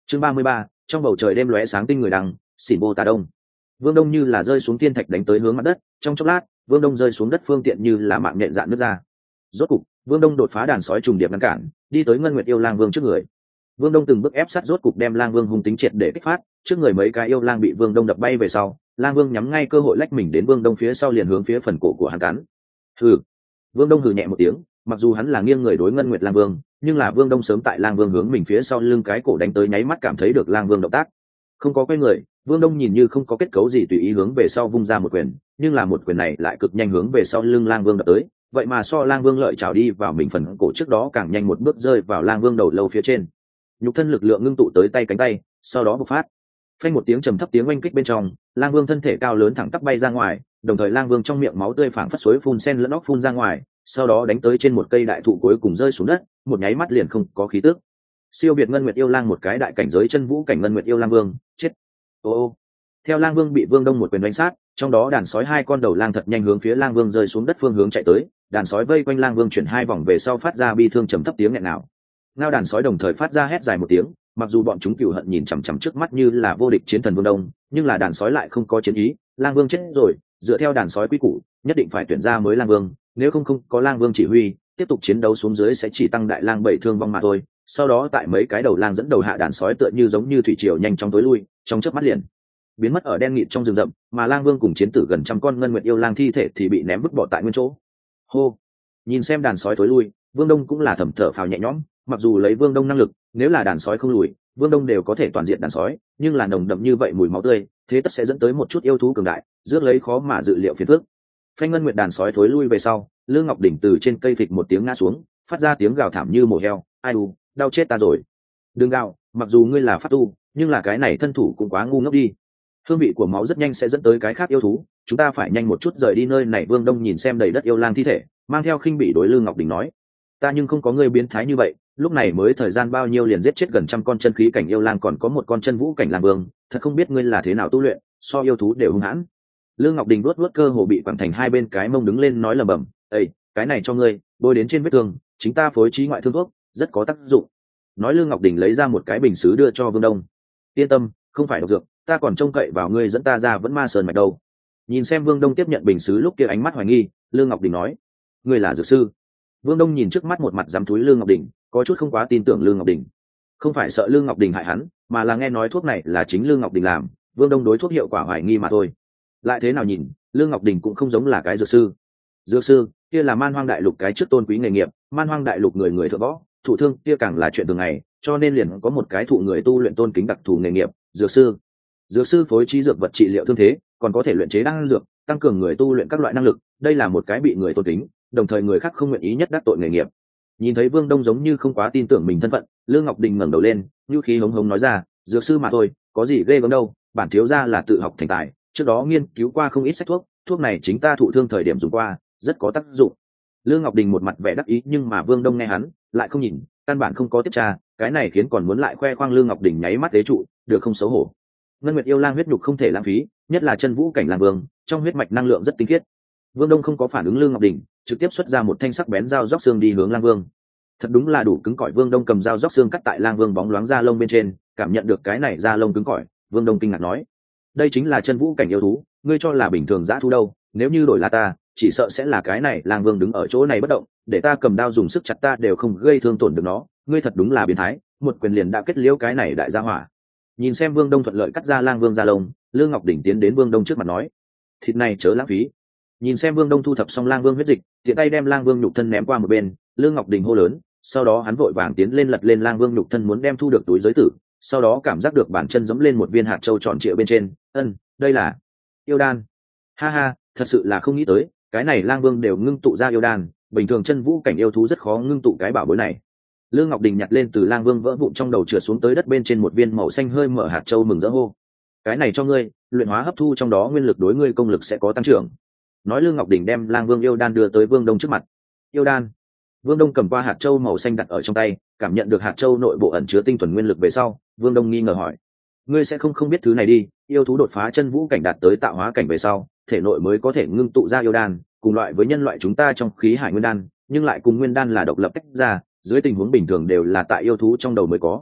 Chương 33, trong bầu trời đêm lóe sáng tinh người đằng, xỉn vô tà đông. Vương Đông như là rơi xuống thiên thạch đánh tới hướng mặt đất, trong chốc lát, Vương Đông rơi xuống đất phương tiện như là mạng nhện dạn nứt ra. Rốt cục, Vương Đông đột phá đàn sói trùng điệp ngăn cản, đi tới Ngân Nguyệt yêu lang vương trước người. Vương Đông từng bước ép sát, rốt cục đem lang vương hung tính triệt để kích phát, trước người mấy cái yêu lang bị Vương Đông đập bay về sau, lang vương nhắm ngay cơ hội lách mình đến Vương Đông phía sau liền hướng phía phần cổ của hắn cắn. Hừ. Vương Đông hừ nhẹ một tiếng, mặc dù hắn là nghiêng người đối Ngân Nguyệt lang vương, nhưng là Vương Đông sớm tại lang vương hướng mình phía sau lưng cái cổ đánh tới nháy mắt cảm thấy được lang vương động tác, không có quay người. Vương Đông nhìn như không có kết cấu gì tùy ý hướng về sau vung ra một quyền, nhưng là một quyền này lại cực nhanh hướng về sau lưng lang vương đập tới, vậy mà so lang vương lợi trào đi vào mình phần cổ trước đó càng nhanh một bước rơi vào lang vương đầu lâu phía trên. Nhục thân lực lượng ngưng tụ tới tay cánh tay, sau đó bộc phát. Phanh một tiếng trầm thấp tiếng oanh kích bên trong, lang vương thân thể cao lớn thẳng tắp bay ra ngoài, đồng thời lang vương trong miệng máu tươi phảng phất suối phun sen lẫn óc phun ra ngoài, sau đó đánh tới trên một cây đại thụ cuối cùng rơi xuống đất, một nháy mắt liền không có khí tức. Siêu việt Ngân Nguyệt yêu lang một cái đại cảnh giới chân vũ cảnh Ngân Nguyệt yêu lang vương, chết. Ô. Theo lang vương bị Vương Đông một quyền đánh sát, trong đó đàn sói hai con đầu lang thật nhanh hướng phía lang vương rơi xuống đất phương hướng chạy tới, đàn sói vây quanh lang vương chuyển hai vòng về sau phát ra bi thương trầm thấp tiếng nghẹn nào. Ngao đàn sói đồng thời phát ra hét dài một tiếng, mặc dù bọn chúng cừu hận nhìn chằm chằm trước mắt như là vô địch chiến thần Vương Đông, nhưng là đàn sói lại không có chiến ý, lang vương chết rồi, dựa theo đàn sói quy củ, nhất định phải tuyển ra mới lang vương, nếu không có lang vương chỉ huy, tiếp tục chiến đấu xuống dưới sẽ chỉ tăng đại lang bảy thương vong mà thôi. Sau đó tại mấy cái đầu lang dẫn đầu hạ đàn sói tựa như giống như thủy triều nhanh chóng tối lui, trong chớp mắt liền biến mất ở đen nghịt trong rừng rậm, mà lang vương cùng chiến tử gần trăm con Ngân Nguyệt yêu lang thi thể thì bị ném vứt bỏ tại nguyên chỗ. Hô. Nhìn xem đàn sói tối lui, Vương Đông cũng là thầm thở phào nhẹ nhõm, mặc dù lấy Vương Đông năng lực, nếu là đàn sói không lùi, Vương Đông đều có thể toàn diện đàn sói, nhưng là nồng đậm như vậy mùi máu tươi, thế tất sẽ dẫn tới một chút yêu thú cường đại, rước lấy khó mà dự liệu phiền phức. Phanh Ngân Nguyệt đàn sói thối lui về sau, Lương Ngọc Đỉnh từ trên cây phịch một tiếng ngã xuống, phát ra tiếng gào thảm như mổ heo, ai u, đau chết ta rồi. Đừng gào, mặc dù ngươi là pháp tu, nhưng là cái này thân thủ cũng quá ngu ngốc đi. Hương vị của máu rất nhanh sẽ dẫn tới cái khác yêu thú, chúng ta phải nhanh một chút rời đi nơi này. Vương Đông nhìn xem đầy đất yêu lang thi thể, mang theo khinh bỉ đối Lương Ngọc Đình nói, ta nhưng không có ngươi biến thái như vậy, lúc này mới thời gian bao nhiêu liền giết chết gần trăm con chân khí cảnh yêu lang, còn có một con chân vũ cảnh lang vương, thật không biết ngươi là thế nào tu luyện, so yêu thú đều hung hãn. Lương Ngọc Đình vuốt cơ hồ bị quẳng thành hai bên cái mông đứng lên nói lầm bầm, ây, cái này cho ngươi, bôi đến trên vết thương, chính ta phối trí ngoại thương thuốc, rất có tác dụng. Nói Lương Ngọc Đình lấy ra một cái bình sứ đưa cho Vương Đông, yên tâm, không phải độc dược, ta còn trông cậy vào ngươi dẫn ta ra vẫn ma sơn mạch đâu. Nhìn xem Vương Đông tiếp nhận bình sứ lúc kia ánh mắt hoài nghi, Lương Ngọc Đình nói, ngươi là dược sư. Vương Đông nhìn trước mắt một mặt dám túi Lương Ngọc Đình, có chút không quá tin tưởng Lương Ngọc Đình. Không phải sợ Lương Ngọc Đình hại hắn, mà là nghe nói thuốc này là chính Lương Ngọc Đình làm, Vương Đông đối thuốc hiệu quả hoài nghi mà thôi. Lại thế nào nhìn, Lương Ngọc Đình cũng không giống là cái dược sư. Dược sư kia là Man Hoang đại lục cái trước tôn quý nghề nghiệp, Man Hoang đại lục người người thợ võ, thụ thương kia càng là chuyện thường ngày, cho nên liền có một cái thụ người tu luyện tôn kính đặc thù nghề nghiệp, dược sư. Dược sư phối trí dược vật trị liệu thương thế, còn có thể luyện chế đan dược, tăng cường người tu luyện các loại năng lực, đây là một cái bị người tôn kính, đồng thời người khác không nguyện ý nhất đắc tội nghề nghiệp. Nhìn thấy Vương Đông giống như không quá tin tưởng mình thân phận, Lương Ngọc Đình ngẩng đầu lên, như khí hống hống nói ra, dược sư mà thôi, có gì ghê gớm đâu, bản thiếu gia là tự học thành tài, trước đó nghiên cứu qua không ít sách thuốc, thuốc này chính ta thụ thương thời điểm dùng qua, rất có tác dụng. Lương Ngọc Đình một mặt vẻ đắc ý, nhưng mà Vương Đông nghe hắn lại không nhìn, căn bản không có tiếp tra, cái này khiến còn muốn lại khoe khoang Lương Ngọc Đình nháy mắt tế trụ, được không xấu hổ. Ngân Nguyệt yêu lang huyết nhục không thể lãng phí, nhất là chân vũ cảnh lang vương, trong huyết mạch năng lượng rất tinh khiết. Vương Đông không có phản ứng Lương Ngọc Đình, trực tiếp xuất ra một thanh sắc bén dao róc xương đi hướng lang vương. Thật đúng là đủ cứng cỏi. Vương Đông cầm dao róc xương cắt tại lang vương bóng loáng da lông bên trên, cảm nhận được cái này da lông cứng cỏi, Vương Đông kinh ngạc nói, đây chính là chân vũ cảnh yêu thú, ngươi cho là bình thường dã thú đâu, nếu như đổi là ta, chỉ sợ sẽ là cái này lang vương đứng ở chỗ này bất động, để ta cầm đao dùng sức chặt ta đều không gây thương tổn được nó, ngươi thật đúng là biến thái, một quyền liền đã kết liễu cái này đại gia hỏa. Nhìn xem Vương Đông thuận lợi cắt ra lang vương da lông, Lương Ngọc Đỉnh tiến đến Vương Đông trước mặt nói, thịt này chớ lãng phí. Nhìn xem Vương Đông thu thập xong lang vương huyết dịch, tiện tay đem lang vương nhục thân ném qua một bên, Lương Ngọc Đình hô lớn, sau đó hắn vội vàng tiến lên lật lên lang vương nhục thân muốn đem thu được túi giới tử, sau đó cảm giác được bàn chân giẫm lên một viên hạt châu tròn trịa bên trên, đây là yêu đan. Ha ha, thật sự là không nghĩ tới, cái này lang vương đều ngưng tụ ra yêu đan, bình thường chân vũ cảnh yêu thú rất khó ngưng tụ cái bảo bối này. Lương Ngọc Đình nhặt lên từ lang vương vỡ vụn trong đầu trượt xuống tới đất bên trên một viên màu xanh hơi mở hạt châu, mừng rỡ hô, cái này cho ngươi, luyện hóa hấp thu trong đó nguyên lực đối ngươi công lực sẽ có tăng trưởng. Nói Lương Ngọc Đình đem lang vương yêu đan đưa tới Vương Đông trước mặt. Yêu đan. Vương Đông cầm qua hạt châu màu xanh đặt ở trong tay, cảm nhận được hạt châu nội bộ ẩn chứa tinh thuần nguyên lực về sau, Vương Đông nghi ngờ hỏi, ngươi sẽ không biết thứ này đi, yêu thú đột phá chân vũ cảnh đạt tới tạo hóa cảnh về sau, thể nội mới có thể ngưng tụ ra yêu đan, cùng loại với nhân loại chúng ta trong khí hải nguyên đan, nhưng lại cùng nguyên đan là độc lập tách ra, dưới tình huống bình thường đều là tại yêu thú trong đầu mới có.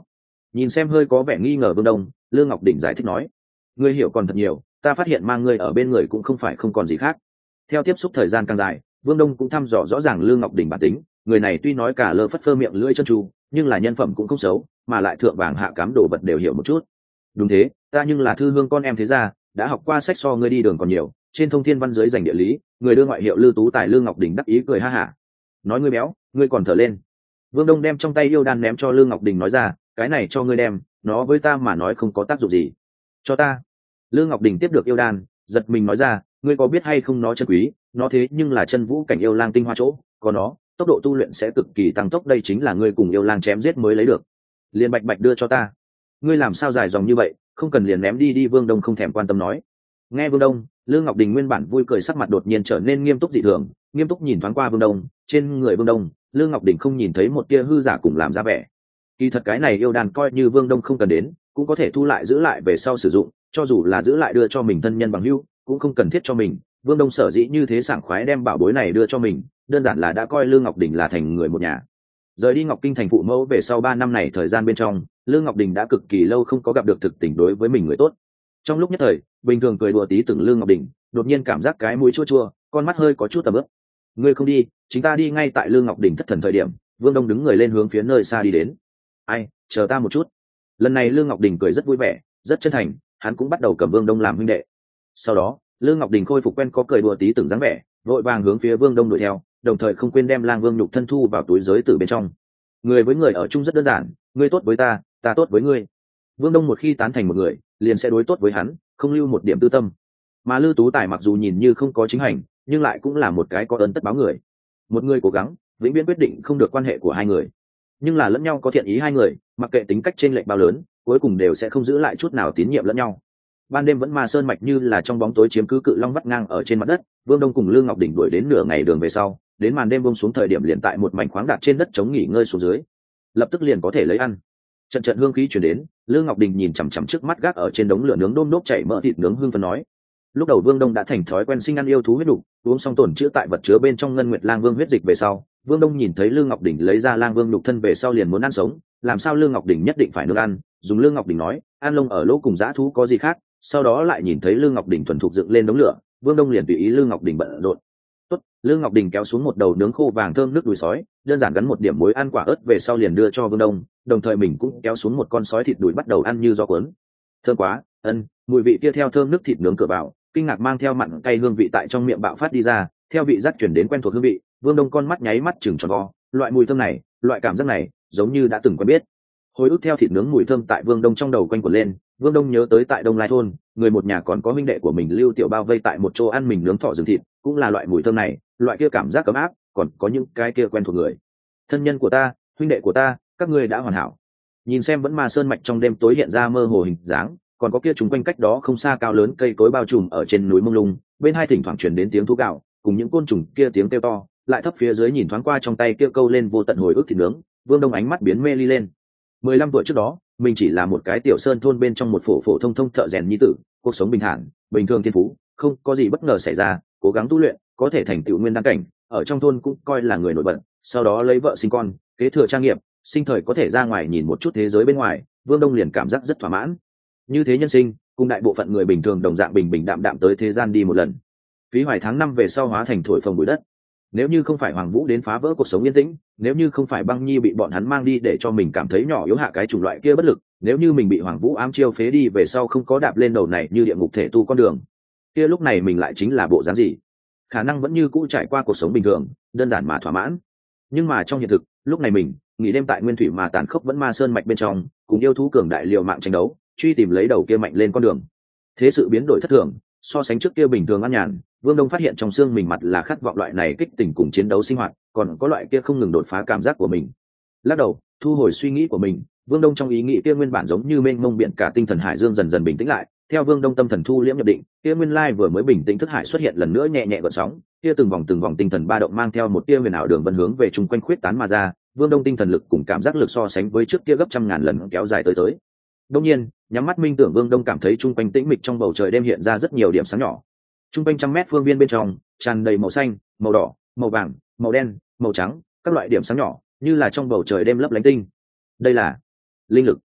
Nhìn xem hơi có vẻ nghi ngờ Vương Đông, Lương Ngọc Đỉnh giải thích nói: ngươi hiểu còn thật nhiều, ta phát hiện mang ngươi ở bên người cũng không phải không còn gì khác. Theo tiếp xúc thời gian càng dài, Vương Đông cũng thăm dò rõ ràng Lương Ngọc Đỉnh bản tính, người này tuy nói cả lơ phất phơ miệng lưỡi chân tru, nhưng là nhân phẩm cũng không xấu, mà lại thượng vàng hạ cám đồ vật đều hiểu một chút. Đúng thế, ta nhưng là thư hương con em thế gia, đã học qua sách so ngươi đi đường còn nhiều, trên thông thiên văn dưới dành địa lý, người đưa ngoại hiệu Lư Tú Tài. Lương Ngọc Đỉnh đắc ý cười ha hả. Nói ngươi béo, ngươi còn thở lên. Vương Đông đem trong tay yêu đan ném cho Lương Ngọc Đỉnh nói ra, cái này cho ngươi đem, nó với ta mà nói không có tác dụng gì. Cho ta. Lương Ngọc Đỉnh tiếp được yêu đan, giật mình nói ra, ngươi có biết hay không nó chân quý, nó thế nhưng là chân vũ cảnh yêu lang tinh hoa chỗ, có nó, tốc độ tu luyện sẽ cực kỳ tăng tốc, đây chính là ngươi cùng yêu lang chém giết mới lấy được. Liền bạch bạch đưa cho ta. Ngươi làm sao dài dòng như vậy, không cần liền ném đi đi. Vương Đông không thèm quan tâm nói. Nghe Vương Đông, Lương Ngọc Đình nguyên bản vui cười sắc mặt đột nhiên trở nên nghiêm túc dị thường, nghiêm túc nhìn thoáng qua Vương Đông, trên người Vương Đông, Lương Ngọc Đình không nhìn thấy một tia hư giả cùng làm ra vẻ. Kỳ thật cái này yêu đàn coi như Vương Đông không cần đến, cũng có thể thu lại giữ lại về sau sử dụng, cho dù là giữ lại đưa cho mình thân nhân bằng hữu, cũng không cần thiết cho mình. Vương Đông sở dĩ như thế sảng khoái đem bảo bối này đưa cho mình, đơn giản là đã coi Lương Ngọc Đình là thành người một nhà. Rời đi Ngọc Kinh thành phụ mẫu về sau 3 năm này thời gian bên trong, Lương Ngọc Đình đã cực kỳ lâu không có gặp được thực tình đối với mình người tốt. Trong lúc nhất thời, bình thường cười đùa tí từng Lương Ngọc Đình, đột nhiên cảm giác cái mũi chua chua, con mắt hơi có chút tầm ướp. Ngươi không đi, chính ta đi. Ngay tại Lương Ngọc Đình thất thần thời điểm, Vương Đông đứng người lên hướng phía nơi xa đi đến. Ai, chờ ta một chút. Lần này Lương Ngọc Đình cười rất vui vẻ, rất chân thành, hắn cũng bắt đầu cầm Vương Đông làm huynh đệ. Sau đó, Lương Ngọc Đình khôi phục quen có cười đùa tí từng dáng vẻ, vội vàng hướng phía Vương Đông đuổi theo, đồng thời không quên đem Lang Vương nhục thân thu vào túi giới tử bên trong. Người với người ở chung rất đơn giản, ngươi tốt với ta, ta tốt với ngươi. Vương Đông một khi tán thành một người, liền sẽ đối tốt với hắn, không lưu một điểm tư tâm. Mà Lư Tú Tài mặc dù nhìn như không có chính hành, nhưng lại cũng là một cái có ơn tất báo người. Một người cố gắng, vĩnh viễn quyết định không được quan hệ của hai người, nhưng là lẫn nhau có thiện ý hai người, mặc kệ tính cách chênh lệch bao lớn, cuối cùng đều sẽ không giữ lại chút nào tín nhiệm lẫn nhau. Ban đêm vẫn ma sơn mạch như là trong bóng tối chiếm cứ cự long vắt ngang ở trên mặt đất. Vương Đông cùng Lương Ngọc Đỉnh đuổi đến nửa ngày đường về sau, đến màn đêm buông xuống thời điểm liền tại một mảnh khoáng đạt trên đất chống nghỉ ngơi xuống dưới, lập tức liền có thể lấy ăn. Trận trận hương khí chuyển đến, Lương Ngọc Đình nhìn chằm chằm trước mắt gác ở trên đống lửa nướng đôm đốp chảy mỡ thịt nướng hương phấn nói. Lúc đầu Vương Đông đã thành thói quen sinh ăn yêu thú huyết đủ, uống xong tổn chữa tại vật chứa bên trong ngân nguyệt lang vương huyết dịch về sau, Vương Đông nhìn thấy Lương Ngọc Đình lấy ra lang vương nhục thân về sau liền muốn ăn sống, làm sao Lương Ngọc Đình nhất định phải nướng ăn, dùng Lương Ngọc Đình nói, ăn lông ở lỗ cùng dã thú có gì khác, sau đó lại nhìn thấy Lương Ngọc Đình thuần thục dựng lên đống lửa, Vương Đông liền tùy ý Lương Ngọc Đình bận rộn. Tốt, Lương Ngọc Đình kéo xuống một đầu nướng khô vàng thơm nước đùi sói, đơn giản gắn một điểm muối ăn quả ớt về sau liền đưa cho Vương Đông, đồng thời mình cũng kéo xuống một con sói thịt đùi bắt đầu ăn như gió cuốn. Thơm quá, mùi vị kia theo thơm nước thịt nướng cửa vào, kinh ngạc mang theo mặn cay hương vị tại trong miệng bạo phát đi ra, theo vị giác chuyển đến quen thuộc hương vị, Vương Đông con mắt nháy mắt chừng tròn vo, loại mùi thơm này, loại cảm giác này, giống như đã từng quen biết. Hồi ức theo thịt nướng mùi thơm tại Vương Đông trong đầu quanh quẩn lên, Vương Đông nhớ tới tại Đông Lai thôn, người một nhà còn có huynh đệ của mình Lưu Tiểu bao vây tại một chỗ ăn mình nướng thỏ rừng thịt, cũng là loại mùi thơm này, loại kia cảm giác ấm áp, còn có những cái kia quen thuộc người. Thân nhân của ta, huynh đệ của ta, các ngươi đã hoàn hảo. Nhìn xem vẫn ma sơn mạch trong đêm tối hiện ra mơ hồ hình dáng, còn có kia chúng quanh cách đó không xa cao lớn cây cối bao trùm ở trên núi mông lung, bên hai thỉnh thoảng truyền đến tiếng thú gạo, cùng những côn trùng kia tiếng kêu to, lại thấp phía dưới nhìn thoáng qua trong tay kia câu lên vô tận hồi ức thịt nướng, Vương Đông ánh mắt biến mê ly lên. 15 tuổi trước đó, mình chỉ là một cái tiểu sơn thôn bên trong một phổ thông thợ rèn nhi tử, cuộc sống bình thản, bình thường thiên phú, không có gì bất ngờ xảy ra, cố gắng tu luyện, có thể thành tựu nguyên đăng cảnh, ở trong thôn cũng coi là người nổi bật, sau đó lấy vợ sinh con, kế thừa trang nghiệp, sinh thời có thể ra ngoài nhìn một chút thế giới bên ngoài, Vương Đông liền cảm giác rất thỏa mãn. Như thế nhân sinh, cùng đại bộ phận người bình thường đồng dạng bình bình đạm đạm tới thế gian đi một lần. Phí hoài tháng năm về sau hóa thành thổi phồng bụi đất. Nếu như không phải Hoàng Vũ đến phá vỡ cuộc sống yên tĩnh, nếu như không phải Băng Nhi bị bọn hắn mang đi để cho mình cảm thấy nhỏ yếu hạ cái chủng loại kia bất lực, nếu như mình bị Hoàng Vũ ám chiêu phế đi về sau không có đạp lên đầu này như địa ngục thể tu con đường, kia lúc này mình lại chính là bộ dáng gì? Khả năng vẫn như cũ trải qua cuộc sống bình thường, đơn giản mà thỏa mãn. Nhưng mà trong hiện thực, lúc này mình nghỉ đêm tại nguyên thủy mà tàn khốc vẫn ma sơn mạch bên trong, cùng yêu thú cường đại liều mạng tranh đấu, truy tìm lấy đầu kia mạnh lên con đường. Thế sự biến đổi thất thường, so sánh trước kia bình thường an nhàn, Vương Đông phát hiện trong xương mình mặt là khát vọng loại này kích tình cùng chiến đấu sinh hoạt, còn có loại kia không ngừng đột phá cảm giác của mình. Lắc đầu, thu hồi suy nghĩ của mình, Vương Đông trong ý nghĩ kia nguyên bản giống như mênh mông biển cả tinh thần hải dương dần dần bình tĩnh lại. Theo Vương Đông tâm thần thu liễm nhập định, kia nguyên lai vừa mới bình tĩnh thức hải xuất hiện lần nữa nhẹ nhẹ gợn sóng, kia từng vòng tinh thần ba động mang theo một tia huyền ảo đường vân hướng về chung quanh khuyết tán mà ra. Vương Đông tinh thần lực cùng cảm giác lực so sánh với trước kia gấp trăm ngàn lần kéo dài tới. Đông nhiên, nhắm mắt minh tưởng, Vương Đông cảm thấy chung quanh tĩnh mịch trong bầu trời đêm hiện ra rất nhiều điểm sáng nhỏ. Chung quanh trăm mét phương viên bên trong tràn đầy màu xanh, màu đỏ, màu vàng, màu đen, màu trắng, các loại điểm sáng nhỏ như là trong bầu trời đêm lấp lánh tinh. Đây là linh lực.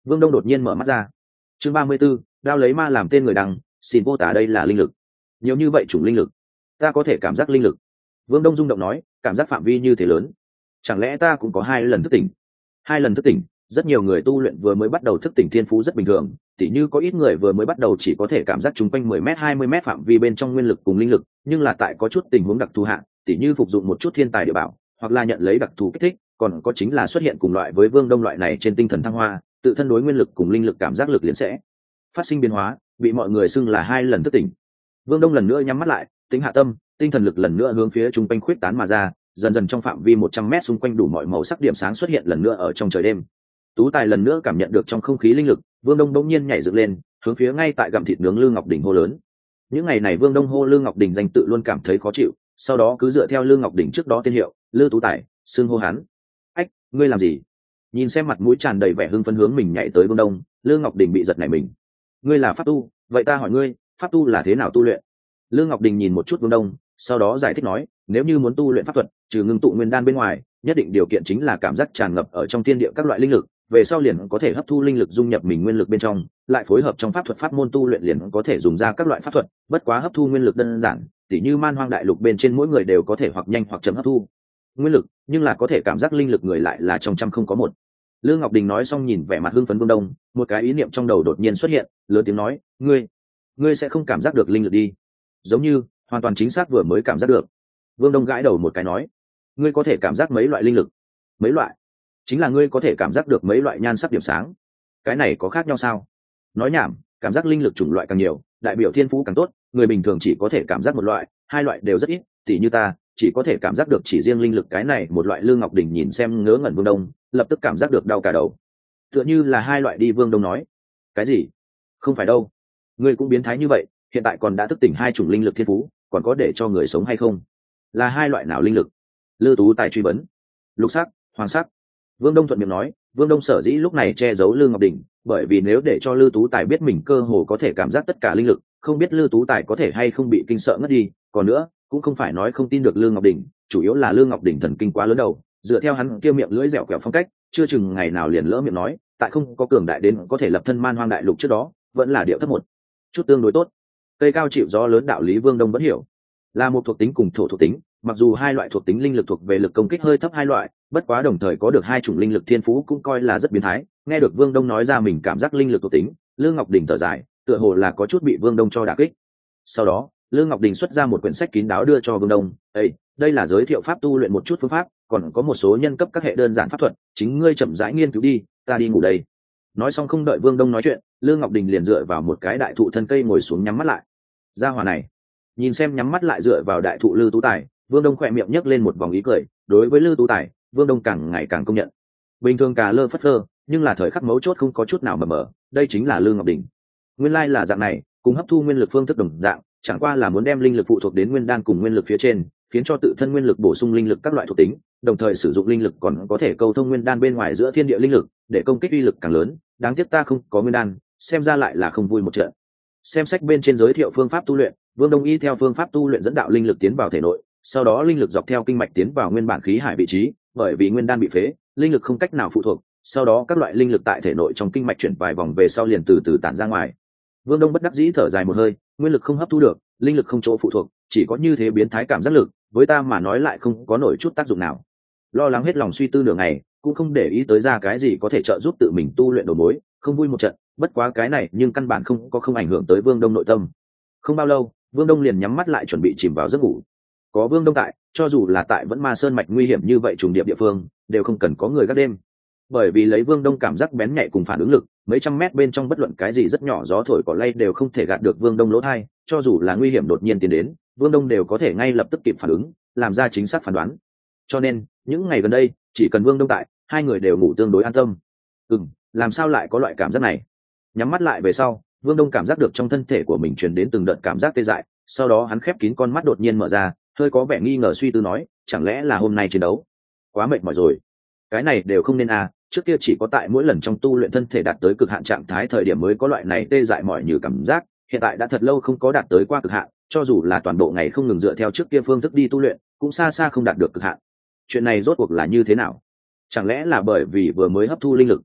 Vương Đông đột nhiên mở mắt ra. Chương 34, đao lấy ma làm tên người đăng, xin mô tả đây là linh lực. Nhiều như vậy chủng linh lực, ta có thể cảm giác linh lực. Vương Đông rung động nói, cảm giác phạm vi như thế lớn, chẳng lẽ ta cũng có 2 lần thức tỉnh? 2 lần thức tỉnh, rất nhiều người tu luyện vừa mới bắt đầu thức tỉnh thiên phú rất bình thường, tỉ như có ít người vừa mới bắt đầu chỉ có thể cảm giác chung quanh 10 m 20 m phạm vi bên trong nguyên lực cùng linh lực, nhưng là tại có chút tình huống đặc thù hạ, tỉ như phục dụng một chút thiên tài địa bảo, hoặc là nhận lấy đặc thù kích thích, còn có chính là xuất hiện cùng loại với Vương Đông loại này trên tinh thần thăng hoa, tự thân đối nguyên lực cùng linh lực cảm giác lực liền sẽ phát sinh biến hóa, bị mọi người xưng là 2 lần thức tỉnh. Vương Đông lần nữa nhắm mắt lại, tính hạ tâm, tinh thần lực lần nữa hướng phía trung quanh khuyết tán mà ra, dần dần trong phạm vi 100 m xung quanh đủ mọi màu sắc điểm sáng xuất hiện lần nữa ở trong trời đêm. Tú Tài lần nữa cảm nhận được trong không khí linh lực, Vương Đông bỗng nhiên nhảy dựng lên, hướng phía ngay tại gặm thịt nướng Lư Ngọc Đỉnh hô lớn. Những ngày này Vương Đông hô Lư Ngọc Đỉnh danh tự luôn cảm thấy khó chịu, sau đó cứ dựa theo Lư Ngọc Đỉnh trước đó tên hiệu, Lư Tú Tài, xưng hô hắn. "Ách, ngươi làm gì?" Nhìn xem mặt mũi tràn đầy vẻ hưng phấn hướng mình nhảy tới Vương Đông, Lư Ngọc Đỉnh bị giật nảy mình. "Ngươi là pháp tu, vậy ta hỏi ngươi, pháp tu là thế nào tu luyện?" Lư Ngọc Đình nhìn một chút Vương Đông, sau đó giải thích nói, nếu như muốn tu luyện pháp thuật, trừ ngưng tụ nguyên đan bên ngoài, nhất định điều kiện chính là cảm giác tràn ngập ở trong thiên địa các loại linh lực, về sau liền có thể hấp thu linh lực dung nhập mình nguyên lực bên trong, lại phối hợp trong pháp thuật pháp môn tu luyện liền có thể dùng ra các loại pháp thuật, bất quá hấp thu nguyên lực đơn giản, tỉ như Man Hoang đại lục bên trên mỗi người đều có thể hoặc nhanh hoặc chậm hấp thu nguyên lực, nhưng là có thể cảm giác linh lực người lại là trong trăm không có một. Lương Ngọc Đình nói xong nhìn vẻ mặt hưng phấn Vương Đông, một cái ý niệm trong đầu đột nhiên xuất hiện, lớn tiếng nói, ngươi sẽ không cảm giác được linh lực đi? Giống như hoàn toàn chính xác vừa mới cảm giác được. Vương Đông gãi đầu một cái nói, ngươi có thể cảm giác mấy loại linh lực? Mấy loại? Chính là ngươi có thể cảm giác được mấy loại nhan sắc điểm sáng. Cái này có khác nhau sao? Nói nhảm, cảm giác linh lực chủng loại càng nhiều, đại biểu thiên phú càng tốt, người bình thường chỉ có thể cảm giác một loại, hai loại đều rất ít, tỉ như ta chỉ có thể cảm giác được chỉ riêng linh lực cái này một loại. Lương Ngọc Đình nhìn xem ngớ ngẩn Vương Đông, lập tức cảm giác được đau cả đầu. Tựa như là hai loại đi. Vương Đông nói, cái gì? Không phải đâu, ngươi cũng biến thái như vậy, hiện tại còn đã thức tỉnh hai chủng linh lực thiên phú, còn có để cho người sống hay không? Là hai loại nào linh lực? Lư Tú Tài truy vấn. Lục sắc, hoàng sắc. Vương Đông thuận miệng nói. Vương Đông sở dĩ lúc này che giấu Lương Ngọc Đình, bởi vì nếu để cho Lư Tú Tài biết mình cơ hồ có thể cảm giác tất cả linh lực, không biết Lư Tú Tài có thể hay không bị kinh sợ ngất đi. Còn nữa, cũng không phải nói không tin được Lương Ngọc Đình, chủ yếu là Lương Ngọc Đình thần kinh quá lớn đầu, dựa theo hắn kia miệng lưỡi dẻo quẹo phong cách, chưa chừng ngày nào liền lỡ miệng nói, tại không có cường đại đến có thể lập thân Man Hoang đại lục trước đó, vẫn là điệu thấp một chút tương đối tốt. Cây cao chịu gió lớn đạo lý Vương Đông vẫn hiểu, là một thuộc tính cùng thổ thuộc tính, mặc dù hai loại thuộc tính linh lực thuộc về lực công kích hơi thấp hai loại, bất quá đồng thời có được hai chủng linh lực thiên phú cũng coi là rất biến thái. Nghe được Vương Đông nói ra mình cảm giác linh lực thuộc tính, Lương Ngọc Đình thở dài, tựa hồ là có chút bị Vương Đông cho đả kích. Sau đó, Lương Ngọc Đình xuất ra một quyển sách kín đáo đưa cho Vương Đông, đây là giới thiệu pháp tu luyện một chút phương pháp, còn có một số nhân cấp các hệ đơn giản pháp thuật, chính ngươi chậm rãi nghiên cứu đi, ta đi ngủ đây. Nói xong không đợi Vương Đông nói chuyện, Lương Ngọc Đình liền dựa vào một cái đại thụ thân cây ngồi xuống nhắm mắt lại. Gia hỏa này, nhìn xem nhắm mắt lại dựa vào đại thụ Lư Tú Tài, Vương Đông khỏe miệng nhấc lên một vòng ý cười. Đối với Lư Tú Tài, Vương Đông càng ngày càng công nhận. Bình thường cà lơ phất lơ, nhưng là thời khắc mấu chốt không có chút nào mờ mờ, đây chính là Lương Ngọc Đình. Nguyên lai là dạng này, cùng hấp thu nguyên lực phương thức đồng dạng, chẳng qua là muốn đem linh lực phụ thuộc đến nguyên đan cùng nguyên lực phía trên, khiến cho tự thân nguyên lực bổ sung linh lực các loại thuộc tính, đồng thời sử dụng linh lực còn có thể câu thông nguyên đan bên ngoài giữa thiên địa linh lực, để công kích uy lực càng lớn. Đáng tiếc ta không có nguyên đan, xem ra lại là không vui một trận. Xem sách bên trên giới thiệu phương pháp tu luyện, Vương Đông y theo phương pháp tu luyện dẫn đạo linh lực tiến vào thể nội, sau đó linh lực dọc theo kinh mạch tiến vào nguyên bản khí hải vị trí, bởi vì nguyên đan bị phế, linh lực không cách nào phụ thuộc, sau đó các loại linh lực tại thể nội trong kinh mạch chuyển vài vòng về sau liền từ từ tản ra ngoài. Vương Đông bất đắc dĩ thở dài một hơi, nguyên lực không hấp thu được, linh lực không chỗ phụ thuộc, chỉ có như thế biến thái cảm giác lực, với ta mà nói lại không có nổi chút tác dụng nào. Lo lắng hết lòng suy tư nửa ngày, cũng không để ý tới ra cái gì có thể trợ giúp tự mình tu luyện đầu mối, không vui một trận, bất quá cái này nhưng căn bản không ảnh hưởng tới Vương Đông nội tâm. Không bao lâu, Vương Đông liền nhắm mắt lại chuẩn bị chìm vào giấc ngủ. Có Vương Đông tại, cho dù là tại vẫn Ma Sơn mạch nguy hiểm như vậy trùng điệp địa phương, đều không cần có người gác đêm. Bởi vì lấy Vương Đông cảm giác bén nhạy cùng phản ứng lực, mấy trăm mét bên trong bất luận cái gì rất nhỏ gió thổi cỏ lay đều không thể gạt được Vương Đông lỗ tai, cho dù là nguy hiểm đột nhiên tiến đến, Vương Đông đều có thể ngay lập tức kịp phản ứng, làm ra chính xác phán đoán. Cho nên, những ngày gần đây, chỉ cần Vương Đông tại, hai người đều ngủ tương đối an tâm. Làm sao lại có loại cảm giác này? Nhắm mắt lại về sau, Vương Đông cảm giác được trong thân thể của mình truyền đến từng đợt cảm giác tê dại, sau đó hắn khép kín con mắt đột nhiên mở ra, hơi có vẻ nghi ngờ suy tư nói, chẳng lẽ là hôm nay chiến đấu quá mệt mỏi rồi? Cái này đều không nên trước kia chỉ có tại mỗi lần trong tu luyện thân thể đạt tới cực hạn trạng thái thời điểm mới có loại này tê dại mỏi như cảm giác, hiện tại đã thật lâu không có đạt tới qua cực hạn, cho dù là toàn bộ ngày không ngừng dựa theo trước kia phương thức đi tu luyện, cũng xa xa không đạt được cực hạn. Chuyện này rốt cuộc là như thế nào? Chẳng lẽ là bởi vì vừa mới hấp thu linh lực?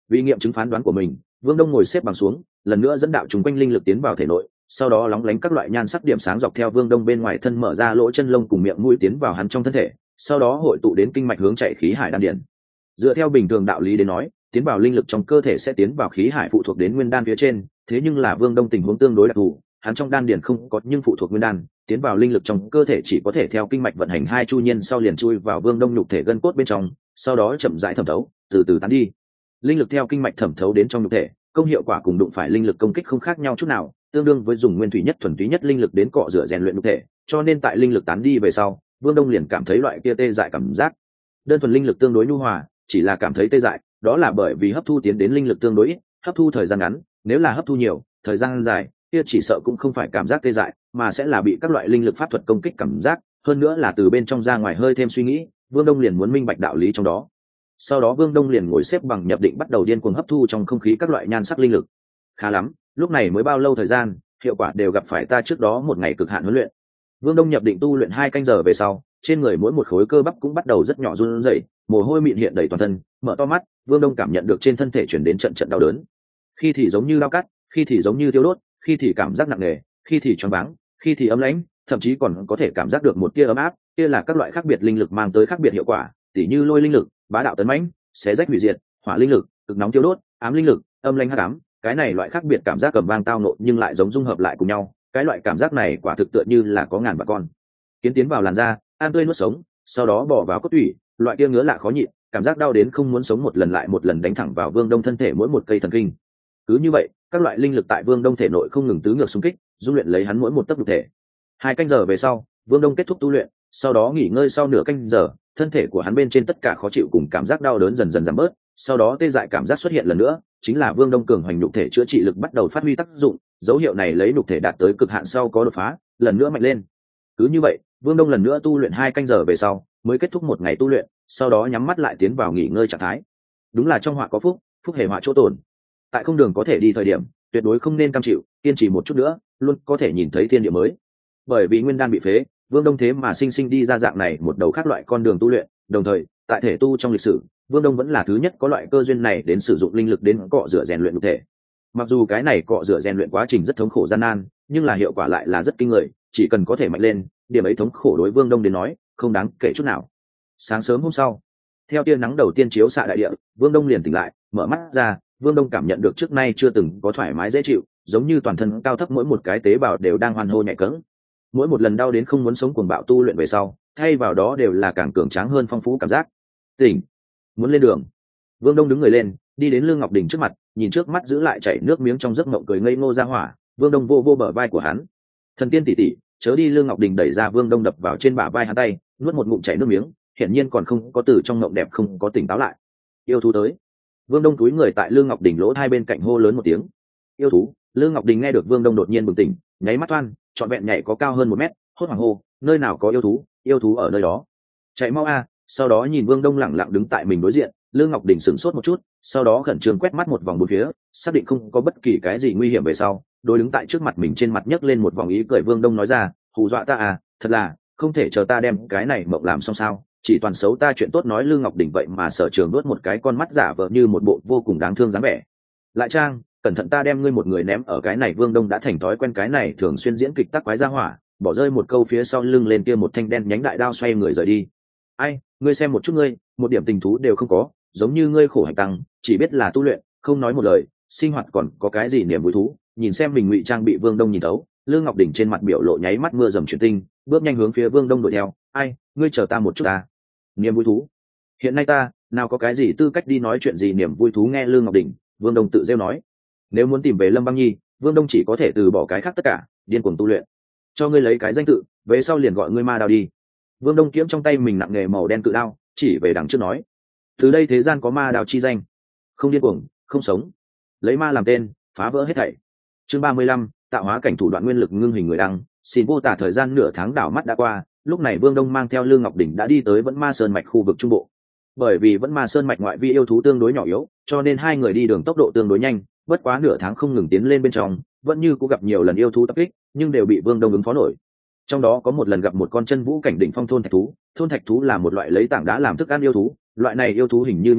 Vì nghiệm chứng phán đoán của mình, Vương Đông ngồi xếp bằng xuống, lần nữa dẫn đạo chúng quanh linh lực tiến vào thể nội, sau đó lóng lánh các loại nhan sắc điểm sáng dọc theo Vương Đông bên ngoài thân mở ra lỗ chân lông cùng miệng mũi tiến vào hắn trong thân thể, sau đó hội tụ đến kinh mạch hướng chạy khí hải đan điển. Dựa theo bình thường đạo lý đến nói, tiến vào linh lực trong cơ thể sẽ tiến vào khí hải phụ thuộc đến nguyên đan phía trên, thế nhưng là Vương Đông tình huống tương đối đặc thù, hắn trong đan điển không có nhưng phụ thuộc nguyên đan, tiến vào linh lực trong cơ thể chỉ có thể theo kinh mạch vận hành hai chu nhiên sau liền chui vào Vương Đông nhục thể gân cốt bên trong, sau đó chậm rãi thẩm thấu, từ từ tán đi. Linh lực theo kinh mạch thẩm thấu đến trong nhục thể, công hiệu quả cùng đụng phải linh lực công kích không khác nhau chút nào, tương đương với dùng nguyên thủy nhất thuần túy nhất linh lực đến cọ rửa rèn luyện nhục thể, cho nên tại linh lực tán đi về sau, Vương Đông liền cảm thấy loại kia tê dại cảm giác. Đơn thuần linh lực tương đối nhu hòa, chỉ là cảm thấy tê dại, đó là bởi vì hấp thu tiến đến linh lực tương đối ít, hấp thu thời gian ngắn, nếu là hấp thu nhiều, thời gian dài, kia chỉ sợ cũng không phải cảm giác tê dại, mà sẽ là bị các loại linh lực pháp thuật công kích cảm giác, hơn nữa là từ bên trong ra ngoài hơi thêm suy nghĩ, Vương Đông liền muốn minh bạch đạo lý trong đó. Sau đó Vương Đông liền ngồi xếp bằng nhập định bắt đầu điên cuồng hấp thu trong không khí các loại nhan sắc linh lực. Khá lắm, lúc này mới bao lâu thời gian, hiệu quả đều gặp phải ta trước đó một ngày cực hạn huấn luyện. Vương Đông nhập định tu luyện 2 canh giờ về sau, trên người mỗi một khối cơ bắp cũng bắt đầu rất nhỏ run rẩy, mồ hôi mịn hiện đầy toàn thân, mở to mắt, Vương Đông cảm nhận được trên thân thể truyền đến trận trận đau đớn. Khi thì giống như dao cắt, khi thì giống như thiêu đốt, khi thì cảm giác nặng nề, khi thì choáng váng, khi thì ấm lãnh, thậm chí còn có thể cảm giác được một tia ấm áp, kia là các loại khác biệt linh lực mang tới khác biệt hiệu quả, tỉ như lôi linh lực, bá đạo tấn mãnh, xé rách hủy diệt, hỏa linh lực, cực nóng thiêu đốt, ám linh lực, âm lãnh hắc ám, cái này loại khác biệt cảm giác cầm vang tao nộ nhưng lại giống dung hợp lại cùng nhau, cái loại cảm giác này quả thực tựa như là có ngàn vạn con kiến tiến vào làn da, ăn tươi nuốt sống, sau đó bỏ vào cốt tủy, loại kia ngứa lạ khó nhịn, cảm giác đau đến không muốn sống một lần lại một lần đánh thẳng vào Vương Đông thân thể mỗi một cây thần kinh. Cứ như vậy, các loại linh lực tại Vương Đông thể nội không ngừng tứ ngược xung kích, dung luyện lấy hắn mỗi một tấc nhục thể. 2 canh giờ về sau, Vương Đông kết thúc tu luyện, sau đó nghỉ ngơi sau nửa canh giờ, thân thể của hắn bên trên tất cả khó chịu cùng cảm giác đau đớn dần dần giảm bớt, sau đó tê dại cảm giác xuất hiện lần nữa, chính là Vương Đông cường hoành nhục thể chữa trị lực bắt đầu phát huy tác dụng, dấu hiệu này lấy nhục thể đạt tới cực hạn sau có đột phá, lần nữa mạnh lên. Cứ như vậy, Vương Đông lần nữa tu luyện 2 canh giờ về sau, mới kết thúc một ngày tu luyện, sau đó nhắm mắt lại tiến vào nghỉ ngơi trạng thái. Đúng là trong họa có phúc, phúc hề họa chỗ tổn. Tại không đường có thể đi thời điểm, tuyệt đối không nên cam chịu, kiên trì một chút nữa, luôn có thể nhìn thấy thiên địa mới. Bởi vì nguyên đan bị phế, Vương Đông thế mà sinh sinh đi ra dạng này một đầu khác loại con đường tu luyện, đồng thời, tại thể tu trong lịch sử, Vương Đông vẫn là thứ nhất có loại cơ duyên này đến sử dụng linh lực đến cọ rửa rèn luyện nhục thể. Mặc dù cái này cọ rửa rèn luyện quá trình rất thống khổ gian nan, nhưng là hiệu quả lại là rất kinh người, chỉ cần có thể mạnh lên, điểm ấy thống khổ đối Vương Đông đến nói, không đáng kể chút nào. Sáng sớm hôm sau, theo tia nắng đầu tiên chiếu xạ đại địa, Vương Đông liền tỉnh lại, mở mắt ra, Vương Đông cảm nhận được trước nay chưa từng có thoải mái dễ chịu, giống như toàn thân cao thấp mỗi một cái tế bào đều đang hoan hô nhẹ cẫng. Mỗi một lần đau đến không muốn sống cuồng bạo tu luyện về sau, thay vào đó đều là càng cường tráng hơn phong phú cảm giác. Tỉnh, muốn lên đường. Vương Đông đứng người lên, đi đến Lương Ngọc Đình trước mặt, nhìn trước mắt giữ lại chảy nước miếng trong giấc mộng cười ngây ngô ra hỏa, Vương Đông vô vô bờ vai của hắn. Thần tiên tỷ tỷ, chớ đi. Lương Ngọc Đình đẩy ra Vương Đông đập vào trên bả vai hắn tay, nuốt một ngụm chảy nước miếng, hiển nhiên còn không có từ trong mộng đẹp không có tỉnh táo lại. Yêu thú tới. Vương Đông cúi người tại Lương Ngọc Đình lỗ hai bên cạnh hô lớn một tiếng. Yêu thú. Lương Ngọc Đình nghe được Vương Đông đột nhiên bừng tỉnh, nháy mắt toan, trọn vẹn nhảy có cao hơn 1 mét, hốt hoảng hô, nơi nào có yêu thú ở nơi đó. Chạy mau a. Sau đó nhìn Vương Đông lẳng lặng đứng tại mình đối diện, Lương Ngọc Đình sửng sốt một chút, sau đó khẩn trương quét mắt một vòng bốn phía, xác định không có bất kỳ cái gì nguy hiểm về sau, đối đứng tại trước mặt mình trên mặt nhấc lên một vòng ý cười. Vương Đông nói ra, hù dọa ta à, thật là, không thể chờ ta đem cái này mộng làm xong sao, chỉ toàn xấu ta chuyện tốt. Nói Lương Ngọc Đình vậy mà Sở Trường đuốt một cái con mắt giả vờ như một bộ vô cùng đáng thương dáng vẻ. Lại trang, cẩn thận ta đem ngươi một người ném ở cái này. Vương Đông đã thành thói quen cái này thường xuyên diễn kịch tắc quái ra hỏa, bỏ rơi một câu phía sau lưng lên kia một thanh đen nhánh đại đao xoay người rời đi. Ai, ngươi xem một chút ngươi, một điểm tình thú đều không có, giống như ngươi khổ hạnh tăng, chỉ biết là tu luyện, không nói một lời, sinh hoạt còn có cái gì niềm vui thú. Nhìn xem mình ngụy trang bị Vương Đông nhìn thấu, Lương Ngọc Đình trên mặt biểu lộ nháy mắt mưa dầm chuyển tinh, bước nhanh hướng phía Vương Đông đuổi theo. Ai, ngươi chờ ta một chút ta. Niềm vui thú? Hiện nay ta nào có cái gì tư cách đi nói chuyện gì niềm vui thú? Nghe Lương Ngọc Đình, Vương Đông tự rêu nói, nếu muốn tìm về Lâm Băng Nhi, Vương Đông chỉ có thể từ bỏ cái khác tất cả, điên cuồng tu luyện. Cho ngươi lấy cái danh tự, về sau liền gọi ngươi Ma Đao đi. Vương Đông kiếm trong tay mình nặng nghề màu đen cự đao, chỉ về đằng trước nói, từ đây thế gian có ma đao chi danh, không điên cuồng, không sống, lấy ma làm tên, phá vỡ hết thảy. Chương 35, tạo hóa cảnh thủ đoạn nguyên lực ngưng hình người đăng. Xin vô tả. Thời gian nửa tháng đảo mắt đã qua, lúc này Vương Đông mang theo Lương Ngọc Đình đã đi tới Vẫn Ma Sơn mạch khu vực trung bộ. Bởi vì Vẫn Ma Sơn mạch ngoại vi yêu thú tương đối nhỏ yếu, cho nên hai người đi đường tốc độ tương đối nhanh, bất quá nửa tháng không ngừng tiến lên bên trong, vẫn như cũng gặp nhiều lần yêu thú tập kích, nhưng đều bị Vương Đông ứng phó nổi. Trong đó có một lần gặp một con chân vũ cảnh đỉnh phong thôn thạch thú. Thôn thạch thú là một loại lấy tảng đá làm thức ăn yêu thú, loại này yêu thú hình như nhân loại,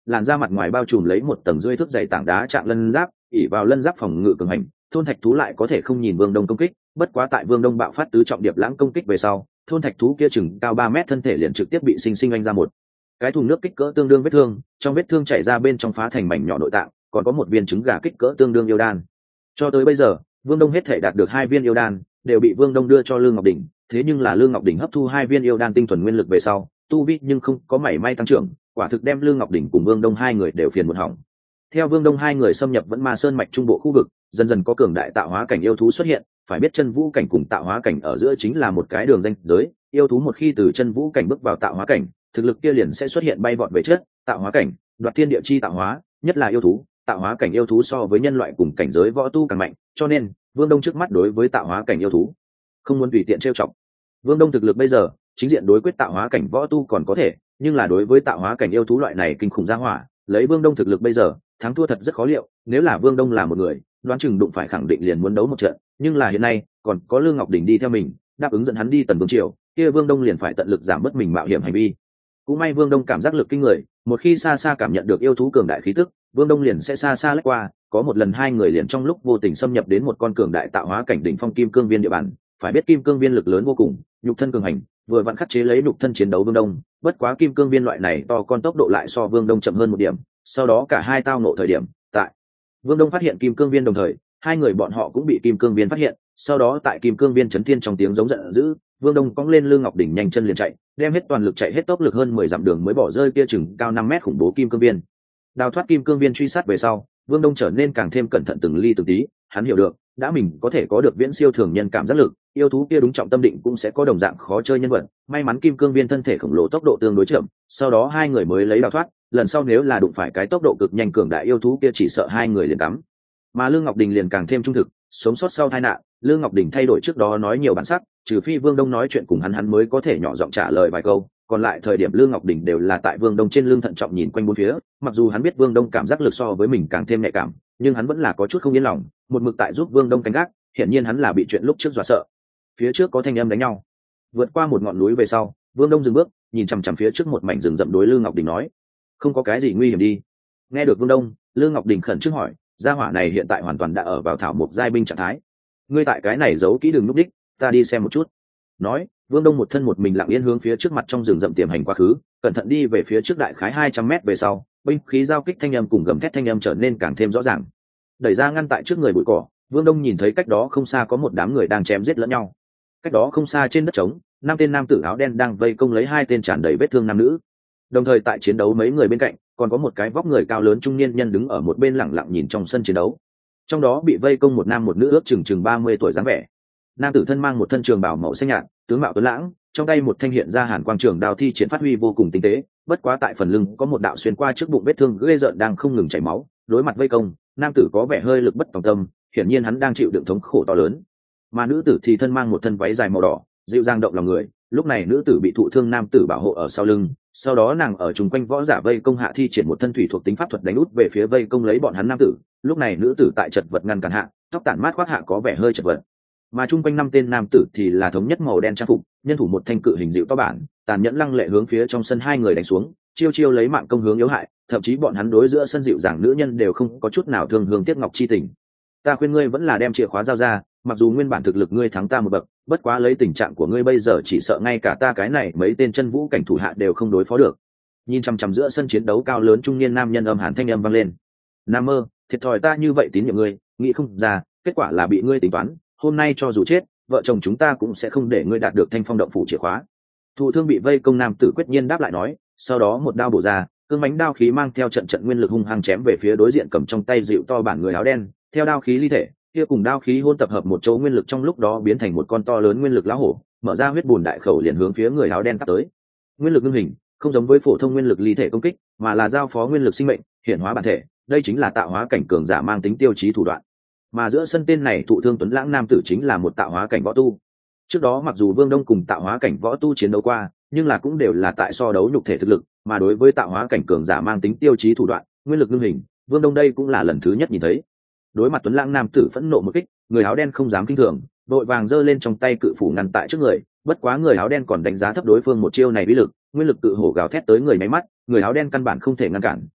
làn da mặt ngoài bao trùm lấy một tầng rưỡi thước dày tảng đá trạng lân giáp, ỉ vào lân giáp phòng ngự cường hành, thôn thạch thú lại có thể không nhìn Vương Đông công kích, bất quá tại Vương Đông bạo phát tứ trọng điệp lãng công kích về sau, thôn thạch thú kia chừng cao 3 mét thân thể liền trực tiếp bị sinh sinh anh ra một cái thùng nước kích cỡ tương đương vết thương, trong vết thương chảy ra bên trong phá thành mảnh nhỏ nội tạng, còn có một viên trứng gà kích cỡ tương đương yêu đan. Cho tới bây giờ, Vương Đông hết thể đạt được 2 viên yêu đan, đều bị Vương Đông đưa cho Lương Ngọc Đỉnh, thế nhưng là Lương Ngọc Đỉnh hấp thu 2 viên yêu đan tinh thuần nguyên lực về sau, tu vi nhưng không có mảy may tăng trưởng, quả thực đem Lương Ngọc Đỉnh cùng Vương Đông hai người đều phiền muộn hỏng. Theo Vương Đông hai người xâm nhập Vẫn Ma Sơn mạch trung bộ khu vực, dần dần có cường đại tạo hóa cảnh yêu thú xuất hiện, phải biết chân vũ cảnh cùng tạo hóa cảnh ở giữa chính là một cái đường ranh giới, yêu thú một khi từ chân vũ cảnh bước vào tạo hóa cảnh, thực lực kia liền sẽ xuất hiện bay vọt về trước, tạo hóa cảnh, đoạt thiên địa chi tạo hóa, nhất là yêu thú, tạo hóa cảnh yêu thú so với nhân loại cùng cảnh giới võ tu càng mạnh, cho nên Vương Đông trước mắt đối với tạo hóa cảnh yêu thú không muốn tùy tiện trêu chọc. Vương Đông thực lực bây giờ, chính diện đối quyết tạo hóa cảnh võ tu còn có thể, nhưng là đối với tạo hóa cảnh yêu thú loại này kinh khủng ra hỏa, lấy Vương Đông thực lực bây giờ, thắng thua thật rất khó liệu, nếu là Vương Đông là một người, đoán chừng đụng phải khẳng định liền muốn đấu một trận, nhưng là hiện nay, còn có Lương Ngọc Đỉnh đi theo mình, đáp ứng dẫn hắn đi Tần Vương triều, kia Vương Đông liền phải tận lực giảm bớt mình mạo hiểm hành vi. Cũng may Vương Đông cảm giác lực kinh người, một khi xa xa cảm nhận được yêu thú cường đại khí tức, Vương Đông liền sẽ xa xa lách qua, có một lần hai người liền trong lúc vô tình xâm nhập đến một con cường đại tạo hóa cảnh đỉnh phong kim cương viên địa bàn, phải biết kim cương viên lực lớn vô cùng, nhục thân cường hành, vừa vặn khắc chế lấy nhục thân chiến đấu Vương Đông, bất quá kim cương viên loại này to con tốc độ lại so Vương Đông chậm hơn một điểm, sau đó cả hai tao nộ thời điểm, tại Vương Đông phát hiện kim cương viên đồng thời, hai người bọn họ cũng bị kim cương viên phát hiện, sau đó tại kim cương viên chấn thiên trong tiếng giống giận dữ, Vương Đông cong lên Lương Ngọc Đỉnh nhanh chân liền chạy, đem hết toàn lực chạy hết tốc lực hơn 10 dặm đường mới bỏ rơi kia chừng cao 5 mét khủng bố kim cương viên. Đào thoát kim cương viên truy sát về sau, Vương Đông trở nên càng thêm cẩn thận từng ly từng tí, hắn hiểu được, đã mình có thể có được viễn siêu thường nhân cảm giác lực, yêu thú kia đúng trọng tâm định cũng sẽ có đồng dạng khó chơi nhân vật, may mắn kim cương viên thân thể khổng lồ tốc độ tương đối chậm, sau đó hai người mới lấy đào thoát, lần sau nếu là đụng phải cái tốc độ cực nhanh cường đại yêu thú kia chỉ sợ hai người liền cắm. Mà Lương Ngọc Đình liền càng thêm trung thực, sống sót sau tai nạn, Lương Ngọc Đình thay đổi trước đó nói nhiều bản sắc, trừ phi Vương Đông nói chuyện cùng hắn mới có thể nhỏ giọng trả lời vài câu, còn lại thời điểm Lương Ngọc Đình đều là tại Vương Đông trên lưng thận trọng nhìn quanh bốn phía, mặc dù hắn biết Vương Đông cảm giác lực so với mình càng thêm nhạy cảm, nhưng hắn vẫn là có chút không yên lòng, một mực tại giúp Vương Đông canh gác, hiển nhiên hắn là bị chuyện lúc trước dọa sợ. Phía trước có thanh âm đánh nhau. Vượt qua một ngọn núi về sau, Vương Đông dừng bước, nhìn chằm chằm phía trước một mảnh rừng rậm đối Lương Ngọc Đình nói: "Không có cái gì nguy hiểm đi." Nghe được Vương Đông, Lương Ngọc Đình khẩn trương hỏi: "Gia hỏa này hiện tại hoàn toàn đã ở vào thảo mộc giai binh trạng thái. Ngươi tại cái này giấu kỹ đường núp đích, ta đi xem một chút." Nói, Vương Đông một thân một mình lặng yên hướng phía trước mặt trong rừng rậm tiềm hành quá khứ, cẩn thận đi về phía trước đại khái 200 mét về sau, binh khí giao kích thanh âm cùng gầm thét thanh âm trở nên càng thêm rõ ràng. Đẩy ra ngăn tại trước người bụi cỏ, Vương Đông nhìn thấy cách đó không xa có một đám người đang chém giết lẫn nhau. Cách đó không xa trên đất trống, 5 tên nam tử áo đen đang vây công lấy 2 tên tràn đầy vết thương nam nữ. Đồng thời tại chiến đấu mấy người bên cạnh, còn có một cái vóc người cao lớn trung niên nhân đứng ở một bên lặng lặng nhìn trong sân chiến đấu. Trong đó bị vây công một nam một nữ ước chừng 30 tuổi dáng vẻ. Nam tử thân mang một thân trường bào màu xanh nhạt, tướng mạo tuấn lãng, trong tay một thanh hiện ra hàn quang trường đao thi triển phát huy vô cùng tinh tế, bất quá tại phần lưng có một đạo xuyên qua trước bụng vết thương ghê rợn đang không ngừng chảy máu. Đối mặt vây công, nam tử có vẻ hơi lực bất tòng tâm, hiển nhiên hắn đang chịu đựng thống khổ to lớn. Mà nữ tử thì thân mang một thân váy dài màu đỏ, dịu dàng động lòng người. Lúc này nữ tử bị thụ thương nam tử bảo hộ ở sau lưng, sau đó nàng ở chung quanh võ giả vây công hạ thi triển một thân thủy thuộc tính pháp thuật đánh út về phía vây công lấy bọn hắn nam tử. Lúc này nữ tử tại chật vật ngăn cản hạ, tóc tản mát khoác hạ có vẻ hơi chật vật. Mà chung quanh 5 tên nam tử thì là thống nhất màu đen trang phục, nhân thủ một thanh cự hình dịu to bản, tàn nhẫn lăng lệ hướng phía trong sân hai người đánh xuống, chiêu chiêu lấy mạng công hướng yếu hại, thậm chí bọn hắn đối giữa sân dịu dàng nữ nhân đều không có chút nào thương hương tiếc ngọc chi tình. Ta khuyên ngươi vẫn là đem chìa khóa giao ra, mặc dù nguyên bản thực lực ngươi thắng ta một bậc, bất quá lấy tình trạng của ngươi bây giờ chỉ sợ ngay cả ta cái này mấy tên chân vũ cảnh thủ hạ đều không đối phó được. Nhìn chằm chằm giữa sân chiến đấu cao lớn trung niên nam nhân âm hàn thanh âm vang lên. Nam mơ, thiệt thòi ta như vậy tín nhiệm ngươi, nghĩ không ra, kết quả là bị ngươi tính toán, hôm nay cho dù chết, vợ chồng chúng ta cũng sẽ không để ngươi đạt được Thanh Phong động phủ chìa khóa. Thụ thương bị vây công nam tử quyết nhiên đáp lại nói, sau đó một đao bổ ra, cương mãnh đao khí mang theo trận trận nguyên lực hung hăng chém về phía đối diện cầm trong tay dịu to bản người áo đen, theo đao khí ly thể, kia cùng đao khí hôn tập hợp một chỗ nguyên lực trong lúc đó biến thành một con to lớn nguyên lực lão hổ, mở ra huyết bùn đại khẩu liền hướng phía người áo đen cắt tới. Nguyên lực ngưng hình, không giống với phổ thông nguyên lực ly thể công kích, mà là giao phó nguyên lực sinh mệnh, hiển hóa bản thể, đây chính là tạo hóa cảnh cường giả mang tính tiêu chí thủ đoạn. Mà giữa sân tên này thụ thương tuấn lãng nam tử chính là một tạo hóa cảnh võ tu. Trước đó mặc dù Vương Đông cùng tạo hóa cảnh võ tu chiến đấu qua, nhưng là cũng đều là tại so đấu nhục thể thực lực, mà đối với tạo hóa cảnh cường giả mang tính tiêu chí thủ đoạn, nguyên lực ngưng hình, Vương Đông đây cũng là lần thứ nhất nhìn thấy. Đối mặt tuấn lãng nam tử phẫn nộ một kích, người áo đen không dám kinh thường, vội vàng giơ lên trong tay cự phủ ngăn tại trước người, bất quá người áo đen còn đánh giá thấp đối phương một chiêu này uy lực, nguyên lực cự hổ gào thét tới người nháy mắt, người áo đen căn bản không thể ngăn cản,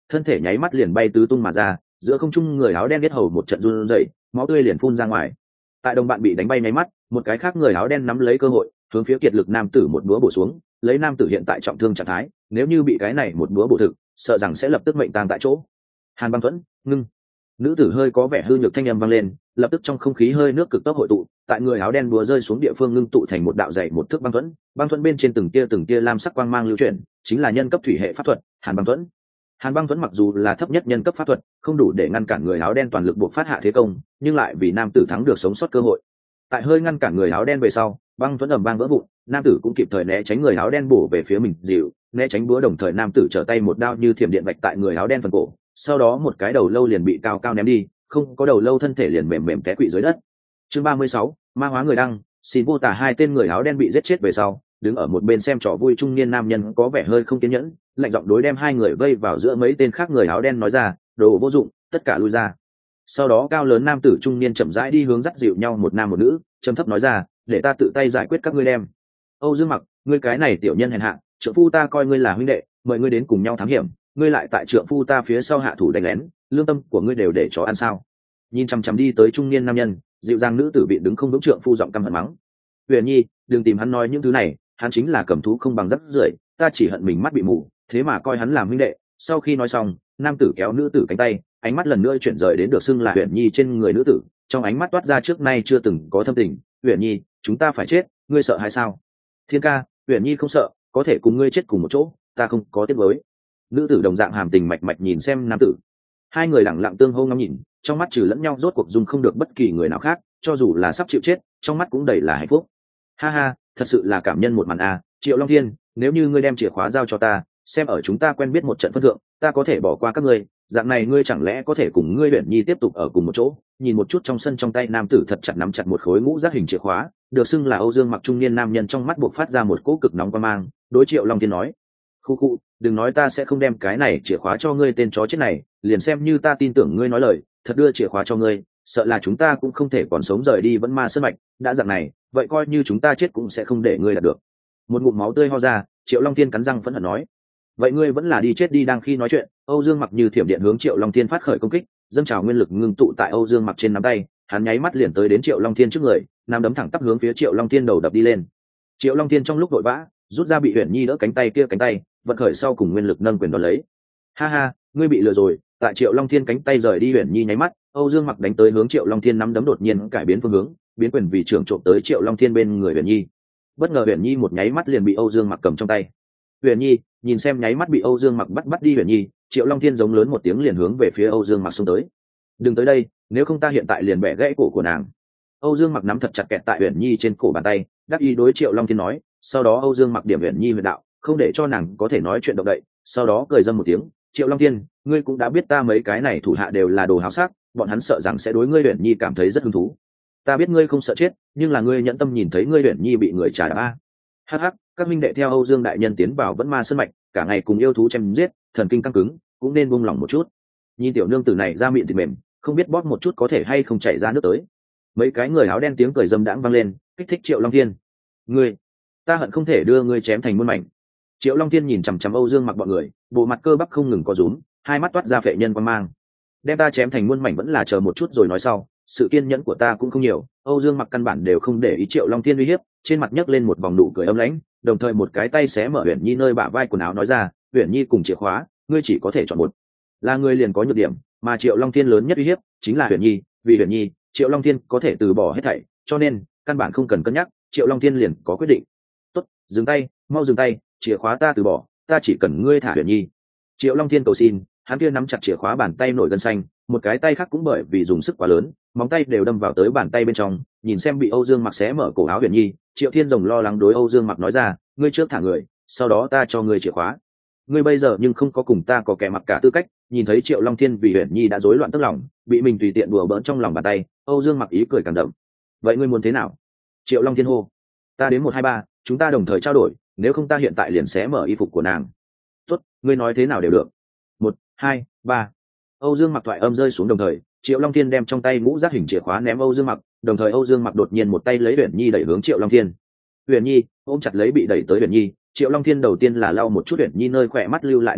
thân thể nháy mắt liền bay tứ tung mà ra, giữa không trung người áo đen biết hầu một trận run rẩy, máu tươi liền phun ra ngoài. Tại đồng bạn bị đánh bay nháy mắt, một cái khác người áo đen nắm lấy cơ hội hướng phía kiệt lực nam tử một búa bổ xuống, lấy nam tử hiện tại trọng thương trạng thái, nếu như bị cái này một búa bổ thực, sợ rằng sẽ lập tức mệnh tang tại chỗ. Hàn Băng Thuẫn, ngưng. Nữ tử hơi có vẻ hư nhược thanh âm vang lên, lập tức trong không khí hơi nước cực tốc hội tụ, tại người áo đen búa rơi xuống địa phương ngưng tụ thành một đạo dày một thước băng thuẫn bên trên từng tia lam sắc quang mang lưu chuyển, chính là nhân cấp thủy hệ pháp thuật, Hàn Băng Thuẫn. Hàn Băng Thuẫn mặc dù là thấp nhất nhân cấp pháp thuật, không đủ để ngăn cản người áo đen toàn lực buộc phát hạ thế công, nhưng lại vì nam tử thắng được sống sót cơ hội. Tại hơi ngăn cản người áo đen về sau, băng thuẫn ầm vang vỡ vụn, nam tử cũng kịp thời né tránh người áo đen bổ về phía mình dịu, né tránh búa đồng thời nam tử trở tay một đao như thiểm điện vạch tại người áo đen phần cổ, sau đó một cái đầu lâu liền bị cao cao ném đi, không có đầu lâu thân thể liền mềm mềm té quỵ dưới đất. Chương 36, ma hóa người đăng, xin vô tả hai tên người áo đen bị giết chết về sau, đứng ở một bên xem trò vui trung niên nam nhân có vẻ hơi không kiên nhẫn, lạnh giọng đối đem hai người vây vào giữa mấy tên khác người áo đen nói ra, đồ vô dụng, tất cả lui ra. Sau đó cao lớn nam tử trung niên chậm rãi đi hướng dắt dịu nhau một nam một nữ, trầm thấp nói ra, để ta tự tay giải quyết các ngươi đem. Âu Dương Mặc, ngươi cái này tiểu nhân hèn hạ, trượng phu ta coi ngươi là huynh đệ, mời ngươi đến cùng nhau thám hiểm, ngươi lại tại trượng phu ta phía sau hạ thủ đánh lén, lương tâm của ngươi đều để chó ăn sao? Nhìn chằm chằm đi tới trung niên nam nhân, dịu dàng nữ tử bị đứng không đúng trượng phu giọng căm hận mắng. Huyền Nhi, đừng tìm hắn nói những thứ này, hắn chính là cầm thú không bằng rắc rưởi, ta chỉ hận mình mắt bị mù, thế mà coi hắn làm huynh đệ. Sau khi nói xong, nam tử kéo nữ tử cánh tay, ánh mắt lần nữa chuyển rời đến được xưng là Huyền Nhi trên người nữ tử, trong ánh mắt toát ra trước nay chưa từng có thâm tình. Huyền Nhi, chúng ta phải chết, ngươi sợ hay sao? Thiên ca, Huyền Nhi không sợ, có thể cùng ngươi chết cùng một chỗ, ta không có tiếc nuối. Nữ tử đồng dạng hàm tình mạch mạch nhìn xem nam tử, hai người lẳng lặng tương hô ngắm nhìn, trong mắt trừ lẫn nhau rốt cuộc dung không được bất kỳ người nào khác, cho dù là sắp chịu chết, trong mắt cũng đầy là hạnh phúc. Ha ha, thật sự là cảm nhân một màn a, Triệu Long Thiên, nếu như ngươi đem chìa khóa giao cho ta, xem ở chúng ta quen biết một trận phân thượng, ta có thể bỏ qua các ngươi, dạng này ngươi chẳng lẽ có thể cùng ngươi Uyển Nhi tiếp tục ở cùng một chỗ? Nhìn một chút trong sân trong tay nam tử thật chặt nắm chặt một khối ngũ giác hình chìa khóa, được xưng là Âu Dương Mặc trung niên nam nhân trong mắt buộc phát ra một cỗ cực nóng qua mang, đối Triệu Long Thiên nói: "Khu khu, đừng nói ta sẽ không đem cái này chìa khóa cho ngươi tên chó chết này, liền xem như ta tin tưởng ngươi nói lời, thật đưa chìa khóa cho ngươi, sợ là chúng ta cũng không thể còn sống rời đi vẫn ma sơn mạch, đã dạng này, vậy coi như chúng ta chết cũng sẽ không để ngươi đạt được." Một ngụm máu tươi ho ra, Triệu Long Thiên cắn răng phẫn hận nói: "Vậy ngươi vẫn là đi chết đi." Đang khi nói chuyện, Âu Dương Mặc như thiểm điện hướng Triệu Long Thiên phát khởi công kích, dâng trào nguyên lực ngưng tụ tại Âu Dương Mặc trên nắm tay, hắn nháy mắt liền tới đến Triệu Long Thiên trước người, nắm đấm thẳng tắp hướng phía Triệu Long Thiên đầu đập đi lên. Triệu Long Thiên trong lúc vội vã, rút ra bị Huyền Nhi đỡ cánh tay kia cánh tay, vận khởi sau cùng nguyên lực nâng quyền đón lấy. Ha ha, ngươi bị lừa rồi. Tại Triệu Long Thiên cánh tay rời đi Huyền Nhi nháy mắt, Âu Dương Mặc đánh tới hướng Triệu Long Thiên nắm đấm đột nhiên cải biến phương hướng, biến quyền vì trưởng trộm tới Triệu Long Thiên bên người Huyền Nhi. Bất ngờ Huyền Nhi một nháy mắt liền bị Âu Dương Mặc cầm trong tay. Huyền Nhi nhìn xem nháy mắt bị Âu Dương Mặc bắt đi Huyền Nhi, Triệu Long Thiên giống lớn một tiếng liền hướng về phía Âu Dương Mặc xông tới. Đừng tới đây, nếu không ta hiện tại liền bẻ gãy cổ của nàng. Âu Dương Mặc nắm thật chặt kẹt tại Huyền Nhi trên cổ bàn tay, đắc ý đối Triệu Long Thiên nói. Sau đó Âu Dương Mặc điểm Huyền Nhi huyền đạo, không để cho nàng có thể nói chuyện động đậy. Sau đó cười dâm một tiếng, Triệu Long Thiên, ngươi cũng đã biết ta mấy cái này thủ hạ đều là đồ háo sắc, bọn hắn sợ rằng sẽ đối ngươi Huyền Nhi cảm thấy rất hứng thú. Ta biết ngươi không sợ chết, nhưng là ngươi nhẫn tâm nhìn thấy ngươi Huyền Nhi bị người trà đạp a. Hắc hắc, các minh đệ theo Âu Dương đại nhân tiến vào vẫn ma sơn mạch, cả ngày cùng yêu thú chém giết, thần kinh căng cứng, cũng nên buông lỏng một chút. Nhìn tiểu nương tử này ra miệng thì mềm, không biết bóp một chút có thể hay không chảy ra nước tới. Mấy cái người áo đen tiếng cười dâm đãng vang lên, kích thích Triệu Long Thiên. Ngươi, ta hận không thể đưa ngươi chém thành muôn mảnh. Triệu Long Thiên nhìn chằm chằm Âu Dương Mặc bọn người, bộ mặt cơ bắp không ngừng co rúm, hai mắt toát ra phệ nhân quan mang. Đem ta chém thành muôn mảnh vẫn là chờ một chút rồi nói sau, sự kiên nhẫn của ta cũng không nhiều. Âu Dương Mặc căn bản đều không để ý Triệu Long Thiên uy hiếp, trên mặt nhấc lên một vòng nụ cười âm lãnh, đồng thời một cái tay xé mở Huyền Nhi nơi bả vai quần áo nói ra, Huyền Nhi cùng chìa khóa, ngươi chỉ có thể chọn một. Là ngươi liền có nhược điểm, mà Triệu Long Thiên lớn nhất uy hiếp chính là Huyền Nhi, vì Huyền Nhi, Triệu Long Thiên có thể từ bỏ hết thảy, cho nên căn bản không cần cân nhắc, Triệu Long Thiên liền có quyết định. Tốt, dừng tay, mau dừng tay, chìa khóa ta từ bỏ, ta chỉ cần ngươi thả Huyền Nhi. Triệu Long Thiên cầu xin, hắn kia nắm chặt chìa khóa bàn tay nổi gân xanh, một cái tay khác cũng bởi vì dùng sức quá lớn, móng tay đều đâm vào tới bàn tay bên trong, nhìn xem bị Âu Dương Mặc xé mở cổ áo Huyền Nhi, Triệu Thiên Rồng lo lắng đối Âu Dương Mặc nói ra, ngươi trước thả người, sau đó ta cho ngươi chìa khóa. Ngươi bây giờ nhưng không có cùng ta có kẻ mặc cả tư cách. Nhìn thấy Triệu Long Thiên vì Huyền Nhi đã rối loạn tức lòng, bị mình tùy tiện đùa bỡn trong lòng bàn tay, Âu Dương Mặc ý cười càng đậm. Vậy ngươi muốn thế nào? Triệu Long Thiên hô. Ta đến 1 2 3, chúng ta đồng thời trao đổi, nếu không ta hiện tại liền xé mở y phục của nàng. Tốt, ngươi nói thế nào đều được. 1 2 3. Âu Dương Mặc thoại âm rơi xuống đồng thời, Triệu Long Thiên đem trong tay ngũ giác hình chìa khóa ném Âu Dương Mặc, đồng thời Âu Dương Mặc đột nhiên một tay lấy Huyền Nhi đẩy hướng Triệu Long Thiên. Huyền Nhi ôm chặt lấy bị đẩy tới Huyền Nhi, Triệu Long Thiên đầu tiên là lau một chút Huyền Nhi nơi khỏe mắt lưu lại nước mắt,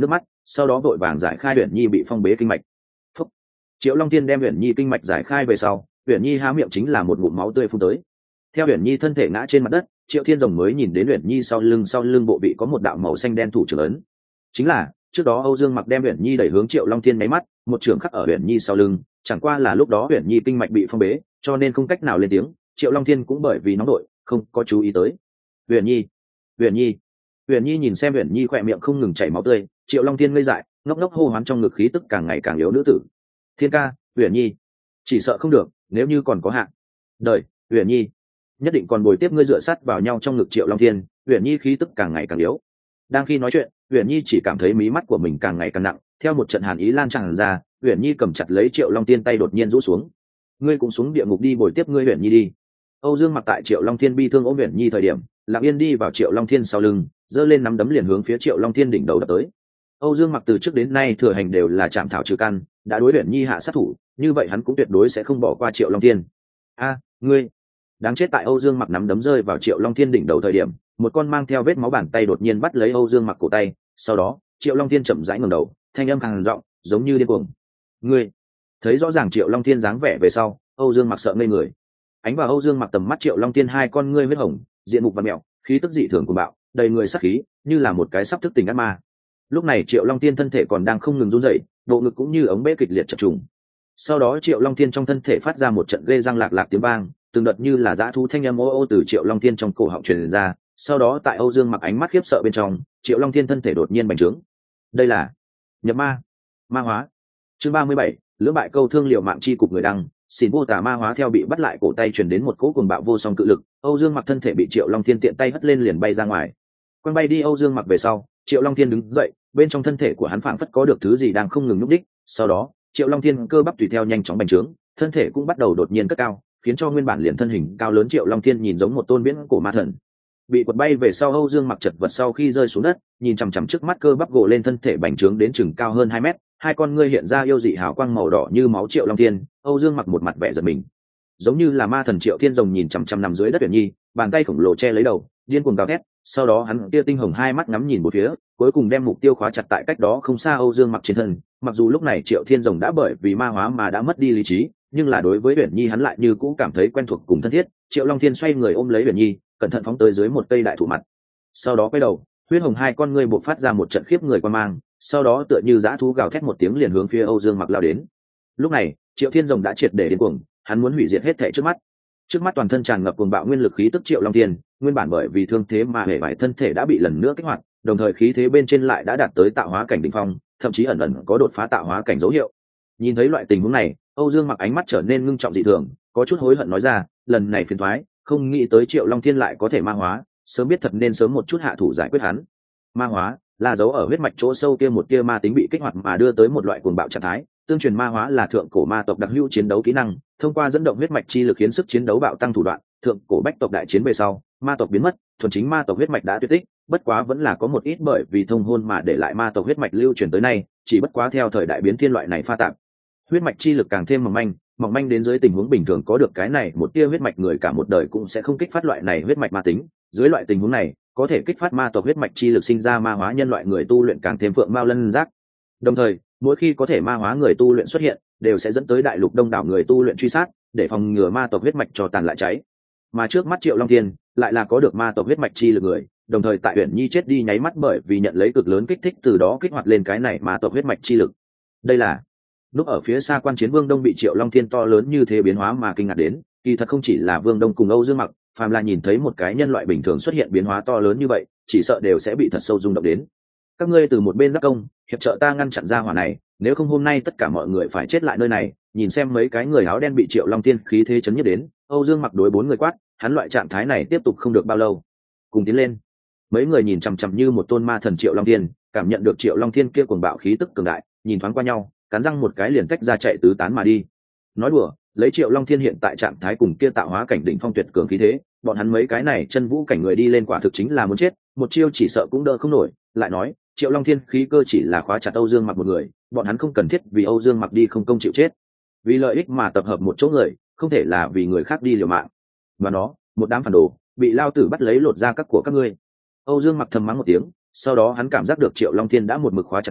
sau đó vội vàng giải khai Uyển Nhi bị phong bế kinh mạch. Phúc. Triệu Long Thiên đem Uyển Nhi kinh mạch giải khai về sau, Uyển Nhi há miệng chính là một ngụm máu tươi phun tới. Theo Uyển Nhi thân thể ngã trên mặt đất, Triệu Thiên Rồng mới nhìn đến Uyển Nhi sau lưng bộ vị có một đạo màu xanh đen thủ trưởng ấn. Chính là trước đó Âu Dương Mặc đem Uyển Nhi đẩy hướng Triệu Long Thiên máy mắt, một trường khắc ở Uyển Nhi sau lưng, chẳng qua là lúc đó Uyển Nhi kinh mạch bị phong bế, cho nên không cách nào lên tiếng. Triệu Long Thiên cũng bởi vì nóng đội, không có chú ý tới. Uyển Nhi, Uyển Nhi, Uyển Nhi nhìn xem Uyển Nhi khỏe miệng không ngừng chảy máu tươi, Triệu Long Thiên ngây dại, ngốc ngốc hô hoán trong ngực khí tức càng ngày càng yếu nữ tử. Thiên ca, Uyển Nhi, chỉ sợ không được, nếu như còn có hạn. Đời, Uyển Nhi, nhất định còn bồi tiếp ngươi dựa sát vào nhau trong ngực Triệu Long Thiên. Uyển Nhi khí tức càng ngày càng yếu. Đang khi nói chuyện, Uyển Nhi chỉ cảm thấy mí mắt của mình càng ngày càng nặng, theo một trận hàn ý lan tràn ra, Uyển Nhi cầm chặt lấy Triệu Long Thiên tay đột nhiên rũ xuống. Ngươi cũng xuống địa ngục đi bồi tiếp ngươi Uyển Nhi đi. Âu Dương Mặc tại Triệu Long Thiên bi thương ôm Uyển Nhi thời điểm, lặng yên đi vào Triệu Long Thiên sau lưng, giơ lên nắm đấm liền hướng phía Triệu Long Thiên đỉnh đầu đập tới. Âu Dương Mặc từ trước đến nay thừa hành đều là chạm thảo trừ căn, đã đối Uyển Nhi hạ sát thủ, như vậy hắn cũng tuyệt đối sẽ không bỏ qua Triệu Long Thiên. A, ngươi! Đáng chết! Tại Âu Dương Mặc nắm đấm rơi vào Triệu Long Thiên đỉnh đầu thời điểm, một con mang theo vết máu bàn tay đột nhiên bắt lấy Âu Dương Mặc cổ tay, sau đó, Triệu Long Thiên chậm rãi ngẩng đầu, thanh âm khàn giọng, giống như điên cuồng. Ngươi! Thấy rõ ràng Triệu Long Thiên dáng vẻ về sau, Âu Dương Mặc sợ ngây người. Ánh vào Âu Dương Mặc tầm mắt Triệu Long Thiên hai con ngươi huyết hồng, diện mục vặn mèo, khí tức dị thường cuồng bạo, đầy người sát khí, như là một cái sắp thức tỉnh ác ma. Lúc này Triệu Long Thiên thân thể còn đang không ngừng run rẩy, bộ ngực cũng như ống bể kịch liệt chập trùng. Sau đó Triệu Long Thiên trong thân thể phát ra một trận ghê răng lạc lạc tiếng vang, từng đợt như là dã thú thanh âm ô ô từ Triệu Long Thiên trong cổ họng truyền ra. Sau đó tại Âu Dương Mặc ánh mắt khiếp sợ bên trong, Triệu Long Thiên thân thể đột nhiên bành trướng. Đây là nhập ma, ma hóa. Chương 37, lưỡng bại câu thương liệu mạng chi cục người đăng, xin vô tả ma hóa theo bị bắt lại cổ tay truyền đến một cỗ cuồng bạo vô song cự lực, Âu Dương Mặc thân thể bị Triệu Long Thiên tiện tay hất lên liền bay ra ngoài. Quăng bay đi Âu Dương Mặc về sau, Triệu Long Thiên đứng dậy, bên trong thân thể của hắn phảng phất có được thứ gì đang không ngừng nhúc đích. Sau đó, Triệu Long Thiên cơ bắp tùy theo nhanh chóng bành trướng, thân thể cũng bắt đầu đột nhiên cất cao, khiến cho nguyên bản liền thân hình cao lớn Triệu Long Thiên nhìn giống một tôn viễn cổ ma thần. Bị quật bay về sau Âu Dương Mặc chật vật sau khi rơi xuống đất, nhìn chằm chằm trước mắt cơ bắp gồ lên thân thể bành trướng đến chừng cao hơn 2 mét, hai con ngươi hiện ra yêu dị hào quang màu đỏ như máu Triệu Long Thiên. Âu Dương Mặc một mặt vẻ giận mình, giống như là ma thần Triệu Thiên Rồng nhìn chằm chằm nằm dưới đất Uyển Nhi, bàn tay khổng lồ che lấy đầu, điên cuồng gào thét. Sau đó hắn kia tinh hồng hai mắt ngắm nhìn một phía, cuối cùng đem mục tiêu khóa chặt tại cách đó không xa Âu Dương Mặc trên thân. Mặc dù lúc này Triệu Thiên Rồng đã bởi vì ma hóa mà đã mất đi lý trí, nhưng là đối với Uyển Nhi hắn lại như cũ cảm thấy quen thuộc cùng thân thiết. Triệu Long Thiên xoay người ôm lấy Uyển Nhi, cẩn thận phóng tới dưới một cây đại thụ mặt. Sau đó quay đầu, huyết hồng hai con ngươi bộc phát ra một trận khiếp người quan mang, sau đó tựa như dã thú gào thét một tiếng liền hướng phía Âu Dương Mặc lao đến. Lúc này, Triệu Thiên Rồng đã triệt để điên cuồng, hắn muốn hủy diệt hết thảy trước mắt. Trước mắt toàn thân tràn ngập cuồng bạo nguyên lực khí tức Triệu Long Thiên, nguyên bản bởi vì thương thế mà hệ vải thân thể đã bị lần nữa kích hoạt, đồng thời khí thế bên trên lại đã đạt tới tạo hóa cảnh đỉnh phong, thậm chí ẩn ẩn có đột phá tạo hóa cảnh dấu hiệu. Nhìn thấy loại tình huống này, Âu Dương Mặc ánh mắt trở nên ngưng trọng dị thường, có chút hối hận nói ra, lần này phiền toái, không nghĩ tới Triệu Long Thiên lại có thể ma hóa, sớm biết thật nên sớm một chút hạ thủ giải quyết hắn. Ma hóa là dấu ở huyết mạch chỗ sâu kia một tia ma tính bị kích hoạt mà đưa tới một loại cuồng bạo trạng thái. Tương truyền ma hóa là thượng cổ ma tộc đặc hữu chiến đấu kỹ năng, thông qua dẫn động huyết mạch chi lực khiến sức chiến đấu bạo tăng thủ đoạn. Thượng cổ bách tộc đại chiến về sau, ma tộc biến mất, thuần chính ma tộc huyết mạch đã tuyệt tích, bất quá vẫn là có một ít bởi vì thông hôn mà để lại ma tộc huyết mạch lưu truyền tới nay, chỉ bất quá theo thời đại biến thiên loại này pha tạp, huyết mạch chi lực càng thêm mỏng manh đến dưới tình huống bình thường có được cái này một tia huyết mạch người cả một đời cũng sẽ không kích phát loại này huyết mạch ma tính. Dưới loại tình huống này, có thể kích phát ma tộc huyết mạch chi lực sinh ra ma hóa nhân loại người tu luyện càng thêm phượng mao lân giác. Đồng thời, mỗi khi có thể ma hóa người tu luyện xuất hiện, đều sẽ dẫn tới đại lục đông đảo người tu luyện truy sát, để phòng ngừa ma tộc huyết mạch cho tàn lại cháy. Mà trước mắt Triệu Long Thiên lại là có được ma tộc huyết mạch chi lực người, đồng thời tại Uyển Nhi chết đi nháy mắt bởi vì nhận lấy cực lớn kích thích từ đó kích hoạt lên cái này ma tộc huyết mạch chi lực. Đây là lúc ở phía xa quan chiến Vương Đông bị Triệu Long Thiên to lớn như thế biến hóa mà kinh ngạc đến, kỳ thật không chỉ là Vương Đông cùng Âu Dương Mặc, phàm là nhìn thấy một cái nhân loại bình thường xuất hiện biến hóa to lớn như vậy, chỉ sợ đều sẽ bị thật sâu rung động đến. Các ngươi từ một bên giác công, hiệp trợ ta ngăn chặn ra hỏa này, nếu không hôm nay tất cả mọi người phải chết lại nơi này. Nhìn xem mấy cái người áo đen bị Triệu Long Thiên khí thế chấn nhất đến, Âu Dương Mặc đối 4 người quát, hắn loại trạng thái này tiếp tục không được bao lâu. Cùng tiến lên. Mấy người nhìn chằm chằm như một tôn ma thần Triệu Long Thiên, cảm nhận được Triệu Long Thiên kia cuồng bạo khí tức cường đại, nhìn thoáng qua nhau, cắn răng một cái liền tách ra chạy tứ tán mà đi. Nói đùa, lấy Triệu Long Thiên hiện tại trạng thái cùng kia tạo hóa cảnh đỉnh phong tuyệt cường khí thế, bọn hắn mấy cái này chân vũ cảnh người đi lên quả thực chính là muốn chết, một chiêu chỉ sợ cũng đỡ không nổi. Lại nói, Triệu Long Thiên khí cơ chỉ là khóa chặt Âu Dương Mặc một người, bọn hắn không cần thiết vì Âu Dương Mặc đi không công chịu chết. Vì lợi ích mà tập hợp một chỗ người, không thể là vì người khác đi liều mạng. Và đó, một đám phản đồ, bị lao tử bắt lấy lột ra các của các ngươi. Âu Dương Mặc thầm mắng một tiếng, sau đó hắn cảm giác được Triệu Long Thiên đã một mực khóa chặt mình,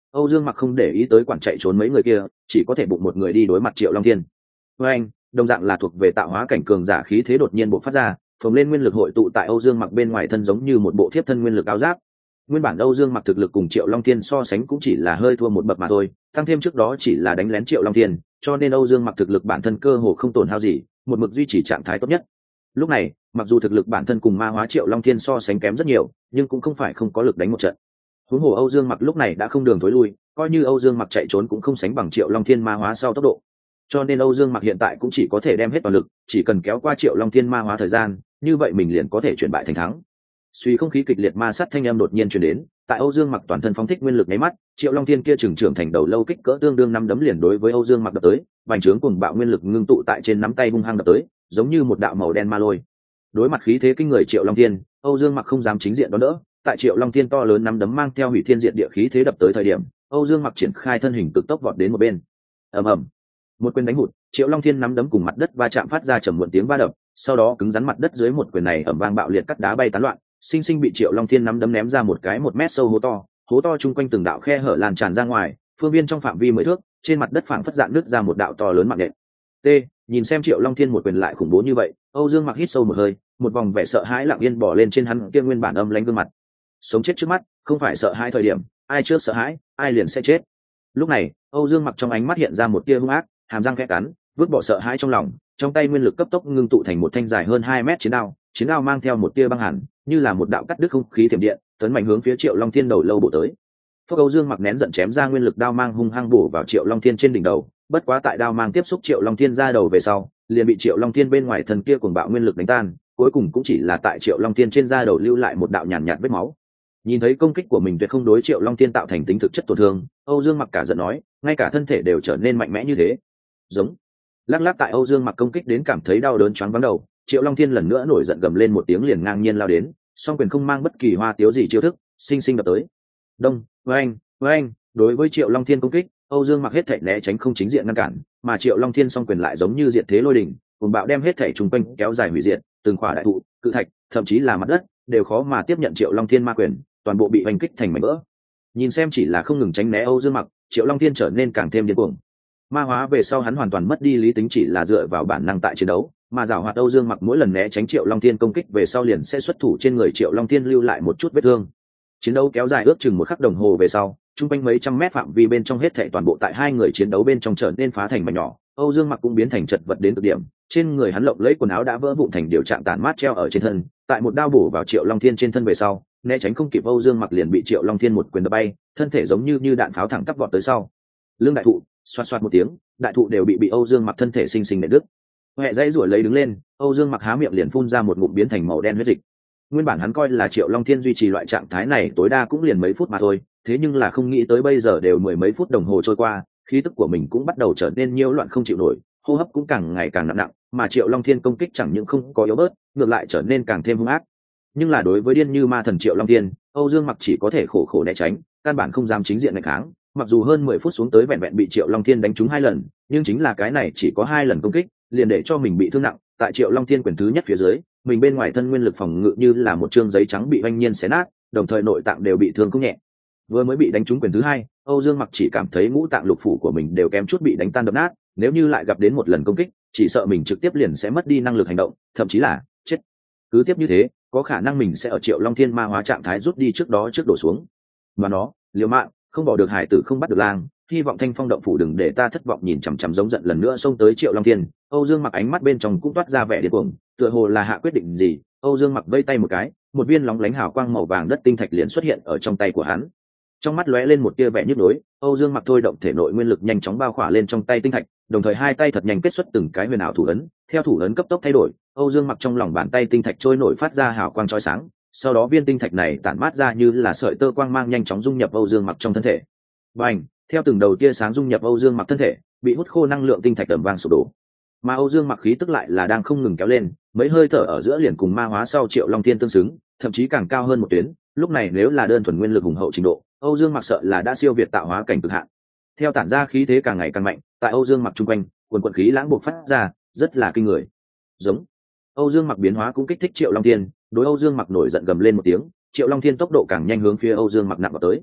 Âu Dương Mặc không để ý tới quản chạy trốn mấy người kia, chỉ có thể bụng một người đi đối mặt Triệu Long Thiên. Với anh, đồng dạng là thuộc về tạo hóa cảnh cường giả khí thế đột nhiên bộc phát ra, phồng lên nguyên lực hội tụ tại Âu Dương Mặc bên ngoài thân giống như một bộ thiếp thân nguyên lực áo giáp. Nguyên bản Âu Dương Mặc thực lực cùng Triệu Long Thiên so sánh cũng chỉ là hơi thua một bậc mà thôi, tăng thêm trước đó chỉ là đánh lén Triệu Long Thiên, cho nên Âu Dương Mặc thực lực bản thân cơ hồ không tổn hao gì, một mực duy trì trạng thái tốt nhất. Lúc này, mặc dù thực lực bản thân cùng ma hóa Triệu Long Thiên so sánh kém rất nhiều, nhưng cũng không phải không có lực đánh một trận. Huống hồ Âu Dương Mặc lúc này đã không đường thối lui, coi như Âu Dương Mặc chạy trốn cũng không sánh bằng Triệu Long Thiên ma hóa sau tốc độ. Cho nên Âu Dương Mặc hiện tại cũng chỉ có thể đem hết toàn lực, chỉ cần kéo qua Triệu Long Thiên ma hóa thời gian, như vậy mình liền có thể chuyển bại thành thắng. Suy không khí kịch liệt ma sát thanh âm đột nhiên truyền đến, tại Âu Dương Mặc toàn thân phóng thích nguyên lực nháy mắt, Triệu Long Thiên kia trưởng thành đầu lâu kích cỡ tương đương năm đấm liền đối với Âu Dương Mặc đập tới, bành trướng cùng bạo nguyên lực ngưng tụ tại trên nắm tay hung hăng đập tới, giống như một đạo màu đen ma lôi. Đối mặt khí thế kinh người Triệu Long Thiên, Âu Dương Mặc không dám chính diện đón đỡ, tại Triệu Long Thiên to lớn nắm đấm mang theo hủy thiên diệt địa khí thế đập tới thời điểm, Âu Dương Mặc triển khai thân hình cực tốc vọt đến một bên. Ầm ầm, một quyền đánh hụt, Triệu Long Thiên nắm đấm cùng mặt đất va chạm phát ra trầm muộn tiếng va đập, sau đó cứng rắn mặt đất dưới một quyền này ầm vang bạo liệt cắt đá bay tán loạn, sinh sinh bị Triệu Long Thiên nắm đấm ném ra một cái 1 mét sâu hố to chung quanh từng đạo khe hở lan tràn ra ngoài, phương viên trong phạm vi 10 thước, trên mặt đất phảng phất dạn nứt ra một đạo to lớn mạng nhện. T, nhìn xem Triệu Long Thiên một quyền lại khủng bố như vậy, Âu Dương Mặc hít sâu một hơi, một vòng vẻ sợ hãi lặng yên bỏ lên trên hắn kia nguyên bản âm lãnh gương mặt. Sống chết trước mắt, không phải sợ hãi thời điểm, ai trước sợ hãi, ai liền sẽ chết. Lúc này, Âu Dương Mặc trong ánh mắt hiện ra một tia hung ác, hàm răng khẽ cắn, vứt bỏ sợ hãi trong lòng, trong tay nguyên lực cấp tốc ngưng tụ thành một thanh dài hơn 2 mét chiến đao mang theo một tia băng hàn, như là một đạo cắt đứt không khí thiểm điện, tấn mạnh hướng phía Triệu Long Thiên đầu lâu bổ tới. Phốc, Âu Dương Mặc nén giận chém ra nguyên lực đao mang hung hăng bổ vào Triệu Long Thiên trên đỉnh đầu, bất quá tại đao mang tiếp xúc Triệu Long Thiên ra đầu về sau, liền bị Triệu Long Thiên bên ngoài thân kia cuồng bạo nguyên lực đánh tan, cuối cùng cũng chỉ là tại Triệu Long Thiên trên da đầu lưu lại một đạo nhàn nhạt vết máu. Nhìn thấy công kích của mình tuyệt không đối Triệu Long Thiên tạo thành tính thực chất tổn thương, Âu Dương Mặc cả giận nói, ngay cả thân thể đều trở nên mạnh mẽ như thế. Giống. Lắc lắc tại Âu Dương Mặc công kích đến cảm thấy đau đớn choáng váng đầu, Triệu Long Thiên lần nữa nổi giận gầm lên một tiếng liền ngang nhiên lao đến, song quyền không mang bất kỳ hoa tiếu gì chiêu thức, sinh sinh đập tới. Đông, oanh, đối với Triệu Long Thiên công kích, Âu Dương Mặc hết thảy né tránh không chính diện ngăn cản, mà Triệu Long Thiên song quyền lại giống như diệt thế lôi đình, cùng bạo đem hết thảy trùng quanh kéo dài hủy diệt, từng khỏa đại thụ, cự thạch, thậm chí là mặt đất, đều khó mà tiếp nhận Triệu Long Thiên ma quyền, toàn bộ bị hoành kích thành mảnh vỡ. Nhìn xem chỉ là không ngừng tránh né Âu Dương Mặc, Triệu Long Thiên trở nên càng thêm điên cuồng. Ma hóa về sau hắn hoàn toàn mất đi lý tính, chỉ là dựa vào bản năng tại chiến đấu, mà giảo hoạt Âu Dương Mặc mỗi lần né tránh Triệu Long Thiên công kích về sau liền sẽ xuất thủ trên người Triệu Long Thiên lưu lại một chút vết thương. Chiến đấu kéo dài ước chừng 1 khắc đồng hồ về sau, trung quanh mấy trăm mét phạm vi bên trong hết thảy toàn bộ tại hai người chiến đấu bên trong trở nên phá thành mảnh nhỏ. Âu Dương Mặc cũng biến thành chật vật đến cực điểm, trên người hắn lộng lẫy quần áo đã vỡ vụn thành điều trạng tàn mát treo ở trên thân, tại một đao bổ vào Triệu Long Thiên trên thân về sau, né tránh không kịp Âu Dương Mặc liền bị Triệu Long Thiên một quyền đập bay, thân thể giống như đạn pháo thẳng tắp vọt tới sau. Lưng đại thụ, xoạt xoạt một tiếng, đại thụ đều bị Âu Dương Mặc thân thể sinh sinh nện đứt. Hệ dãy rủa lấy đứng lên, Âu Dương Mặc há miệng liền phun ra một ngụm biến thành màu đen huyết dịch. Nguyên bản hắn coi là Triệu Long Thiên duy trì loại trạng thái này tối đa cũng liền mấy phút mà thôi, thế nhưng là không nghĩ tới bây giờ đều 10 mấy phút đồng hồ trôi qua, khí tức của mình cũng bắt đầu trở nên nhiễu loạn không chịu nổi, hô hấp cũng càng ngày càng nặng, mà Triệu Long Thiên công kích chẳng những không có yếu bớt, ngược lại trở nên càng thêm hung ác. Nhưng là đối với điên như ma thần Triệu Long Thiên, Âu Dương Mặc chỉ có thể khổ khổ né tránh, căn bản không dám chính diện nghênh kháng. Mặc dù hơn 10 phút xuống tới vẹn vẹn bị Triệu Long Thiên đánh trúng 2 lần, nhưng chính là cái này chỉ có 2 lần công kích, liền để cho mình bị thương nặng. Tại Triệu Long Thiên quyền thứ nhất phía dưới, mình bên ngoài thân nguyên lực phòng ngự như là một trương giấy trắng bị oanh nhiên xé nát, đồng thời nội tạng đều bị thương không nhẹ. Vừa mới bị đánh trúng quyền thứ hai, Âu Dương Mặc chỉ cảm thấy ngũ tạng lục phủ của mình đều kém chút bị đánh tan đập nát, nếu như lại gặp đến một lần công kích, chỉ sợ mình trực tiếp liền sẽ mất đi năng lực hành động, thậm chí là chết. Cứ tiếp như thế, có khả năng mình sẽ ở Triệu Long Thiên ma hóa trạng thái rút đi trước đổ xuống. Mà nó, liều mạng, không bỏ được hải tử không bắt được lang, hy vọng Thanh Phong động phủ đừng để ta thất vọng. Nhìn chằm chằm giống giận lần nữa xông tới Triệu Long Thiên, Âu Dương Mặc ánh mắt bên trong cũng toát ra vẻ điên cuồng, tựa hồ là hạ quyết định gì. Âu Dương Mặc vây tay một cái, một viên lóng lánh hào quang màu vàng đất tinh thạch liền xuất hiện ở trong tay của hắn. Trong mắt lóe lên một tia vẻ nhức nhối, Âu Dương Mặc thôi động thể nội nguyên lực nhanh chóng bao khỏa lên trong tay tinh thạch, đồng thời hai tay thật nhanh kết xuất từng cái huyền ảo thủ ấn. Theo thủ ấn cấp tốc thay đổi, Âu Dương Mặc trong lòng bàn tay tinh thạch trôi nổi phát ra hào quang chói sáng, sau đó viên tinh thạch này tản mát ra như là sợi tơ quang mang nhanh chóng dung nhập Âu Dương Mặc trong thân thể. Bành, theo từng đầu tia sáng dung nhập Âu Dương Mặc thân thể, bị hút khô năng lượng tinh thạch ầm vang sụp đổ. Mà Âu Dương Mặc khí tức lại là đang không ngừng kéo lên, mấy hơi thở ở giữa liền cùng ma hóa sau Triệu Long Thiên tương xứng, thậm chí càng cao hơn một tuyến. Lúc này nếu là đơn thuần nguyên lực hùng hậu trình độ, Âu Dương Mặc sợ là đã siêu việt tạo hóa cảnh cực hạn. Theo tản ra khí thế càng ngày càng mạnh, tại Âu Dương Mặc trung quanh, quần quần khí lãng bộc phát ra, rất là kinh người. Giống. Âu Dương Mặc biến hóa cũng kích thích Triệu Long Thiên, đối Âu Dương Mặc nổi giận gầm lên một tiếng, Triệu Long Thiên tốc độ càng nhanh hướng phía Âu Dương Mặc nặng vào tới.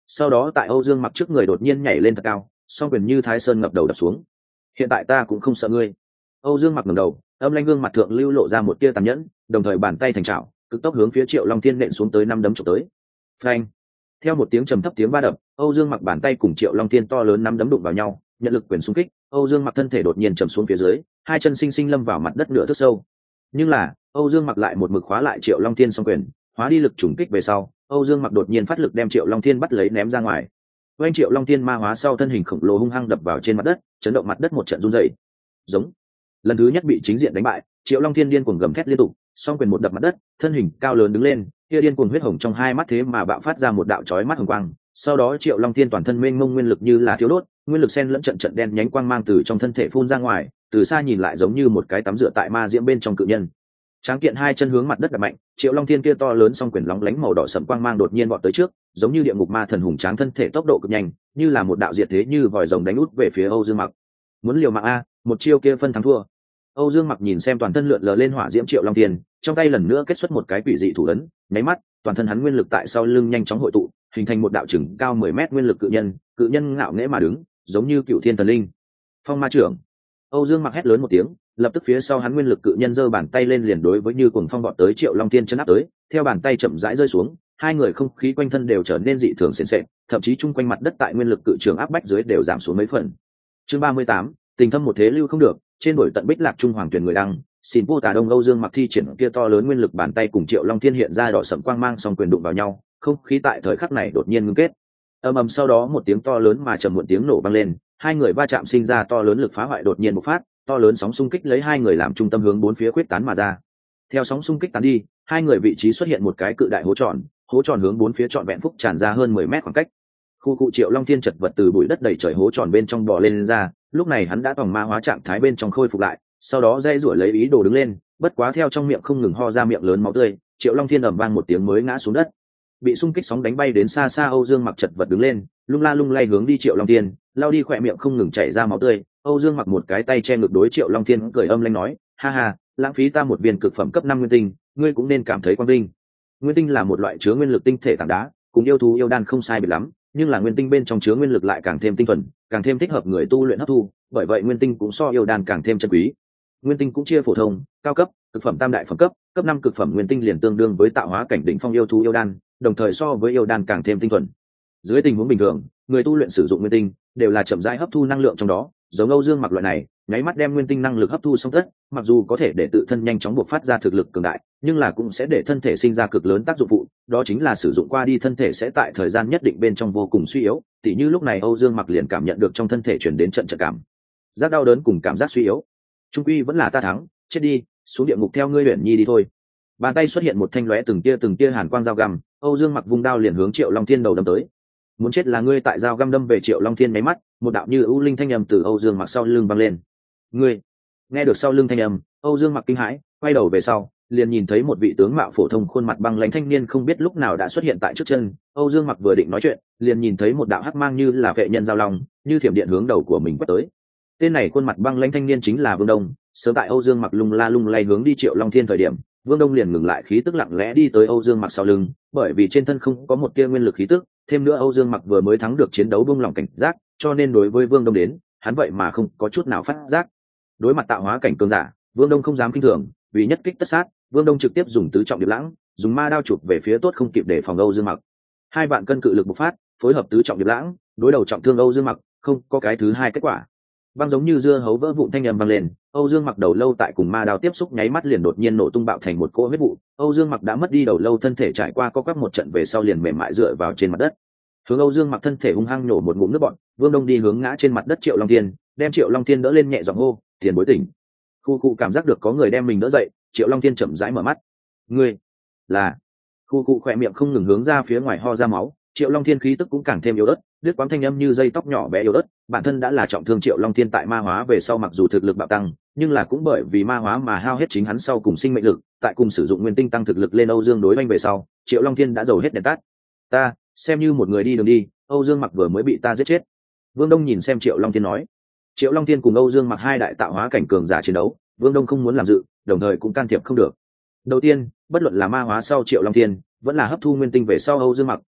sau đó tại Âu Dương Mặc trước người đột nhiên nhảy lên thật cao, song quyền như Thái Sơn ngập đầu đập xuống. Hiện tại ta cũng không sợ ngươi. Âu Dương Mặc ngẩng đầu, âm lãnh gương mặt thượng lưu lộ ra một tia tàn nhẫn, đồng thời bàn tay thành trảo, cực tốc hướng phía Triệu Long Thiên nện xuống tới 5 đấm chụp tới. Phanh! Theo một tiếng trầm thấp tiếng va đập, Âu Dương Mặc bàn tay cùng Triệu Long Thiên to lớn 5 đấm đụng vào nhau, nhận lực quyền xung kích, Âu Dương Mặc thân thể đột nhiên trầm xuống phía dưới, hai chân sinh sinh lâm vào mặt đất nửa thước sâu. Nhưng là, Âu Dương Mặc lại một mực khóa lại Triệu Long Thiên song quyền, hóa đi lực trùng kích về sau, Âu Dương Mặc đột nhiên phát lực đem Triệu Long Thiên bắt lấy ném ra ngoài. Oanh Triệu Long Thiên ma hóa sau thân hình khổng lồ hung hăng đập vào trên mặt đất, chấn động mặt đất một trận rung rẩy. Giống. Lần thứ nhất bị chính diện đánh bại, Triệu Long Thiên điên cuồng gầm thét liên tục, song quyền một đập mặt đất, thân hình cao lớn đứng lên, kia điên cuồng huyết hồng trong hai mắt thế mà bạo phát ra một đạo chói mắt hồng quang. Sau đó Triệu Long Thiên toàn thân mênh mông nguyên lực như là thiếu đốt, nguyên lực xen lẫn trận trận đen nhánh quang mang từ trong thân thể phun ra ngoài, từ xa nhìn lại giống như một cái tắm rửa tại ma diễm bên trong cự nhân. Tráng kiện hai chân hướng mặt đất đập mạnh, Triệu Long Thiên kia to lớn song quyền lóng lánh màu đỏ sẫm quang mang đột nhiên vọt tới trước, giống như địa ngục ma thần hùng tráng thân thể tốc độ cực nhanh, như là một đạo diệt thế như vòi rồng đánh út về phía Âu Dương Mặc. Muốn liều mạng a, một chiêu kia phân thắng thua. Âu Dương Mặc nhìn xem toàn thân lượn lờ lên hỏa diễm Triệu Long Thiên, trong tay lần nữa kết xuất một cái quỷ dị thủ ấn, nháy mắt, toàn thân hắn nguyên lực tại sau lưng nhanh chóng hội tụ, hình thành một đạo chừng cao 10 mét nguyên lực cự nhân ngạo nghễ mà đứng, giống như cựu thiên thần linh. Phong ma trưởng. Âu Dương Mặc hét lớn một tiếng, lập tức phía sau hắn nguyên lực cự nhân giơ bàn tay lên liền đối với như cuồng phong vọt tới Triệu Long Thiên chân áp tới, theo bàn tay chậm rãi rơi xuống, hai người không khí quanh thân đều trở nên dị thường sền sệt, thậm chí chung quanh mặt đất tại nguyên lực cự trường áp bách dưới đều giảm xuống mấy phần. Chương 38, tình thâm một thế lưu không được, trên đổi tận Bích Lạc Trung Hoàng Tuyền người đăng, xin vô tà đông Âu Dương Mặc thi triển kia to lớn nguyên lực bàn tay cùng Triệu Long Thiên hiện ra đỏ sẫm quang mang song quyền đụng vào nhau, không khí tại thời khắc này đột nhiên ngưng kết. Ầm ầm sau đó một tiếng to lớn mà trầm muộn tiếng nổ vang lên, hai người va chạm sinh ra to lớn lực phá hoại đột nhiên bộc phát, to lớn sóng xung kích lấy hai người làm trung tâm hướng bốn phía khuyết tán mà ra. Theo sóng xung kích tán đi, hai người vị trí xuất hiện một cái cự đại hố tròn hướng bốn phía trọn vẹn phúc tràn ra hơn 10 mét khoảng cách. Khu cụ Triệu Long Thiên chật vật từ bụi đất đầy trời hố tròn bên trong bò lên ra, lúc này hắn đã toàn ma hóa trạng thái bên trong khôi phục lại, sau đó dây rủa lấy ý đồ đứng lên, bất quá theo trong miệng không ngừng ho ra miệng lớn máu tươi, Triệu Long Thiên ầm vang một tiếng mới ngã xuống đất. Bị xung kích sóng đánh bay đến xa xa Âu Dương Mặc chật vật đứng lên, lung la lung lay hướng đi Triệu Long Thiên, lao đi khỏe miệng không ngừng chảy ra máu tươi. Âu Dương Mặc một cái tay che ngực đối Triệu Long Thiên cười âm lanh nói, ha ha, lãng phí ta một viên cực phẩm cấp 5 nguyên tinh, ngươi cũng nên cảm thấy quang vinh. Nguyên tinh là một loại chứa nguyên lực tinh thể tảng đá, cùng yêu thú yêu đan không sai biệt lắm, nhưng là nguyên tinh bên trong chứa nguyên lực lại càng thêm tinh thuần, càng thêm thích hợp người tu luyện hấp thu, bởi vậy nguyên tinh cũng so yêu đan càng thêm chân quý. Nguyên tinh cũng chia phổ thông, cao cấp, cực phẩm tam đại phẩm cấp, cấp 5 cực phẩm nguyên tinh liền tương đương với tạo hóa cảnh đỉnh phong yêu thú yêu đan, đồng thời so với yêu đan càng thêm tinh thuần. Dưới tình huống bình thường, người tu luyện sử dụng nguyên tinh đều là chậm rãi hấp thu năng lượng trong đó, giống Âu Dương Mặc loại này, nháy mắt đem nguyên tinh năng lực hấp thu xong tất, mặc dù có thể để tự thân nhanh chóng bộc phát ra thực lực cường đại, nhưng là cũng sẽ để thân thể sinh ra cực lớn tác dụng phụ, đó chính là sử dụng qua đi thân thể sẽ tại thời gian nhất định bên trong vô cùng suy yếu, tỉ như lúc này Âu Dương Mặc liền cảm nhận được trong thân thể truyền đến trận cảm giác đau đớn cùng cảm giác suy yếu. Trung quy vẫn là ta thắng, chết đi, xuống địa ngục theo ngươi Uyển Nhi đi thôi. Bàn tay xuất hiện một thanh lóe từng tia hàn quang dao găm, Âu Dương Mặc vung đao liền hướng Triệu Long Thiên đầu đâm tới. Muốn chết là ngươi, tại dao găm đâm về Triệu Long Thiên mấy mắt, một đạo như ưu linh thanh âm từ Âu Dương Mặc sau lưng vang lên. Ngươi? Nghe được sau lưng thanh âm, Âu Dương Mặc kinh hãi, quay đầu về sau, liền nhìn thấy một vị tướng mạo phổ thông khuôn mặt băng lãnh thanh niên không biết lúc nào đã xuất hiện tại trước chân. Âu Dương Mặc vừa định nói chuyện, liền nhìn thấy một đạo hắc mang như là vệ nhân giao long, như thiểm điện hướng đầu của mình quét tới. Tên này khuôn mặt băng lãnh thanh niên chính là Vương Đông. Sớm tại Âu Dương Mặc lung la lung lay hướng đi Triệu Long Thiên thời điểm, Vương Đông liền ngừng lại khí tức lặng lẽ đi tới Âu Dương Mặc sau lưng, bởi vì trên thân không có một tia nguyên lực khí tức, thêm nữa Âu Dương Mặc vừa mới thắng được chiến đấu buông lỏng cảnh giác, cho nên đối với Vương Đông đến, hắn vậy mà không có chút nào phát giác. Đối mặt tạo hóa cảnh cường giả, Vương Đông không dám kinh thường, vì nhất kích tất sát, Vương Đông trực tiếp dùng tứ trọng điệp lãng, dùng ma đao chụp về phía tốt không kịp để phòng Âu Dương Mặc. 2 vạn cân cự lực bộc phát, phối hợp tứ trọng điệp lãng, đối đầu trọng thương Âu Dương Mặc, không có cái thứ hai kết quả. Băng giống như dưa hấu vỡ vụn thanh âm vang lên, Âu Dương Mặc đầu lâu tại cùng ma đao tiếp xúc nháy mắt liền đột nhiên nổ tung bạo thành một cỗ huyết vụ. Âu Dương Mặc đã mất đi đầu lâu thân thể trải qua co quắp một trận về sau liền mềm mại dựa vào trên mặt đất. Hướng Âu Dương Mặc thân thể hung hăng nhổ một ngụm nước bọt, Vương Đông đi hướng ngã trên mặt đất Triệu Long Thiên, đem Triệu Long Thiên đỡ lên nhẹ giọng hô, "Tiền bối tỉnh." Khu cụ cảm giác được có người đem mình đỡ dậy, Triệu Long Thiên chậm rãi mở mắt. "Ngươi là?" Khu cụ khỏe miệng không ngừng hướng ra phía ngoài ho ra máu, Triệu Long Thiên khí tức cũng càng thêm yếu ớt, đứt quãng thanh âm như dây tóc nhỏ bé yếu ớt, bản thân đã là trọng thương Triệu Long Thiên tại ma hóa về sau mặc dù thực lực bạo tăng, nhưng là cũng bởi vì ma hóa mà hao hết chính hắn sau cùng sinh mệnh lực, tại cùng sử dụng nguyên tinh tăng thực lực lên Âu Dương đối oanh về sau, Triệu Long Thiên đã dầu hết đèn tắt. "Ta, xem như một người đi đường đi, Âu Dương Mặc vừa mới bị ta giết chết." Vương Đông nhìn xem Triệu Long Thiên nói. Triệu Long Thiên cùng Âu Dương Mặc hai đại tạo hóa cảnh cường giả chiến đấu, Vương Đông không muốn làm dự, đồng thời cũng can thiệp không được. Đầu tiên, bất luận là ma hóa sau Triệu Long Thiên, vẫn là hấp thu nguyên tinh về sau Âu Dương Mặc,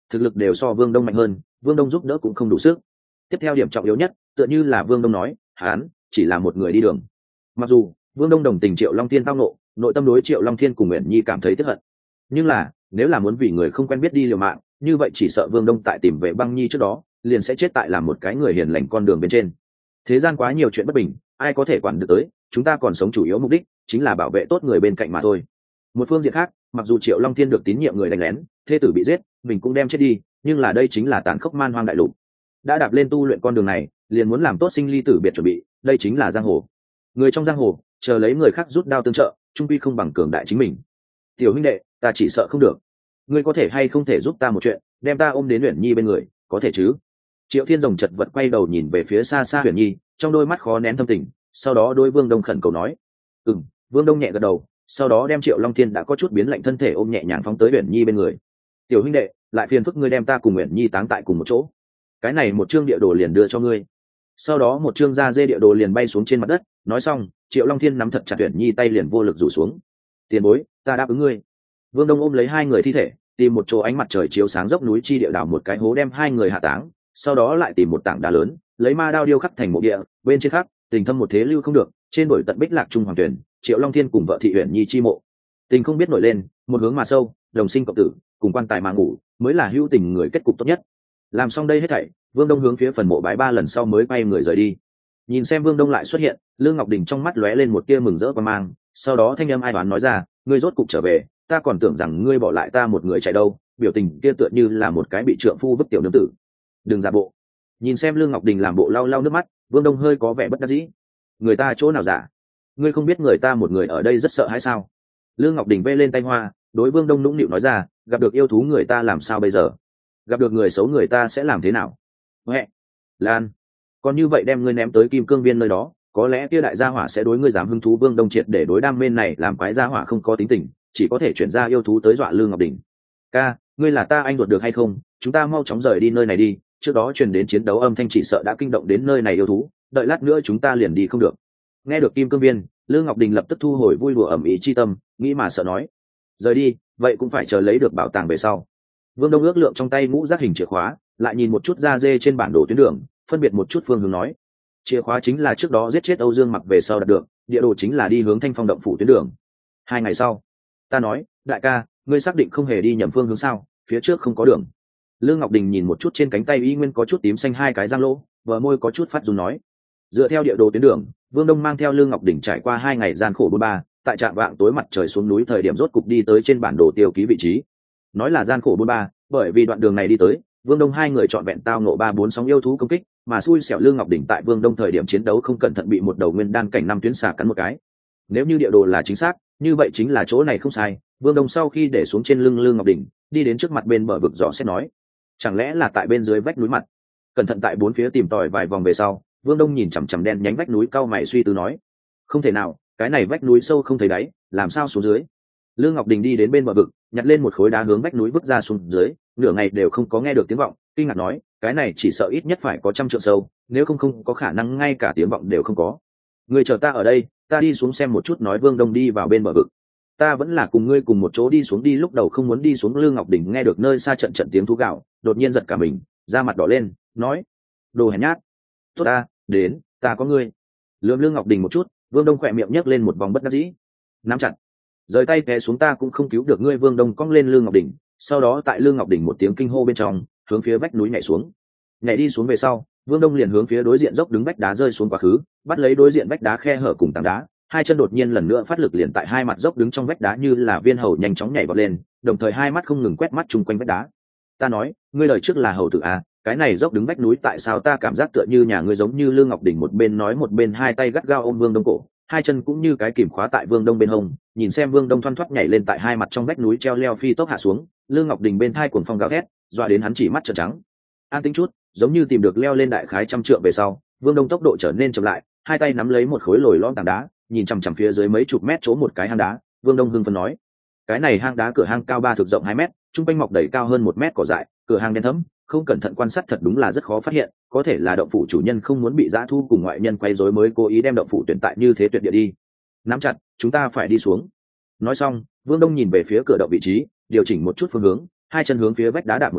thực lực đều so Vương Đông mạnh hơn, Vương Đông giúp đỡ cũng không đủ sức. Tiếp theo điểm trọng yếu nhất, tựa như là Vương Đông nói, hắn chỉ là một người đi đường. Mặc dù Vương Đông đồng tình Triệu Long Thiên tao nộ, nội tâm đối Triệu Long Thiên cùng Uyển Nhi cảm thấy tiếc hận, nhưng là nếu là muốn vì người không quen biết đi liều mạng, như vậy chỉ sợ Vương Đông tại tìm về Băng Nhi trước đó liền sẽ chết tại làm một cái người hiền lành con đường bên trên. Thế gian quá nhiều chuyện bất bình, ai có thể quản được tới, chúng ta còn sống chủ yếu mục đích chính là bảo vệ tốt người bên cạnh mà thôi. Một phương diện khác, mặc dù Triệu Long Thiên được tín nhiệm người đánh lén, thê tử bị giết, mình cũng đem chết đi, nhưng là đây chính là tàn khốc man hoang đại lục. Đã đạp lên tu luyện con đường này, liền muốn làm tốt sinh ly tử biệt chuẩn bị, đây chính là giang hồ. Người trong giang hồ, chờ lấy người khác rút đao tương trợ, trung quy không bằng cường đại chính mình. Tiểu huynh đệ, ta chỉ sợ không được. Ngươi có thể hay không thể giúp ta một chuyện, đem ta ôm đến Uyển Nhi bên người, có thể chứ? Triệu Thiên Rồng chật vật quay đầu nhìn về phía xa xa Uyển Nhi, trong đôi mắt khó nén thâm tình, sau đó đôi Vương Đông khẩn cầu nói: Vương Đông nhẹ gật đầu, sau đó đem Triệu Long Thiên đã có chút biến lạnh thân thể ôm nhẹ nhàng phóng tới Uyển Nhi bên người. Tiểu huynh đệ, lại phiền phức ngươi đem ta cùng Uyển Nhi táng tại cùng một chỗ. Cái này một chương địa đồ liền đưa cho ngươi. Sau đó một chương da dê địa đồ liền bay xuống trên mặt đất. Nói xong, Triệu Long Thiên nắm thật chặt Uyển Nhi tay liền vô lực rủ xuống. Tiền bối, ta đáp ứng ngươi. Vương Đông ôm lấy hai người thi thể, tìm một chỗ ánh mặt trời chiếu sáng dốc núi chi địa đào một cái hố đem hai người hạ táng, sau đó lại tìm một tảng đá lớn, lấy ma đao điêu khắc thành mộ địa, bên trên khắc tình thâm một thế lưu không được, trên đổi tận bích lạc trung hoàng tuyển, Triệu Long Thiên cùng vợ thị Uyển Nhi chi mộ. Tình không biết nổi lên, một hướng mà sâu, đồng sinh cộng tử, cùng quan tài mà ngủ, mới là hữu tình người kết cục tốt nhất. Làm xong đây hết thảy, Vương Đông hướng phía phần mộ bái 3 lần sau mới quay người rời đi. Nhìn xem Vương Đông lại xuất hiện, Lương Ngọc Đình trong mắt lóe lên một tia mừng rỡ và mang, sau đó thanh âm ai đoán nói ra: ngươi rốt cục trở về, ta còn tưởng rằng ngươi bỏ lại ta một người chạy đâu. Biểu tình kia tựa như là một cái bị trượng phu vứt tiểu nương tử. Đừng giả bộ. Nhìn xem Lương Ngọc Đình làm bộ lau lau nước mắt, Vương Đông hơi có vẻ bất đắc dĩ. Người ta chỗ nào giả? Ngươi không biết người ta một người ở đây rất sợ hãi sao? Lương Ngọc Đình vê lên tay hoa, đối Vương Đông nũng nịu nói ra: gặp được yêu thú người ta làm sao bây giờ? Gặp được người xấu người ta sẽ làm thế nào? Huệ, Lan, còn như vậy đem ngươi ném tới Kim Cương Viên nơi đó, có lẽ kia đại gia hỏa sẽ đối ngươi dám hứng thú. Vương Đông triệt để đối đam mê này làm quái gia hỏa không có tính tình, chỉ có thể chuyển ra yêu thú tới dọa Lương Ngọc Đình. Ca, ngươi là ta anh ruột được hay không? Chúng ta mau chóng rời đi nơi này đi, trước đó truyền đến chiến đấu âm thanh chỉ sợ đã kinh động đến nơi này yêu thú, đợi lát nữa chúng ta liền đi không được. Nghe được Kim Cương Viên, Lương Ngọc Đình lập tức thu hồi vui đùa ẩm ý chi tâm, nghĩ mà sợ nói: rời đi, vậy cũng phải chờ lấy được bảo tàng về sau. Vương Đông ước lượng trong tay ngũ giác hình chìa khóa, lại nhìn một chút da dê trên bản đồ tuyến đường, phân biệt một chút phương hướng nói: chìa khóa chính là trước đó giết chết Âu Dương Mặc về sau đạt được, địa đồ chính là đi hướng Thanh Phong động phủ tuyến đường. 2 ngày sau, ta nói: đại ca, ngươi xác định không hề đi nhầm phương hướng sao? Phía trước không có đường. Lương Ngọc Đình nhìn một chút trên cánh tay y nguyên có chút tím xanh 2 cái răng lỗ, bờ môi có chút phát run nói: dựa theo địa đồ tuyến đường, Vương Đông mang theo Lương Ngọc Đình trải qua 2 ngày gian khổ bôn ba, tại trạm vạng tối mặt trời xuống núi thời điểm rốt cục đi tới trên bản đồ tiêu ký vị trí. Nói là gian khổ bôn ba, bởi vì đoạn đường này đi tới, Vương Đông 2 người trọn vẹn tao ngộ 3-4 sóng yêu thú công kích, mà xui xẻo Lương Ngọc Đình tại Vương Đông thời điểm chiến đấu không cẩn thận bị một đầu nguyên đan cảnh 5 tuyến xà cắn một cái. Nếu như địa đồ là chính xác, như vậy chính là chỗ này không sai. Vương Đông sau khi để xuống trên lưng Lương Ngọc Đình, đi đến trước mặt bên bờ vực dò xét nói: chẳng lẽ là tại bên dưới vách núi mặt? Cẩn thận tại 4 phía tìm tòi vài vòng về sau, Vương Đông nhìn chằm chằm đen nhánh vách núi cao mày suy tư nói: không thể nào, cái này vách núi sâu không thấy đáy, làm sao xuống dưới? Lương Ngọc Đình đi đến bên bờ vực, nhặt lên một khối đá hướng vách núi vứt ra xuống dưới, nửa ngày đều không có nghe được tiếng vọng, kinh ngạc nói: cái này chỉ sợ ít nhất phải có 100 trượng sâu, nếu không có khả năng ngay cả tiếng vọng đều không có. Ngươi chờ ta ở đây, ta đi xuống xem một chút. Nói Vương Đông đi vào bên bờ vực. Ta vẫn là cùng ngươi cùng một chỗ đi xuống đi. Lúc đầu không muốn đi xuống Lương Ngọc Đình nghe được nơi xa trận trận tiếng thú gạo, đột nhiên giật cả mình, da mặt đỏ lên, nói: đồ hèn nhát. Tốt ta, đến, ta có ngươi. Lườm Lương Ngọc Đình một chút, Vương Đông khỏe miệng nhấc lên một vòng bất đắc dĩ, nắm chặt. Rời tay té xuống, ta cũng không cứu được ngươi. Vương Đông cong lên Lương Ngọc Đình, sau đó tại Lương Ngọc Đình một tiếng kinh hô bên trong, hướng phía vách núi nhảy xuống. Nhảy đi xuống về sau, Vương Đông liền hướng phía đối diện dốc đứng vách đá rơi xuống quá khứ, bắt lấy đối diện vách đá khe hở cùng tảng đá, 2 chân đột nhiên lần nữa phát lực liền tại 2 mặt dốc đứng trong vách đá như là viên hầu nhanh chóng nhảy vọt lên, đồng thời 2 mắt không ngừng quét mắt chung quanh vách đá. Ta nói, ngươi lời trước là hầu tử à? Cái này dốc đứng vách núi tại sao ta cảm giác tựa như nhà ngươi? Giống như Lương Ngọc Đình một bên nói một bên 2 tay gắt gao ôm Vương Đông cổ, 2 chân cũng như cái kìm khóa tại Vương Đông bên hông, nhìn xem Vương Đông thoăn thoắt nhảy lên tại 2 mặt trong vách núi treo leo phi tốc hạ xuống. Lương Ngọc Đình bên thai cuồng phong gào thét, dọa đến hắn chỉ mắt trợn trắng. An tĩnh chút, giống như tìm được leo lên đại khái 100 trượng về sau, Vương Đông tốc độ trở nên chậm lại, 2 tay nắm lấy một khối lồi lõm tảng đá, nhìn chằm chằm phía dưới mấy chục mét chỗ một cái hang đá. Vương Đông hưng phấn nói: cái này hang đá cửa hang cao 3 thước rộng 2 mét, trung quanh mọc đầy cao hơn 1 mét cỏ dại, cửa hang đen thẫm, không cẩn thận quan sát thật đúng là rất khó phát hiện, có thể là động phủ chủ nhân không muốn bị dã thu cùng ngoại nhân quấy rối mới cố ý đem động phủ tuyển tại như thế tuyệt địa đi. Nắm chặt, chúng ta phải đi xuống. Nói xong, Vương Đông nhìn về phía cửa động vị trí, điều chỉnh một chút phương hướng, 2 chân hướng phía vách đá đạp một cái,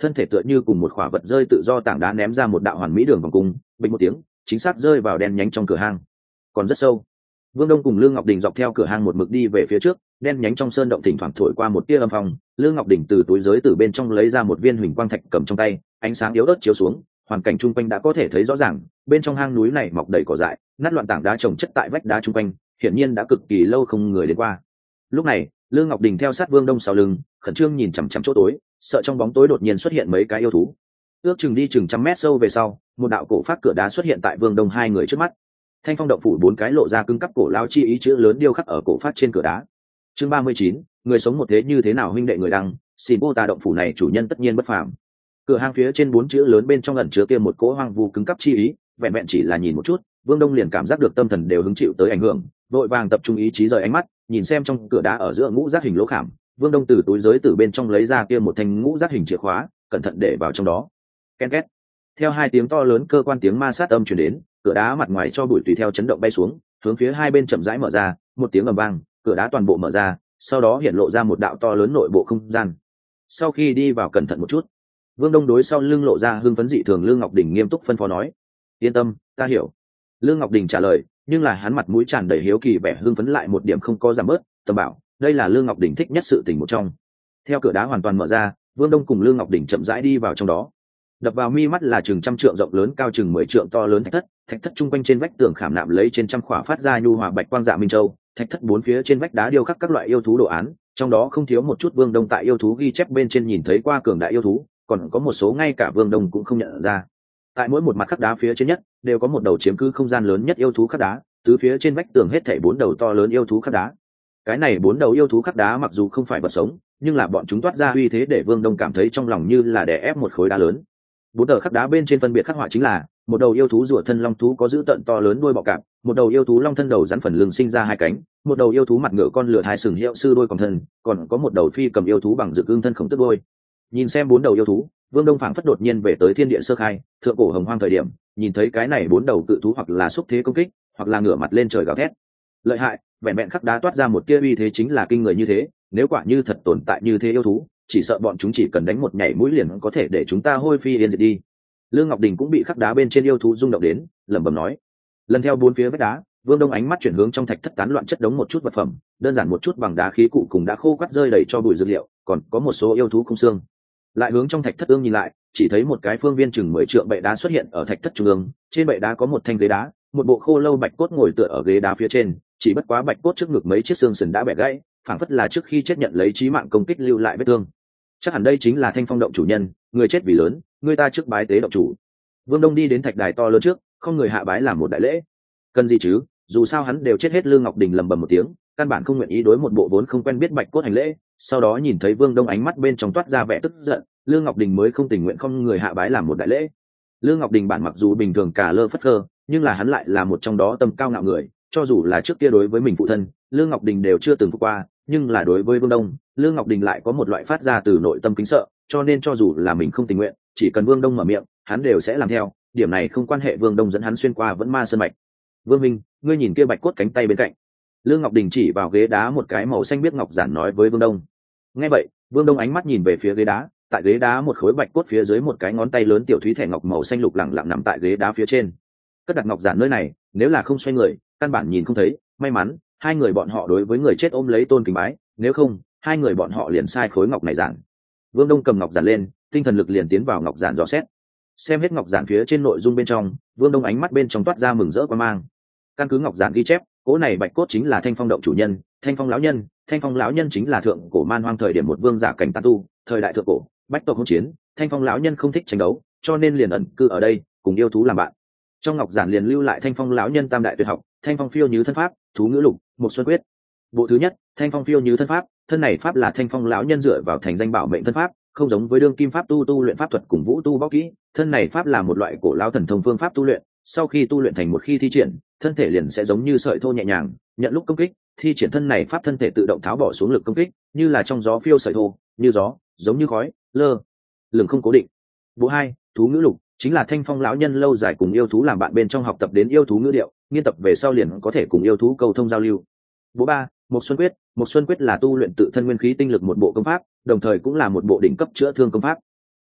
thân thể tựa như cùng một khỏa vật rơi tự do tảng đá ném ra một đạo hoàn mỹ đường vòng cung, bình một tiếng chính xác rơi vào đen nhánh trong cửa hang. Còn rất sâu. Vương Đông cùng Lương Ngọc Đình dọc theo cửa hang một mực đi về phía trước, đen nhánh trong sơn động thỉnh thoảng thổi qua một tia âm phong. Lương Ngọc Đình từ túi giới từ bên trong lấy ra một viên huỳnh quang thạch cầm trong tay, ánh sáng yếu ớt chiếu xuống, hoàn cảnh chung quanh đã có thể thấy rõ ràng. Bên trong hang núi này mọc đầy cỏ dại, nát loạn tảng đá chồng chất tại vách đá chung quanh, hiển nhiên đã cực kỳ lâu không người đến qua. Lúc này, Lương Ngọc Đình theo sát Vương Đông sau lưng, khẩn trương nhìn chằm chằm chỗ tối, sợ trong bóng tối đột nhiên xuất hiện mấy cái yêu thú. Ước chừng đi chừng trăm mét sâu về sau, một đạo cổ phát cửa đá xuất hiện tại Vương Đông hai người trước mắt. Thanh Phong động phủ 4 cái lộ ra cứng cắp cổ lao chi ý chữ lớn điêu khắc ở cổ phát trên cửa đá. Chương 39, người sống một thế như thế nào huynh đệ người đăng, xin bô tà động phủ này chủ nhân tất nhiên bất phàm. Cửa hang phía trên 4 chữ lớn bên trong ẩn chứa kia một cỗ hoang vu cứng cắp chi ý, vẹn vẹn chỉ là nhìn một chút, Vương Đông liền cảm giác được tâm thần đều hứng chịu tới ảnh hưởng, vội vàng tập trung ý chí rời ánh mắt, nhìn xem trong cửa đá ở giữa ngũ giác hình lỗ khảm. Vương Đông từ túi giới từ bên trong lấy ra kia một thanh ngũ giác hình chìa khóa, cẩn thận để vào trong đó. Ken két. Theo 2 tiếng to lớn cơ quan tiếng ma sát âm truyền đến, cửa đá mặt ngoài cho bụi tùy theo chấn động bay xuống, hướng phía hai bên chậm rãi mở ra, một tiếng ầm vang, cửa đá toàn bộ mở ra, sau đó hiện lộ ra một đạo to lớn nội bộ không gian. Sau khi đi vào cẩn thận một chút, Vương Đông đối sau lưng lộ ra hưng phấn dị thường. Lương Ngọc Đình nghiêm túc phân phó nói: "Yên tâm, ta hiểu." Lương Ngọc Đình trả lời, nhưng là hắn mặt mũi tràn đầy hiếu kỳ, vẻ hưng phấn lại một điểm không có giảm bớt, tầm bảo, đây là Lương Ngọc Đình thích nhất sự tình một trong. Theo cửa đá hoàn toàn mở ra, Vương Đông cùng Lương Ngọc Đình chậm rãi đi vào trong đó. Đập vào mi mắt là chừng trăm trượng rộng lớn, cao chừng 10 trượng to lớn thạch thất chung quanh trên vách tường khảm nạm lấy trên trăm khỏa phát ra nhu hòa bạch quang dạ minh châu. Thạch thất 4 phía trên vách đá điêu khắc các loại yêu thú đồ án, trong đó không thiếu một chút Vương Đông tại yêu thú ghi chép bên trên nhìn thấy qua cường đại yêu thú, còn có một số ngay cả Vương Đông cũng không nhận ra. Tại mỗi một mặt khắc đá phía trên nhất đều có một đầu chiếm cứ không gian lớn nhất yêu thú khắc đá, tứ phía trên vách tường hết thảy 4 đầu to lớn yêu thú khắc đá. Cái này 4 đầu yêu thú khắc đá mặc dù không phải vật sống, nhưng là bọn chúng toát ra uy thế để Vương Đông cảm thấy trong lòng như là đè ép một khối đá lớn. 4 tờ khắc đá bên trên phân biệt khắc họa chính là một đầu yêu thú rùa thân long thú có dữ tợn to lớn đuôi bọ cạp, một đầu yêu thú long thân đầu rắn phần lưng sinh ra 2 cánh, một đầu yêu thú mặt ngựa con lửa 2 sừng hiệu sư đuôi còn thân, còn có một đầu phi cầm yêu thú bằng dự cương thân khổng tức đuôi. Nhìn xem 4 đầu yêu thú, Vương Đông phảng phất đột nhiên về tới thiên địa sơ khai, thượng cổ hồng hoang thời điểm, nhìn thấy cái này 4 đầu cự thú hoặc là xúc thế công kích, hoặc là ngửa mặt lên trời gào thét. Lợi hại, vẹn vẹn khắc đá toát ra một tia uy thế chính là kinh người như thế, nếu quả như thật tồn tại như thế yêu thú, chỉ sợ bọn chúng chỉ cần đánh một nhảy mũi liền có thể để chúng ta hôi phi yên diệt đi. Lương Ngọc Đình cũng bị khắc đá bên trên yêu thú rung động đến, lẩm bẩm nói. Lần theo 4 phía vách đá, Vương Đông ánh mắt chuyển hướng trong thạch thất tán loạn chất đống một chút vật phẩm, đơn giản một chút bằng đá khí cụ cùng đã khô quắt rơi đầy cho bụi dược liệu, còn có một số yêu thú khung xương. Lại hướng trong thạch thất ương nhìn lại, chỉ thấy một cái phương viên chừng 10 trượng bệ đá xuất hiện ở thạch thất trung ương, trên bệ đá có một thanh ghế đá, một bộ khô lâu bạch cốt ngồi tựa ở ghế đá phía trên, chỉ bất quá bạch cốt trước ngực mấy chiếc xương sườn đã bẻ gãy, phảng phất là trước khi chết nhận lấy chí mạng công kích lưu lại vết thương. Chắc hẳn đây chính là Thanh Phong động chủ nhân, người chết vì lớn, người ta trước bái tế động chủ. Vương Đông đi đến thạch đài to lớn trước, không người hạ bái làm một đại lễ. Cần gì chứ, dù sao hắn đều chết hết. Lương Ngọc Đình lầm bầm một tiếng, căn bản không nguyện ý đối một bộ vốn không quen biết bạch cốt hành lễ. Sau đó nhìn thấy Vương Đông ánh mắt bên trong toát ra vẻ tức giận, Lương Ngọc Đình mới không tình nguyện không người hạ bái làm một đại lễ. Lương Ngọc Đình bản mặc dù bình thường cả lơ phất phơ, nhưng là hắn lại là một trong đó tâm cao ngạo người, cho dù là trước kia đối với mình phụ thân, Lương Ngọc Đình đều chưa từng phục qua, nhưng là đối với Vương Đông, Lương Ngọc Đình lại có một loại phát ra từ nội tâm kính sợ, cho nên cho dù là mình không tình nguyện, chỉ cần Vương Đông mở miệng, hắn đều sẽ làm theo. Điểm này không quan hệ Vương Đông dẫn hắn xuyên qua vẫn ma sơn mạch. Vương Minh, ngươi nhìn kia bạch cốt cánh tay bên cạnh. Lương Ngọc Đình chỉ vào ghế đá một cái màu xanh biếc ngọc giản nói với Vương Đông. Nghe vậy, Vương Đông ánh mắt nhìn về phía ghế đá, tại ghế đá một khối bạch cốt phía dưới một cái ngón tay lớn tiểu thúy thẻ ngọc màu xanh lục lẳng lặng nằm tại ghế đá phía trên. Cất đặt ngọc giản nơi này, nếu là không xoay người, căn bản nhìn không thấy. May mắn, hai người bọn họ đối với người chết ôm lấy tôn kính bái, nếu không, hai người bọn họ liền sai khối ngọc này giản. Vương Đông cầm ngọc giản lên, tinh thần lực liền tiến vào ngọc giản dò xét. Xem hết ngọc giản phía trên nội dung bên trong, Vương Đông ánh mắt bên trong toát ra mừng rỡ quan mang. Căn cứ ngọc giản ghi chép, cố này bạch cốt chính là Thanh Phong động chủ nhân, Thanh Phong lão nhân. Thanh Phong lão nhân chính là thượng cổ man hoang thời điểm một vương giả cảnh tán tu, thời đại thượng cổ, bách tộc hỗn chiến, Thanh Phong lão nhân không thích tranh đấu, cho nên liền ẩn cư ở đây, cùng yêu thú làm bạn. Trong ngọc giản liền lưu lại Thanh Phong lão nhân tam đại tuyệt học, Thanh Phong phiêu như thân pháp, thú ngữ lục, một xuân quyết. Bộ thứ nhất, Thanh Phong phiêu như thân pháp, thân này pháp là Thanh Phong lão nhân dựa vào thành danh bảo mệnh thân pháp, không giống với đương kim pháp tu luyện pháp thuật cùng vũ tu võ kỹ, thân này pháp là một loại cổ lão thần thông phương pháp tu luyện, sau khi tu luyện thành một khi thi triển, thân thể liền sẽ giống như sợi thô nhẹ nhàng, nhận lúc công kích, thi triển thân này pháp thân thể tự động tháo bỏ xuống lực công kích, như là trong gió phiêu sợi thô, như gió, giống như khói, lơ lửng không cố định. Bộ hai, thú ngữ lục, chính là Thanh Phong lão nhân lâu dài cùng yêu thú làm bạn bên trong học tập đến yêu thú ngữ điệu, nghiên tập về sau liền có thể cùng yêu thú cầu thông giao lưu. Bộ ba, một xuân quyết, một xuân quyết là tu luyện tự thân nguyên khí tinh lực một bộ công pháp, đồng thời cũng là một bộ đỉnh cấp chữa thương công pháp.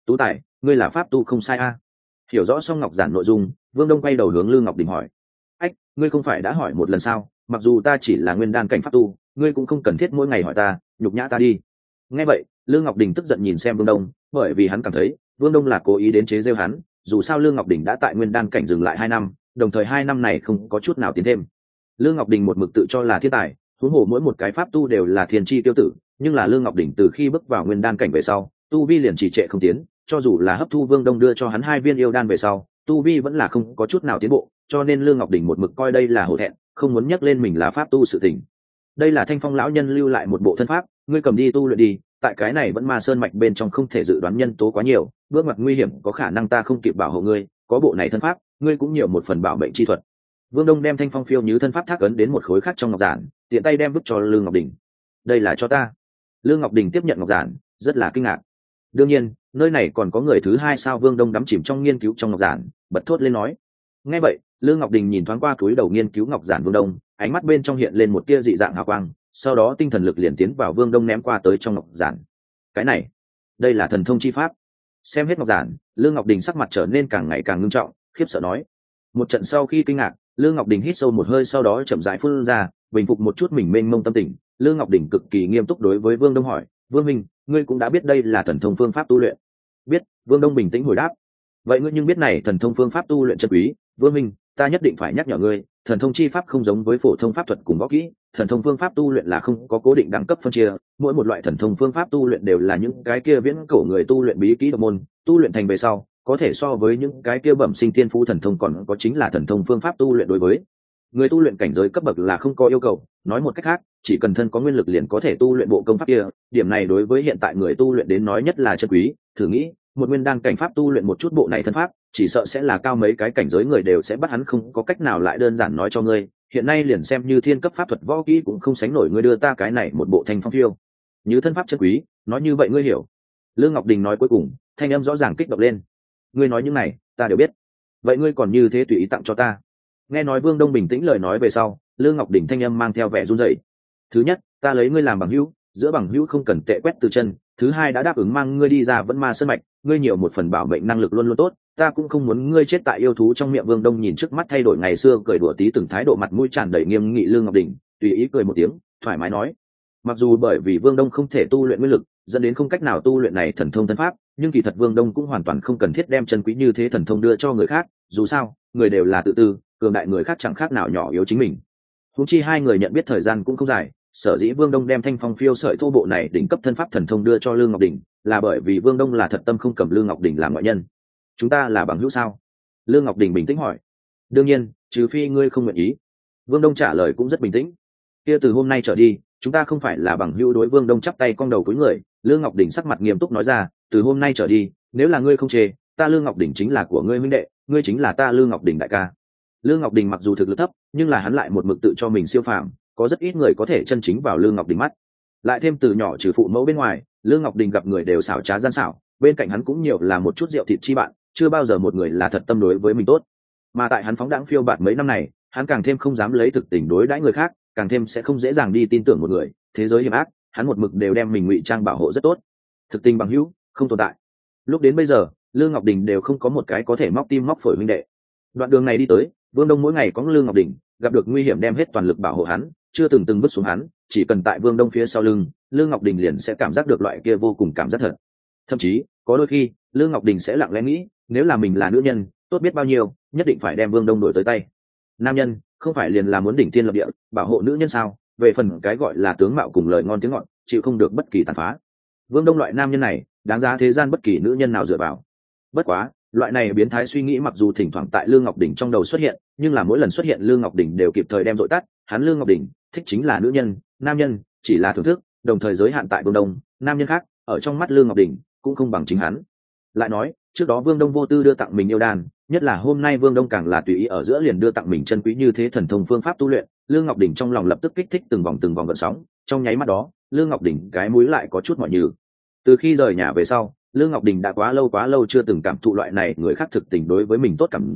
Tú tài, ngươi là pháp tu không sai a. Hiểu rõ xong ngọc giản nội dung, Vương Đông quay đầu hướng Lương Ngọc Đình hỏi: ách, ngươi không phải đã hỏi một lần sao? Mặc dù ta chỉ là nguyên đan cảnh pháp tu, ngươi cũng không cần thiết mỗi ngày hỏi ta, nhục nhã ta đi. Nghe vậy, Lương Ngọc Đình tức giận nhìn xem Vương Đông, bởi vì hắn cảm thấy Vương Đông là cố ý đến chế giễu hắn. Dù sao Lương Ngọc Đình đã tại nguyên đan cảnh dừng lại 2 năm, đồng thời 2 năm này không có chút nào tiến thêm. Lương Ngọc Đình một mực tự cho là thiên tài, huống hồ mỗi một cái pháp tu đều là thiên chi tiêu tử, nhưng là Lương Ngọc Đình từ khi bước vào nguyên đan cảnh về sau, tu vi liền trì trệ không tiến, cho dù là hấp thu Vương Đông đưa cho hắn 2 viên yêu đan về sau, tu vi vẫn là không có chút nào tiến bộ, cho nên Lương Ngọc Đình một mực coi đây là hổ thẹn, không muốn nhắc lên mình là pháp tu sự tình. Đây là Thanh Phong lão nhân lưu lại một bộ thân pháp, ngươi cầm đi tu luyện đi, tại cái này vẫn ma sơn mạch bên trong không thể dự đoán nhân tố quá nhiều, bước ngoặt nguy hiểm có khả năng ta không kịp bảo hộ ngươi, có bộ này thân pháp, ngươi cũng nhiều một phần bảo mệnh chi thuật. Vương Đông đem Thanh Phong phiêu như thân pháp thác ấn đến một khối khác trong ngọc giản, tiện tay đem vứt cho Lương Ngọc Đình. Đây là cho ta. Lương Ngọc Đình tiếp nhận ngọc giản, rất là kinh ngạc. Đương nhiên, nơi này còn có người thứ hai sao? Vương Đông đắm chìm trong nghiên cứu trong ngọc giản, bật thốt lên nói. Nghe vậy, Lương Ngọc Đình nhìn thoáng qua túi đầu nghiên cứu ngọc giản Vương Đông, ánh mắt bên trong hiện lên một tia dị dạng hào quang, sau đó tinh thần lực liền tiến vào Vương Đông ném qua tới trong ngọc giản. Cái này, đây là thần thông chi pháp. Xem hết ngọc giản, Lương Ngọc Đình sắc mặt trở nên càng ngày càng ngưng trọng, khiếp sợ nói. Một trận sau khi kinh ngạc, Lương Ngọc Đình hít sâu một hơi, sau đó chậm rãi phun ra, bình phục một chút mình mênh mông tâm tình. Lương Ngọc Đình cực kỳ nghiêm túc đối với Vương Đông hỏi: Vương minh, ngươi cũng đã biết đây là thần thông phương pháp tu luyện? Biết. Vương Đông bình tĩnh hồi đáp. Vậy ngươi nhưng biết này thần thông phương pháp tu luyện chân quý? Vương minh, ta nhất định phải nhắc nhở ngươi, thần thông chi pháp không giống với phổ thông pháp thuật cùng võ kỹ, thần thông phương pháp tu luyện là không có cố định đẳng cấp phân chia, mỗi một loại thần thông phương pháp tu luyện đều là những cái kia viễn cổ người tu luyện bí kỹ độc môn, tu luyện thành về sau có thể so với những cái kia bẩm sinh tiên phú thần thông, còn có chính là thần thông phương pháp tu luyện đối với người tu luyện cảnh giới cấp bậc là không có yêu cầu. Nói một cách khác, chỉ cần thân có nguyên lực liền có thể tu luyện bộ công pháp kia, điểm này đối với hiện tại người tu luyện đến nói nhất là chân quý. Thử nghĩ, một nguyên đan cảnh pháp tu luyện một chút bộ này thân pháp, chỉ sợ sẽ là cao mấy cái cảnh giới người đều sẽ bắt hắn không có cách nào. Lại đơn giản nói cho ngươi, hiện nay liền xem như thiên cấp pháp thuật võ kỹ cũng không sánh nổi ngươi đưa ta cái này một bộ Thanh Phong phiêu như thân pháp chân quý. Nói như vậy ngươi hiểu? Lương Ngọc Đình nói cuối cùng, thanh âm rõ ràng kích động lên. Ngươi nói những này ta đều biết, vậy ngươi còn như thế tùy ý tặng cho ta? Nghe nói Vương Đông bình tĩnh lời nói về sau, Lương Ngọc Đình thanh âm mang theo vẻ run rẩy. Thứ nhất, ta lấy ngươi làm bằng hữu, giữa bằng hữu không cần tệ quét từ chân. Thứ hai, đã đáp ứng mang ngươi đi ra vẫn ma sơn mạch, ngươi nhiều một phần bảo mệnh năng lực luôn luôn tốt, ta cũng không muốn ngươi chết tại yêu thú trong miệng. Vương Đông nhìn trước mắt thay đổi ngày xưa cười đùa tí từng thái độ mặt mũi tràn đầy nghiêm nghị Lương Ngọc Đình, tùy ý cười một tiếng, thoải mái nói. Mặc dù bởi vì Vương Đông không thể tu luyện nguyên lực, dẫn đến không cách nào tu luyện này thần thông thân pháp, nhưng kỳ thật Vương Đông cũng hoàn toàn không cần thiết đem chân quý như thế thần thông đưa cho người khác. Dù sao, người đều là tự tư, cường đại người khác chẳng khác nào nhỏ yếu chính mình. Huống chi hai người nhận biết thời gian cũng không dài, sở dĩ Vương Đông đem Thanh Phong phiêu sợi thô bộ này đỉnh cấp thân pháp thần thông đưa cho Lương Ngọc Đình, là bởi vì Vương Đông là thật tâm không cầm Lương Ngọc Đình làm ngoại nhân. Chúng ta là bằng hữu sao? Lương Ngọc Đình bình tĩnh hỏi. Đương nhiên, trừ phi ngươi không nguyện ý. Vương Đông trả lời cũng rất bình tĩnh. Kia từ hôm nay trở đi, chúng ta không phải là bằng hữu. Đối Vương Đông chắp tay cong đầu cúi người, Lương Ngọc Đình sắc mặt nghiêm túc nói ra, từ hôm nay trở đi, nếu là ngươi không chê, ta Lương Ngọc Đình chính là của ngươi huynh đệ, ngươi chính là ta Lương Ngọc Đình đại ca. Lương Ngọc Đình mặc dù thực lực thấp, nhưng là hắn lại một mực tự cho mình siêu phàm, có rất ít người có thể chân chính vào Lương Ngọc Đình mắt. Lại thêm từ nhỏ trừ phụ mẫu bên ngoài, Lương Ngọc Đình gặp người đều xảo trá gian xảo, bên cạnh hắn cũng nhiều là một chút rượu thịt chi bạn, chưa bao giờ một người là thật tâm đối với mình tốt. Mà tại hắn phóng đãng phiêu bạt mấy năm này, hắn càng thêm không dám lấy thực tình đối đãi người khác, càng thêm sẽ không dễ dàng đi tin tưởng một người. Thế giới hiểm ác, hắn một mực đều đem mình ngụy trang bảo hộ rất tốt. Thực tình bằng hữu không tồn tại. Lúc đến bây giờ, Lương Ngọc Đình đều không có một cái có thể móc tim móc phổi huynh đệ. Đoạn đường này đi tới, Vương Đông mỗi ngày có Lương Ngọc Đình, gặp được nguy hiểm đem hết toàn lực bảo hộ hắn, chưa từng vứt xuống hắn, chỉ cần tại Vương Đông phía sau lưng, Lương Ngọc Đình liền sẽ cảm giác được loại kia vô cùng cảm giác thật. Thậm chí, có đôi khi, Lương Ngọc Đình sẽ lặng lẽ nghĩ, nếu là mình là nữ nhân, tốt biết bao nhiêu, nhất định phải đem Vương Đông đổi tới tay. Nam nhân, không phải liền là muốn đỉnh thiên lập địa, bảo hộ nữ nhân sao? Về phần cái gọi là tướng mạo cùng lời ngon tiếng ngọt, chịu không được bất kỳ tàn phá. Vương Đông loại nam nhân này, đáng giá thế gian bất kỳ nữ nhân nào dựa vào. Bất quá, loại này biến thái suy nghĩ mặc dù thỉnh thoảng tại Lương Ngọc Đình trong đầu xuất hiện, nhưng là mỗi lần xuất hiện Lương Ngọc Đình đều kịp thời đem dội tắt. Hắn Lương Ngọc Đình thích chính là nữ nhân, nam nhân chỉ là thưởng thức, đồng thời giới hạn tại Vương Đông. Nam nhân khác ở trong mắt Lương Ngọc Đình cũng không bằng chính hắn. Lại nói, trước đó Vương Đông vô tư đưa tặng mình yêu đan, nhất là hôm nay Vương Đông càng là tùy ý ở giữa liền đưa tặng mình chân quý như thế thần thông phương pháp tu luyện. Lương Ngọc Đình trong lòng lập tức kích thích từng vòng gợn sóng. Trong nháy mắt đó, Lương Ngọc Đình cái mũi lại có chút mỏi nhừ. Từ khi rời nhà về sau, Lương Ngọc Đình đã quá lâu chưa từng cảm thụ loại này người khác thực tình đối với mình tốt cảm giác.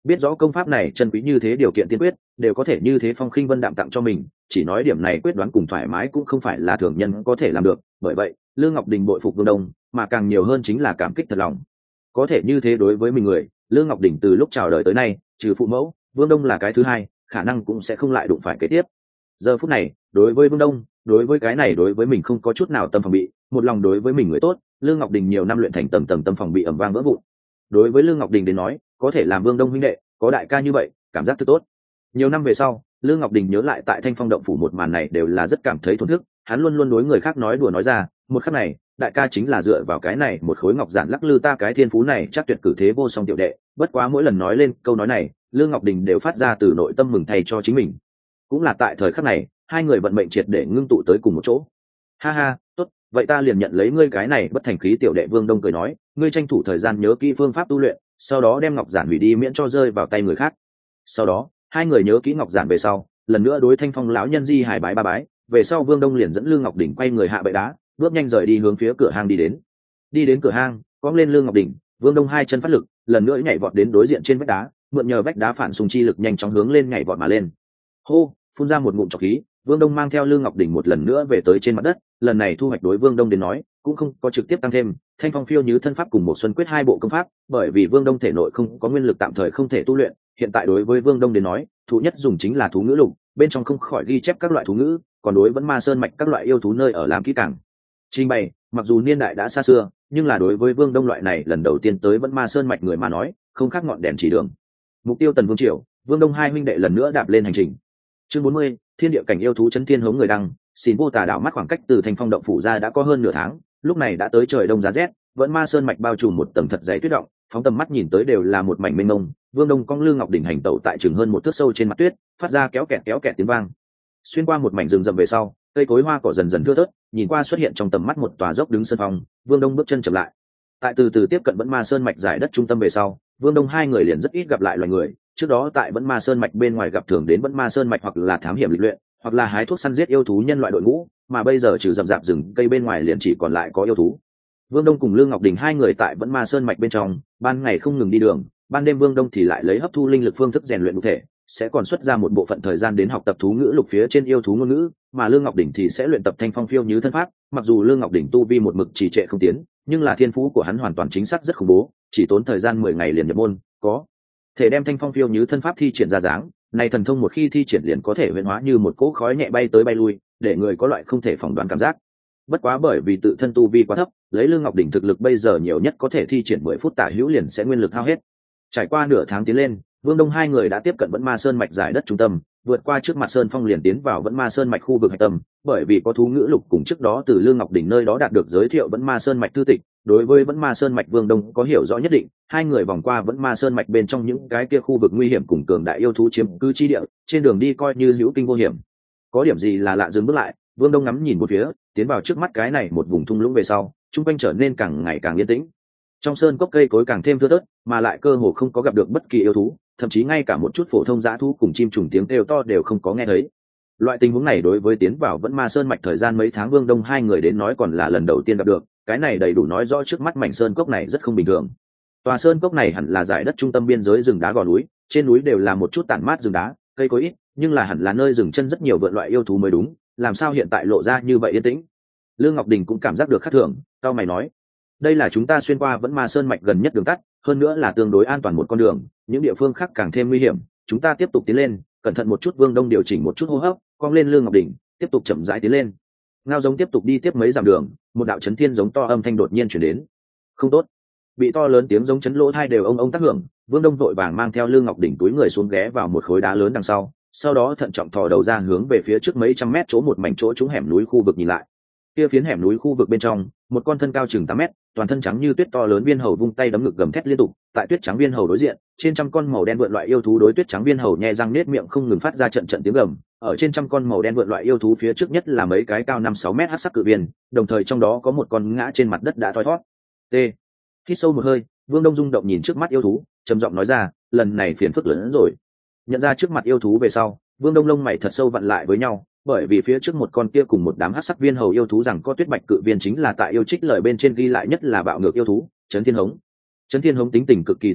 biết rõ công pháp này chân quý như thế, điều kiện tiên quyết đều có thể như thế phong khinh vân đạm tặng cho mình, chỉ nói điểm này quyết đoán cùng thoải mái cũng không phải là thường nhân có thể làm được. Bởi vậy Lương Ngọc Đình bội phục Vương Đông, mà càng nhiều hơn chính là cảm kích thật lòng. Có thể như thế đối với mình người, Lương Ngọc Đình từ lúc chào đời tới nay, trừ phụ mẫu, Vương Đông là cái thứ hai, khả năng cũng sẽ không lại đụng phải kế tiếp. Giờ phút này, đối với Vương Đông, đối với cái này đối với mình không có chút nào tâm phòng bị, một lòng đối với mình người tốt, Lương Ngọc Đình nhiều năm luyện thành tầng tầng tâm phòng bị ầm vang vỡ vụn. Đối với Lương Ngọc Đình đến nói, có thể làm Vương Đông huynh đệ, có đại ca như vậy, cảm giác thật tốt. Nhiều năm về sau, Lương Ngọc Đình nhớ lại tại Thanh Phong động phủ một màn này đều là rất cảm thấy thổn thức, hắn luôn luôn đối người khác nói đùa nói ra, một khắc này, đại ca chính là dựa vào cái này một khối ngọc giản lắc lư ta cái thiên phú này chắc tuyệt cử thế vô song tiểu đệ. Bất quá mỗi lần nói lên câu nói này, Lương Ngọc Đình đều phát ra từ nội tâm mừng thay cho chính mình. Cũng là tại thời khắc này, hai người vận mệnh triệt để ngưng tụ tới cùng một chỗ. Ha ha, tốt, vậy ta liền nhận lấy ngươi cái này bất thành khí tiểu đệ. Vương Đông cười nói, ngươi tranh thủ thời gian nhớ kỹ phương pháp tu luyện, sau đó đem ngọc giản hủy đi miễn cho rơi vào tay người khác. Sau đó hai người nhớ kỹ ngọc giản về sau, lần nữa đối Thanh Phong lão nhân di hài bái ba bái. Về sau Vương Đông liền dẫn Lương Ngọc Đình quay người hạ bệ đá, bước nhanh rời đi hướng phía cửa hang đi đến cửa hang, cõng lên Lương Ngọc Đình, Vương Đông hai chân phát lực, lần nữa nhảy vọt đến đối diện trên vách đá, mượn nhờ vách đá phản xung chi lực nhanh chóng hướng lên nhảy vọt mà lên. Hô, phun ra một ngụm trọc khí, Vương Đông mang theo Lương Ngọc Đình một lần nữa về tới trên mặt đất. Lần này thu hoạch đối Vương Đông đến nói cũng không có trực tiếp tăng thêm Thanh Phong phiêu như thân pháp cùng một xuân quyết hai bộ công pháp, bởi vì Vương Đông thể nội không có nguyên lực tạm thời không thể tu luyện. Hiện tại đối với Vương Đông đến nói, thú nhất dùng chính là thú ngữ lục, bên trong không khỏi ghi chép các loại thú ngữ, còn đối vẫn ma sơn mạch các loại yêu thú nơi ở làm kỹ càng trình bày. Mặc dù niên đại đã xa xưa, nhưng là đối với Vương Đông loại này lần đầu tiên tới vẫn ma sơn mạch người mà nói, không khác ngọn đèn chỉ đường. Mục tiêu Tần Vương Triều, Vương Đông hai huynh đệ lần nữa đạp lên hành trình. Chương 40, thiên địa cảnh yêu thú chấn thiên hống người đăng. Xin vô tà đảo mắt khoảng cách từ Thanh Phong động phủ ra đã có hơn nửa tháng, lúc này đã tới trời đông giá rét, vẫn ma sơn mạch bao trùm một tầng thật dày tuyết động, phóng tầm mắt nhìn tới đều là một mảnh mênh mông. Vương Đông cong Lương Ngọc Đỉnh hành tẩu tại chừng hơn một thước sâu trên mặt tuyết, phát ra kéo kẹt tiếng vang. Xuyên qua một mảnh rừng rậm về sau, cây cối hoa cỏ dần dần thưa thớt, nhìn qua xuất hiện trong tầm mắt một tòa dốc đứng sơn phong. Vương Đông bước chân chậm lại. Tại từ từ tiếp cận vẫn ma sơn mạch giải đất trung tâm về sau, Vương Đông hai người liền rất ít gặp lại loài người. Trước đó tại vẫn ma sơn mạch bên ngoài gặp thường đến vẫn ma sơn mạch hoặc là thám hiểm lịch luyện, hoặc là hái thuốc săn giết yêu thú nhân loại đội ngũ, mà bây giờ trừ rậm rạp rừng cây bên ngoài liền chỉ còn lại có yêu thú. Vương Đông cùng Lương Ngọc Đình hai người tại vẫn ma sơn mạch bên trong, ban ngày không ngừng đi đường, ban đêm Vương Đông thì lại lấy hấp thu linh lực phương thức rèn luyện cụ thể, sẽ còn xuất ra một bộ phận thời gian đến học tập thú ngữ lục phía trên yêu thú ngôn ngữ, mà Lương Ngọc Đình thì sẽ luyện tập Thanh Phong phiêu như thân pháp. Mặc dù Lương Ngọc Đình tu vi một mực trì trệ không tiến, nhưng là thiên phú của hắn hoàn toàn chính xác rất khủng bố, chỉ tốn thời gian 10 ngày liền nhập môn, có thể đem Thanh Phong phiêu như thân pháp thi triển ra dáng. Này thần thông một khi thi triển liền có thể huyễn hóa như một cỗ khói nhẹ bay tới bay lui, để người có loại không thể phỏng đoán cảm giác. Bất quá bởi vì tự thân tu vi quá thấp, lấy Lương Ngọc Đình thực lực bây giờ nhiều nhất có thể thi triển 10 phút tả hữu liền sẽ nguyên lực hao hết. Trải qua nửa tháng tiến lên, Vương Đông hai người đã tiếp cận vẫn ma sơn mạch giải đất trung tâm, vượt qua trước mặt sơn phong liền tiến vào vẫn ma sơn mạch khu vực hạch tâm. Bởi vì có thú ngữ lục cùng trước đó từ Lương Ngọc Đình nơi đó đạt được giới thiệu vẫn ma sơn mạch thư tịch, đối với vẫn ma sơn mạch Vương Đông có hiểu rõ nhất định. Hai người vòng qua vẫn ma sơn mạch bên trong những cái kia khu vực nguy hiểm cùng cường đại yêu thú chiếm cư chi địa, trên đường đi coi như hữu kinh vô hiểm. Có điểm gì là lạ dừng bước lại, Vương Đông ngắm nhìn một phía, tiến vào trước mắt cái này một vùng thung lũng về sau, trung quanh trở nên càng ngày càng yên tĩnh. Trong sơn cốc cây cối càng thêm thưa thớt, mà lại cơ hồ không có gặp được bất kỳ yêu thú, thậm chí ngay cả một chút phổ thông dã thú cùng chim trùng tiếng kêu to đều không có nghe thấy. Loại tình huống này đối với tiến vào vẫn ma sơn mạch thời gian mấy tháng Vương Đông hai người đến nói còn là lần đầu tiên gặp được, cái này đầy đủ nói rõ trước mắt mảnh sơn cốc này rất không bình thường. Tòa sơn cốc này hẳn là giải đất trung tâm biên giới rừng đá gò núi, trên núi đều là một chút tản mát rừng đá, cây cối ít, nhưng là hẳn là nơi dừng chân rất nhiều vượn loại yêu thú mới đúng, làm sao hiện tại lộ ra như vậy yên tĩnh. Lương Ngọc Đình cũng cảm giác được khác thường, cao mày nói: đây là chúng ta xuyên qua vẫn ma sơn mạch gần nhất đường tắt, hơn nữa là tương đối an toàn một con đường, những địa phương khác càng thêm nguy hiểm, chúng ta tiếp tục tiến lên, cẩn thận một chút. Vương Đông điều chỉnh một chút hô hấp, cong lên Lương Ngọc Đình, tiếp tục chậm rãi tiến lên. Ngao giống tiếp tục đi tiếp mấy dặm đường, một đạo chấn thiên giống to âm thanh đột nhiên chuyển đến. Không tốt! Bị to lớn tiếng giống chấn lỗ tai đều ông tác hưởng, Vương Đông vội vàng mang theo Lương Ngọc Đình túi người xuống ghé vào một khối đá lớn đằng sau đó thận trọng thò đầu ra hướng về phía trước mấy trăm mét chỗ một mảnh chỗ trúng hẻm núi khu vực nhìn lại. Kia phiến hẻm núi khu vực bên trong, một con thân cao chừng 8 mét, toàn thân trắng như tuyết to lớn viên hầu vung tay đấm ngực gầm thét liên tục. Tại tuyết trắng viên hầu đối diện, trên trăm con màu đen vượn loại yêu thú đối tuyết trắng viên hầu nhe răng nết miệng không ngừng phát ra trận tiếng gầm. Ở trên trăm con màu đen vượn loại yêu thú phía trước nhất là mấy cái cao 5-6 mét hắc sắc cự viên, đồng thời trong đó có một con ngã trên mặt đất đã thoi thoát. T. Hít sâu một hơi, Vương Đông rung động nhìn trước mắt yêu thú, trầm giọng nói ra: lần này phiền phức lớn hơn rồi. Nhận ra trước mặt yêu thú về sau, Vương Đông lông mày thật sâu vặn lại với nhau, bởi vì phía trước một con kia cùng một đám hắc sắc viên hầu yêu thú rằng có tuyết bạch cự viên chính là tại yêu trích lời bên trên ghi lại nhất là bạo ngược yêu thú, Trấn Thiên Hống. Trấn Thiên Hống tính tình cực kỳ táo bạo,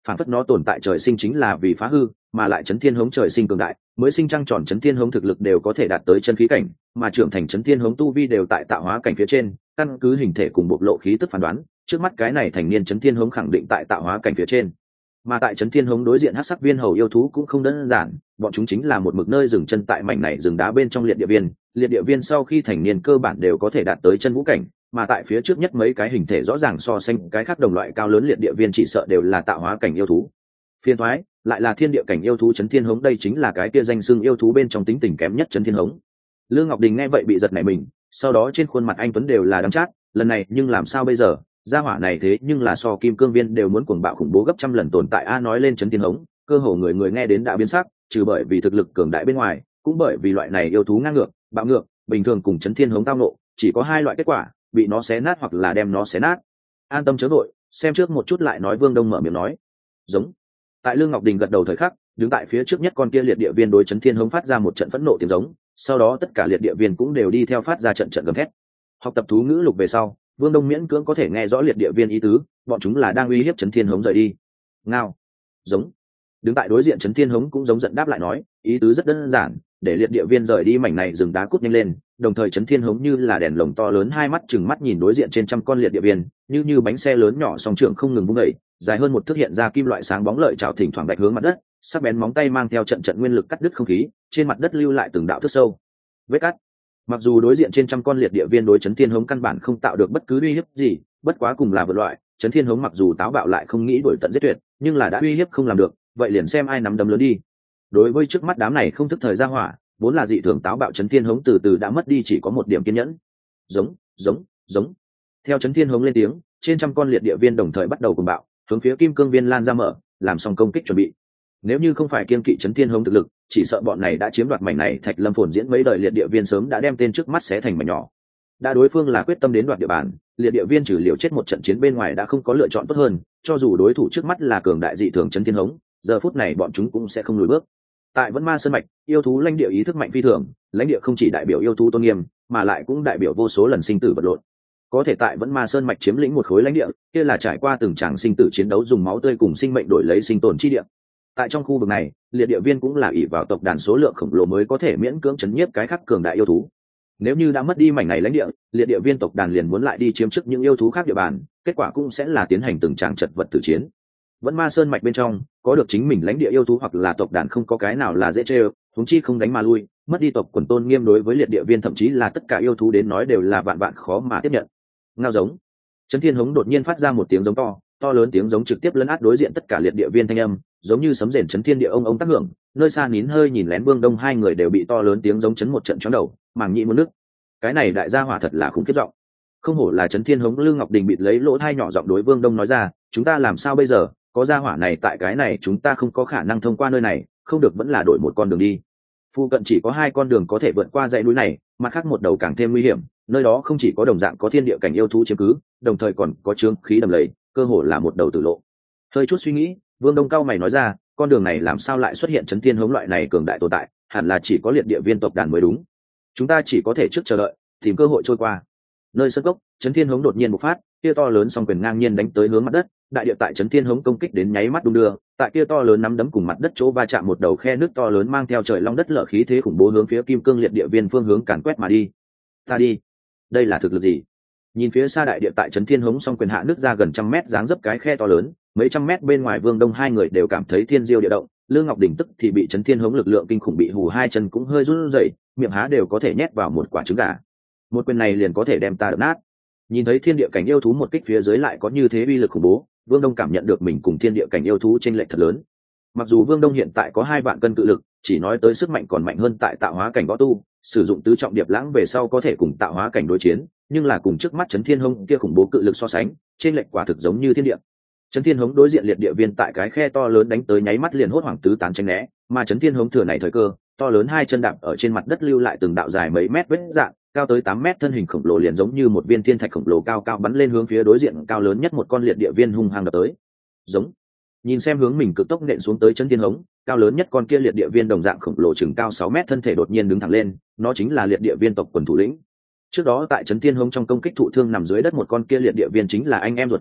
phản phất nó tồn tại trời sinh chính là vì phá hư, mà lại chấn thiên hống trời sinh cường đại, mới sinh trăng tròn chấn thiên hống thực lực đều có thể đạt tới chân khí cảnh, mà trưởng thành chấn thiên hống tu vi đều tại tạo hóa cảnh phía trên, căn cứ hình thể cùng bộc lộ khí tức phán đoán, trước mắt cái này thành niên chấn thiên hống khẳng định tại tạo hóa cảnh phía trên. Mà tại chấn thiên hống đối diện hắc sắc viên hầu yêu thú cũng không đơn giản, bọn chúng chính là một mực nơi dừng chân tại mảnh này rừng đá bên trong liệt địa viên sau khi thành niên cơ bản đều có thể đạt tới chân vũ cảnh, mà tại phía trước nhất mấy cái hình thể rõ ràng so sánh cái khác đồng loại cao lớn liệt địa viên chỉ sợ đều là tạo hóa cảnh yêu thú. Phiên thoái lại là thiên địa cảnh yêu thú chấn thiên hống, đây chính là cái kia danh xưng yêu thú bên trong tính tình kém nhất chấn thiên hống. Lương Ngọc Đình nghe vậy bị giật nảy mình, sau đó trên khuôn mặt anh tuấn đều là đắng chát, lần này nhưng làm sao bây giờ, gia hỏa này thế nhưng là so kim cương viên đều muốn cuồng bạo khủng bố gấp trăm lần tồn tại a. Nói lên chấn thiên hống, cơ hồ người người nghe đến đã biến sắc, trừ bởi vì thực lực cường đại bên ngoài, cũng bởi vì loại này yêu thú ngang ngược, bạo ngược, bình thường cùng chấn thiên hống tao nộ chỉ có hai loại kết quả, bị nó xé nát hoặc là đem nó xé nát. An tâm chớ vội, xem trước một chút lại nói. Vương Đông mở miệng nói. Giống. Tại Lương Ngọc Đình gật đầu thời khắc, đứng tại phía trước nhất con kia liệt địa viên đối chấn thiên hống phát ra một trận phẫn nộ tiếng giống, sau đó tất cả liệt địa viên cũng đều đi theo phát ra trận trận gầm thét. Học tập thú ngữ lục về sau, Vương Đông miễn cưỡng có thể nghe rõ liệt địa viên ý tứ, bọn chúng là đang uy hiếp chấn thiên hống rời đi. Ngao. Giống. Đứng tại đối diện chấn thiên hống cũng giống giận đáp lại nói, ý tứ rất đơn giản, để liệt địa viên rời đi mảnh này rừng đá, cút nhanh lên. Đồng thời chấn thiên hống như là đèn lồng to lớn, hai mắt chừng mắt nhìn đối diện trên trăm con liệt địa viên, như bánh xe lớn nhỏ song trưởng không ngừng vung đẩy, dài hơn một thước hiện ra kim loại sáng bóng lợi chảo thỉnh thoảng đạch hướng mặt đất, sắc bén móng tay mang theo trận trận nguyên lực cắt đứt không khí, trên mặt đất lưu lại từng đạo thước sâu vết cắt. Mặc dù đối diện trên trăm con liệt địa viên đối chấn thiên hống căn bản không tạo được bất cứ uy hiếp gì, bất quá cùng là vượt loại, chấn thiên hống mặc dù táo bạo lại không nghĩ đuổi tận giết tuyệt, nhưng là đã uy hiếp không làm được, vậy liền xem ai nắm đấm lớn đi. Đối với trước mắt đám này không thức thời ra hỏa, vốn là dị thường táo bạo chấn thiên hống từ từ đã mất đi chỉ có một điểm kiên nhẫn. Giống. Theo chấn thiên hống lên tiếng, trên trăm con liệt địa viên đồng thời bắt đầu cuồng bạo, hướng phía kim cương viên lan ra mở, làm xong công kích chuẩn bị. Nếu như không phải kiên kỵ chấn thiên hống thực lực, chỉ sợ bọn này đã chiếm đoạt mảnh này Thạch Lâm phồn diễn mấy đời liệt địa viên sớm đã đem tên trước mắt xé thành mảnh nhỏ. Đã đối phương là quyết tâm đến đoạt địa bàn, liệt địa viên trừ liều chết một trận chiến bên ngoài đã không có lựa chọn tốt hơn, cho dù đối thủ trước mắt là cường đại dị thường chấn thiên hống, giờ phút này bọn chúng cũng sẽ không lùi bước. Tại Vẫn Ma Sơn mạch, yêu thú lãnh địa ý thức mạnh phi thường, lãnh địa không chỉ đại biểu yêu thú tôn nghiêm, mà lại cũng đại biểu vô số lần sinh tử vật lộn. Có thể tại Vẫn Ma Sơn mạch chiếm lĩnh một khối lãnh địa, kia là trải qua từng tràng sinh tử chiến đấu dùng máu tươi cùng sinh mệnh đổi lấy sinh tồn chi địa. Tại trong khu vực này, liệt địa viên cũng là ỷ vào tộc đàn số lượng khổng lồ mới có thể miễn cưỡng chấn nhiếp cái khác cường đại yêu thú. Nếu như đã mất đi mảnh này lãnh địa, liệt địa viên tộc đàn liền muốn lại đi chiếm chức những yêu thú khác địa bàn, kết quả cũng sẽ là tiến hành từng tràng chật vật tử chiến. Vẫn Ma Sơn mạch bên trong, có được chính mình lãnh địa yêu thú hoặc là tộc đàn không có cái nào là dễ chơi, huống chi không đánh mà lui, mất đi tộc quần tôn nghiêm đối với liệt địa viên thậm chí là tất cả yêu thú đến nói đều là vạn vạn khó mà tiếp nhận. Ngao giống. Chấn thiên hống đột nhiên phát ra một tiếng giống to lớn tiếng giống trực tiếp lấn át đối diện tất cả liệt địa viên thanh âm, giống như sấm rền chấn thiên địa ông tác hưởng, nơi xa nín hơi nhìn lén Vương Đông hai người đều bị to lớn tiếng giống chấn một trận chóng đầu, màng nhĩ muốn nước. Cái này đại gia hỏa thật là khủng khiếp giọng. Không hổ là chấn thiên hống. Lương Ngọc Đình bịt lấy lỗ tai nhỏ giọng đối Vương Đông nói ra, chúng ta làm sao bây giờ, có gia hỏa này tại cái này chúng ta không có khả năng thông qua nơi này, không được vẫn là đổi một con đường đi. Phu cận chỉ có hai con đường có thể vượt qua dãy núi này, mặt khác một đầu càng thêm nguy hiểm, nơi đó không chỉ có đồng dạng có thiên địa cảnh yêu thú chiếm cứ, đồng thời còn có chướng khí đầm lầy, cơ hồ là một đầu tử lộ. Hơi chút suy nghĩ, Vương Đông cao mày nói ra, con đường này làm sao lại xuất hiện chấn thiên hống loại này cường đại tồn tại, hẳn là chỉ có liệt địa viên tộc đàn mới đúng. Chúng ta chỉ có thể trước chờ đợi, tìm cơ hội trôi qua. Nơi sân gốc, chấn thiên hống đột nhiên bộc phát, kia to lớn song quyền ngang nhiên đánh tới hướng mặt đất, đại địa tại chấn thiên hống công kích đến nháy mắt đung đưa, tại kia to lớn nắm đấm cùng mặt đất chỗ va chạm một đầu khe nước to lớn mang theo trời long đất lở khí thế khủng bố hướng phía kim cương liệt địa viên phương hướng càn quét mà đi. Ta đi, đây là thực lực gì? Nhìn phía xa đại địa tại chấn thiên hống song quyền hạ nước ra gần trăm mét dáng dấp cái khe to lớn, mấy trăm mét bên ngoài Vương Đông hai người đều cảm thấy thiên diêu địa động. Lương Ngọc Đình tức thì bị chấn thiên hống lực lượng kinh khủng bị hù hai chân cũng hơi run rẩy, miệng há đều có thể nhét vào một quả trứng gà. Một quyền này liền có thể đem ta đập nát. Nhìn thấy thiên địa cảnh yêu thú một kích phía dưới lại có như thế uy lực khủng bố, Vương Đông cảm nhận được mình cùng thiên địa cảnh yêu thú chênh lệch thật lớn. Mặc dù Vương Đông hiện tại có 2 vạn cân cự lực, chỉ nói tới sức mạnh còn mạnh hơn tại tạo hóa cảnh võ tu, sử dụng tứ trọng điệp lãng về sau có thể cùng tạo hóa cảnh đối chiến, nhưng là cùng trước mắt chấn thiên hống kia khủng bố cự lực so sánh, chênh lệch quả thực giống như thiên địa. Chấn thiên hống đối diện liệt địa viên tại cái khe to lớn đánh tới nháy mắt liền hốt hoảng tứ tán tránh né, mà chấn thiên hống thừa này thời cơ, to lớn 2 chân đạp ở trên mặt đất lưu lại từng đạo dài mấy mét vết dạn, cao tới 8 mét thân hình khổng lồ liền giống như một viên thiên thạch khổng lồ cao cao bắn lên hướng phía đối diện cao lớn nhất một con liệt địa viên hung hăng đập tới. Giống. Nhìn xem hướng mình cực tốc nện xuống tới chấn thiên hống, cao lớn nhất con kia liệt địa viên đồng dạng khổng lồ chừng cao 6 mét thân thể đột nhiên đứng thẳng lên, nó chính là liệt địa viên tộc quần thủ lĩnh. Trước đó tại chấn thiên hống trong công kích thụ thương nằm dưới đất một con kia liệt địa viên chính là anh em ruột của nó,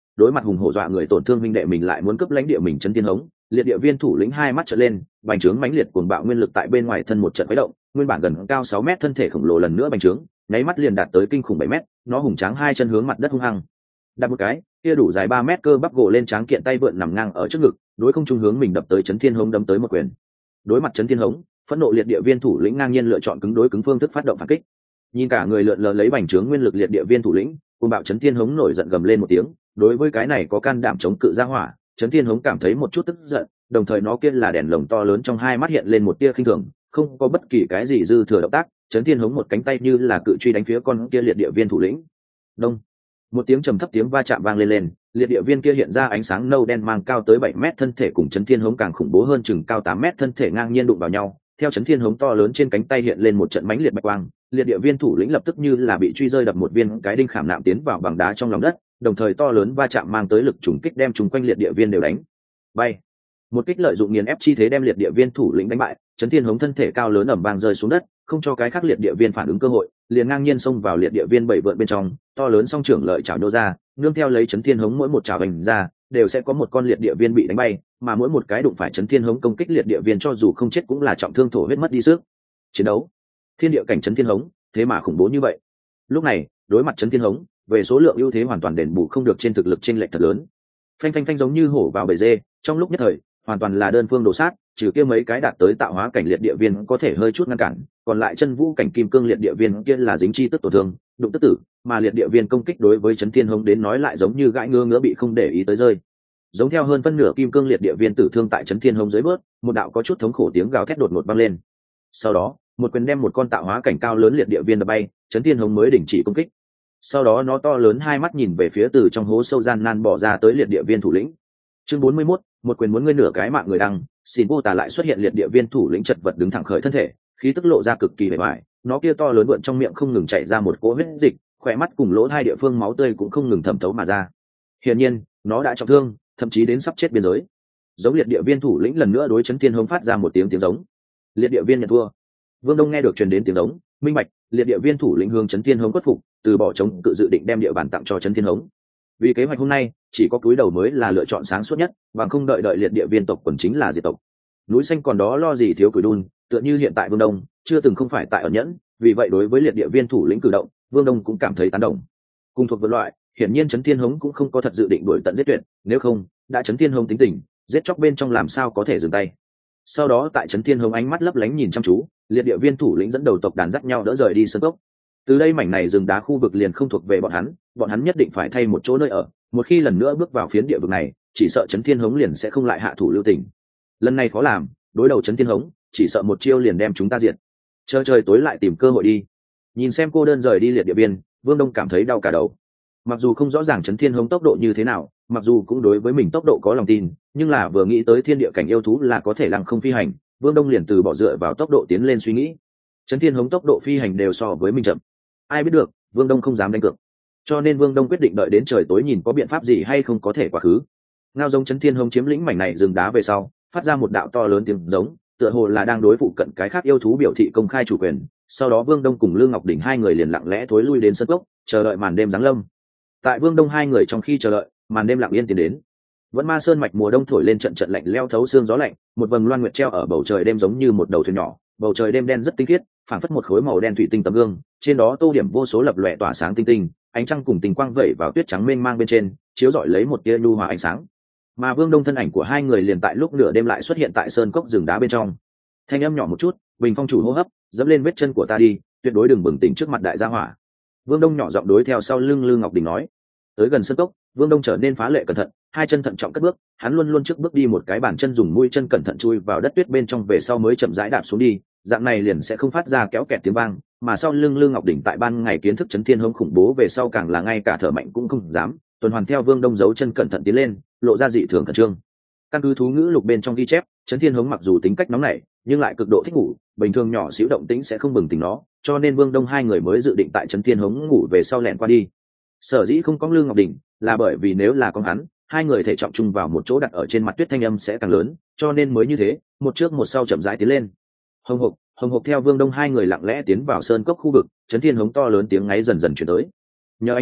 đối mặt hùng hổ dọa người tổn thương minh đệ mình lại muốn cướp lãnh địa mình Chấn Thiên Hống, liệt địa viên thủ lĩnh hai mắt trợn lên, bành trướng mãnh liệt cuồng bạo nguyên lực tại bên ngoài thân một trận khuấy động, nguyên bản gần cao 6 mét thân thể khổng lồ lần nữa bành trướng, nháy mắt liền đạt tới kinh khủng 7 mét, nó hùng tráng hai chân hướng mặt đất hung hăng đạp một cái, kia đủ dài 3 mét cơ bắp gỗ lên tráng kiện tay vượn nằm ngang ở trước ngực, đối không trung hướng mình đập tới Chấn Thiên Hống đấm tới một quyền. Đối mặt Chấn Thiên Hống, phẫn nộ liệt địa viên thủ lĩnh ngang nhiên lựa chọn cứng đối cứng phương thức phát động phản kích. Nhìn cả người lượn lờ lấy bành trướng nguyên lực liệt địa viên thủ lĩnh, cuồng bạo Chấn Thiên Hống nổi giận gầm lên một tiếng, đối với cái này có can đảm chống cự ra hỏa, Chấn Thiên Hống cảm thấy một chút tức giận, đồng thời nó kia là đèn lồng to lớn trong hai mắt hiện lên một tia khinh thường, không có bất kỳ cái gì dư thừa động tác, Chấn Thiên Hống một cánh tay như là cự truy đánh phía con kia liệt địa viên thủ lĩnh. Đông, một tiếng trầm thấp tiếng va chạm vang lên, liệt địa viên kia hiện ra ánh sáng nâu đen mang cao tới 7 mét thân thể cùng Chấn Thiên Hống càng khủng bố hơn chừng cao 8 mét thân thể ngang nhiên đụng vào nhau, theo Chấn Thiên Hống to lớn trên cánh tay hiện lên một trận mãnh liệt bạch quang, liệt địa viên thủ lĩnh lập tức như là bị truy rơi đập một viên cái đinh khảm nạm tiến vào bằng đá trong lòng đất, đồng thời to lớn va chạm mang tới lực trùng kích đem chúng quanh liệt địa viên đều đánh bay. Một kích lợi dụng nghiền ép chi thế đem liệt địa viên thủ lĩnh đánh bại, Chấn Thiên Hống thân thể cao lớn ầm vang rơi xuống đất, không cho cái khác liệt địa viên phản ứng cơ hội, liền ngang nhiên xông vào liệt địa viên bảy vượn bên trong, to lớn song trưởng lợi chảo nô ra, nương theo lấy Chấn Thiên Hống mỗi một chảo hành ra, đều sẽ có một con liệt địa viên bị đánh bay, mà mỗi một cái đụng phải Chấn Thiên Hống công kích liệt địa viên cho dù không chết cũng là trọng thương thổ huyết mất đi sức chiến đấu. Thiên địa cảnh Chấn Thiên Hống, thế mà khủng bố như vậy. Lúc này, đối mặt Chấn Thiên Hống, về số lượng ưu thế hoàn toàn đền bù không được trên thực lực chênh lệch thật lớn. Phanh phanh phanh giống như hổ vào bầy dê, trong lúc nhất thời, hoàn toàn là đơn phương đổ sát, trừ kia mấy cái đạt tới tạo hóa cảnh liệt địa viên có thể hơi chút ngăn cản, còn lại chân vũ cảnh kim cương liệt địa viên kia là dính chi tức tổn thương, đụng tức tử, mà liệt địa viên công kích đối với Chấn Thiên Hống đến nói lại giống như gãi ngứa bị không để ý tới rơi. Giống theo hơn phân nửa kim cương liệt địa viên tử thương tại Chấn Thiên Hống dưới bớt, một đạo có chút thống khổ tiếng gào thét đột ngột vang lên. Sau đó, một quyền đem một con tạo hóa cảnh cao lớn liệt địa viên đập bay, Chấn Thiên Hống mới đình chỉ công kích. Sau đó nó to lớn hai mắt nhìn về phía từ trong hố sâu gian nan bỏ ra tới liệt địa viên thủ lĩnh. Chương 41, một quyền muốn ngươi nửa cái mạng người đăng, xin vô tà lại xuất hiện liệt địa viên thủ lĩnh chật vật đứng thẳng khởi thân thể, khí tức lộ ra cực kỳ bề ngoài, nó kia to lớn vượn trong miệng không ngừng chảy ra một cỗ huyết dịch, khỏe mắt cùng lỗ hai địa phương máu tươi cũng không ngừng thẩm thấu mà ra. Hiển nhiên, nó đã trọng thương, thậm chí đến sắp chết biên giới. Giống liệt địa viên thủ lĩnh lần nữa đối Chấn Thiên Hống phát ra một tiếng giống. Liệt địa viên nhận thua. Vương Đông nghe được truyền đến tiếng giống, minh bạch, liệt địa viên thủ lĩnh hướng Chấn Thiên Hống khuất phục, từ bỏ chống cự dự định đem địa bàn tặng cho Chấn Thiên Hống. Vì kế hoạch hôm nay, chỉ có cúi đầu mới là lựa chọn sáng suốt nhất, bằng không đợi liệt địa viên tộc quần chính là diệt tộc. Núi xanh còn đó lo gì thiếu củi đun, tựa như hiện tại Vương Đông, chưa từng không phải tại ở nhẫn, vì vậy đối với liệt địa viên thủ lĩnh cử động, Vương Đông cũng cảm thấy tán đồng. Cùng thuộc vượt loại, hiển nhiên Chấn Thiên Hống cũng không có thật dự định đuổi tận giết tuyệt, nếu không, đã Chấn Thiên Hống tính tình, giết chóc bên trong làm sao có thể dừng tay. Sau đó tại Chấn Thiên Hống ánh mắt lấp lánh nhìn chăm chú, liệt địa viên thủ lĩnh dẫn đầu tộc đàn dắt nhau đỡ rời đi sơn cốc. Từ đây mảnh này rừng đá khu vực liền không thuộc về bọn hắn nhất định phải thay một chỗ nơi ở, một khi lần nữa bước vào phiến địa vực này, chỉ sợ Chấn Thiên Hống liền sẽ không lại hạ thủ lưu tình. Lần này khó làm, đối đầu Chấn Thiên Hống, chỉ sợ một chiêu liền đem chúng ta diệt. Chờ trời tối lại tìm cơ hội đi. Nhìn xem cô đơn rời đi liệt địa viên, Vương Đông cảm thấy đau cả đầu. Mặc dù không rõ ràng Chấn Thiên Hống tốc độ như thế nào, mặc dù cũng đối với mình tốc độ có lòng tin, nhưng là vừa nghĩ tới thiên địa cảnh yêu thú là có thể lăng không phi hành, Vương Đông liền từ bỏ dựa vào tốc độ tiến lên suy nghĩ. Chấn Thiên Hống tốc độ phi hành đều so với mình chậm. Ai biết được, Vương Đông không dám đánh cược. Cho nên Vương Đông quyết định đợi đến trời tối nhìn có biện pháp gì hay không có thể quá khứ. Ngao giống Chấn Thiên Hống chiếm lĩnh mảnh này rừng đá về sau, phát ra một đạo to lớn tiếng giống, tựa hồ là đang đối phụ cận cái khác yêu thú biểu thị công khai chủ quyền. Sau đó Vương Đông cùng Lương Ngọc Đỉnh hai người liền lặng lẽ thối lui đến sân cốc, chờ đợi màn đêm giáng lâm. Tại Vương Đông hai người trong khi chờ đợi, màn đêm lặng yên tiến đến. Vẫn Ma Sơn mạch mùa đông thổi lên trận trận lạnh leo thấu xương gió lạnh, một vầng loan nguyệt treo ở bầu trời đêm giống như một đầu thuyền nhỏ, bầu trời đêm đen rất tinh khiết, phảng phất một khối màu đen thủy tinh tấm gương, trên đó tô điểm vô số lập lòe tỏa sáng tinh tinh, ánh trăng cùng tinh quang vẩy vào tuyết trắng mênh mang bên trên, chiếu rọi lấy một tia nhu hòa ánh sáng. Mà Vương Đông thân ảnh của hai người liền tại lúc nửa đêm lại xuất hiện tại sơn cốc rừng đá bên trong. Thanh âm nhỏ một chút, Bình Phong chủ hô hấp, dẫm lên vết chân của ta đi, tuyệt đối đừng bừng tỉnh trước mặt đại gia hỏa. Vương Đông nhỏ giọng đối theo sau lưng Lương Ngọc Đình nói. Tới gần sơn cốc, Vương Đông trở nên phá lệ cẩn thận, hai chân thận trọng cất bước, hắn luôn luôn trước bước đi một cái bàn chân dùng mũi chân cẩn thận chui vào đất tuyết bên trong về sau mới chậm rãi đạp xuống đi, dạng này liền sẽ không phát ra kéo kẹt tiếng vang, mà sau lưng Lương Ngọc Đỉnh tại ban ngày kiến thức Chấn Thiên Hống khủng bố về sau càng là ngay cả thở mạnh cũng không dám, tuần hoàn theo Vương Đông giấu chân cẩn thận tiến lên, lộ ra dị thường khẩn trương. Căn cứ thú ngữ lục bên trong ghi chép, Chấn Thiên Hống mặc dù tính cách nóng nảy, nhưng lại cực độ thích ngủ, bình thường nhỏ xíu động tĩnh sẽ không bừng tỉnh nó, cho nên Vương Đông hai người mới dự định tại Chấn Thiên Hống ngủ về sau lẻn qua đi. Sở dĩ không có Lương Ngọc Đỉnh, là bởi vì nếu là con hắn, hai người thể trọng chung vào một chỗ đặt ở trên mặt tuyết thanh âm sẽ càng lớn, cho nên mới như thế, một trước một sau chậm rãi tiến lên. Hồng hộc theo Vương Đông hai người lặng lẽ tiến vào sơn cốc khu vực, Chấn Thiên Hống to lớn tiếng ngáy dần dần chuyển tới. Nhờ ánh trăng,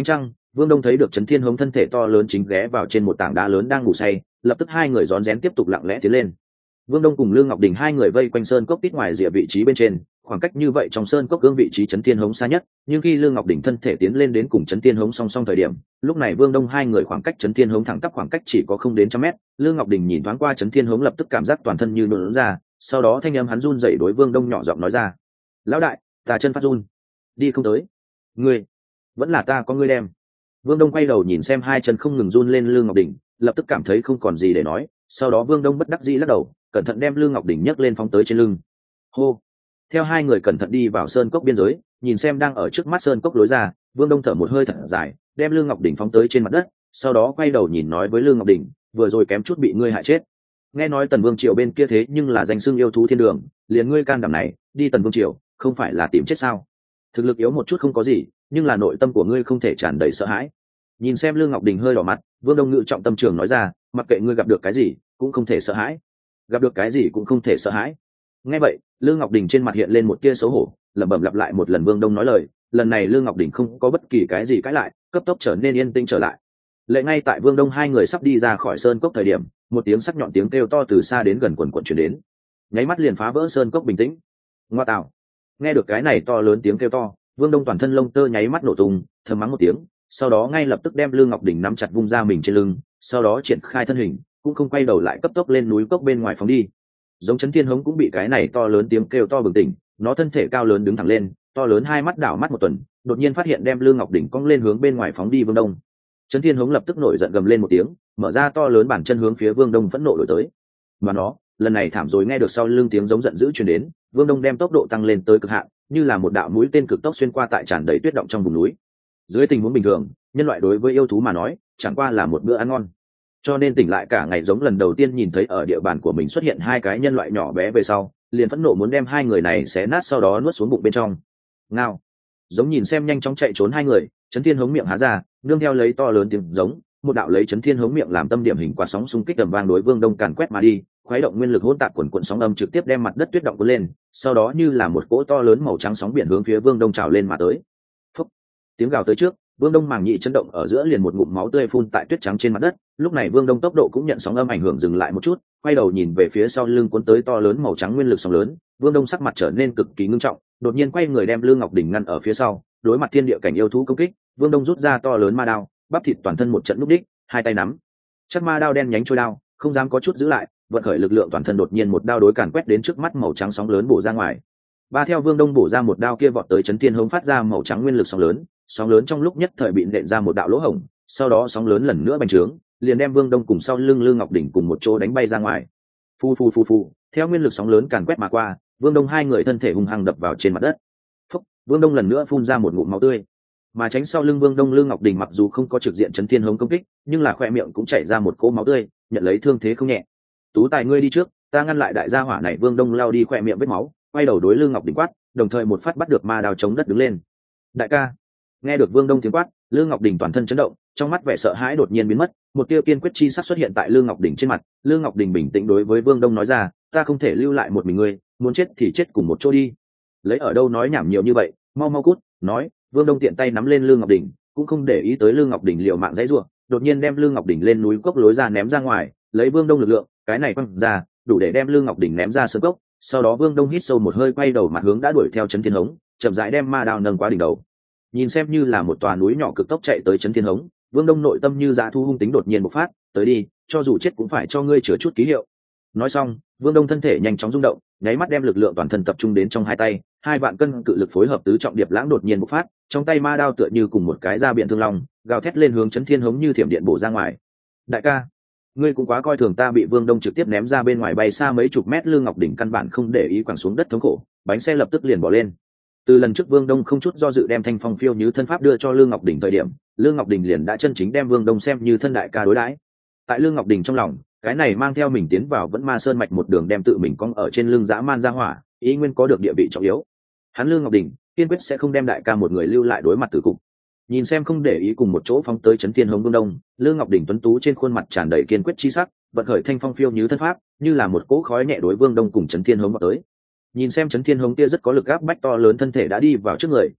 Vương Đông thấy được Trấn Thiên Hống thân thể to lớn chính ghé vào trên một tảng đá lớn đang ngủ say, lập tức hai người rón rén tiếp tục lặng lẽ tiến lên. Vương Đông cùng Lương Ngọc Đình hai người vây quanh sơn cốc tít ngoài rìa vị trí bên trên, khoảng cách như vậy trong sơn cốc gương vị trí Trấn Thiên Hống xa nhất, nhưng khi Lương Ngọc Đình thân thể tiến lên đến cùng Trấn Thiên Hống song song thời điểm, lúc này Vương Đông hai người khoảng cách Trấn Thiên Hống thẳng tắp khoảng cách chỉ có không đến 100 mét. Lương Ngọc Đình nhìn thoáng qua Trấn Thiên Hống lập tức cảm giác toàn thân như nổ ra, sau đó thanh âm hắn run dậy đối Vương Đông nhỏ giọng nói ra: "Lão đại, ta chân phát run, đi không tới." "Ngươi, vẫn là ta có ngươi đem." Vương Đông quay đầu nhìn xem hai chân không ngừng run lên Lương Ngọc Đình, lập tức cảm thấy không còn gì để nói, sau đó Vương Đông bất đắc dĩ lắc đầu, cẩn thận đem Lương Ngọc Đình nhấc lên phóng tới trên lưng. Hô. Theo hai người cẩn thận đi vào sơn cốc biên giới, nhìn xem đang ở trước mắt sơn cốc lối ra, Vương Đông thở một hơi thật dài, đem Lương Ngọc Đình phóng tới trên mặt đất, sau đó quay đầu nhìn nói với Lương Ngọc Đình: "Vừa rồi kém chút bị ngươi hại chết. Nghe nói Tần Vương triều bên kia thế nhưng là danh xưng yêu thú thiên đường, liền ngươi can đảm này, đi Tần Vương triều, không phải là tìm chết sao? Thực lực yếu một chút không có gì, nhưng là nội tâm của ngươi không thể tràn đầy sợ hãi." Nhìn xem Lương Ngọc Đình hơi đỏ mặt, Vương Đông ngự trọng tâm trường nói ra: "Mặc kệ ngươi gặp được cái gì, cũng không thể sợ hãi. Gặp được cái gì cũng không thể sợ hãi." Nghe vậy, Lương Ngọc Đình trên mặt hiện lên một tia xấu hổ, lẩm bẩm lặp lại một lần Vương Đông nói lời. Lần này Lương Ngọc Đình không có bất kỳ cái gì cãi lại, cấp tốc trở nên yên tĩnh trở lại. Lệ ngay tại Vương Đông hai người sắp đi ra khỏi sơn cốc thời điểm, một tiếng sắc nhọn tiếng kêu to từ xa đến gần quần quần truyền đến, nháy mắt liền phá vỡ sơn cốc bình tĩnh. Ngoa tạo! Nghe được cái này to lớn tiếng kêu to, Vương Đông toàn thân lông tơ nháy mắt nổ tung, thầm mắng một tiếng, sau đó ngay lập tức đem Lương Ngọc Đình nắm chặt vung ra mình trên lưng, sau đó triển khai thân hình, cũng không quay đầu lại cấp tốc lên núi cốc bên ngoài phóng đi. Giống Trấn Thiên Hống cũng bị cái này to lớn tiếng kêu to bừng tỉnh, nó thân thể cao lớn đứng thẳng lên, to lớn hai mắt đảo mắt một tuần, đột nhiên phát hiện đem Lương Ngọc Đình cong lên hướng bên ngoài phóng đi Vương Đông. Trấn Thiên Hống lập tức nổi giận gầm lên một tiếng, mở ra to lớn bàn chân hướng phía Vương Đông phẫn nộ đuổi tới. Mà nó, lần này thảm rồi, nghe được sau lưng tiếng giống giận dữ truyền đến, Vương Đông đem tốc độ tăng lên tới cực hạn, như là một đạo mũi tên cực tốc xuyên qua tại tràn đầy tuyết động trong vùng núi. Dưới tình huống bình thường, nhân loại đối với yêu thú mà nói, chẳng qua là một bữa ăn ngon. Cho nên tỉnh lại cả ngày giống lần đầu tiên nhìn thấy ở địa bàn của mình xuất hiện hai cái nhân loại nhỏ bé về sau, liền phẫn nộ muốn đem hai người này xé nát sau đó nuốt xuống bụng bên trong. Ngao. Giống nhìn xem nhanh chóng chạy trốn hai người, Trấn Thiên Hống miệng há ra, nương theo lấy to lớn tiếng giống, một đạo lấy Trấn Thiên Hống miệng làm tâm điểm hình quạt sóng xung kích tầm vang đối Vương Đông càn quét mà đi, khuấy động nguyên lực hỗn tạp cuộn sóng âm trực tiếp đem mặt đất tuyết động cuốn lên, sau đó như là một cỗ to lớn màu trắng sóng biển hướng phía Vương Đông trào lên mà tới. Phúc. Tiếng gào tới trước, Vương Đông màng nhị chấn động ở giữa liền một ngụm máu tươi phun tại tuyết trắng trên mặt đất, lúc này Vương Đông tốc độ cũng nhận sóng âm ảnh hưởng dừng lại một chút, quay đầu nhìn về phía sau lưng cuốn tới to lớn màu trắng nguyên lực sóng lớn, Vương Đông sắc mặt trở nên cực kỳ ngưng trọng, đột nhiên quay người đem Lương Ngọc Đình ngăn ở phía sau, đối mặt thiên địa cảnh yêu thú công kích, Vương Đông rút ra to lớn ma đao, bắp thịt toàn thân một trận núp đích, hai tay nắm chắc ma đao đen nhánh trôi đao, không dám có chút giữ lại, vận khởi lực lượng toàn thân đột nhiên một đao đối càn quét đến trước mắt màu trắng sóng lớn bổ ra ngoài. Ba theo Vương Đông bổ ra một đao kia vọt tới Trấn Thiên Hống phát ra màu trắng nguyên lực sóng lớn trong lúc nhất thời bị nện ra một đạo lỗ hổng, sau đó sóng lớn lần nữa bành trướng, liền đem Vương Đông cùng sau lưng Lương Ngọc Đỉnh cùng một chỗ đánh bay ra ngoài. Phu phu phu phu, theo nguyên lực sóng lớn càn quét mà qua, Vương Đông hai người thân thể hung hăng đập vào trên mặt đất. Phúc, Vương Đông lần nữa phun ra một ngụm máu tươi. Mà tránh sau lưng Vương Đông Lương Ngọc Đình mặc dù không có trực diện Trấn Thiên Hống công kích, nhưng là khoe miệng cũng chảy ra một cỗ máu tươi, nhận lấy thương thế không nhẹ. Tú tài ngươi đi trước, ta ngăn lại đại gia hỏa này. Vương Đông lao đi khoe miệng vết máu, quay đầu đối Lương Ngọc Đình quát, đồng thời một phát bắt được ma đao chống đất đứng lên. Đại ca. Nghe được Vương Đông tiếng quát, Lương Ngọc Đình toàn thân chấn động, trong mắt vẻ sợ hãi đột nhiên biến mất, một tia kiên quyết chi sắc xuất hiện tại Lương Ngọc Đình trên mặt. Lương Ngọc Đình bình tĩnh đối với Vương Đông nói ra, ta không thể lưu lại một mình ngươi, muốn chết thì chết cùng một chỗ đi. Lấy ở đâu nói nhảm nhiều như vậy, mau mau cút. Nói, Vương Đông tiện tay nắm lên Lương Ngọc Đình, cũng không để ý tới Lương Ngọc Đình liều mạng dãy rủa, đột nhiên đem Lương Ngọc Đình lên núi cốc lối ra ném ra ngoài, lấy Vương Đông lực lượng, cái này quăng ra, đủ để đem Lương Ngọc Đình ném ra sơn cốc. Sau đó Vương Đông hít sâu một hơi, quay đầu mặt hướng đã đuổi theo Trấn Thiên Hống, chậm rãi đem ma đao nâng qua đỉnh đầu. Nhìn xem như là một tòa núi nhỏ cực tốc chạy tới Trấn Thiên Hống, Vương Đông nội tâm như dã thu hung tính đột nhiên bộc phát, tới đi, cho dù chết cũng phải cho ngươi chứa chút ký hiệu. Nói xong, Vương Đông thân thể nhanh chóng rung động, nháy mắt đem lực lượng toàn thân tập trung đến trong hai tay, 2 vạn cân cự lực phối hợp tứ trọng điệp lãng đột nhiên bộc phát, trong tay ma đao tựa như cùng một cái da biển thương long, gào thét lên hướng Trấn Thiên Hống như thiểm điện bổ ra ngoài. Đại ca, ngươi cũng quá coi thường ta. Bị Vương Đông trực tiếp ném ra bên ngoài bay xa mấy chục mét, Lương Ngọc Đỉnh căn bản không để ý quẳng xuống đất thống khổ, bánh xe lập tức liền bỏ lên. Từ lần trước Vương Đông không chút do dự đem Thanh Phong Phiêu Như thân pháp đưa cho Lương Ngọc Đỉnh thời điểm, Lương Ngọc Đỉnh liền đã chân chính đem Vương Đông xem như thân đại ca đối đãi. Tại Lương Ngọc Đỉnh trong lòng, cái này mang theo mình tiến vào Vẫn Ma Sơn mạch một đường đem tự mình cong ở trên lưng dã man ra hỏa, ý nguyên có được địa vị trọng yếu. Hắn Lương Ngọc Đỉnh kiên quyết sẽ không đem đại ca một người lưu lại đối mặt tử cục. Nhìn xem không để ý cùng một chỗ phóng tới Trấn Thiên Hống Vương Đông, Lương Ngọc Đỉnh tuấn tú trên khuôn mặt tràn đầy kiên quyết chi sắc, vận khởi Thanh Phong Phiêu Như thân pháp, như là một cỗ khói nhẹ đối Vương Đông cùng Trấn Thiên Hống vào tới. Nhìn xem Trấn Thiên Hống kia rất có lực áp bách to lớn thân thể đã đi vào trước người,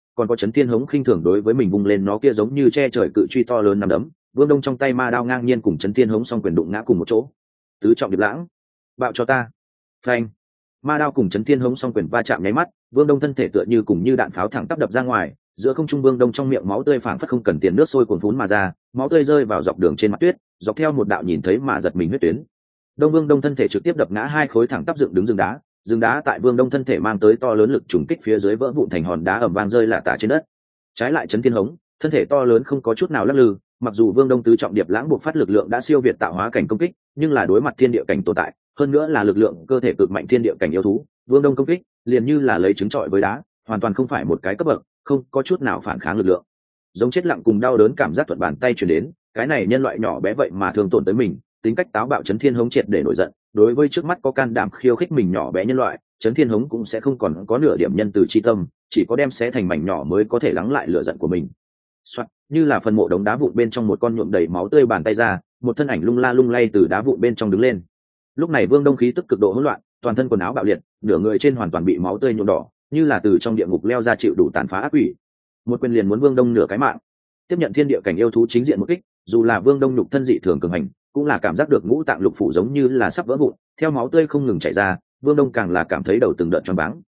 còn có Chấn Thiên Hống khinh thường đối với mình vung lên nó kia giống như che trời cự truy to lớn nằm đấm. Vương Đông trong tay ma đao ngang nhiên cùng Chấn Thiên Hống song quyền đụng ngã cùng một chỗ. Tứ trọng điệp lãng, bạo cho ta. Phanh. Ma đao cùng Chấn Thiên Hống song quyền va chạm nháy mắt, Vương Đông thân thể tựa như cùng như đạn pháo thẳng tắp đập ra ngoài, giữa không trung Vương Đông trong miệng máu tươi phảng phất không cần tiền nước sôi cuồn phún mà ra, máu tươi rơi vào dọc đường trên mặt tuyết, dọc theo một đạo nhìn thấy mà giật mình huyết tuyến. Vương Đông thân thể trực tiếp đập ngã hai khối thẳng tắp dựng đứng rừng đá tại Vương Đông thân thể mang tới to lớn lực trùng kích phía dưới vỡ vụn thành hòn đá ầm vang rơi lả tả trên đất. Trái lại Chấn Thiên Hống, thân thể to lớn không có chút nào lắc lư, mặc dù Vương Đông tứ trọng điệp lãng buộc phát lực lượng đã siêu việt tạo hóa cảnh công kích, nhưng là đối mặt thiên địa cảnh tồn tại, hơn nữa là lực lượng cơ thể cực mạnh thiên địa cảnh yêu thú, Vương Đông công kích liền như là lấy trứng trọi với đá, hoàn toàn không phải một cái cấp bậc, không có chút nào phản kháng lực lượng. Giống chết lặng cùng đau đớn cảm giác thuận bàn tay truyền đến, cái này nhân loại nhỏ bé vậy mà thương tổn tới mình, tính cách táo bạo Chấn Thiên Hống triệt để nổi giận, đối với trước mắt có can đảm khiêu khích mình nhỏ bé nhân loại, Chấn Thiên Hống cũng sẽ không còn có nửa điểm nhân từ chi tâm, chỉ có đem xé thành mảnh nhỏ mới có thể lắng lại lửa giận của mình. Soạt, như là phần mộ đống đá vụn bên trong một con nhuộm đầy máu tươi bàn tay ra, một thân ảnh lung la lung lay từ đá vụn bên trong đứng lên. Lúc này Vương Đông khí tức cực độ hỗn loạn, toàn thân quần áo bạo liệt, nửa người trên hoàn toàn bị máu tươi nhuộm đỏ, như là từ trong địa ngục leo ra chịu đủ tàn phá ác quỷ. Một quyền liền muốn Vương Đông nửa cái mạng. Tiếp nhận thiên địa cảnh yêu thú chính diện một kích, dù là Vương Đông nhục thân dị thường cường hành, cũng là cảm giác được ngũ tạng lục phủ giống như là sắp vỡ vụn, theo máu tươi không ngừng chảy ra, Vương Đông càng là cảm thấy đầu từng đợt choáng váng.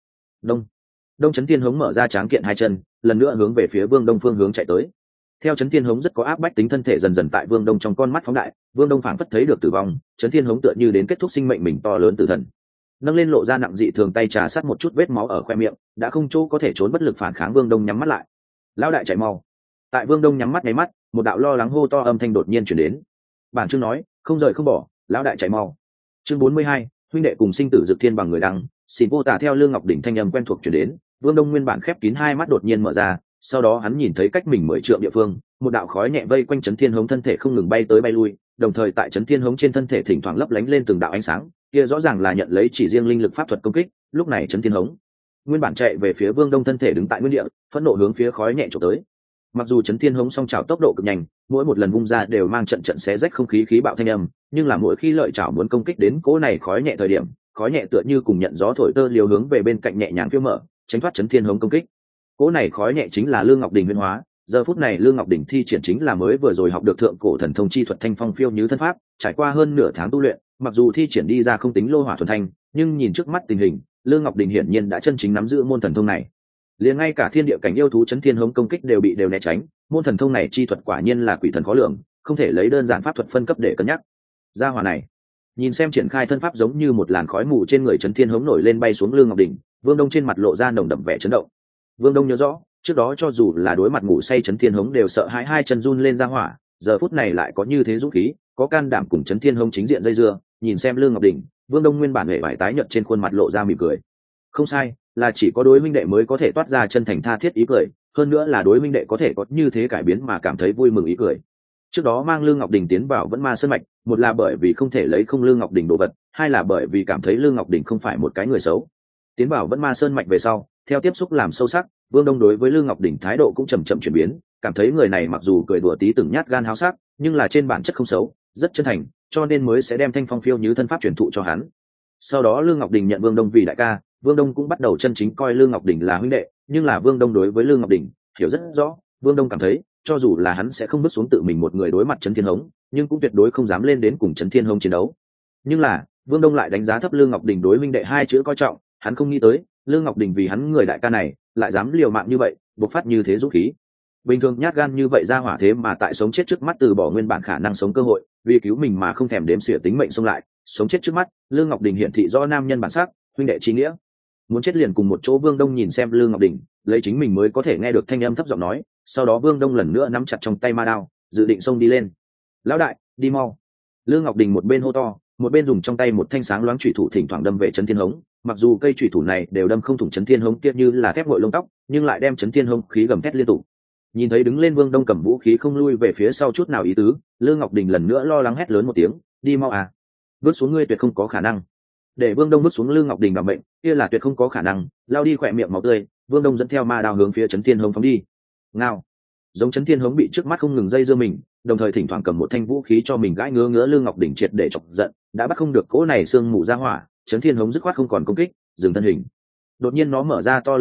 Đông Chấn Thiên Hống mở ra tráng kiện hai chân, lần nữa hướng về phía Vương Đông phương hướng chạy tới. Theo Chấn Thiên Hống rất có áp bách tính thân thể dần dần tại Vương Đông trong con mắt phóng đại, Vương Đông phảng phất thấy được tử vong, Chấn Thiên Hống tựa như đến kết thúc sinh mệnh mình to lớn tử thần. Nâng lên lộ ra nặng dị thường tay trà sát một chút vết máu ở khoe miệng, đã không chỗ có thể trốn bất lực phản kháng. Vương Đông nhắm mắt lại. Lão đại chạy mau. Tại Vương Đông nhắm mắt nháy mắt, một đạo lo lắng hô to âm thanh đột nhiên truyền đến. Bản chương nói, không rời không bỏ, lão đại chạy mau. Chương 42, huynh đệ cùng sinh tử dược thiên bằng người đăng, xin vô tả theo Lương Ngọc đỉnh thanh âm quen thuộc truyền đến. Vương Đông nguyên bản khép kín hai mắt đột nhiên mở ra, sau đó hắn nhìn thấy cách mình 10 trượng địa phương, một đạo khói nhẹ vây quanh Chấn Thiên Hống thân thể không ngừng bay tới bay lui, đồng thời tại Chấn Thiên Hống trên thân thể thỉnh thoảng lấp lánh lên từng đạo ánh sáng, kia rõ ràng là nhận lấy chỉ riêng linh lực pháp thuật công kích. Lúc này Chấn Thiên Hống nguyên bản chạy về phía Vương Đông thân thể đứng tại nguyên địa, phẫn nộ hướng phía khói nhẹ chụp tới. Mặc dù Chấn Thiên Hống song chảo tốc độ cực nhanh, mỗi một lần vung ra đều mang trận trận xé rách không khí khí bạo thanh âm, nhưng là mỗi khi lợi chảo muốn công kích đến cỗ này khói nhẹ thời điểm, khói nhẹ tựa như cùng nhận gió thổi tơ liều hướng về bên cạnh nhẹ nhàng phiêu mở, tránh thoát Chấn Thiên Hống công kích. Cỗ này khói nhẹ chính là Lương Ngọc Đình huyễn hóa, giờ phút này Lương Ngọc Đình thi triển chính là mới vừa rồi học được thượng cổ thần thông chi thuật thanh phong phiêu như thân pháp, trải qua hơn nửa tháng tu luyện, mặc dù thi triển đi ra không tính lô hỏa thuần thanh, nhưng nhìn trước mắt tình hình, Lương Ngọc Đình hiển nhiên đã chân chính nắm giữ môn thần thông này. Liền ngay cả thiên địa cảnh yêu thú Chấn Thiên Hống công kích đều né tránh, môn thần thông này chi thuật quả nhiên là quỷ thần khó lường, không thể lấy đơn giản pháp thuật phân cấp để cân nhắc. Gia hỏa này, nhìn xem triển khai thân pháp giống như một làn khói mù trên người Chấn Thiên Hống nổi lên bay xuống Lương Ngọc Đình, Vương Đông trên mặt lộ ra nồng đậm vẻ chấn động. Vương Đông nhớ rõ, trước đó cho dù là đối mặt ngủ say Chấn Thiên Hống đều sợ hãi hai chân run lên ra hỏa, giờ phút này lại có như thế dũng khí, có can đảm cùng Chấn Thiên Hống chính diện dây dưa. Nhìn xem Lương Ngọc Đình, Vương Đông nguyên bản hề vải tái nhợt trên khuôn mặt lộ ra mỉm cười. Không sai, là chỉ có đối huynh đệ mới có thể toát ra chân thành tha thiết ý cười, hơn nữa là đối huynh đệ có thể có như thế cải biến mà cảm thấy vui mừng ý cười. Trước đó mang Lương Ngọc Đình tiến vào Vẫn Ma Sơn mạch, một là bởi vì không thể lấy không Lương Ngọc Đình đồ vật, hai là bởi vì cảm thấy Lương Ngọc Đình không phải một cái người xấu. Tiến vào Vẫn Ma Sơn mạch về sau, theo tiếp xúc làm sâu sắc, Vương Đông đối với Lương Ngọc Đình thái độ cũng chậm chậm chuyển biến, cảm thấy người này mặc dù cười đùa tí từng nhát gan háo sắc, nhưng là trên bản chất không xấu, rất chân thành, cho nên mới sẽ đem thanh phong phiêu như thân pháp truyền thụ cho hắn. Sau đó Lương Ngọc Đình nhận Vương Đông vì đại ca, Vương Đông cũng bắt đầu chân chính coi Lương Ngọc Đình là huynh đệ, nhưng là Vương Đông đối với Lương Ngọc Đình hiểu rất rõ, Vương Đông cảm thấy, cho dù là hắn sẽ không bước xuống tự mình một người đối mặt Chấn Thiên Hống, nhưng cũng tuyệt đối không dám lên đến cùng Chấn Thiên Hống chiến đấu. Nhưng là, Vương Đông lại đánh giá thấp Lương Ngọc Đình đối huynh đệ hai chữ coi trọng, hắn không nghĩ tới, Lương Ngọc Đình vì hắn người đại ca này, lại dám liều mạng như vậy, bộc phát như thế dũng khí. Bình thường nhát gan như vậy ra hỏa thế mà tại sống chết trước mắt từ bỏ nguyên bản khả năng sống cơ hội, vì cứu mình mà không thèm đếm xỉa tính mệnh xông lại, sống chết trước mắt, Lương Ngọc Đình hiển thị rõ nam nhân bản sắc, huynh đệ chí nghĩa. Muốn chết liền cùng một chỗ. Vương Đông nhìn xem Lương Ngọc Đình, lấy chính mình mới có thể nghe được thanh âm thấp giọng nói, sau đó Vương Đông lần nữa nắm chặt trong tay ma đao, dự định xông đi lên. Lão đại, đi mau. Lương Ngọc Đình một bên hô to, một bên dùng trong tay một thanh sáng loáng chủy thủ thỉnh thoảng đâm về Chấn Thiên Hống, mặc dù cây chủy thủ này đều đâm không thủng Chấn Thiên Hống kia như là thép ngội lông tóc, nhưng lại đem Chấn Thiên Hống khí gầm thét liên tục. Nhìn thấy đứng lên Vương Đông cầm vũ khí không lui về phía sau chút nào ý tứ, Lương Ngọc Đình lần nữa lo lắng hét lớn một tiếng, đi mau à, bước xuống ngươi tuyệt không có khả năng. Để Vương Đông bước xuống Lương Ngọc Đình bảo mệnh, kia là tuyệt không có khả năng. Lao đi khỏe miệng máu tươi, Vương Đông dẫn theo ma đao hướng phía Chấn Thiên Hống phóng đi. Ngao, giống Chấn Thiên Hống bị trước mắt không ngừng dây dưa mình, đồng thời thỉnh thoảng cầm một thanh vũ khí cho mình gãi ngứa Lương Ngọc Đình triệt để chọc giận, đã bắt không được cỗ này xương mù ra hỏa. Chấn Thiên Hống dứt khoát không còn công kích, dừng thân hình. Đột nhiên nó mở ra to lớn miệng,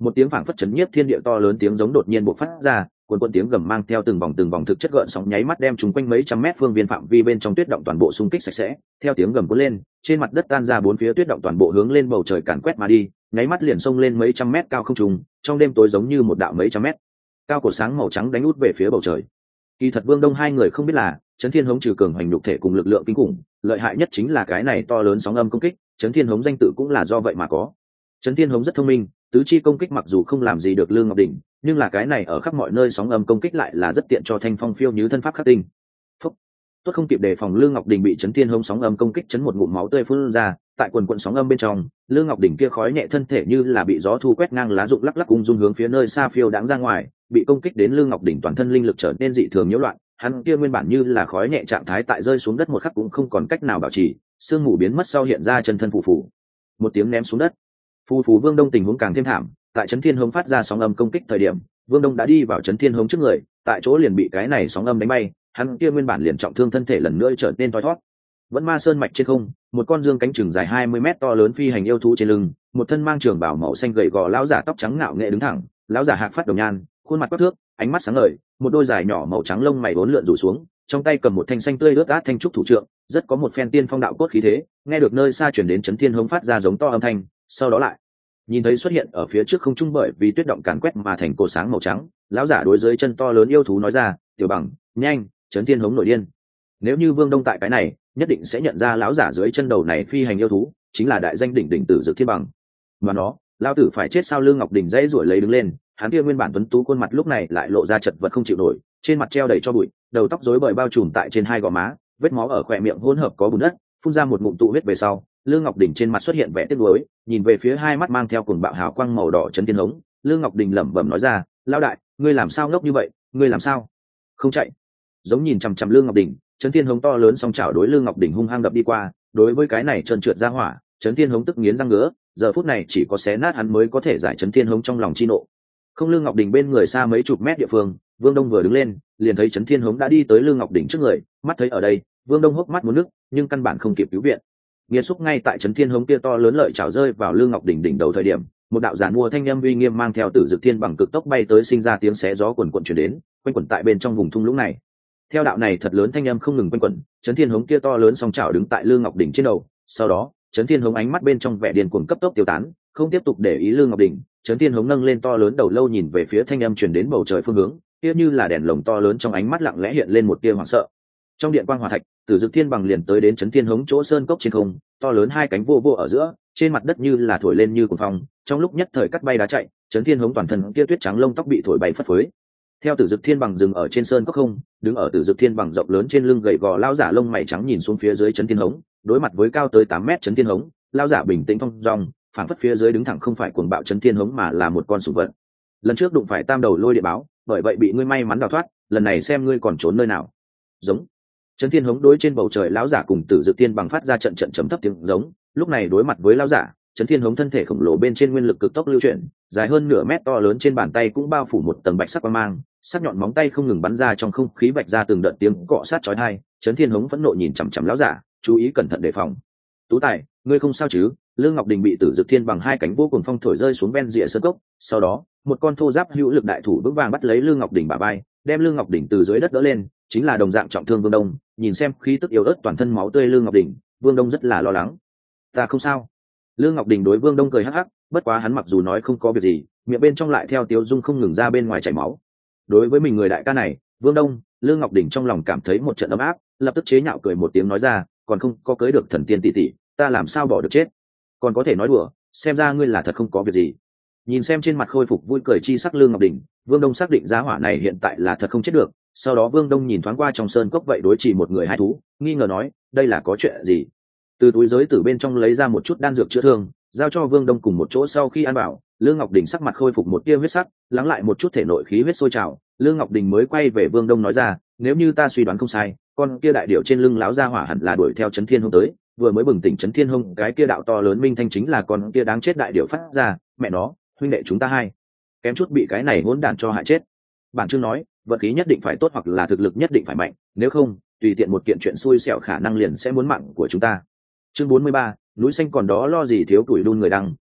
Một tiếng phảng phất chấn nhiếp thiên địa to lớn tiếng giống đột nhiên bộc phát ra, cuồn cuộn tiếng gầm mang theo từng vòng thực chất gợn sóng nháy mắt đem chúng quanh mấy trăm mét phương viên phạm vi bên trong tuyết động toàn bộ xung kích sạch sẽ. Theo tiếng gầm cuốn lên, trên mặt đất tan ra bốn phía tuyết động toàn bộ hướng lên bầu trời càn quét mà đi, nháy mắt liền xông lên mấy trăm mét cao không trung, trong đêm tối giống như một đạo mấy trăm mét cao cổ sáng màu trắng đánh út về phía bầu trời. Kỳ thật Vương Đông hai người không biết là, Chấn Thiên Hống trừ cường hành nhục thể cùng lực lượng kinh khủng, lợi hại nhất chính là cái này to lớn sóng âm công kích, Chấn Thiên Hống danh tự cũng là do vậy mà có. Chấn Thiên Hống rất thông minh, tứ chi công kích mặc dù không làm gì được Lương Ngọc Đỉnh, nhưng là cái này ở khắp mọi nơi sóng âm công kích lại là rất tiện cho Thanh Phong phiêu như thân pháp khắc tinh. Phúc. Tốt không kịp đề phòng Lương Ngọc Đỉnh bị Chấn Thiên Hống sóng âm công kích chấn một ngụm máu tươi phun ra, tại quần quần sóng âm bên trong, Lương Ngọc Đỉnh kia khói nhẹ thân thể như là bị gió thu quét ngang lá rụng lắc lắc ung dung hướng phía nơi xa phiêu đãng ra ngoài, bị công kích đến Lương Ngọc Đỉnh toàn thân linh lực trở nên dị thường nhiễu loạn, hắn kia nguyên bản như là khói nhẹ trạng thái tại rơi xuống đất một khắc cũng không còn cách nào bảo trì, sương mù biến mất sau hiện ra chân thân phù phù. Một tiếng ném xuống đất. Phù phù Vương Đông tình huống càng thêm thảm, tại Chấn Thiên Hống phát ra sóng âm công kích thời điểm, Vương Đông đã đi vào Chấn Thiên Hống trước người, tại chỗ liền bị cái này sóng âm đánh bay, hắn kia nguyên bản liền trọng thương thân thể lần nữa trở nên thoi thoát. Vẫn Ma Sơn mạch trên không, một con dương cánh chừng dài 20 mét to lớn phi hành yêu thú trên lưng, một thân mang trường bào màu xanh gầy gò lão giả tóc trắng ngạo nghệ đứng thẳng, lão giả hạc phát đồng nhan, khuôn mặt quắc thước, ánh mắt sáng ngời, một đôi dài nhỏ màu trắng lông mày uốn lượn rủ xuống, trong tay cầm một thanh xanh tươi lướt át thanh trúc thủ trượng, rất có một phen tiên phong đạo cốt khí thế. Nghe được nơi xa truyền đến Chấn Thiên Hống phát ra giống to âm thanh, sau đó lại nhìn thấy xuất hiện ở phía trước không trung bởi vì tuyết động càn quét mà thành cổ sáng màu trắng, lão giả đối dưới chân to lớn yêu thú nói ra, "Tiểu Bằng, nhanh, Chấn Thiên Hống nổi điên." Nếu như Vương Đông tại cái này, nhất định sẽ nhận ra lão giả dưới chân đầu này phi hành yêu thú chính là đại danh đỉnh đỉnh Tử Dực Thiên Bằng. Mà nó, lão tử phải chết sao? Lương Ngọc Đình dãy ruổi lấy đứng lên, hắn kia nguyên bản tuấn tú khuôn mặt lúc này lại lộ ra chật vật không chịu nổi, trên mặt treo đầy cho bụi, đầu tóc rối bời bao trùm tại trên hai gò má, vết máu ở khóe miệng hỗn hợp có bùn đất, phun ra một ngụm tụ huyết về sau, Lương Ngọc Đình trên mặt xuất hiện vẻ tiếc nuối, nhìn về phía hai mắt mang theo cuồng bạo hào quang màu đỏ Chấn Thiên Hống, Lương Ngọc Đình lẩm bẩm nói ra, "Lão đại, ngươi làm sao ngốc như vậy, ngươi làm sao không chạy?" Giống nhìn chằm chằm Lương Ngọc Đình, Chấn Thiên Hống to lớn song chảo đối Lương Ngọc Đình hung hăng đập đi qua, đối với cái này trơn trượt ra hỏa, Chấn Thiên Hống tức nghiến răng ngứa, giờ phút này chỉ có xé nát hắn mới có thể giải Chấn Thiên Hống trong lòng chi nộ. Không, Lương Ngọc Đình bên người xa mấy chục mét địa phương, Vương Đông vừa đứng lên, liền thấy Chấn Thiên Hống đã đi tới Lương Ngọc Đình trước người, mắt thấy ở đây, Vương Đông hốc mắt muốn nước, nhưng căn bản không kịp cứu viện. Nghiệt xúc ngay tại Chấn Thiên Hống kia to lớn lợi chảo rơi vào Lương Ngọc Đình đỉnh đầu thời điểm, một đạo giản mua thanh âm uy nghiêm mang theo Tử Dực Thiên Bằng cực tốc bay tới, sinh ra tiếng xé gió quần quần truyền đến, quanh quẩn tại bên trong vùng thung lũng này. Theo đạo này thật lớn thanh âm không ngừng quanh quẩn, Chấn Thiên Hống kia to lớn song chảo đứng tại Lương Ngọc Đình trên đầu, sau đó, Chấn Thiên Hống ánh mắt bên trong vẻ điên cuồng cấp tốc tiêu tán, không tiếp tục để ý Lương Ngọc Đình, Chấn Thiên Hống nâng lên to lớn đầu lâu nhìn về phía thanh âm truyền đến bầu trời phương hướng, kia như là đèn lồng to lớn trong ánh mắt lặng lẽ hiện lên một tia hoảng sợ. Trong điện quang hỏa thạch, Tử Dực Thiên Bằng liền tới đến Chấn Thiên Hống chỗ sơn cốc trên không, to lớn hai cánh vô vô ở giữa, trên mặt đất như là thổi lên như cuồng phong, trong lúc nhất thời cắt bay đá chạy, Chấn Thiên Hống toàn thân kia tuyết trắng lông tóc bị thổi bay phất phới. Theo Tử Dực Thiên Bằng dừng ở trên sơn cốc không, đứng ở Tử Dực Thiên Bằng rộng lớn trên lưng gầy gò lão giả lông mày trắng nhìn xuống phía dưới Chấn Thiên Hống, đối mặt với cao tới 8 mét Chấn Thiên Hống, lão giả bình tĩnh thong dong, phảng phất phía dưới đứng thẳng không phải cuồng bạo Chấn Thiên Hống mà là một con sủng vật. Lần trước đụng phải tam đầu lôi địa báo, bởi vậy bị ngươi may mắn đào thoát, lần này xem ngươi còn trốn nơi nào. Giống. Chấn Thiên Hống đối trên bầu trời lão giả cùng Tử Dực Thiên Bằng phát ra trận trận trầm thấp tiếng giống, lúc này đối mặt với lão giả, Chấn Thiên Hống thân thể khổng lồ bên trên nguyên lực cực tốc lưu chuyển, dài hơn nửa mét to lớn trên bàn tay cũng bao phủ một tầng bạch sắc quang mang, sắc nhọn móng tay không ngừng bắn ra trong không khí vạch ra từng đợt tiếng cọ sát chói tai. Chấn Thiên Hống phẫn nộ nhìn chằm chằm lão giả, chú ý cẩn thận đề phòng. "Tú tài, ngươi không sao chứ?" Lương Ngọc Đình bị Tử Dực Thiên Bằng hai cánh vô cùng phong thổi rơi xuống ven rìa sơn cốc, sau đó, một con thô giáp hữu lực đại thủ vững vàng bắt lấy Lương Ngọc Đình bả vai, đem Lương Ngọc Đình từ dưới đất đỡ lên, chính là đồng dạng trọng thương Vương Đông, nhìn xem khí tức yếu ớt toàn thân máu tươi Lương Ngọc Đình, Vương Đông rất là lo lắng. "Ta không sao." Lương Ngọc Đình đối Vương Đông cười hắc hắc, bất quá hắn mặc dù nói không có việc gì, miệng bên trong lại theo tiếu dung không ngừng ra bên ngoài chảy máu. Đối với mình người đại ca này, Vương Đông, Lương Ngọc Đình trong lòng cảm thấy một trận ấm áp, lập tức chế nhạo cười một tiếng nói ra, "Còn không có cưới được thần tiên tỷ tỷ, ta làm sao bỏ được chết? Còn có thể nói đùa, xem ra ngươi là thật không có việc gì." Nhìn xem trên mặt khôi phục vui cười chi sắc Lương Ngọc Đình, Vương Đông xác định giá hỏa này hiện tại là thật không chết được. Sau đó Vương Đông nhìn thoáng qua trong sơn cốc vậy đối chỉ một người hai thú, nghi ngờ nói, đây là có chuyện gì? Từ túi giới tử bên trong lấy ra một chút đan dược chữa thương, giao cho Vương Đông cùng một chỗ. Sau khi ăn bảo, Lương Ngọc Đình sắc mặt khôi phục một tia huyết sắc, lắng lại một chút thể nội khí huyết sôi trào, Lương Ngọc Đình mới quay về Vương Đông nói ra, nếu như ta suy đoán không sai, con kia đại điểu trên lưng láo ra hỏa hẳn là đuổi theo Chấn Thiên Hông tới, vừa mới bừng tỉnh Chấn Thiên Hông, cái kia đạo to lớn minh thanh chính là con kia đáng chết đại điểu phát ra. Mẹ nó, huynh đệ chúng ta hai kém chút bị cái này hỗn đản cho hại chết. Bản chương nói, vật khí nhất định phải tốt hoặc là thực lực nhất định phải mạnh, nếu không, tùy tiện một kiện chuyện xui xẻo khả năng liền sẽ muốn mạng của chúng ta. Chương 43, núi xanh còn đó lo gì thiếu tuổi đun người đăng,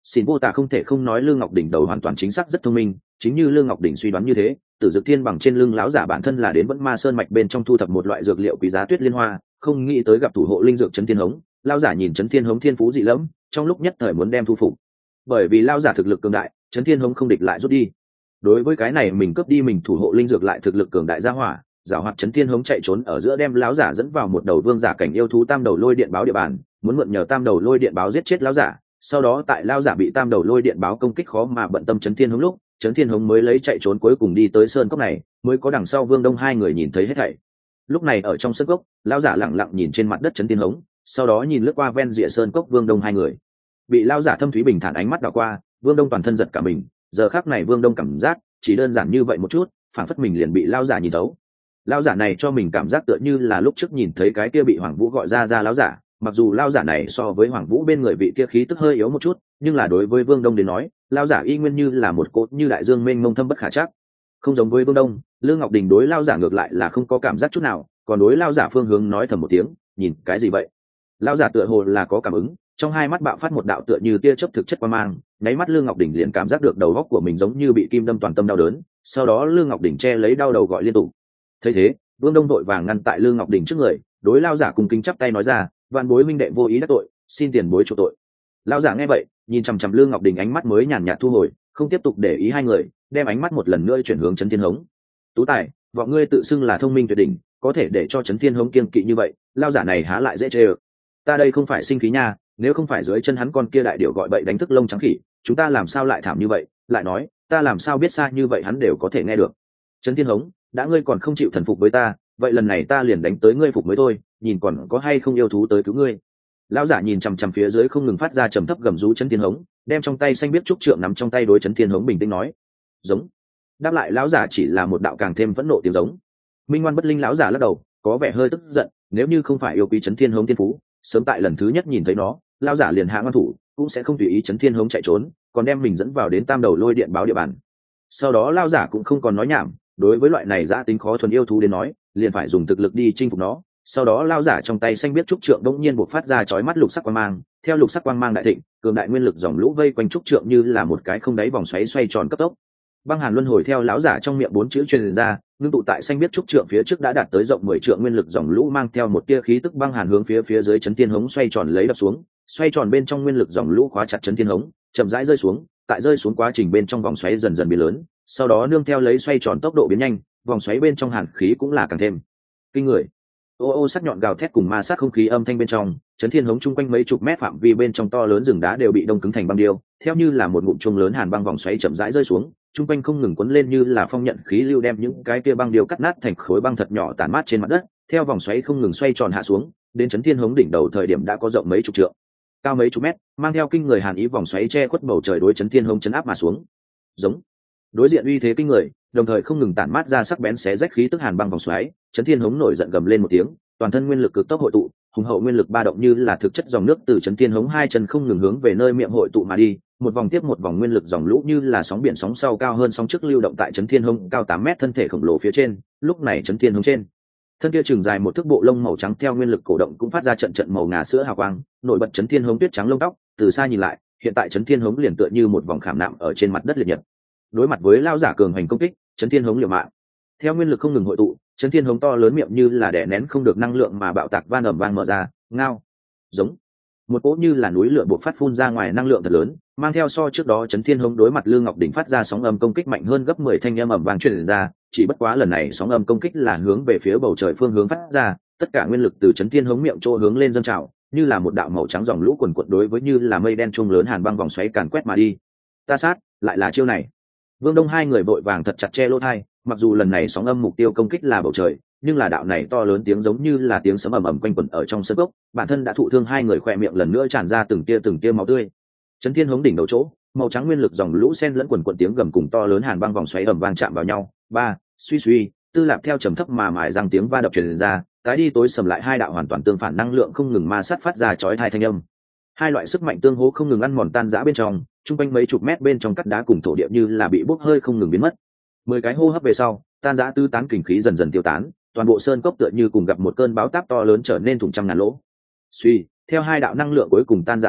Xin vô tả không thể không nói Lương Ngọc Đỉnh đầu hoàn toàn chính xác rất thông minh, chính như Lương Ngọc Đỉnh suy đoán như thế, Tử Dực Thiên bằng trên lưng lão giả bản thân là đến Vẫn Ma Sơn mạch bên trong thu thập một loại dược liệu quý giá Tuyết Liên Hoa, không nghĩ tới gặp thủ hộ linh dược Chấn Thiên Hống, lão giả nhìn Chấn Thiên Hống thiên phú dị lẫm, trong lúc nhất thời muốn đem thu phục. Bởi vì lão giả thực lực cường đại, Chấn Thiên Hống không địch lại rút đi. Đối với cái này mình cướp đi mình thủ hộ linh dược lại thực lực cường đại gia hỏa, giảo hoạt Chấn Thiên Hống chạy trốn ở giữa đem lão giả dẫn vào một đầu vương giả cảnh yêu thú Tam Đầu Lôi Điện Báo địa bàn, muốn mượn nhờ Tam Đầu Lôi Điện Báo giết chết lão giả. Sau đó tại lão giả bị Tam Đầu Lôi Điện Báo công kích khó mà bận tâm Chấn Thiên Hống lúc, Chấn Thiên Hống mới lấy chạy trốn cuối cùng đi tới sơn cốc này, mới có đằng sau Vương Đông hai người nhìn thấy hết thảy. Lúc này ở trong sơn cốc, lão giả lặng lặng nhìn trên mặt đất Chấn Thiên Hống, sau đó nhìn lướt qua ven rìa sơn cốc Vương Đông hai người. Bị lão giả thâm thúy bình thản ánh mắt đảo qua, Vương Đông toàn thân giật cả mình, giờ khắc này Vương Đông cảm giác chỉ đơn giản như vậy một chút, phản phất mình liền bị lão giả nhìn thấu. Lão giả này cho mình cảm giác tựa như là lúc trước nhìn thấy cái kia bị Hoàng Vũ gọi ra lão giả, mặc dù lão giả này so với Hoàng Vũ bên người vị kia khí tức hơi yếu một chút, nhưng là đối với Vương Đông đến nói, lão giả y nguyên như là một cột như đại dương mênh mông thâm bất khả trắc. Không giống với Vương Đông, Lương Ngọc Đình đối lão giả ngược lại là không có cảm giác chút nào, còn đối lão giả phương hướng nói thầm một tiếng, nhìn cái gì vậy? Lão giả tựa hồ là có cảm ứng, trong hai mắt bạo phát một đạo tựa như tia chớp thực chất quang mang, nháy mắt Lương Ngọc Đình liền cảm giác được đầu óc của mình giống như bị kim đâm toàn tâm đau đớn, sau đó Lương Ngọc Đình che lấy đau đầu gọi liên tục. Thấy thế, Vương Đông vội vàng ngăn tại Lương Ngọc Đình trước người, đối lão giả cùng kính chắp tay nói ra, vạn bối minh đệ vô ý đắc tội, xin tiền bối chu tội. Lão giả nghe vậy, nhìn chằm chằm Lương Ngọc Đình ánh mắt mới nhàn nhạt thu hồi, không tiếp tục để ý hai người, đem ánh mắt một lần nữa chuyển hướng Chấn Thiên Hống. Tú tài, vọng ngươi tự xưng là thông minh tuyệt đỉnh, có thể để cho Chấn Thiên Hống kiêng kỵ như vậy, lão giả này há lại dễ chê ơ. Ta đây không phải sinh khí nha, nếu không phải dưới chân hắn con kia đại điểu gọi bậy đánh thức lông trắng khỉ, chúng ta làm sao lại thảm như vậy, lại nói, ta làm sao biết xa như vậy hắn đều có thể nghe được. Chấn Thiên Hống, đã ngươi còn không chịu thần phục với ta, vậy lần này ta liền đánh tới ngươi phục mới thôi, nhìn còn có hay không yêu thú tới cứu ngươi. Lão giả nhìn chằm chằm phía dưới không ngừng phát ra trầm thấp gầm rú Chấn Thiên Hống, đem trong tay xanh biết trúc trượng nắm trong tay đối Chấn Thiên Hống bình tĩnh nói, giống. Đáp lại lão giả chỉ là một đạo càng thêm phẫn nộ tiếng giống. Minh ngoan bất linh lão giả lắc đầu, có vẻ hơi tức giận, nếu như không phải yêu quý Chấn Thiên Hống thiên phú, sớm tại lần thứ nhất nhìn thấy nó, lão giả liền hạ ngoan thủ, cũng sẽ không tùy ý Chấn Thiên Hống chạy trốn, còn đem mình dẫn vào đến Tam Đầu Lôi Điện Báo địa bàn. Sau đó lão giả cũng không còn nói nhảm, đối với loại này dã tính khó thuần yêu thú đến nói, liền phải dùng thực lực đi chinh phục nó. Sau đó lão giả trong tay xanh biết trúc trượng đống nhiên bộc phát ra chói mắt lục sắc quang mang, theo lục sắc quang mang đại thịnh, cường đại nguyên lực dòng lũ vây quanh trúc trượng như là một cái không đáy vòng xoáy xoay tròn cấp tốc. Băng hàn luân hồi theo lão giả trong miệng bốn chữ truyền ra, ngưng tụ tại xanh biết trúc trượng phía trước đã đạt tới rộng 10 trượng nguyên lực dòng lũ mang theo một tia khí tức băng hàn hướng phía dưới Chấn Thiên Hống xoay tròn lấy đập xuống, xoay tròn bên trong nguyên lực dòng lũ khóa chặt Chấn Thiên Hống, chậm rãi rơi xuống, tại rơi xuống quá trình bên trong vòng xoáy dần dần biến lớn, sau đó nương theo lấy xoay tròn tốc độ biến nhanh, vòng xoáy bên trong hàn khí cũng là càng thêm kinh người. Ô ô sắc nhọn gào thét cùng ma sát không khí âm thanh bên trong, Chấn Thiên Hống chung quanh mấy chục mét phạm vi bên trong to lớn rừng đá đều bị đông cứng thành băng điêu, theo như là một ngụm chuông lớn hàn băng vòng xoáy chậm rãi rơi xuống, chung quanh không ngừng cuốn lên như là phong nhận khí lưu đem những cái kia băng điêu cắt nát thành khối băng thật nhỏ tản mát trên mặt đất, theo vòng xoáy không ngừng xoay tròn hạ xuống, đến Chấn Thiên Hống đỉnh đầu thời điểm đã có rộng mấy chục trượng, cao mấy chục mét, mang theo kinh người hàn ý vòng xoáy che khuất bầu trời đối Chấn Thiên Hống chấn áp mà xuống. Giống. Đối diện uy thế kinh người, đồng thời không ngừng tản mát ra sắc bén xé rách khí tức hàn băng vòng xoáy, Chấn Thiên Hống nổi giận gầm lên một tiếng, toàn thân nguyên lực cực tốc hội tụ, hùng hậu nguyên lực ba động như là thực chất dòng nước từ Chấn Thiên Hống hai chân không ngừng hướng về nơi miệng hội tụ mà đi, một vòng tiếp một vòng nguyên lực dòng lũ như là sóng biển sóng sau cao hơn sóng trước lưu động tại Chấn Thiên Hống cao 8 mét thân thể khổng lồ phía trên, lúc này Chấn Thiên Hống trên thân kia trường dài một thước bộ lông màu trắng theo nguyên lực cổ động cũng phát ra trận trận màu ngà sữa hào quang, nổi bật Chấn Thiên Hống tuyết trắng lông tóc, từ xa nhìn lại, hiện tại Chấn Thiên Hống liền tựa như một vòng khảm nạm ở trên mặt đất liệt nhật. Đối mặt với lao giả cường hành công kích, Chấn Thiên Hống liều mạng. Theo nguyên lực không ngừng hội tụ, Chấn Thiên Hống to lớn miệng như là đè nén không được năng lượng mà bạo tạc van ầm vang mở ra, ngao, giống. Một cỗ như là núi lửa bộc phát phun ra ngoài năng lượng thật lớn, mang theo so trước đó Chấn Thiên Hống đối mặt Lương Ngọc Đỉnh phát ra sóng âm công kích mạnh hơn gấp 10 thanh âm ầm vang truyền ra, chỉ bất quá lần này sóng âm công kích là hướng về phía bầu trời phương hướng phát ra, tất cả nguyên lực từ Chấn Thiên Hống miệng chỗ hướng lên dâng trào, như là một đạo màu trắng dòng lũ quần quật đối với như là mây đen trung lớn hàn băng vòng xoáy càn quét mà đi. Ta sát, lại là chiêu này. Vương Đông hai người vội vàng thật chặt che lỗ tai, mặc dù lần này sóng âm mục tiêu công kích là bầu trời, nhưng là đạo này to lớn tiếng giống như là tiếng sấm ầm ầm quanh quẩn ở trong sân gốc, bản thân đã thụ thương hai người khỏe miệng lần nữa tràn ra từng tia máu tươi. Chấn Thiên Hống đỉnh đầu chỗ, màu trắng nguyên lực dòng lũ xen lẫn quần quần tiếng gầm cùng to lớn hàn băng vòng xoáy ầm vang chạm vào nhau. Ba, suy suy, Tư Lạp theo trầm thấp mà mài răng tiếng va đập truyền ra, tái đi tối sầm lại hai đạo hoàn toàn tương phản năng lượng không ngừng ma sát phát ra chói tai thanh âm. Hai loại sức mạnh tương hỗ không ngừng ăn mòn tan rã bên trong, trung quanh mấy chục mét bên trong cắt đá cùng thổ địa như là bị bốc hơi không ngừng biến mất. 10 cái hô hấp về sau, tan rã tứ tán kình khí dần dần tiêu tán, toàn bộ sơn cốc tựa như cùng gặp một cơn bão táp to lớn trở nên thủng trăm ngàn lỗ. Suy, theo hai đạo năng lượng cuối cùng tan rã xong,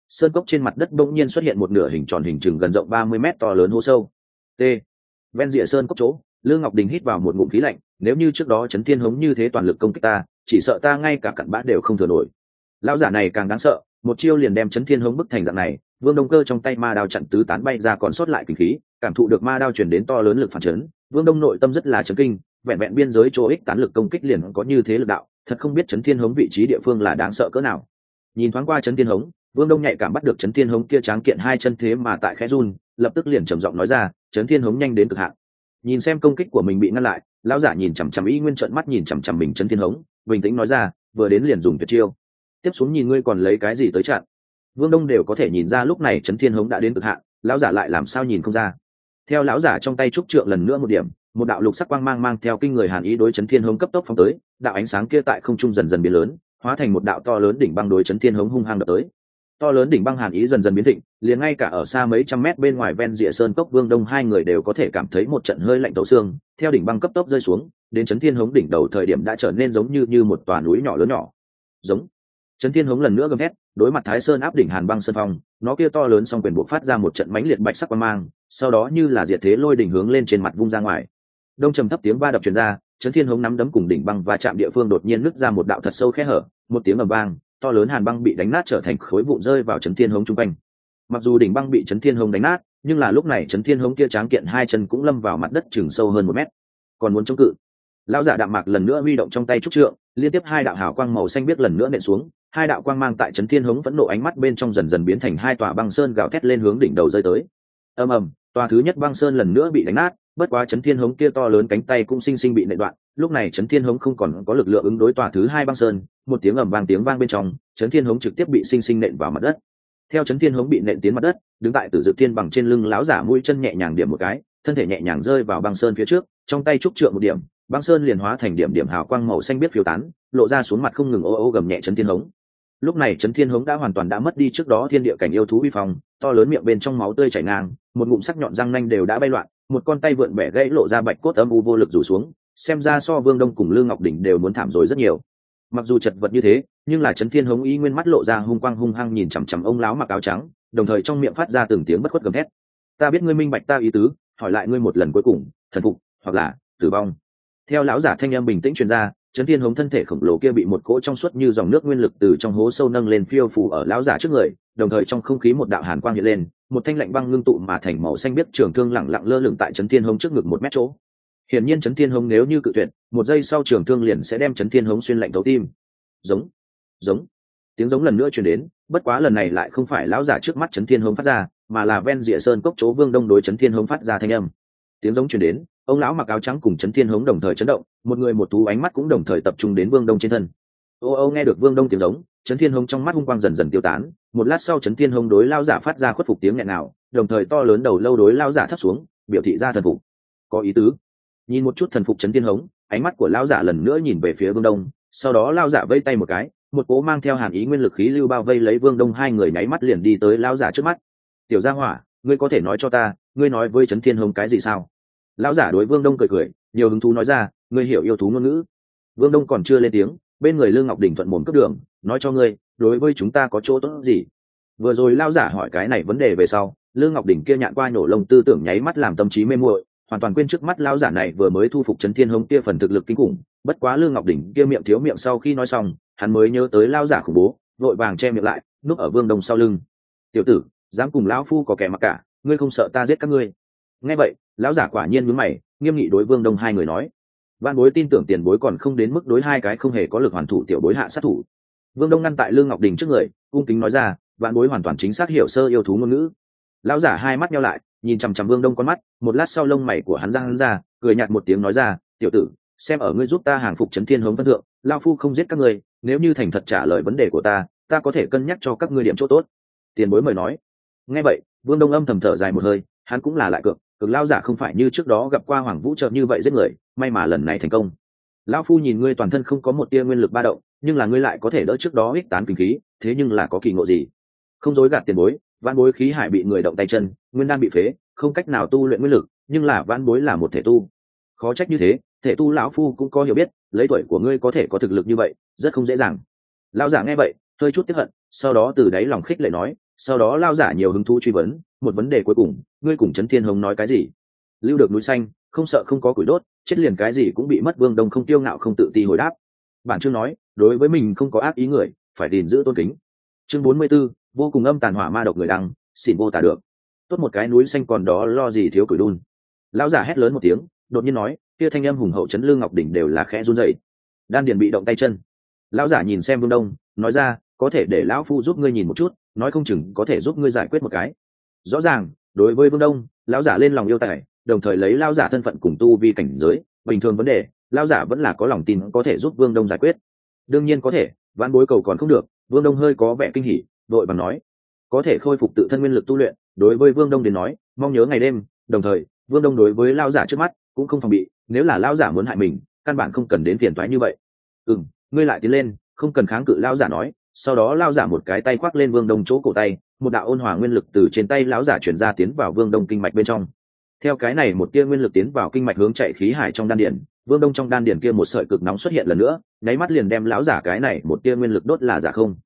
sơn cốc trên mặt đất bỗng nhiên xuất hiện một nửa hình tròn hình chừng gần rộng 30 mét to lớn hố sâu. T. Ven rìa sơn cốc chỗ, Lương Ngọc Đình hít vào một ngụm khí lạnh, nếu như trước đó Chấn Thiên Hống như thế toàn lực công kích ta, chỉ sợ ta ngay cả cặn bã đều không thừa nổi. Lão giả này càng đáng sợ, một chiêu liền đem Chấn Thiên Hống bức thành dạng này. Vương Đông Cơ trong tay ma đao chặn tứ tán bay ra còn sót lại kinh khí, cảm thụ được ma đao truyền đến to lớn lực phản chấn, Vương Đông nội tâm rất là chấn kinh, vẹn vẹn biên giới chỗ ích tán lực công kích liền có như thế lực đạo, thật không biết Chấn Thiên Hống vị trí địa phương là đáng sợ cỡ nào. Nhìn thoáng qua Chấn Thiên Hống, Vương Đông nhạy cảm bắt được Chấn Thiên Hống kia tráng kiện hai chân thế mà tại khẽ run, lập tức liền trầm giọng nói ra, Chấn Thiên Hống nhanh đến cực hạn. Nhìn xem công kích của mình bị ngăn lại, lão giả nhìn chằm chằm Y Nguyên trợn mắt nhìn chằm chằm mình Chấn Thiên Hống, bình tĩnh nói ra, vừa đến liền dùng tuyệt chiêu. Tiếp xuống nhìn ngươi còn lấy cái gì tới chặn. Vương Đông đều có thể nhìn ra lúc này Chấn Thiên Hống đã đến cực hạn, lão giả lại làm sao nhìn không ra. Theo lão giả trong tay trúc trượng lần nữa một điểm, một đạo lục sắc quang mang theo kinh người hàn ý đối Chấn Thiên Hống cấp tốc phóng tới, đạo ánh sáng kia tại không trung dần dần biến lớn, hóa thành một đạo to lớn đỉnh băng đối Chấn Thiên Hống hung hăng đập tới. To lớn đỉnh băng hàn ý dần dần biến thịnh, liền ngay cả ở xa mấy trăm mét bên ngoài ven rìa sơn cốc Vương Đông hai người đều có thể cảm thấy một trận hơi lạnh tấu xương. Theo đỉnh băng cấp tốc rơi xuống, đến Chấn Thiên Hống đỉnh đầu thời điểm đã trở nên giống như một tòa núi nhỏ lớn nhỏ. Giống. Chấn Thiên Hống lần nữa gầm thét, đối mặt Thái Sơn áp đỉnh Hàn Băng Sơn Phong, nó kia to lớn song quyền buộc phát ra một trận mãnh liệt bạch sắc quang mang, sau đó như là diệt thế lôi đỉnh hướng lên trên mặt vung ra ngoài. Đông trầm thấp tiếng va đập truyền ra, Chấn Thiên Hống nắm đấm cùng đỉnh băng và chạm địa phương đột nhiên nứt ra một đạo thật sâu khe hở, một tiếng ầm vang, to lớn hàn băng bị đánh nát trở thành khối vụn rơi vào Chấn Thiên Hống trung quanh. Mặc dù đỉnh băng bị Chấn Thiên Hống đánh nát, nhưng là lúc này Chấn Thiên Hống kia tráng kiện hai chân cũng lâm vào mặt đất chừng sâu hơn 1 mét. Còn muốn chống cự, lão giả đạm mạc lần nữa huy động trong tay trúc trượng, liên tiếp hai đạo hào quang màu xanh biếc lần nữa nện xuống, hai đạo quang mang tại Chấn Thiên Hống phẫn nộ ánh mắt bên trong dần dần biến thành hai tòa băng sơn gào thét lên hướng đỉnh đầu rơi tới. Ầm ầm, tòa thứ nhất băng sơn lần nữa bị đánh nát, bất quá Chấn Thiên Hống kia to lớn cánh tay cũng sinh sinh bị nện đoạn, lúc này Chấn Thiên Hống không còn có lực lượng ứng đối tòa thứ hai băng sơn, một tiếng ầm vang tiếng vang bên trong, Chấn Thiên Hống trực tiếp bị sinh sinh nện vào mặt đất. Theo Chấn Thiên Hống bị nện tiến mặt đất, đứng tại Tử Dực Thiên bằng trên lưng lão giả mũi chân nhẹ nhàng điểm một cái, thân thể nhẹ nhàng rơi vào băng sơn phía trước, trong tay trúc trượng một điểm, băng sơn liền hóa thành điểm điểm hào quang màu xanh biết phiêu tán, lộ ra xuống mặt không ngừng ô ô gầm nhẹ Chấn Thiên Hống. Lúc này Chấn Thiên Hống đã hoàn toàn đã mất đi trước đó thiên địa cảnh yêu thú uy phong, to lớn miệng bên trong máu tươi chảy ngang, một ngụm sắc nhọn răng nanh đều đã bay loạn, một con tay vượn bẻ gãy lộ ra bạch cốt âm u vô lực rủ xuống, xem ra so Vương Đông cùng Lương Ngọc Đỉnh đều muốn thảm rồi rất nhiều. Mặc dù chật vật như thế, nhưng là Chấn Thiên Hống ý nguyên mắt lộ ra hung quang hung hăng nhìn chằm chằm ông lão mặc áo trắng, đồng thời trong miệng phát ra từng tiếng bất khuất gầm thét. Ta biết ngươi minh bạch ta ý tứ, hỏi lại ngươi một lần cuối cùng, thần phục hoặc là tử vong. Theo lão giả thanh âm bình tĩnh truyền ra, Chấn Thiên Hống thân thể khổng lồ kia bị một cỗ trong suốt như dòng nước nguyên lực từ trong hố sâu nâng lên phiêu phù ở lão giả trước người, đồng thời trong không khí một đạo hàn quang hiện lên, một thanh lạnh băng ngưng tụ mà thành màu xanh biếc trường thương lẳng lặng lơ lửng tại Chấn Thiên Hống trước ngực 1 mét chỗ. Hiển nhiên Chấn Thiên Hống nếu như cự tuyệt, một giây sau trường thương liền sẽ đem Chấn Thiên Hống xuyên lạnh thấu tim. Giống, giống. Tiếng giống lần nữa truyền đến, bất quá lần này lại không phải lão giả trước mắt Chấn Thiên Hống phát ra, mà là ven rìa sơn cốc chỗ Vương Đông đối Chấn Thiên Hống phát ra thanh âm. Tiếng giống truyền đến, ông lão mặc áo trắng cùng Chấn Thiên Hống đồng thời chấn động, một người một thú ánh mắt cũng đồng thời tập trung đến Vương Đông trên thân. Ô ô nghe được Vương Đông tiếng giống, Chấn Thiên Hống trong mắt hung quang dần dần tiêu tán, một lát sau Chấn Thiên Hống đối lão giả phát ra khuất phục tiếng nghẹn nào, đồng thời to lớn đầu lâu đối lão giả thấp xuống, biểu thị ra thần phục. Có ý tứ. Nhìn một chút thần phục Chấn Thiên Hống, ánh mắt của lão giả lần nữa nhìn về phía Vương Đông, sau đó lão giả vây tay một cái, một cỗ mang theo hàn ý nguyên lực khí lưu bao vây lấy Vương Đông, hai người nháy mắt liền đi tới lão giả trước mắt. Tiểu gia hỏa, ngươi có thể nói cho ta, ngươi nói với Chấn Thiên Hống cái gì sao? Lão giả đối Vương Đông cười cười, nhiều hứng thú nói ra, ngươi hiểu yêu thú ngôn ngữ. Vương Đông còn chưa lên tiếng, bên người Lương Ngọc Đình thuận mồm cướp đường, nói cho ngươi, đối với chúng ta có chỗ tốt gì? Vừa rồi lão giả hỏi cái này vấn đề về sau, Lương Ngọc Đình kia nhạn qua nhổ lông tư tưởng nháy mắt làm tâm trí mê muội, hoàn toàn quên trước mắt lão giả này vừa mới thu phục Chấn Thiên Hống kia phần thực lực kinh khủng. Bất quá Lương Ngọc Đình kia miệng thiếu miệng sau khi nói xong, hắn mới nhớ tới lão giả khủng bố, vội vàng che miệng lại, núp ở Vương Đông sau lưng. Tiểu tử, dám cùng lão phu có kẻ mặc cả, ngươi không sợ ta giết các ngươi? Nghe vậy, lão giả quả nhiên nhướng mày, nghiêm nghị đối Vương Đông hai người nói. Vạn bối tin tưởng tiền bối còn không đến mức đối hai cái không hề có lực hoàn thủ tiểu bối hạ sát thủ. Vương Đông ngăn tại Lương Ngọc Đình trước người, cung kính nói ra, vạn bối hoàn toàn chính xác hiểu sơ yêu thú ngôn ngữ. Lão giả hai mắt nheo lại, nhìn chằm chằm Vương Đông con mắt, một lát sau lông mày của hắn giãn ra, cười nhạt một tiếng nói ra, tiểu tử, xem ở ngươi giúp ta hàng phục Chấn Thiên Hống phân thượng, lão phu không giết các ngươi, nếu như thành thật trả lời vấn đề của ta có thể cân nhắc cho các ngươi điểm chỗ tốt. Tiền bối mời nói. Nghe vậy, Vương Đông âm thầm thở dài một hơi, hắn cũng là lại cược lão giả không phải như trước đó gặp qua Hoàng Vũ trợ như vậy giết người, may mà lần này thành công. Lão phu nhìn ngươi toàn thân không có một tia nguyên lực ba động, nhưng là ngươi lại có thể đỡ trước đó ích tán kinh khí, thế nhưng là có kỳ ngộ gì? Không dối gạt tiền bối, vãn bối khí hải bị người động tay chân, nguyên đan bị phế, không cách nào tu luyện nguyên lực, nhưng là vãn bối là một thể tu. Khó trách như thế, thể tu lão phu cũng có hiểu biết, lấy tuổi của ngươi có thể có thực lực như vậy, rất không dễ dàng. Lão giả nghe vậy, hơi chút tiếc hận, sau đó từ đáy lòng khích lệ nói, sau đó lao giả nhiều hứng thú truy vấn một vấn đề cuối cùng, ngươi cùng Trấn Thiên Hồng nói cái gì? Lưu được núi xanh không sợ không có củi đốt, chết liền cái gì cũng bị mất. Vương Đông không tiêu ngạo không tự ti hồi đáp. Bản chương nói đối với mình không có ác ý người phải gìn giữ tôn kính. Chương 44, vô cùng âm tàn hỏa ma độc người đăng, xỉn vô tả được. Tốt một cái núi xanh còn đó lo gì thiếu củi đun. Lão giả hét lớn một tiếng, đột nhiên nói, kia thanh âm hùng hậu chấn Lương Ngọc Đỉnh đều là khẽ run rẩy. Đan điền bị động tay chân. Lão giả nhìn xem Vương Đông, nói ra, có thể để lão phu giúp ngươi nhìn một chút, nói không chừng có thể giúp ngươi giải quyết một cái. Rõ ràng, đối với Vương Đông, lão giả lên lòng yêu tài, đồng thời lấy lão giả thân phận cùng tu vi cảnh giới, bình thường vấn đề, lão giả vẫn là có lòng tin có thể giúp Vương Đông giải quyết. Đương nhiên có thể, vãn bối cầu còn không được. Vương Đông hơi có vẻ kinh hỉ, đội bằng nói, có thể khôi phục tự thân nguyên lực tu luyện, đối với Vương Đông đến nói, mong nhớ ngày đêm. Đồng thời, Vương Đông đối với lão giả trước mắt cũng không phòng bị, nếu là lão giả muốn hại mình, căn bản không cần đến phiền toái như vậy. Ngươi lại tiến lên, không cần kháng cự. Lão giả nói, sau đó lão giả một cái tay khoác lên Vương Đông chỗ cổ tay, một đạo ôn hòa nguyên lực từ trên tay lão giả chuyển ra tiến vào Vương Đông kinh mạch bên trong. Theo cái này một tia nguyên lực tiến vào kinh mạch hướng chạy khí hải trong đan điển, Vương Đông trong đan điển kia một sợi cực nóng xuất hiện lần nữa, nháy mắt liền đem lão giả cái này một tia nguyên lực đốt là giả không.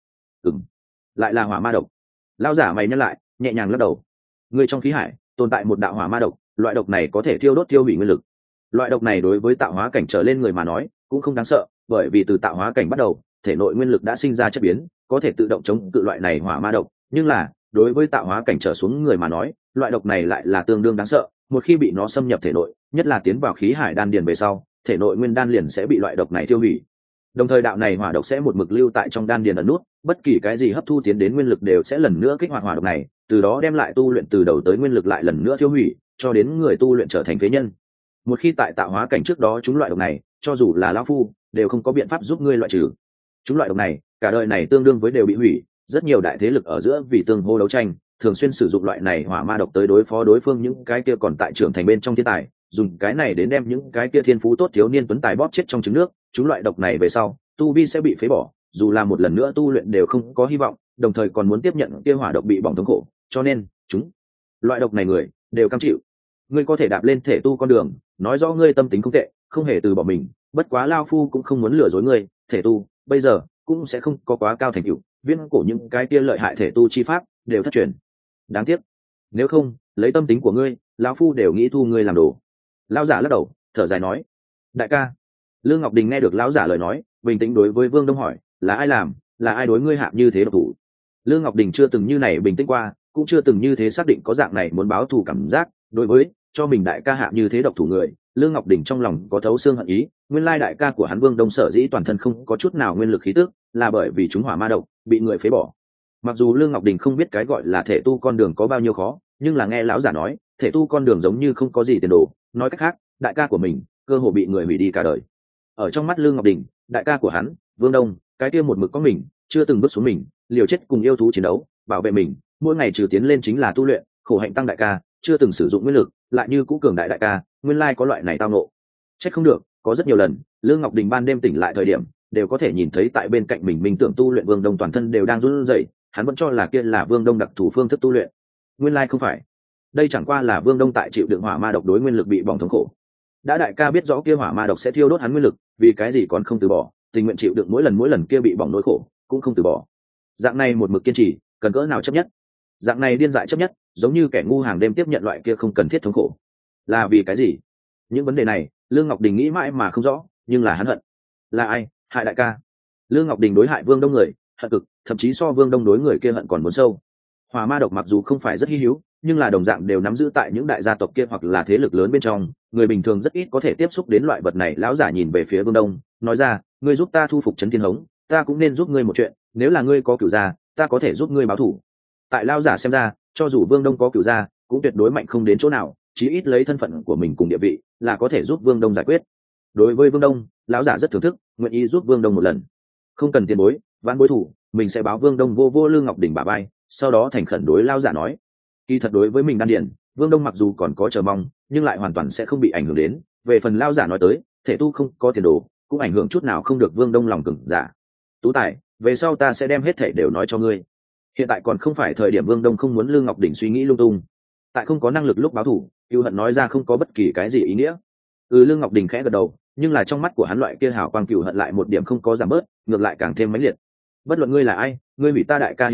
Lại là hỏa ma độc. Lão giả mày nhăn lại, nhẹ nhàng lắc đầu. Người trong khí hải tồn tại một đạo hỏa ma độc, loại độc này có thể thiêu đốt tiêu hủy nguyên lực. Loại độc này đối với tạo hóa cảnh trở lên người mà nói cũng không đáng sợ, bởi vì từ tạo hóa cảnh bắt đầu, thể nội nguyên lực đã sinh ra chất biến, có thể tự động chống cự loại này hỏa ma độc. Nhưng là đối với tạo hóa cảnh trở xuống người mà nói, loại độc này lại là tương đương đáng sợ. Một khi bị nó xâm nhập thể nội, nhất là tiến vào khí hải đan điền về sau, thể nội nguyên đan liền sẽ bị loại độc này tiêu hủy. Đồng thời đạo này hỏa độc sẽ một mực lưu tại trong đan điền ẩn nút, bất kỳ cái gì hấp thu tiến đến nguyên lực đều sẽ lần nữa kích hoạt hỏa độc này, từ đó đem lại tu luyện từ đầu tới nguyên lực lại lần nữa tiêu hủy, cho đến người tu luyện trở thành phế nhân. Một khi tại tạo hóa cảnh trước đó chúng loại độc này, cho dù là lão phu đều không có biện pháp giúp ngươi loại trừ. Chúng loại độc này, cả đời này tương đương với đều bị hủy, rất nhiều đại thế lực ở giữa vì tương hô đấu tranh, thường xuyên sử dụng loại này hỏa ma độc tới đối phó đối phương những cái kia còn tại trưởng thành bên trong thiên tài, dùng cái này đến đem những cái kia thiên phú tốt thiếu niên tuấn tài bóp chết trong trứng nước. Chúng loại độc này về sau, tu vi sẽ bị phế bỏ, dù là một lần nữa tu luyện đều không có hy vọng, đồng thời còn muốn tiếp nhận kia hỏa độc bị bỏng thống khổ, cho nên chúng loại độc này người đều cam chịu. Ngươi có thể đạp lên thể tu con đường, nói rõ ngươi tâm tính không tệ, không hề từ bỏ mình, bất quá lao phu cũng không muốn lừa dối ngươi, thể tu bây giờ cũng sẽ không có quá cao thành tựu, viễn cổ những cái kia lợi hại thể tu chi pháp đều thất truyền. Đáng tiếc, nếu không lấy tâm tính của ngươi, lão phu đều nghĩ thu ngươi làm đồ. Lão giả lắc đầu, thở dài nói, đại ca. Lương Ngọc Đình nghe được lão giả lời nói, bình tĩnh đối với Vương Đông hỏi, là ai làm, là ai đối ngươi hạ như thế độc thủ? Lương Ngọc Đình chưa từng như này bình tĩnh qua, cũng chưa từng như thế xác định có dạng này muốn báo thù cảm giác. Đối với cho mình đại ca hạ như thế độc thủ người, Lương Ngọc Đình trong lòng có thấu xương hận ý. Nguyên lai đại ca của hắn Vương Đông sở dĩ toàn thân không có chút nào nguyên lực khí tức, là bởi vì chúng hỏa ma độc bị người phế bỏ. Mặc dù Lương Ngọc Đình không biết cái gọi là thể tu con đường có bao nhiêu khó, nhưng là nghe lão giả nói, thể tu con đường giống như không có gì tiền đồ. Nói cách khác, đại ca của mình cơ hồ bị người hủy đi cả đời. Ở trong mắt Lương Ngọc Đình, đại ca của hắn Vương Đông, cái kia một mực có mình, chưa từng bước xuống mình, liều chết cùng yêu thú chiến đấu, bảo vệ mình, mỗi ngày trừ tiến lên chính là tu luyện, khổ hạnh tăng đại ca, chưa từng sử dụng nguyên lực, lại như cũ cường đại ca, nguyên lai có loại này tao ngộ. Trách không được, có rất nhiều lần, Lương Ngọc Đình ban đêm tỉnh lại thời điểm, đều có thể nhìn thấy tại bên cạnh mình minh tưởng tu luyện Vương Đông toàn thân đều đang run rẩy, hắn vẫn cho là kia là Vương Đông đặc thù phương thức tu luyện. Nguyên lai không phải. Đây chẳng qua là Vương Đông tại chịu đựng hỏa ma độc đối nguyên lực bị bỏng thống khổ. Đã đại ca biết rõ kia hỏa ma độc sẽ thiêu đốt hắn nguyên lực, vì cái gì còn không từ bỏ, tình nguyện chịu đựng mỗi lần kia bị bỏng nỗi khổ, cũng không từ bỏ. Dạng này một mực kiên trì, cần cỡ nào chấp nhất? Dạng này điên dại chấp nhất, giống như kẻ ngu hàng đêm tiếp nhận loại kia không cần thiết thống khổ. Là vì cái gì? Những vấn đề này, Lương Ngọc Đình nghĩ mãi mà không rõ, nhưng là hắn hận. Là ai hại đại ca? Lương Ngọc Đình đối hại Vương Đông người, hận cực, thậm chí so Vương Đông đối người kia hận còn muốn sâu. Hỏa ma độc mặc dù không phải rất hi hữu, nhưng là đồng dạng đều nắm giữ tại những đại gia tộc kia hoặc là thế lực lớn bên trong, người bình thường rất ít có thể tiếp xúc đến loại vật này. Lão giả nhìn về phía Vương Đông, nói ra, ngươi giúp ta thu phục Trấn Thiên Hống, ta cũng nên giúp ngươi một chuyện, nếu là ngươi có cửu gia, ta có thể giúp ngươi báo thù. Tại lão giả xem ra, cho dù Vương Đông có cửu gia, cũng tuyệt đối mạnh không đến chỗ nào, chí ít lấy thân phận của mình cùng địa vị, là có thể giúp Vương Đông giải quyết. Đối với Vương Đông, lão giả rất thưởng thức, nguyện ý giúp Vương Đông một lần. Không cần tiền bối, vãn bối thủ, mình sẽ báo Vương Đông vô Lương Ngọc Đình bả vai, sau đó thành khẩn đối lão giả nói, kỳ thật đối với mình đan điền, Vương Đông mặc dù còn có chờ mong, nhưng lại hoàn toàn sẽ không bị ảnh hưởng đến. Về phần lão giả nói tới, thể tu không có tiền đồ, cũng ảnh hưởng chút nào không được Vương Đông lòng cường giả. Tú tài, về sau ta sẽ đem hết thể đều nói cho ngươi. Hiện tại còn không phải thời điểm. Vương Đông không muốn Lương Ngọc Đình suy nghĩ lung tung. Tại không có năng lực lúc báo thù, cừu hận nói ra không có bất kỳ cái gì ý nghĩa. Lương Ngọc Đình khẽ gật đầu, nhưng là trong mắt của hắn loại kia hào quang cừu hận lại một điểm không có giảm bớt, ngược lại càng thêm mãnh liệt. Bất luận ngươi là ai, ngươi hủy ta đại ca hiện tại,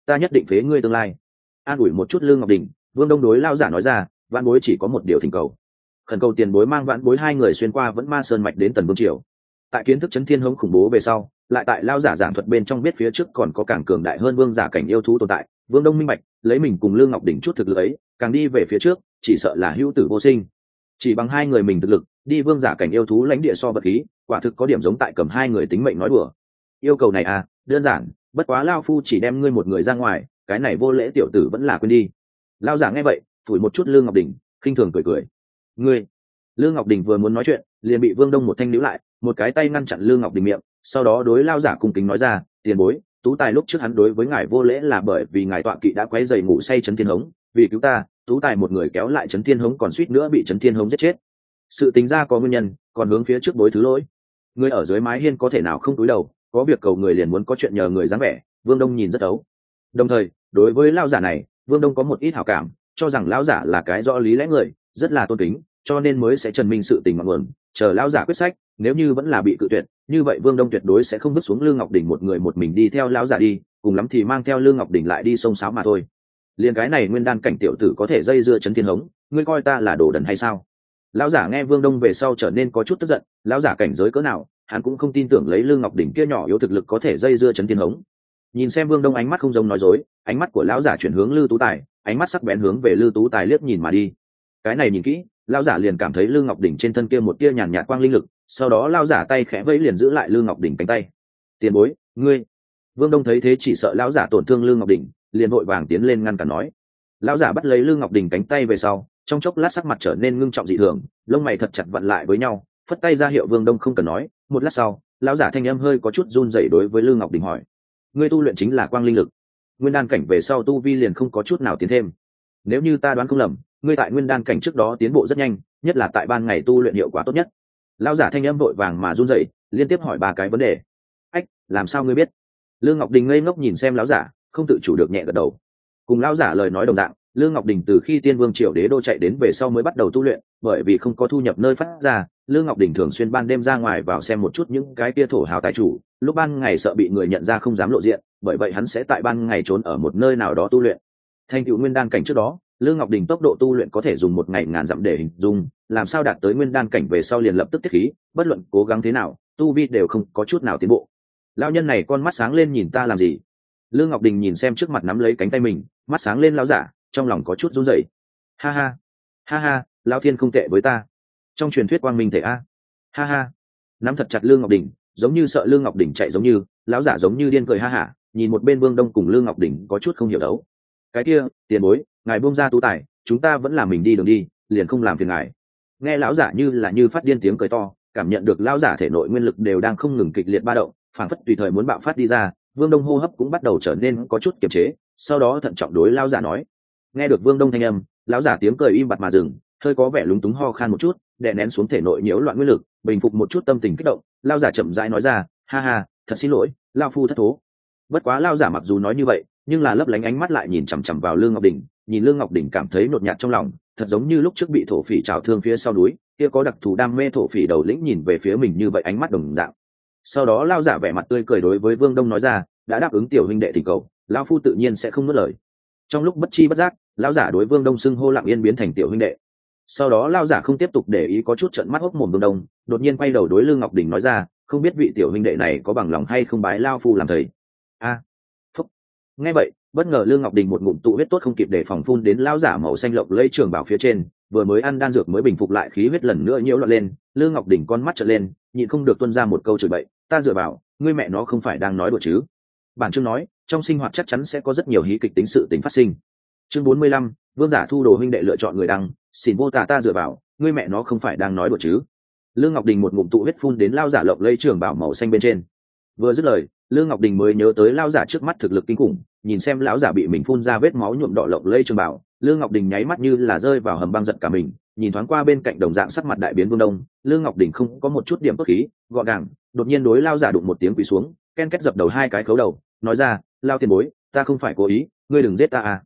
ta nhất định phế ngươi tương lai. An ủi một chút Lương Ngọc Đình, Vương Đông đối lao giả nói ra, vãn bối chỉ có một điều thỉnh cầu, khẩn cầu tiền bối mang vãn bối hai người xuyên qua vẫn ma sơn mạch đến Tần Vương triều. Tại kiến thức chấn thiên hống khủng bố về sau, lại tại lao giả giảng thuật bên trong biết phía trước còn có càng cường đại hơn vương giả cảnh yêu thú tồn tại. Vương Đông minh bạch, lấy mình cùng Lương Ngọc Đình chút thực lực ấy, càng đi về phía trước chỉ sợ là hữu tử vô sinh. Chỉ bằng hai người mình thực lực đi vương giả cảnh yêu thú lãnh địa so vật khí, quả thực có điểm giống tại cầm hai người tính mệnh nói đùa. Yêu cầu này à, đơn giản, bất quá lao phu chỉ đem ngươi một người ra ngoài, cái này vô lễ tiểu tử vẫn là quên đi. Lao giả nghe vậy phủi một chút Lương Ngọc Đình, khinh thường cười cười. Ngươi. Lương Ngọc Đình vừa muốn nói chuyện, liền bị Vương Đông một thanh níu lại, một cái tay ngăn chặn Lương Ngọc Đình miệng, sau đó đối lao giả cung kính nói ra, tiền bối, Tú Tài lúc trước hắn đối với ngài vô lễ là bởi vì ngài tọa kỵ đã quấy rầy ngủ say Chấn Thiên Hống, vì cứu ta, Tú Tài một người kéo lại Chấn Thiên Hống còn suýt nữa bị Chấn Thiên Hống giết chết. Sự tính ra có nguyên nhân, còn hướng phía trước bối thứ lỗi. Người ở dưới mái hiên có thể nào không cúi đầu, có việc cầu người liền muốn có chuyện nhờ người dáng vẻ, Vương Đông nhìn rất ấu. Đồng thời, đối với lao giả này, Vương Đông có một ít hảo cảm, cho rằng lão giả là cái rõ lý lẽ người, rất là tôn kính, cho nên mới sẽ trần minh sự tình ngọn nguồn, chờ lão giả quyết sách, nếu như vẫn là bị cự tuyệt, như vậy Vương Đông tuyệt đối sẽ không vứt xuống Lương Ngọc Đình một người một mình đi theo lão giả đi, cùng lắm thì mang theo Lương Ngọc Đình lại đi sông sáo mà thôi. Liên cái này nguyên đan cảnh tiểu tử có thể dây dưa Chấn Thiên Hống, ngươi coi ta là đồ đần hay sao? Lão giả nghe Vương Đông về sau trở nên có chút tức giận, lão giả cảnh giới cỡ nào, hắn cũng không tin tưởng lấy Lương Ngọc Đình kia nhỏ yếu thực lực có thể dây dưa Chấn Thiên Hống. Nhìn xem Vương Đông ánh mắt không giống nói dối, ánh mắt của lão giả chuyển hướng Lư Tú Tài, ánh mắt sắc bén hướng về Lư Tú Tài liếc nhìn mà đi. Cái này nhìn kỹ, lão giả liền cảm thấy Lương Ngọc Đình trên thân kia một tia nhàn nhạt quang linh lực, sau đó lão giả tay khẽ vẫy liền giữ lại Lương Ngọc Đình cánh tay. Tiền bối, ngươi. Vương Đông thấy thế chỉ sợ lão giả tổn thương Lương Ngọc Đình, liền vội vàng tiến lên ngăn cản nói. Lão giả bắt lấy Lương Ngọc Đình cánh tay về sau, trong chốc lát sắc mặt trở nên ngưng trọng dị thường, lông mày thật chặt vặn lại với nhau, phất tay ra hiệu Vương Đông không cần nói. Một lát sau, lão giả thanh âm hơi có chút run rẩy đối với Lương Ngọc Đình hỏi: ngươi tu luyện chính là quang linh lực, nguyên đan cảnh về sau tu vi liền không có chút nào tiến thêm. Nếu như ta đoán không lầm, ngươi tại nguyên đan cảnh trước đó tiến bộ rất nhanh, nhất là tại ban ngày tu luyện hiệu quả tốt nhất. Lão giả thanh âm vội vàng mà run rẩy, liên tiếp hỏi ba cái vấn đề. Ách, làm sao ngươi biết? Lương Ngọc Đình ngây ngốc nhìn xem lão giả, không tự chủ được nhẹ gật đầu. Cùng lão giả lời nói đồng dạng, Lương Ngọc Đình từ khi Tiên Vương Triều Đế đô chạy đến về sau mới bắt đầu tu luyện, bởi vì không có thu nhập nơi phát ra, Lương Ngọc Đình thường xuyên ban đêm ra ngoài vào xem một chút những cái kia thổ hào tài chủ, lúc ban ngày sợ bị người nhận ra không dám lộ diện, bởi vậy hắn sẽ tại ban ngày trốn ở một nơi nào đó tu luyện. Thành tựu nguyên đan cảnh trước đó, Lương Ngọc Đình tốc độ tu luyện có thể dùng một ngày ngàn dặm để hình dung, làm sao đạt tới nguyên đan cảnh về sau liền lập tức tiết khí, bất luận cố gắng thế nào, tu vi đều không có chút nào tiến bộ. Lão nhân này con mắt sáng lên nhìn ta làm gì? Lương Ngọc Đình nhìn xem trước mặt nắm lấy cánh tay mình, mắt sáng lên lão giả, trong lòng có chút run rẩy. Ha ha, ha ha, lão thiên không tệ với ta. Trong truyền thuyết quang minh thể a. Ha ha. Nắm thật chặt Lương Ngọc Đình, giống như sợ Lương Ngọc Đình chạy giống như, lão giả giống như điên cười ha hả, nhìn một bên Vương Đông cùng Lương Ngọc Đình có chút không hiểu đấu. Cái kia, tiền bối, ngài buông ra Tú Tài, chúng ta vẫn là mình đi đường đi, liền không làm phiền ngài. Nghe lão giả như là như phát điên tiếng cười to, cảm nhận được lão giả thể nội nguyên lực đều đang không ngừng kịch liệt ba động, phảng phất tùy thời muốn bạo phát đi ra, Vương Đông hô hấp cũng bắt đầu trở nên có chút kiềm chế, sau đó thận trọng đối lão giả nói. Nghe được Vương Đông thanh âm, lão giả tiếng cười im bặt mà dừng, hơi có vẻ lúng túng ho khan một chút, đè nén xuống thể nội nhiễu loạn nguyên lực, bình phục một chút tâm tình kích động, lão giả chậm rãi nói ra, ha ha, thật xin lỗi, lão phu thất thố. Bất quá lão giả mặc dù nói như vậy, nhưng là lấp lánh ánh mắt lại nhìn chằm chằm vào Lương Ngọc Đình, nhìn Lương Ngọc Đình cảm thấy nhột nhạt trong lòng, thật giống như lúc trước bị thổ phỉ trào thương phía sau núi, kia có đặc thù đam mê thổ phỉ đầu lĩnh nhìn về phía mình như vậy ánh mắt đồng dạng. Sau đó lão giả vẻ mặt tươi cười đối với Vương Đông nói ra, đã đáp ứng tiểu huynh đệ thỉnh cầu, lão phu tự nhiên sẽ không nuốt lời. Trong lúc bất chi bất giác, lão giả đối Vương Đông xưng hô lặng yên biến thành tiểu huynh đệ. Sau đó lão giả không tiếp tục để ý có chút trợn mắt hốc mồm Vương Đông, đột nhiên quay đầu đối Lương Ngọc Đình nói ra, không biết vị tiểu huynh đệ này có bằng lòng hay không bái lão phu làm thầy. A. Phúc. Nghe vậy, bất ngờ Lương Ngọc Đình một ngụm tụ huyết tốt không kịp để phòng phun đến lão giả màu xanh lộng lẫy trường bảo phía trên, vừa mới ăn đan dược mới bình phục lại khí huyết lần nữa nhiễu loạn lên, Lương Ngọc Đình con mắt trợn lên, nhịn không được tuôn ra một câu chửi bậy, ta dựa vào, ngươi mẹ nó không phải đang nói đùa chứ? Bản chương nói, trong sinh hoạt chắc chắn sẽ có rất nhiều hí kịch tính sự tính phát sinh. Chương 45, Vương giả thu đồ huynh đệ lựa chọn người đăng, xin vô tà ta dựa vào, ngươi mẹ nó không phải đang nói đùa chứ? Lương Ngọc Đình một ngụm tụ huyết phun đến lão giả lộng lẫy trường bảo màu xanh bên trên. Vừa dứt lời, Lương Ngọc Đình mới nhớ tới lão giả trước mắt thực lực kinh khủng, nhìn xem lão giả bị mình phun ra vết máu nhuộm đỏ lộng lẫy trường bảo, Lương Ngọc Đình nháy mắt như là rơi vào hầm băng giật cả mình, nhìn thoáng qua bên cạnh đồng dạng sắc mặt đại biến Vương Đông, Lương Ngọc Đình không có một chút điểm tốt khí, gọn gàng, đột nhiên đối lão giả đụng một tiếng quỳ xuống, ken két dập đầu hai cái khấu đầu, nói ra, lao tiền bối, ta không phải cố ý, ngươi đừng giết ta à?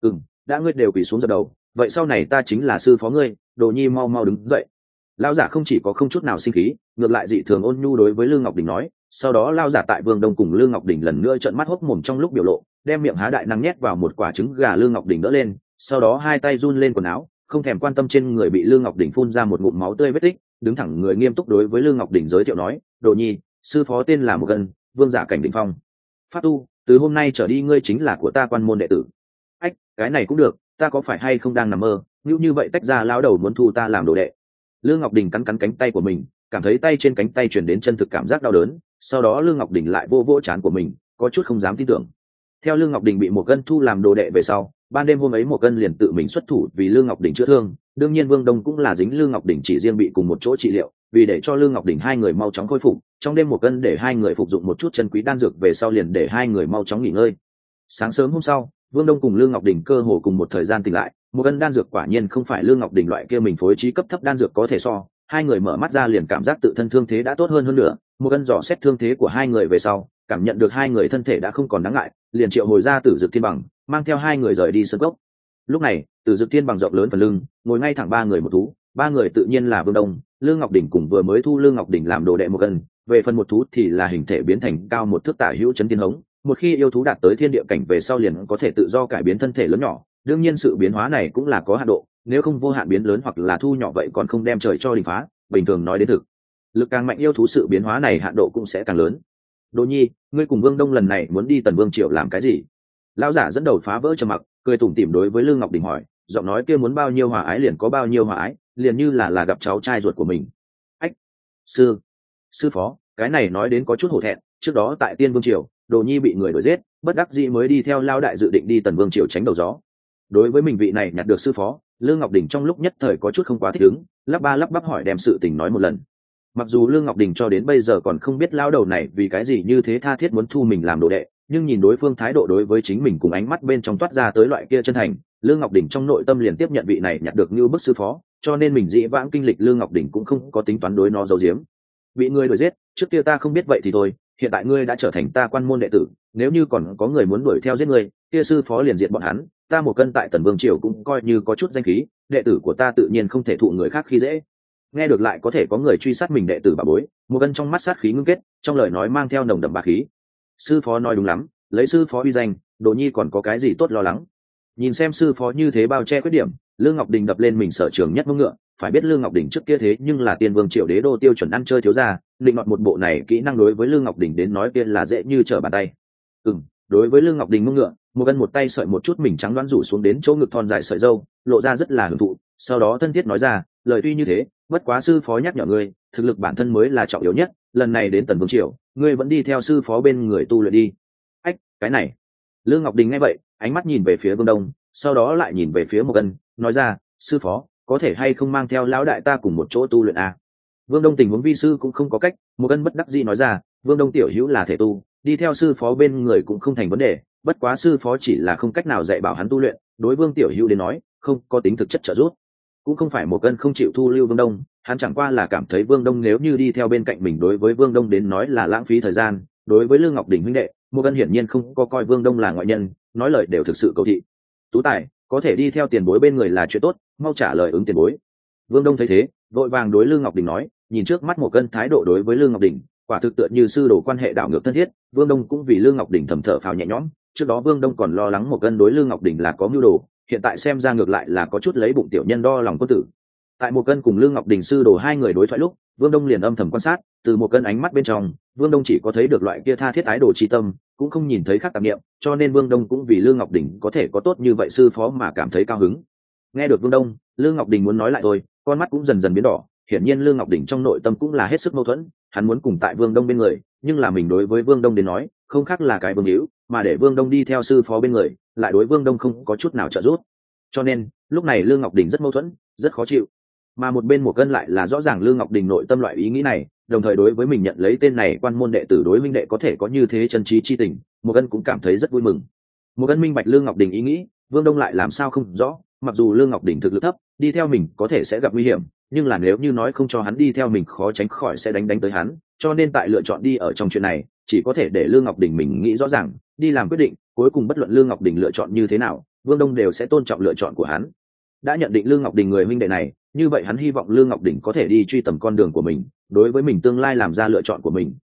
Đã ngươi đều quỳ xuống dập đầu, vậy sau này ta chính là sư phó ngươi, Đồ Nhi mau mau đứng dậy. Lão giả không chỉ có không chút nào sinh khí, ngược lại dị thường ôn nhu đối với Lương Ngọc Đình nói, sau đó lao giả tại Vương Đông cùng Lương Ngọc Đình lần nữa trợn mắt hốc mồm trong lúc biểu lộ, đem miệng há đại năng nhét vào một quả trứng gà Lương Ngọc Đình đỡ lên, sau đó hai tay run lên quần áo, không thèm quan tâm trên người bị Lương Ngọc Đình phun ra một ngụm máu tươi vết tích, đứng thẳng người nghiêm túc đối với Lương Ngọc Đình giới thiệu nói: "Đồ Nhi, sư phó tên là Một Cân, vương giả cảnh đỉnh phong. Pháp tu, từ hôm nay trở đi ngươi chính là của ta quan môn đệ tử." Ách, cái này cũng được, ta có phải hay không đang nằm mơ, như vậy tách ra lão đầu muốn thu ta làm đồ đệ. Lương Ngọc Đình cắn cắn cánh tay của mình, cảm thấy tay trên cánh tay truyền đến chân thực cảm giác đau đớn, sau đó Lương Ngọc Đình lại vô vỗ trán của mình, có chút không dám tin tưởng. Theo Lương Ngọc Đình bị Một Cân thu làm đồ đệ về sau, ban đêm hôm ấy Một Cân liền tự mình xuất thủ vì Lương Ngọc Đình chữa thương, đương nhiên Vương Đông cũng là dính Lương Ngọc Đình chỉ riêng bị cùng một chỗ trị liệu, vì để cho Lương Ngọc Đình hai người mau chóng khôi phục, trong đêm Một Cân để hai người phục dụng một chút chân quý đan dược về sau liền để hai người mau chóng nghỉ ngơi. Sáng sớm hôm sau, Vương Đông cùng Lương Ngọc Đình cơ hồ cùng một thời gian tỉnh lại, Một Cân đan dược quả nhiên không phải Lương Ngọc Đình loại kia mình phối trí cấp thấp đan dược có thể so, hai người mở mắt ra liền cảm giác tự thân thương thế đã tốt hơn nữa. Một Cân dò xét thương thế của hai người về sau, cảm nhận được hai người thân thể đã không còn đáng ngại, liền triệu hồi ra Tử Dực Thiên Bằng, mang theo hai người rời đi sơn cốc. Lúc này, Tử Dực Thiên Bằng rộng lớn phần lưng, ngồi ngay thẳng ba người một thú, ba người tự nhiên là Vương Đông, Lương Ngọc Đình cùng vừa mới thu Lương Ngọc Đình làm đồ đệ Một Cân, về phần một thú thì là hình thể biến thành cao một thước tả hữu chấn thiên hống, một khi yêu thú đạt tới thiên địa cảnh về sau liền có thể tự do cải biến thân thể lớn nhỏ, đương nhiên sự biến hóa này cũng là có hạn độ, nếu không vô hạn biến lớn hoặc là thu nhỏ vậy còn không đem trời cho đình phá, bình thường nói đến thực lực càng mạnh yêu thú sự biến hóa này hạn độ cũng sẽ càng lớn. Đỗ Nhi, ngươi cùng Vương Đông lần này muốn đi Tần Vương triều làm cái gì? Lão giả dẫn đầu phá vỡ trầm mặc, cười tủm tỉm đối với Lương Ngọc Đình hỏi, giọng nói kia muốn bao nhiêu hòa ái liền có bao nhiêu hòa ái, liền như là gặp cháu trai ruột của mình. Ách, sư phó, cái này nói đến có chút hổ thẹn, trước đó tại Tiên Vương triều, Đồ Nhi bị người đuổi giết, bất đắc dĩ mới đi theo Lao đại dự định đi Tần Vương triều tránh đầu gió. Đối với mình vị này nhặt được sư phó, Lương Ngọc Đình trong lúc nhất thời có chút không quá thích ứng, lắp ba lắp bắp hỏi đem sự tình nói một lần. Mặc dù Lương Ngọc Đình cho đến bây giờ còn không biết lao đầu này vì cái gì như thế tha thiết muốn thu mình làm đồ đệ, nhưng nhìn đối phương thái độ đối với chính mình cùng ánh mắt bên trong toát ra tới loại kia chân thành, Lương Ngọc Đình trong nội tâm liền tiếp nhận vị này nhặt được như bức sư phó, cho nên mình dĩ vãng kinh lịch Lương Ngọc Đình cũng không có tính toán đối nó giấu giếm. Bị ngươi đuổi giết, trước kia ta không biết vậy thì thôi, hiện tại ngươi đã trở thành ta quan môn đệ tử, nếu như còn có người muốn đuổi theo giết ngươi, kia sư phó liền diệt bọn hắn, ta Một Cân tại Tần Vương triều cũng coi như có chút danh khí, đệ tử của ta tự nhiên không thể thụ người khác khi dễ. Nghe được lại có thể có người truy sát mình đệ tử bà bối, Một Cân trong mắt sát khí ngưng kết, trong lời nói mang theo nồng đậm bá khí. Sư phó nói đúng lắm, lấy sư phó uy danh, Đồ Nhi còn có cái gì tốt lo lắng. Nhìn xem sư phó như thế bao che khuyết điểm, Lương Ngọc Đình đập lên mình sở trường nhất mông ngựa, phải biết Lương Ngọc Đình trước kia thế nhưng là Tiên Vương triều đế đô tiêu chuẩn ăn chơi thiếu gia, định nọt một bộ này kỹ năng đối với Lương Ngọc Đình đến nói kia là dễ như trở bàn tay. Đối với Lương Ngọc Đình mông ngựa, Một Cân một tay sợi một chút mình trắng đoán rủ xuống đến chỗ ngực thon dài sợi râu, lộ ra rất là hưởng thụ, sau đó thân thiết nói ra, lời tuy như thế, bất quá sư phó nhắc nhở ngươi, thực lực bản thân mới là trọng yếu nhất, lần này đến Tần Vương triều, ngươi vẫn đi theo sư phó bên người tu luyện đi. Ách, cái này. Lương Ngọc Đình nghe vậy, ánh mắt nhìn về phía Vương Đông, sau đó lại nhìn về phía Một Cân, nói ra, sư phó, có thể hay không mang theo lão đại ta cùng một chỗ tu luyện à? Vương Đông tình huống vi sư cũng không có cách, Một Cân bất đắc dĩ nói ra, Vương Đông tiểu hữu là thể tu, đi theo sư phó bên người cũng không thành vấn đề, bất quá sư phó chỉ là không cách nào dạy bảo hắn tu luyện, đối Vương tiểu hữu đến nói, không có tính thực chất trợ giúp. Cũng không phải Một Cân không chịu thu lưu Vương Đông, hắn chẳng qua là cảm thấy Vương Đông nếu như đi theo bên cạnh mình đối với Vương Đông đến nói là lãng phí thời gian, đối với Lương Ngọc Đình huynh đệ, Một Cân hiển nhiên không có coi Vương Đông là ngoại nhân, nói lời đều thực sự cầu thị. Tú tài, có thể đi theo tiền bối bên người là chuyện tốt, mau trả lời ứng tiền bối. Vương Đông thấy thế, vội vàng đối Lương Ngọc Đình nói, nhìn trước mắt Một Cân thái độ đối với Lương Ngọc Đình, quả thực tựa như sư đồ quan hệ đảo ngược thân thiết. Vương Đông cũng vì Lương Ngọc Đình thầm thở phào nhẹ nhõm, trước đó Vương Đông còn lo lắng Một Cân đối Lương Ngọc Đình là có mưu đồ, hiện tại xem ra ngược lại là có chút lấy bụng tiểu nhân đo lòng quân tử. Tại Một Cân cùng Lương Ngọc Đình sư đồ hai người đối thoại lúc, Vương Đông liền âm thầm quan sát, từ Một Cân ánh mắt bên trong, Vương Đông chỉ có thấy được loại kia tha thiết ái đồ chi tâm, cũng không nhìn thấy khác tạp niệm, cho nên Vương Đông cũng vì Lương Ngọc Đình có thể có tốt như vậy sư phó mà cảm thấy cao hứng. Nghe được Vương Đông, Lương Ngọc Đình muốn nói lại thôi, con mắt cũng dần dần biến đỏ, hiển nhiên Lương Ngọc Đình trong nội tâm cũng là hết sức mâu thuẫn, hắn muốn cùng tại Vương Đông bên người, nhưng là mình đối với Vương Đông đến nói, không khác là cái vương hữu, mà để Vương Đông đi theo sư phó bên người, lại đối Vương Đông không có chút nào trợ giúp. Cho nên, lúc này Lương Ngọc Đình rất mâu thuẫn, rất khó chịu. Mà một bên Một Cân lại là rõ ràng Lương Ngọc Đình nội tâm loại ý nghĩ này, đồng thời đối với mình nhận lấy tên này quan môn đệ tử đối minh đệ có thể có như thế chân trí chi tình, Một Cân cũng cảm thấy rất vui mừng. Một Cân minh bạch Lương Ngọc Đình ý nghĩ, Vương Đông lại làm sao không rõ, mặc dù Lương Ngọc Đình thực lực thấp, đi theo mình có thể sẽ gặp nguy hiểm, nhưng là nếu như nói không cho hắn đi theo mình khó tránh khỏi sẽ đánh tới hắn, cho nên tại lựa chọn đi ở trong chuyện này, chỉ có thể để Lương Ngọc Đình mình nghĩ rõ ràng, đi làm quyết định, cuối cùng bất luận Lương Ngọc Đình lựa chọn như thế nào, Vương Đông đều sẽ tôn trọng lựa chọn của hắn. Đã nhận định Lương Ngọc Đình người huynh đệ này, như vậy hắn hy vọng Lương Ngọc Đình có thể đi truy tầm con đường của mình, đối với mình tương lai làm ra lựa chọn của mình,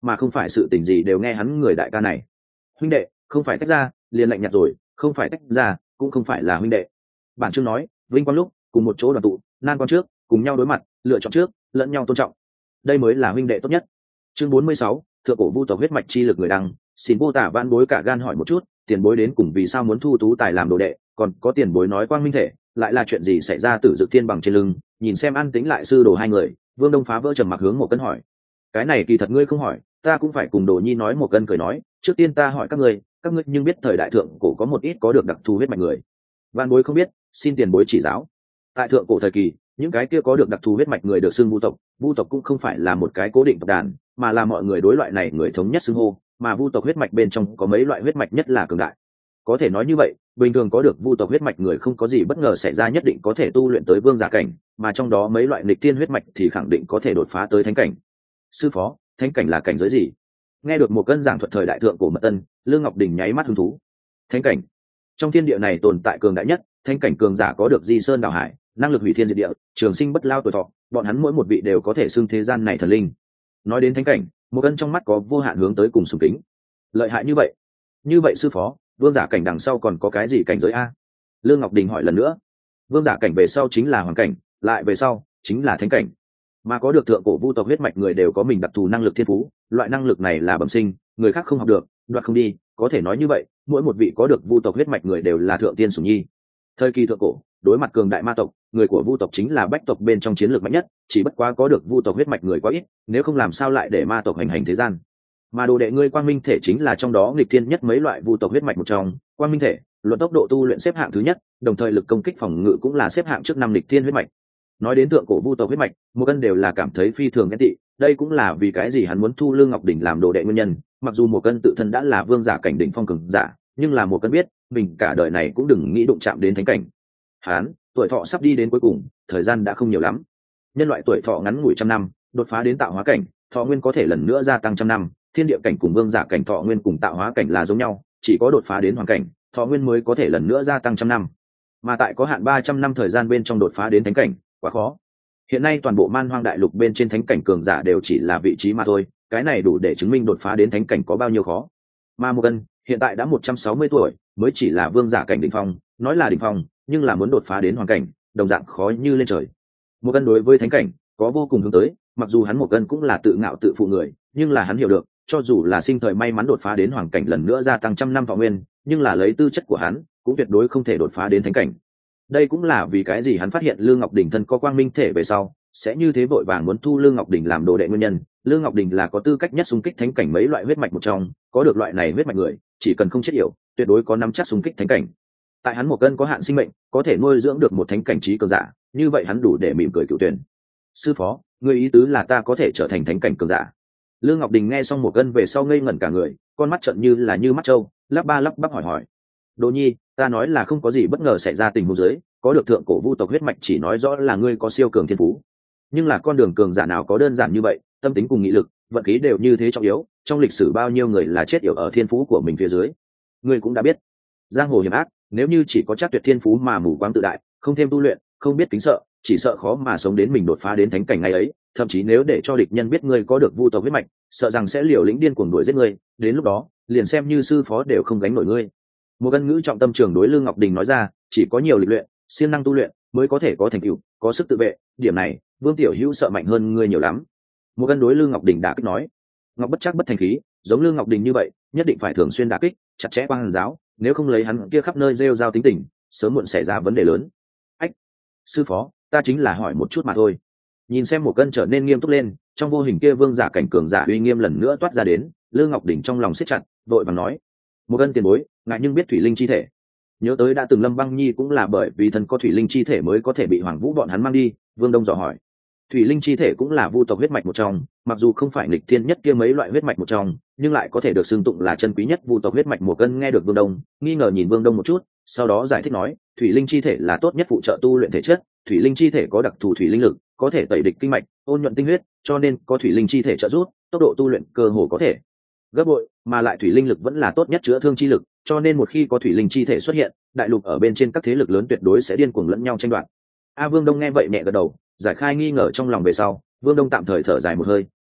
mà không phải sự tình gì đều nghe hắn người đại ca này. Huynh đệ không phải tách ra liền lạnh nhạt rồi, không phải tách ra cũng không phải là huynh đệ. Bản chương nói vinh quang lúc cùng một chỗ đoàn tụ, nan quan trước cùng nhau đối mặt, lựa chọn trước lẫn nhau tôn trọng, đây mới là huynh đệ tốt nhất. Chương 46, thượng cổ vu tộc huyết mạch chi lực người đăng, xin mô tả van bối cả gan hỏi một chút, tiền bối đến cùng vì sao muốn thu Tú Tài làm đồ đệ, còn có tiền bối nói quang minh thể lại là chuyện gì xảy ra Tử Dực Thiên bằng trên lưng. Nhìn xem an tĩnh lại sư đồ hai người, Vương Đông phá vỡ trầm mặc hướng một cân hỏi. Cái này kỳ thật ngươi không hỏi ta cũng phải cùng Đồ Nhi nói. Một cân cười nói, trước tiên ta hỏi các ngươi nhưng biết thời đại thượng cổ có một ít có được đặc thù huyết mạch người. Van bối không biết, xin tiền bối chỉ giáo. Tại thượng cổ thời kỳ, những cái kia có được đặc thù huyết mạch người được xưng vu tộc. Vu tộc cũng không phải là một cái cố định tộc đàn, mà là mọi người đối loại này người thống nhất xưng hô. Mà vu tộc huyết mạch bên trong có mấy loại huyết mạch nhất là cường đại. Có thể nói như vậy, bình thường có được vu tộc huyết mạch người không có gì bất ngờ xảy ra nhất định có thể tu luyện tới vương giả cảnh, mà trong đó mấy loại nghịch tiên huyết mạch thì khẳng định có thể đột phá tới thánh cảnh. Sư phó, thánh cảnh là cảnh giới gì? Nghe được một cân giảng thuật thời đại thượng cổ mật ân, Lương Ngọc Đình nháy mắt hứng thú. Thánh cảnh, trong thiên địa này tồn tại cường đại nhất, thánh cảnh cường giả có được di sơn đảo hải, năng lực hủy thiên diệt địa, trường sinh bất lao tuổi thọ, bọn hắn mỗi một vị đều có thể xưng thế gian này thần linh. Nói đến thánh cảnh, một cân trong mắt có vô hạn hướng tới cùng sùng kính. Lợi hại như vậy. Như vậy sư phó, vương giả cảnh đằng sau còn có cái gì cảnh giới a? Lương Ngọc Đình hỏi lần nữa. Vương giả cảnh về sau chính là hoàng cảnh, lại về sau chính là thánh cảnh. Mà có được thượng cổ vu tộc huyết mạch người đều có mình đặc thù năng lực thiên phú, loại năng lực này là bẩm sinh, người khác không học được, đoạt không đi. Có thể nói như vậy, mỗi một vị có được vu tộc huyết mạch người đều là thượng tiên sủng nhi. Thời kỳ thượng cổ, đối mặt cường đại ma tộc, người của vu tộc chính là bách tộc bên trong chiến lược mạnh nhất, chỉ bất quá có được vu tộc huyết mạch người quá ít, nếu không làm sao lại để ma tộc hành hành thế gian. Mà đồ đệ ngươi quang minh thể chính là trong đó nghịch thiên nhất mấy loại vu tộc huyết mạch một trong. Quang minh thể luận tốc độ tu luyện xếp hạng thứ nhất, đồng thời lực công kích phòng ngự cũng là xếp hạng trước năm nghịch thiên huyết mạch. Nói đến thượng cổ vu tộc huyết mạch, một cân đều là cảm thấy phi thường ghen tị, đây cũng là vì cái gì hắn muốn thu Lương Ngọc Đình làm đồ đệ nguyên nhân. Mặc dù một cân tự thân đã là vương giả cảnh đỉnh phong cường giả, nhưng là một cân biết mình cả đời này cũng đừng nghĩ đụng chạm đến thánh cảnh. Hắn tuổi thọ sắp đi đến cuối cùng, thời gian đã không nhiều lắm. Nhân loại tuổi thọ ngắn ngủi trăm năm, đột phá đến tạo hóa cảnh, thọ nguyên có thể lần nữa gia tăng trăm năm. Thiên địa cảnh cùng vương giả cảnh thọ nguyên cùng tạo hóa cảnh là giống nhau, chỉ có đột phá đến hoàng cảnh, thọ nguyên mới có thể lần nữa gia tăng trăm năm. Mà tại có hạn 300 năm thời gian bên trong đột phá đến thánh cảnh, quá khó. Hiện nay toàn bộ Man Hoang đại lục bên trên thánh cảnh cường giả đều chỉ là vị trí mà thôi, cái này đủ để chứng minh đột phá đến thánh cảnh có bao nhiêu khó. Mà Một Cân hiện tại đã 160 tuổi, mới chỉ là vương giả cảnh đỉnh phong, nói là đỉnh phong, nhưng là muốn đột phá đến hoàng cảnh, đồng dạng khó như lên trời. Một Cân đối với thánh cảnh có vô cùng hướng tới, mặc dù hắn Một Cân cũng là tự ngạo tự phụ người, nhưng là hắn hiểu được, cho dù là sinh thời may mắn đột phá đến hoàng cảnh lần nữa gia tăng trăm năm thọ nguyên, nhưng là lấy tư chất của hắn, cũng tuyệt đối không thể đột phá đến thánh cảnh. Đây cũng là vì cái gì hắn phát hiện Lương Ngọc Đình thân có quang minh thể về sau, sẽ như thế vội vàng muốn thu Lương Ngọc Đình làm đồ đệ nguyên nhân. Lương Ngọc Đình là có tư cách nhất xung kích thánh cảnh mấy loại huyết mạch một trong, có được loại này huyết mạch người, chỉ cần không chết yểu, tuyệt đối có nắm chắc xung kích thánh cảnh. Tại hắn Một Cân có hạn sinh mệnh, có thể nuôi dưỡng được một thánh cảnh trí cường giả, như vậy hắn đủ để mỉm cười cựu tuyển. Sư phó, người ý tứ là ta có thể trở thành thánh cảnh cường giả? Lương Ngọc Đình nghe xong Một Cân về sau ngây ngẩn cả người, con mắt trợn như là như mắt trâu, lắp bắp hỏi. Đồ Nhi, ta nói là không có gì bất ngờ xảy ra tình huống dưới, có được thượng cổ vu tộc huyết mạch chỉ nói rõ là ngươi có siêu cường thiên phú. Nhưng là con đường cường giả nào có đơn giản như vậy, tâm tính cùng nghị lực, vận khí đều như thế trọng yếu, trong lịch sử bao nhiêu người là chết yểu ở thiên phú của mình phía dưới. Ngươi cũng đã biết, giang hồ hiểm ác, nếu như chỉ có chắc tuyệt thiên phú mà mù quáng tự đại, không thêm tu luyện, không biết kính sợ, chỉ sợ khó mà sống đến mình đột phá đến thánh cảnh ngày ấy. Thậm chí nếu để cho địch nhân biết ngươi có được vu tộc huyết mạch, sợ rằng sẽ liều lĩnh điên cuồng đuổi giết ngươi, đến lúc đó liền xem như sư phó đều không gánh nổi ngươi. Một Cân ngữ trọng tâm trường đối Lương Ngọc Đình nói ra, chỉ có nhiều lịch luyện, siêng năng tu luyện mới có thể có thành tựu, có sức tự vệ, điểm này Vương tiểu hữu sợ mạnh hơn ngươi nhiều lắm. Một Cân đối Lương Ngọc Đình đã kích nói, ngọc bất chắc bất thành khí, giống Lương Ngọc Đình như vậy nhất định phải thường xuyên đả kích, chặt chẽ quang hàn giáo, nếu không lấy hắn kia khắp nơi rêu rao tính tình, sớm muộn xảy ra vấn đề lớn. Ách, sư phó, ta chính là hỏi một chút mà thôi. Nhìn xem Một Cân trở nên nghiêm túc lên, trong vô hình kia vương giả cảnh cường giả uy nghiêm lần nữa toát ra đến, Lương Ngọc Đình trong lòng siết chặt, vội vàng nói, Một Cân tiền bối, ngại nhưng biết thủy linh chi thể. Nhớ tới đã từng Lâm Băng Nhi cũng là bởi vì thân có thủy linh chi thể mới có thể bị Hoàng Vũ bọn hắn mang đi. Vương Đông dò hỏi, thủy linh chi thể cũng là vu tộc huyết mạch một trong, mặc dù không phải nghịch thiên nhất kia mấy loại huyết mạch một trong, nhưng lại có thể được xưng tụng là chân quý nhất vu tộc huyết mạch. Một Cân nghe được Vương Đông, nghi ngờ nhìn Vương Đông một chút, sau đó giải thích nói, thủy linh chi thể là tốt nhất phụ trợ tu luyện thể chất, thủy linh chi thể có đặc thù thủy linh lực, có thể tẩy địch kinh mạch, ôn nhuận tinh huyết, cho nên có thủy linh chi thể trợ giúp, tốc độ tu luyện cơ hồ có thể gấp bội, mà lại thủy linh lực vẫn là tốt nhất chữa thương chi lực, cho nên một khi có thủy linh chi thể xuất hiện, đại lục ở bên trên các thế lực lớn tuyệt đối sẽ điên cuồng lẫn nhau tranh đoạt. Vương Đông nghe vậy nhẹ gật đầu, giải khai nghi ngờ trong lòng về sau, Vương Đông tạm thời thở dài một hơi,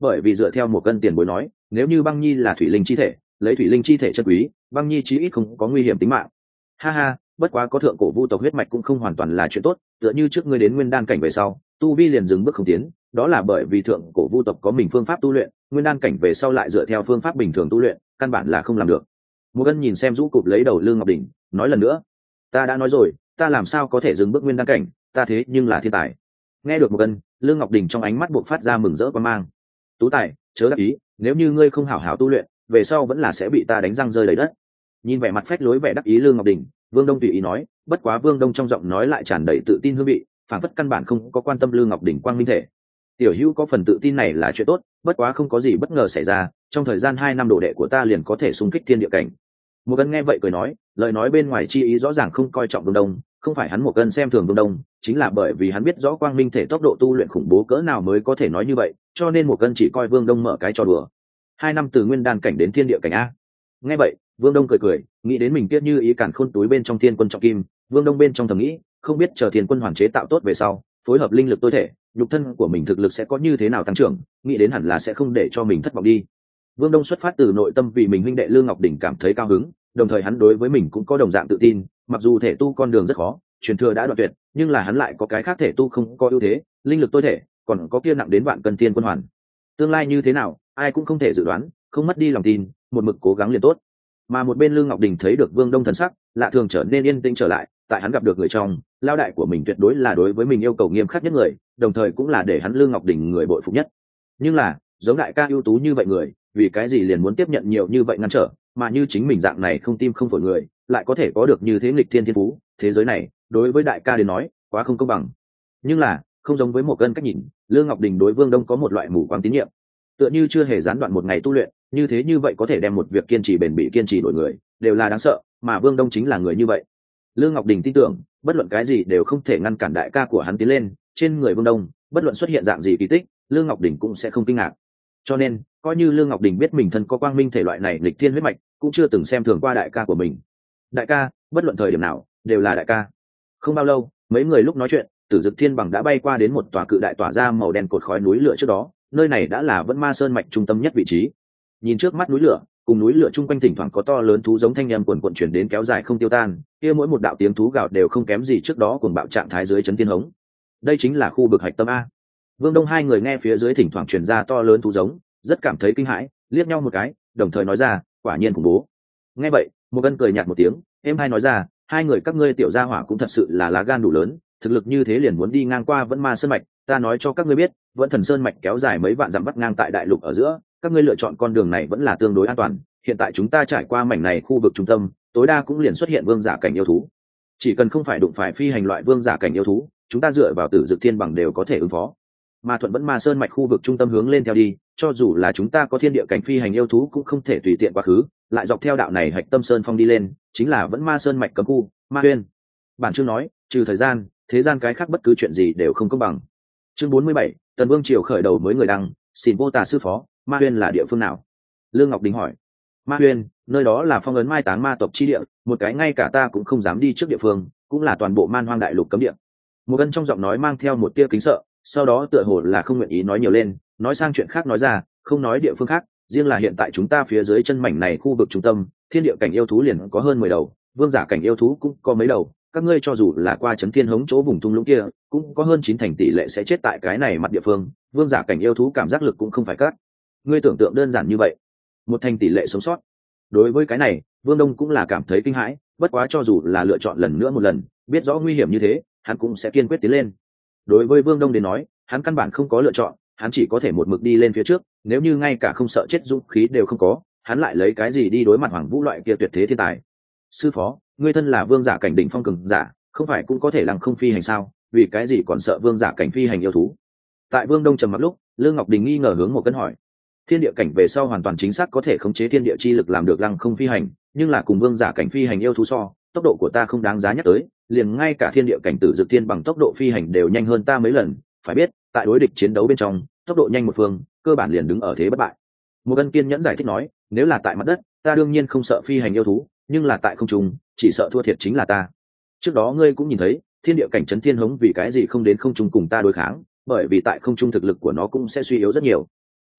bởi vì dựa theo một cân tiền bối nói, nếu như băng nhi là thủy linh chi thể, lấy thủy linh chi thể chân quý, băng nhi chí ít không có nguy hiểm tính mạng. Ha ha, bất quá có thượng cổ vu tộc huyết mạch cũng không hoàn toàn là chuyện tốt, tựa như trước ngươi đến nguyên đan cảnh về sau, tu vi liền dừng bước không tiến, đó là bởi vì thượng cổ vu tộc có mình phương pháp tu luyện, nguyên đan cảnh về sau lại dựa theo phương pháp bình thường tu luyện, căn bản là không làm được. Một cân nhìn xem rũ cụp lấy đầu Lương Ngọc Đỉnh, nói lần nữa, ta đã nói rồi, ta làm sao có thể dừng bước nguyên đan cảnh, ta thế nhưng là thiên tài. Nghe được một cân, Lương Ngọc Đình trong ánh mắt buộc phát ra mừng rỡ quan mang. Tú tài, chớ đắc ý, nếu như ngươi không hảo hảo tu luyện, về sau vẫn là sẽ bị ta đánh răng rơi đầy đất. Nhìn vẻ mặt phách lối vẻ đắc ý Lương Ngọc Đình, Vương Đông tùy ý nói, bất quá Vương Đông trong giọng nói lại tràn đầy tự tin hương vị, phản phất căn bản không có quan tâm Lương Ngọc Đình quang minh thể. Tiểu Hữu có phần tự tin này là chuyện tốt, bất quá không có gì bất ngờ xảy ra, trong thời gian 2 năm đồ đệ của ta liền có thể xung kích thiên địa cảnh. Một Cân nghe vậy cười nói, lời nói bên ngoài chi ý rõ ràng không coi trọng Vương Đông, không phải hắn Một Cân xem thường Vương Đông, chính là bởi vì hắn biết rõ quang minh thể tốc độ tu luyện khủng bố cỡ nào mới có thể nói như vậy, cho nên Một Cân chỉ coi Vương Đông mở cái trò đùa. 2 năm từ nguyên đan cảnh đến thiên địa cảnh a. Nghe vậy, Vương Đông cười, nghĩ đến mình kia như ý cản khôn túi bên trong thiên quân trọng kim, Vương Đông bên trong thầm nghĩ, không biết chờ thiên quân hoàn chế tạo tốt về sau, phối hợp linh lực tối thể, nhục thân của mình thực lực sẽ có như thế nào tăng trưởng, nghĩ đến hẳn là sẽ không để cho mình thất vọng đi. Vương Đông xuất phát từ nội tâm vì mình huynh đệ Lương Ngọc Đỉnh cảm thấy cao hứng, đồng thời hắn đối với mình cũng có đồng dạng tự tin, mặc dù thể tu con đường rất khó, truyền thừa đã đoạn tuyệt, nhưng là hắn lại có cái khác thể tu không có ưu thế, linh lực tối thể, còn có kia nặng đến vạn cân thiên quân hoàn. Tương lai như thế nào, ai cũng không thể dự đoán, không mất đi lòng tin, một mực cố gắng liền tốt. Mà một bên Lương Ngọc Đình thấy được Vương Đông thần sắc, lạ thường trở nên yên tĩnh trở lại, tại hắn gặp được người trong, lao đại của mình tuyệt đối là đối với mình yêu cầu nghiêm khắc nhất người, đồng thời cũng là để hắn Lương Ngọc Đình người bội phục nhất. Nhưng là, giống đại ca ưu tú như vậy người, vì cái gì liền muốn tiếp nhận nhiều như vậy ngăn trở, mà như chính mình dạng này không tim không phổi người, lại có thể có được như thế nghịch thiên thiên phú, thế giới này, đối với đại ca đến nói, quá không công bằng. Nhưng là, không giống với một cân cách nhìn, Lương Ngọc Đình đối Vương Đông có một loại mù quáng tín nhiệm. Tựa như chưa hề gián đoạn một ngày tu luyện, như thế như vậy có thể đem một việc kiên trì bền bỉ kiên trì đổi người, đều là đáng sợ, mà Vương Đông chính là người như vậy. Lương Ngọc Đình tin tưởng, bất luận cái gì đều không thể ngăn cản đại ca của hắn tiến lên, trên người Vương Đông, bất luận xuất hiện dạng gì kỳ tích, Lương Ngọc Đình cũng sẽ không kinh ngạc. Cho nên, coi như Lương Ngọc Đình biết mình thân có quang minh thể loại này lịch thiên huyết mạch, cũng chưa từng xem thường qua đại ca của mình. Đại ca, bất luận thời điểm nào, đều là đại ca. Không bao lâu, mấy người lúc nói chuyện, Tử Dực Thiên Bằng đã bay qua đến một tòa cự đại tỏa ra màu đen cột khói núi lửa trước đó, nơi này đã là Vẫn Ma Sơn mạch trung tâm nhất vị trí. Nhìn trước mắt núi lửa, cùng núi lửa chung quanh thỉnh thoảng có to lớn thú giống thanh âm quần quần truyền đến kéo dài không tiêu tan, kia mỗi một đạo tiếng thú gào đều không kém gì trước đó cuồng bạo trạng thái dưới chấn thiên hống. Đây chính là khu vực hạch tâm a. Vương Đông hai người nghe phía dưới thỉnh thoảng truyền ra to lớn thú giống, rất cảm thấy kinh hãi, liếc nhau một cái, đồng thời nói ra, quả nhiên khủng bố. Nghe vậy, Một Cân cười nhạt một tiếng, em hai nói ra, hai người các ngươi tiểu gia hỏa cũng thật sự là lá gan đủ lớn, thực lực như thế liền muốn đi ngang qua Vẫn Ma Sơn mạch, ta nói cho các ngươi biết, Vẫn Thần Sơn mạch kéo dài mấy vạn dặm vắt ngang tại đại lục ở giữa, các ngươi lựa chọn con đường này vẫn là tương đối an toàn. Hiện tại chúng ta trải qua mảnh này khu vực trung tâm, tối đa cũng liền xuất hiện vương giả cảnh yêu thú. Chỉ cần không phải đụng phải phi hành loại vương giả cảnh yêu thú, chúng ta dựa vào Tử Dực Thiên Bằng đều có thể ứng phó. Mà thuận Vẫn Ma Sơn mạch khu vực trung tâm hướng lên theo đi, cho dù là chúng ta có thiên địa cảnh phi hành yêu thú cũng không thể tùy tiện quá khứ, lại dọc theo đạo này hạch tâm sơn phong đi lên, chính là Vẫn Ma Sơn mạch cấm khu, Ma Huyên. Bản chương nói, trừ thời gian, thế gian cái khác bất cứ chuyện gì đều không công bằng. Chương 47, Tần Vương triều khởi đầu mới người đăng, xin vô tà sư phó, Ma Huyên là địa phương nào? Lương Ngọc Đình hỏi. Ma Huyên, nơi đó là phong ấn mai táng ma tộc chi địa, một cái ngay cả ta cũng không dám đi trước địa phương, cũng là toàn bộ Man Hoang đại lục cấm địa. Một Cân trong giọng nói mang theo một tia kính sợ, sau đó tựa hồ là không nguyện ý nói nhiều lên, nói sang chuyện khác nói ra, không nói địa phương khác, riêng là hiện tại chúng ta phía dưới chân mảnh này khu vực trung tâm, thiên địa cảnh yêu thú liền có hơn 10 đầu, vương giả cảnh yêu thú cũng có mấy đầu, các ngươi cho dù là qua chấn thiên hống chỗ vùng thung lũng kia, cũng có hơn 9 thành tỷ lệ sẽ chết tại cái này mặt địa phương, vương giả cảnh yêu thú cảm giác lực cũng không phải cát. Ngươi tưởng tượng đơn giản như vậy, một thành tỷ lệ sống sót. Đối với cái này, Vương Đông cũng là cảm thấy kinh hãi, bất quá cho dù là lựa chọn lần nữa một lần, biết rõ nguy hiểm như thế, hắn cũng sẽ kiên quyết tiến lên. Đối với Vương Đông đến nói, hắn căn bản không có lựa chọn, hắn chỉ có thể một mực đi lên phía trước, nếu như ngay cả không sợ chết dũng khí đều không có, hắn lại lấy cái gì đi đối mặt Hoàng Vũ loại kia tuyệt thế thiên tài. Sư phó, ngươi thân là vương giả cảnh đỉnh phong cường giả, không phải cũng có thể lăng không phi hành sao, vì cái gì còn sợ vương giả cảnh phi hành yêu thú? Tại Vương Đông trầm mặc lúc, Lương Ngọc Đình nghi ngờ hướng Một Cân hỏi. Thiên địa cảnh về sau hoàn toàn chính xác có thể khống chế thiên địa chi lực làm được lăng không phi hành, nhưng là cùng vương giả cảnh phi hành yêu thú so, tốc độ của ta không đáng giá nhắc tới, liền ngay cả thiên địa cảnh Tử Dực Thiên bằng tốc độ phi hành đều nhanh hơn ta mấy lần, phải biết, tại đối địch chiến đấu bên trong, tốc độ nhanh một phương, cơ bản liền đứng ở thế bất bại. Một Cân kiên nhẫn giải thích nói, nếu là tại mặt đất, ta đương nhiên không sợ phi hành yêu thú, nhưng là tại không trung, chỉ sợ thua thiệt chính là ta. Trước đó ngươi cũng nhìn thấy, thiên địa cảnh chấn thiên hống vì cái gì không đến không trung cùng ta đối kháng, bởi vì tại không trung thực lực của nó cũng sẽ suy yếu rất nhiều.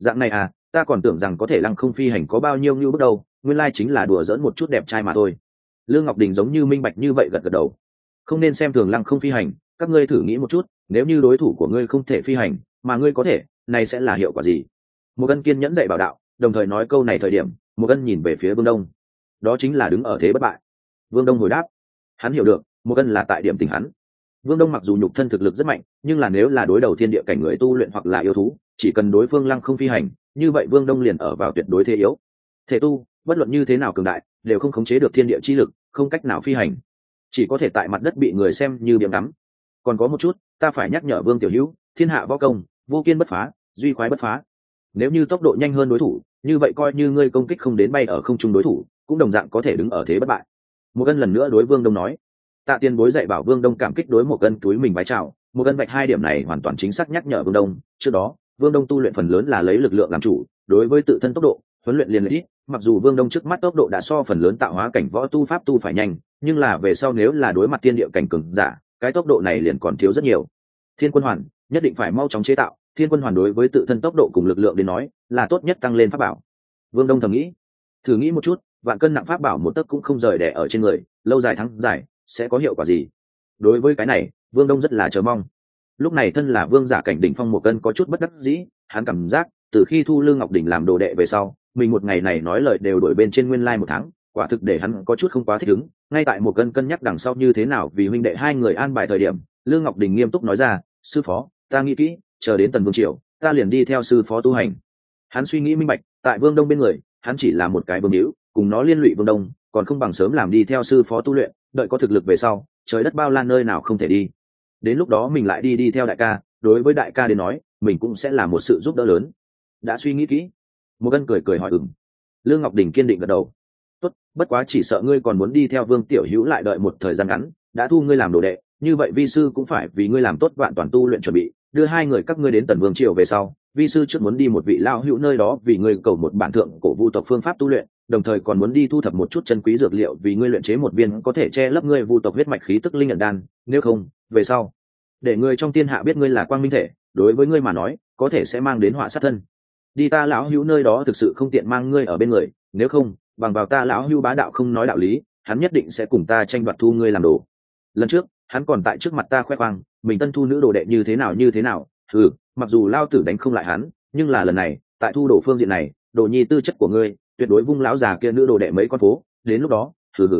Dạng này à, ta còn tưởng rằng có thể lăng không phi hành có bao nhiêu như bước đầu, nguyên lai chính là đùa giỡn một chút đẹp trai mà thôi. Lương Ngọc Đình giống như minh bạch như vậy gật gật đầu. Không nên xem thường lăng không phi hành, các ngươi thử nghĩ một chút, nếu như đối thủ của ngươi không thể phi hành mà ngươi có thể, này sẽ là hiệu quả gì? Một Ân kiên nhẫn dạy bảo đạo, đồng thời nói câu này thời điểm, Một Ân nhìn về phía Vương Đông, đó chính là đứng ở thế bất bại. Vương Đông hồi đáp, hắn hiểu được Một Ân là tại điểm tình hắn. Vương Đông mặc dù nhục thân thực lực rất mạnh, nhưng là nếu là đối đầu thiên địa cảnh người tu luyện hoặc là yêu thú, chỉ cần đối phương lăng không phi hành, như vậy Vương Đông liền ở vào tuyệt đối thế yếu. Thể tu, bất luận như thế nào cường đại, đều không khống chế được thiên địa chi lực, không cách nào phi hành, chỉ có thể tại mặt đất bị người xem như biếng ngắm. Còn có một chút, ta phải nhắc nhở Vương tiểu hữu, thiên hạ võ công, vô kiên bất phá, duy khoái bất phá. Nếu như tốc độ nhanh hơn đối thủ, như vậy coi như ngươi công kích không đến bay ở không trung đối thủ, cũng đồng dạng có thể đứng ở thế bất bại. Một Ân lần nữa đối Vương Đông nói. Tạ Tiên bối dạy bảo Vương Đông cảm kích đối Một Ân túi mình bái chào. Một Ân vạch hai điểm này hoàn toàn chính xác nhắc nhở Vương Đông. Trước đó, Vương Đông tu luyện phần lớn là lấy lực lượng làm chủ, đối với tự thân tốc độ, huấn luyện liền ít. Mặc dù Vương Đông trước mắt tốc độ đã so phần lớn tạo hóa cảnh võ tu pháp tu phải nhanh, nhưng là về sau nếu là đối mặt thiên địa cảnh cường giả, cái tốc độ này liền còn thiếu rất nhiều. Thiên Quân Hoàn nhất định phải mau chóng chế tạo. Thiên Quân Hoàn đối với tự thân tốc độ cùng lực lượng đến nói, là tốt nhất tăng lên pháp bảo. Vương Đông thầm nghĩ, thử nghĩ một chút, vạn cân nặng pháp bảo một tấc cũng không rời đè ở trên người, lâu dài thắng dài sẽ có hiệu quả gì? Đối với cái này, Vương Đông rất là chờ mong. Lúc này thân là vương giả cảnh đỉnh phong Một Cân có chút bất đắc dĩ, hắn cảm giác từ khi thu Lương Ngọc Đỉnh làm đồ đệ về sau, mình một ngày này nói lời đều đổi bên trên nguyên lai một tháng, quả thực để hắn có chút không quá thích ứng. Ngay tại Một Cân cân nhắc đằng sau như thế nào vì huynh đệ hai người an bài thời điểm, Lương Ngọc Đình nghiêm túc nói ra, sư phó, ta nghĩ kỹ, chờ đến Tần Vương Triều, ta liền đi theo sư phó tu hành. Hắn suy nghĩ minh bạch, tại Vương Đông bên người, hắn chỉ là một cái vương hữu, cùng nó liên lụy Vương Đông, còn không bằng sớm làm đi theo sư phó tu luyện, đợi có thực lực về sau, trời đất bao la nơi nào không thể đi. Đến lúc đó mình lại đi theo đại ca, đối với đại ca đến nói, mình cũng sẽ là một sự giúp đỡ lớn. Đã suy nghĩ kỹ. Một Ân cười cười hỏi ừm. Lương Ngọc Đình kiên định gật đầu. Tốt, bất quá chỉ sợ ngươi còn muốn đi theo Vương tiểu hữu lại đợi một thời gian ngắn, đã thu ngươi làm đồ đệ, như vậy vi sư cũng phải vì ngươi làm tốt vạn toàn tu luyện chuẩn bị, đưa hai người các ngươi đến Tần Vương Triều về sau, vi sư trước muốn đi một vị lao hữu nơi đó vì ngươi cầu một bản thượng cổ vu tộc phương pháp tu luyện, đồng thời còn muốn đi thu thập một chút chân quý dược liệu vì ngươi luyện chế một viên có thể che lấp ngươi vu tộc huyết mạch khí tức linh nhận đan, nếu không, về sau, để người trong thiên hạ biết ngươi là quang minh thể, đối với ngươi mà nói, có thể sẽ mang đến họa sát thân. Đi ta lão hữu nơi đó thực sự không tiện mang ngươi ở bên người, nếu không, bằng vào ta lão hữu bá đạo không nói đạo lý, hắn nhất định sẽ cùng ta tranh đoạt thu ngươi làm đồ. Lần trước, hắn còn tại trước mặt ta khoe khoang, mình tân thu nữ đồ đệ như thế nào, mặc dù lao tử đánh không lại hắn, nhưng là lần này, tại thu đồ phương diện này, đồ nhi tư chất của ngươi, tuyệt đối vung lão già kia nữ đồ đệ mấy con phố, đến lúc đó,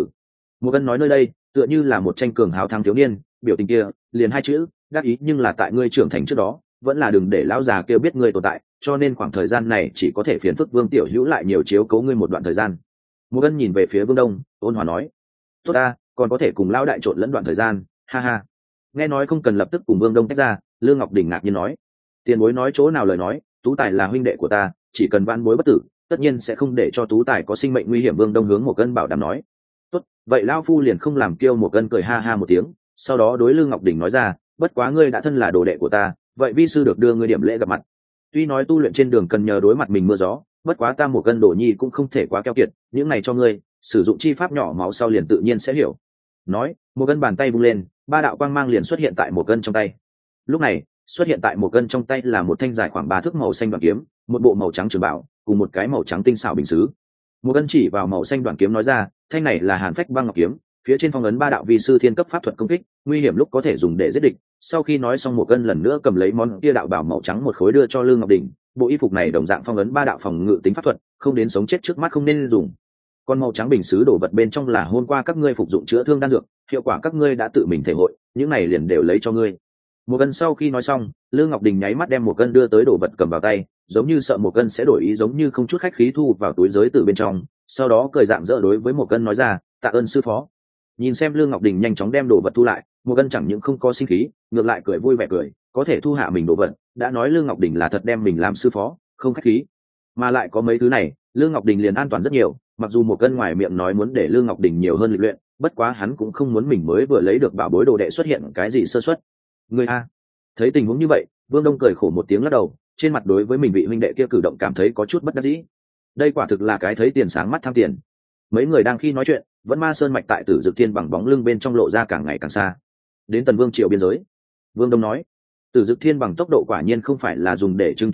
Một Ân nói nơi đây, tựa như là một tranh cường hào thắng thiếu niên, biểu tình kia, liền hai chữ, đắc ý, nhưng là tại ngươi trưởng thành trước đó, vẫn là đừng để lão già kia biết ngươi tồn tại, cho nên khoảng thời gian này chỉ có thể phiền phức Vương tiểu hữu lại nhiều chiếu cố ngươi một đoạn thời gian. Một Ân nhìn về phía Vương Đông, ôn hòa nói, tốt ta, còn có thể cùng lão đại trộn lẫn đoạn thời gian, ha ha. Nghe nói không cần lập tức cùng Vương Đông tách ra, Lương Ngọc Đình ngạc nhiên nói, tiền bối nói chỗ nào lời nói, Tú Tài là huynh đệ của ta, chỉ cần vãn bối bất tử, tất nhiên sẽ không để cho Tú Tài có sinh mệnh nguy hiểm. Vương Đông hướng Một Ân bảo đảm nói, tốt, vậy lão phu liền không làm kiêu. Một Ân cười ha ha một tiếng, sau đó đối Lương Ngọc Đình nói ra, bất quá ngươi đã thân là đồ đệ của ta, vậy vi sư được đưa ngươi điểm lễ gặp mặt. Tuy nói tu luyện trên đường cần nhờ đối mặt mình mưa gió, bất quá ta Một Ân đồ nhi cũng không thể quá keo kiệt, những này cho ngươi, sử dụng chi pháp nhỏ máu sau liền tự nhiên sẽ hiểu. Nói, Một Ân bàn tay vung lên, ba đạo quang mang liền xuất hiện tại Một Ân trong tay. Lúc này, xuất hiện tại Một Ân trong tay là một thanh dài khoảng 3 thước màu xanh đoạn kiếm, một bộ màu trắng trường bảo, cùng một cái màu trắng tinh xảo bình sứ. Một Ân chỉ vào màu xanh đoạn kiếm nói ra, thanh này là Hàn Phách Băng Ngọc kiếm, phía trên phong ấn ba đạo vi sư thiên cấp pháp thuật công kích, nguy hiểm lúc có thể dùng để giết địch. Sau khi nói xong, Một Ân lần nữa cầm lấy món kia đạo bảo màu trắng một khối đưa cho Lương Ngọc Đình, bộ y phục này đồng dạng phong ấn ba đạo phòng ngự tính pháp thuật, không đến sống chết trước mắt không nên dùng. Con màu trắng bình sứ đổ vật bên trong là hôm qua các ngươi phục dụng chữa thương đan dược, hiệu quả các ngươi đã tự mình thể hội, những này liền đều lấy cho ngươi. Một Ân sau khi nói xong, Lương Ngọc Đình nháy mắt đem Một Ân đưa tới đồ vật cầm vào tay, giống như sợ Một Ân sẽ đổi ý, giống như không chút khách khí thu vào túi giới từ bên trong, sau đó cười rạng rỡ đối với Một Ân nói ra, tạ ơn sư phó. Nhìn xem Lương Ngọc Đình nhanh chóng đem đồ vật thu lại, Một Ân chẳng những không có sinh khí, ngược lại cười vui vẻ cười, có thể thu hạ mình đồ vật, đã nói Lương Ngọc Đình là thật đem mình làm sư phó, không khách khí. Mà lại có mấy thứ này, Lương Ngọc Đình liền an toàn rất nhiều, mặc dù Một Ân ngoài miệng nói muốn để Lương Ngọc Đình nhiều hơn lịch luyện, bất quá hắn cũng không muốn mình mới vừa lấy được bảo bối đồ đệ xuất hiện cái gì sơ suất. Người a. Thấy tình huống như vậy, Vương Đông cười khổ một tiếng lắc đầu, trên mặt đối với mình vị huynh đệ kia cử động cảm thấy có chút bất đắc dĩ. Đây quả thực là cái thấy tiền sáng mắt tham tiền. Mấy người đang khi nói chuyện, vẫn ma sơn mạch tại Tử Dực Thiên bằng bóng lưng bên trong lộ ra càng ngày càng xa. Đến Tần Vương triều biên giới, Vương Đông nói, Tử Dực Thiên bằng tốc độ quả nhiên không phải là dùng để chứng cho đẹp,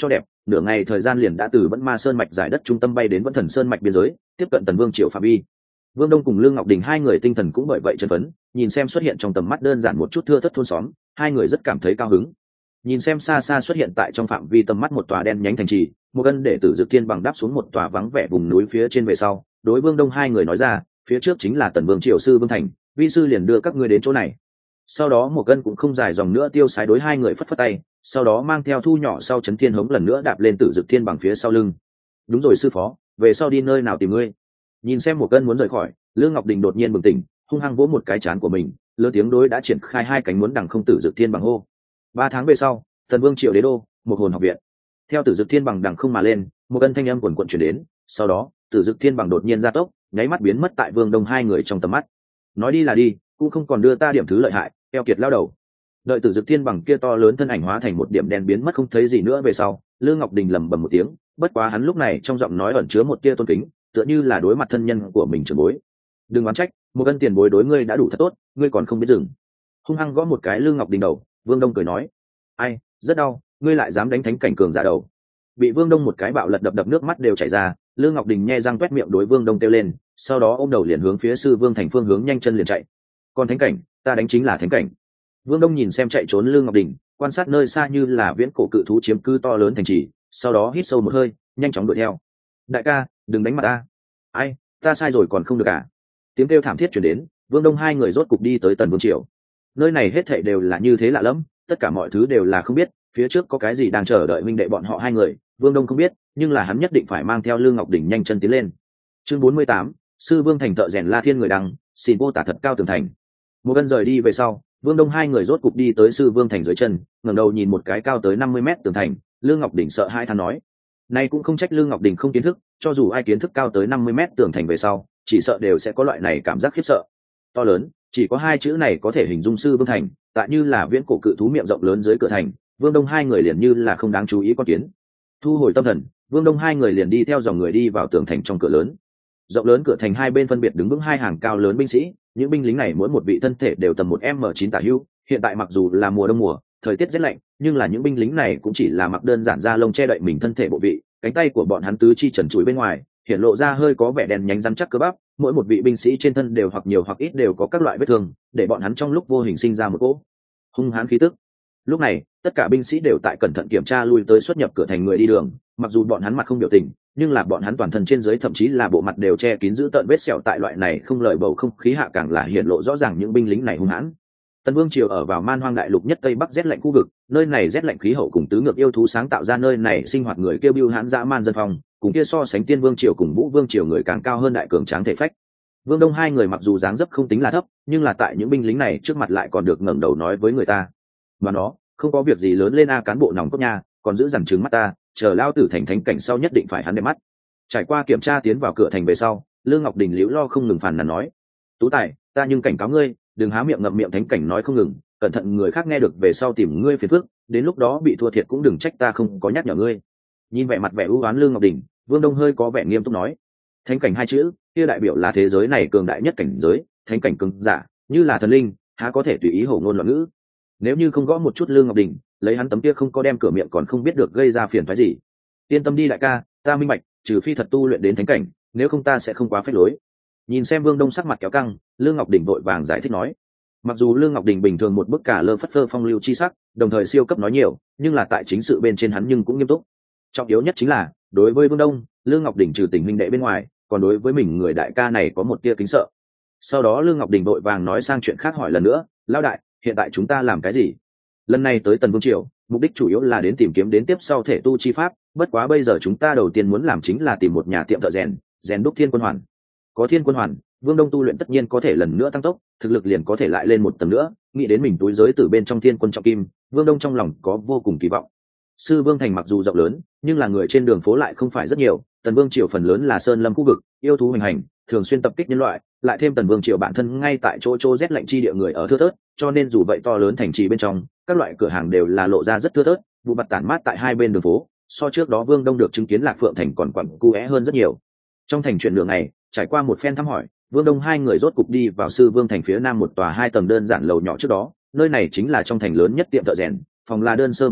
nửa ngày thời gian liền đã từ Vẫn Ma Sơn mạch giải đất trung tâm bay đến Vẫn Thần Sơn mạch biên giới, tiếp cận Tần Vương triều phạm vi. Vương Đông cùng Lương Ngọc Đình hai người tinh thần cũng bởi vậy chấn phấn, nhìn xem xuất hiện trong tầm mắt đơn giản một chút thưa thất thôn xóm, hai người rất cảm thấy cao hứng. Nhìn xem xa xa xuất hiện tại trong phạm vi tầm mắt một tòa đen nhánh thành trì, một gân để Tử Dực Thiên bằng đáp xuống một tòa vắng vẻ vùng núi phía trên về sau, đối Vương Đông hai người nói ra, phía trước chính là Tần Vương triều sư Vương thành, vi sư liền đưa các ngươi đến chỗ này. Sau đó một gân cũng không dài dòng nữa tiêu sái đối hai người phất phất tay, sau đó mang theo thu nhỏ sau chấn thiên hống lần nữa đạp lên Tử Dực Thiên bằng phía sau lưng. Đúng rồi sư phó, về sau đi nơi nào tìm ngươi? Nhìn xem một gân muốn rời khỏi, Lương Ngọc Đình đột nhiên bừng tỉnh, hung hăng vỗ một cái trán của mình, lớn tiếng đối đã triển khai hai cánh muốn đằng không Tử Dực Thiên bằng hô. 3 tháng về sau, Tần Vương triều đế đô, một hồn học viện. Theo Tử Dực Thiên bằng đằng không mà lên, một gân thanh âm quần quần truyền đến, sau đó, Tử Dực Thiên bằng đột nhiên gia tốc, nháy mắt biến mất tại Vương Đông hai người trong tầm mắt. Nói đi là đi, cũng không còn đưa ta điểm thứ lợi hại, keo kiệt lao đầu. Đợi Tử Dực Thiên bằng kia to lớn thân ảnh hóa thành một điểm đen biến mất không thấy gì nữa về sau, Lương Ngọc Đình lẩm bẩm một tiếng, bất quá hắn lúc này trong giọng nói ẩn chứa một tia tôn kính, tựa như là đối mặt thân nhân của mình trưởng bối. Đừng oán trách, một gân tiền bối đối ngươi đã đủ thật tốt, ngươi còn không biết dừng. Hung hăng gõ một cái Lương Ngọc Đình đầu, Vương Đông cười nói, ai, rất đau, ngươi lại dám đánh thánh cảnh cường giả đầu. Bị Vương Đông một cái bạo lật đập nước mắt đều chảy ra, Lương Ngọc Đình nhe răng toét miệng đối Vương Đông kêu lên, sau đó ôm đầu liền hướng phía sư Vương thành phương hướng nhanh chân liền chạy. Còn thánh cảnh, ta đánh chính là thánh cảnh. Vương Đông nhìn xem chạy trốn Lương Ngọc Đình, quan sát nơi xa như là viễn cổ cự thú chiếm cư to lớn thành trì, sau đó hít sâu một hơi, nhanh chóng đuổi theo. Đại ca, đừng đánh mặt ta. Ai, ta sai rồi còn không được à? Tiếng kêu thảm thiết truyền đến, Vương Đông hai người rốt cục đi tới Tần Vương triều. Nơi này hết thảy đều là như thế lạ lẫm, tất cả mọi thứ đều là không biết, phía trước có cái gì đang chờ đợi minh đệ bọn họ hai người, Vương Đông không biết, nhưng là hắn nhất định phải mang theo Lương Ngọc Đình nhanh chân tiến lên. Chương 48, sư Vương thành thợ rèn La Thiên người đăng, xin vô tả thật cao tường thành. Một gần rời đi về sau, Vương Đông hai người rốt cục đi tới sư Vương thành dưới chân, ngẩng đầu nhìn một cái cao tới 50 mét tường thành, Lương Ngọc Đình sợ hai than nói, này cũng không trách Lương Ngọc Đình không kiến thức, cho dù ai kiến thức cao tới 50 mét tường thành về sau, chỉ sợ đều sẽ có loại này cảm giác khiếp sợ. To lớn, chỉ có hai chữ này có thể hình dung sư Vương thành, tại như là viễn cổ cự thú miệng rộng lớn dưới cửa thành, Vương Đông hai người liền như là không đáng chú ý con kiến. Thu hồi tâm thần, Vương Đông hai người liền đi theo dòng người đi vào tường thành trong cửa lớn. Rộng lớn cửa thành hai bên phân biệt đứng vững hai hàng cao lớn binh sĩ, những binh lính này mỗi một vị thân thể đều tầm 1m9 tả hữu, hiện tại mặc dù là mùa đông mùa, thời tiết rất lạnh, nhưng là những binh lính này cũng chỉ là mặc đơn giản da lông che đậy mình thân thể bộ vị, cánh tay của bọn hắn tứ chi trần trụi bên ngoài, hiện lộ ra hơi có vẻ đen nhánh rắn chắc cơ bắp, mỗi một vị binh sĩ trên thân đều hoặc nhiều hoặc ít đều có các loại vết thương, để bọn hắn trong lúc vô hình sinh ra một cỗ hung hãn khí tức. Lúc này, tất cả binh sĩ đều tại cẩn thận kiểm tra lui tới xuất nhập cửa thành người đi đường, mặc dù bọn hắn mặt không biểu tình, nhưng là bọn hắn toàn thân trên dưới thậm chí là bộ mặt đều che kín giữ tợn vết sẹo, tại loại này không lời bầu không khí hạ càng là hiện lộ rõ ràng những binh lính này hung hãn. Tần Vương triều ở vào Man Hoang đại lục nhất tây bắc rét lạnh khu vực, nơi này rét lạnh khí hậu cùng tứ ngược yêu thú sáng tạo ra nơi này sinh hoạt người kêu bưu hãn dã man dân phong, cùng kia so sánh Tiên Vương triều cùng Vũ Vương triều người càng cao hơn đại cường tráng thể phách. Vương Đông hai người mặc dù dáng dấp không tính là thấp, nhưng là tại những binh lính này trước mặt lại còn được ngẩng đầu nói với người ta, mà nó không có việc gì lớn lên a cán bộ nòng cốt nha, còn giữ dằn trừng mắt ta, chờ lao tử thành thánh cảnh sau nhất định phải hắn đẹp mắt. Trải qua kiểm tra tiến vào cửa thành về sau, Lương Ngọc Đình liễu lo không ngừng phàn nàn nói, Tú Tài, ta nhưng cảnh cáo ngươi, đừng há miệng ngậm miệng thánh cảnh nói không ngừng, cẩn thận người khác nghe được về sau tìm ngươi phiền phức, đến lúc đó bị thua thiệt cũng đừng trách ta không có nhắc nhở ngươi. Nhìn vẻ mặt vẻ ưu oán Lương Ngọc Đình, Vương Đông hơi có vẻ nghiêm túc nói, thánh cảnh hai chữ kia đại biểu là thế giới này cường đại nhất cảnh giới, thánh cảnh cường giả như là thần linh, há có thể tùy ý hổ ngôn loạn ngữ. Nếu như không gõ một chút Lương Ngọc Đình, lấy hắn tấm kia không có đem cửa miệng còn không biết được gây ra phiền phái gì. Yên tâm đi đại ca, ta minh bạch, trừ phi thật tu luyện đến thánh cảnh, nếu không ta sẽ không quá phép lối. Nhìn xem Vương Đông sắc mặt kéo căng, Lương Ngọc Đình vội vàng giải thích nói, mặc dù Lương Ngọc Đình bình thường một bức cả lơ phất phơ phong lưu chi sắc, đồng thời siêu cấp nói nhiều, nhưng là tại chính sự bên trên hắn nhưng cũng nghiêm túc. Trọng yếu nhất chính là đối với Vương Đông, Lương Ngọc Đình trừ tình huynh đệ bên ngoài, còn đối với mình người đại ca này có một tia kính sợ. Sau đó Lương Ngọc Đình vội vàng nói sang chuyện khác hỏi lần nữa, lão đại, hiện tại chúng ta làm cái gì? Lần này tới Tần Vương triều, mục đích chủ yếu là đến tìm kiếm đến tiếp sau thể tu chi pháp, bất quá bây giờ chúng ta đầu tiên muốn làm chính là tìm một nhà tiệm thợ rèn, rèn đúc thiên quân hoàn. Có thiên quân hoàn, Vương Đông tu luyện tất nhiên có thể lần nữa tăng tốc, thực lực liền có thể lại lên một tầng nữa, nghĩ đến mình túi giới từ bên trong thiên quân trọng kim, Vương Đông trong lòng có vô cùng kỳ vọng. Sư Vương thành mặc dù rộng lớn, nhưng là người trên đường phố lại không phải rất nhiều, Tần Vương triều phần lớn là sơn lâm khu vực, yêu thú hoành hành, thường xuyên tập kích nhân loại, lại thêm Tần Vương triều bản thân ngay tại chỗ rét lạnh chi địa người ở thưa thớt, cho nên dù vậy to lớn thành trì bên trong, các loại cửa hàng đều là lộ ra rất thưa thớt, vụ bặt tản mát tại hai bên đường phố, so trước đó Vương Đông được chứng kiến Lạc Phượng thành còn quặn cu é hơn rất nhiều. Trong thành chuyển đường này, trải qua một phen thăm hỏi, Vương Đông hai người rốt cục đi vào Sư Vương thành phía nam một tòa 2 tầng đơn giản lầu nhỏ trước đó, nơi này chính là trong thành lớn nhất tiệm thợ rèn, phòng là đơn sơ một chút,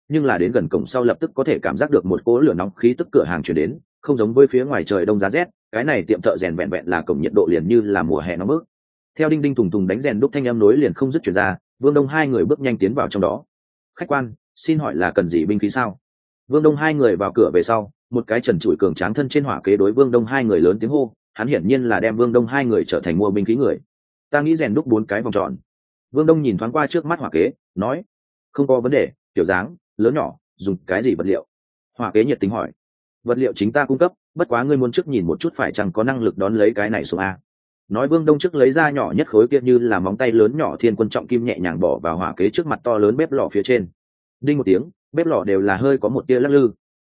nhưng là đến gần cổng sau lập tức có thể cảm giác được một cỗ lửa nóng khí tức cửa hàng chuyển đến, không giống với phía ngoài trời đông giá rét, cái này tiệm thợ rèn vẹn vẹn là cổng nhiệt độ liền như là mùa hè nóng bức. Theo đinh đinh tùng tùng đánh rèn đúc thanh âm nối liền không dứt chuyển ra, Vương Đông hai người bước nhanh tiến vào trong đó. Khách quan, xin hỏi là cần gì binh khí sao? Vương Đông hai người vào cửa về sau, một cái trần trụi cường tráng thân trên hỏa kế đối Vương Đông hai người lớn tiếng hô, hắn hiển nhiên là đem Vương Đông hai người trở thành mua binh khí người. Ta nghĩ rèn đúc 4 cái vòng tròn. Vương Đông nhìn thoáng qua trước mắt hỏa kế, nói, không có vấn đề, kiểu dáng, lớn nhỏ, dùng cái gì vật liệu? Hỏa kế nhiệt tình hỏi. Vật liệu chính ta cung cấp, bất quá ngươi muốn trước nhìn một chút phải chăng có năng lực đón lấy cái này xuống a. Nói Vương Đông trước lấy ra nhỏ nhất khối kia như là móng tay lớn nhỏ thiên quân trọng kim nhẹ nhàng bỏ vào hỏa kế trước mặt to lớn bếp lò phía trên. Đinh một tiếng, bếp lò đều là hơi có một tia lắc lư.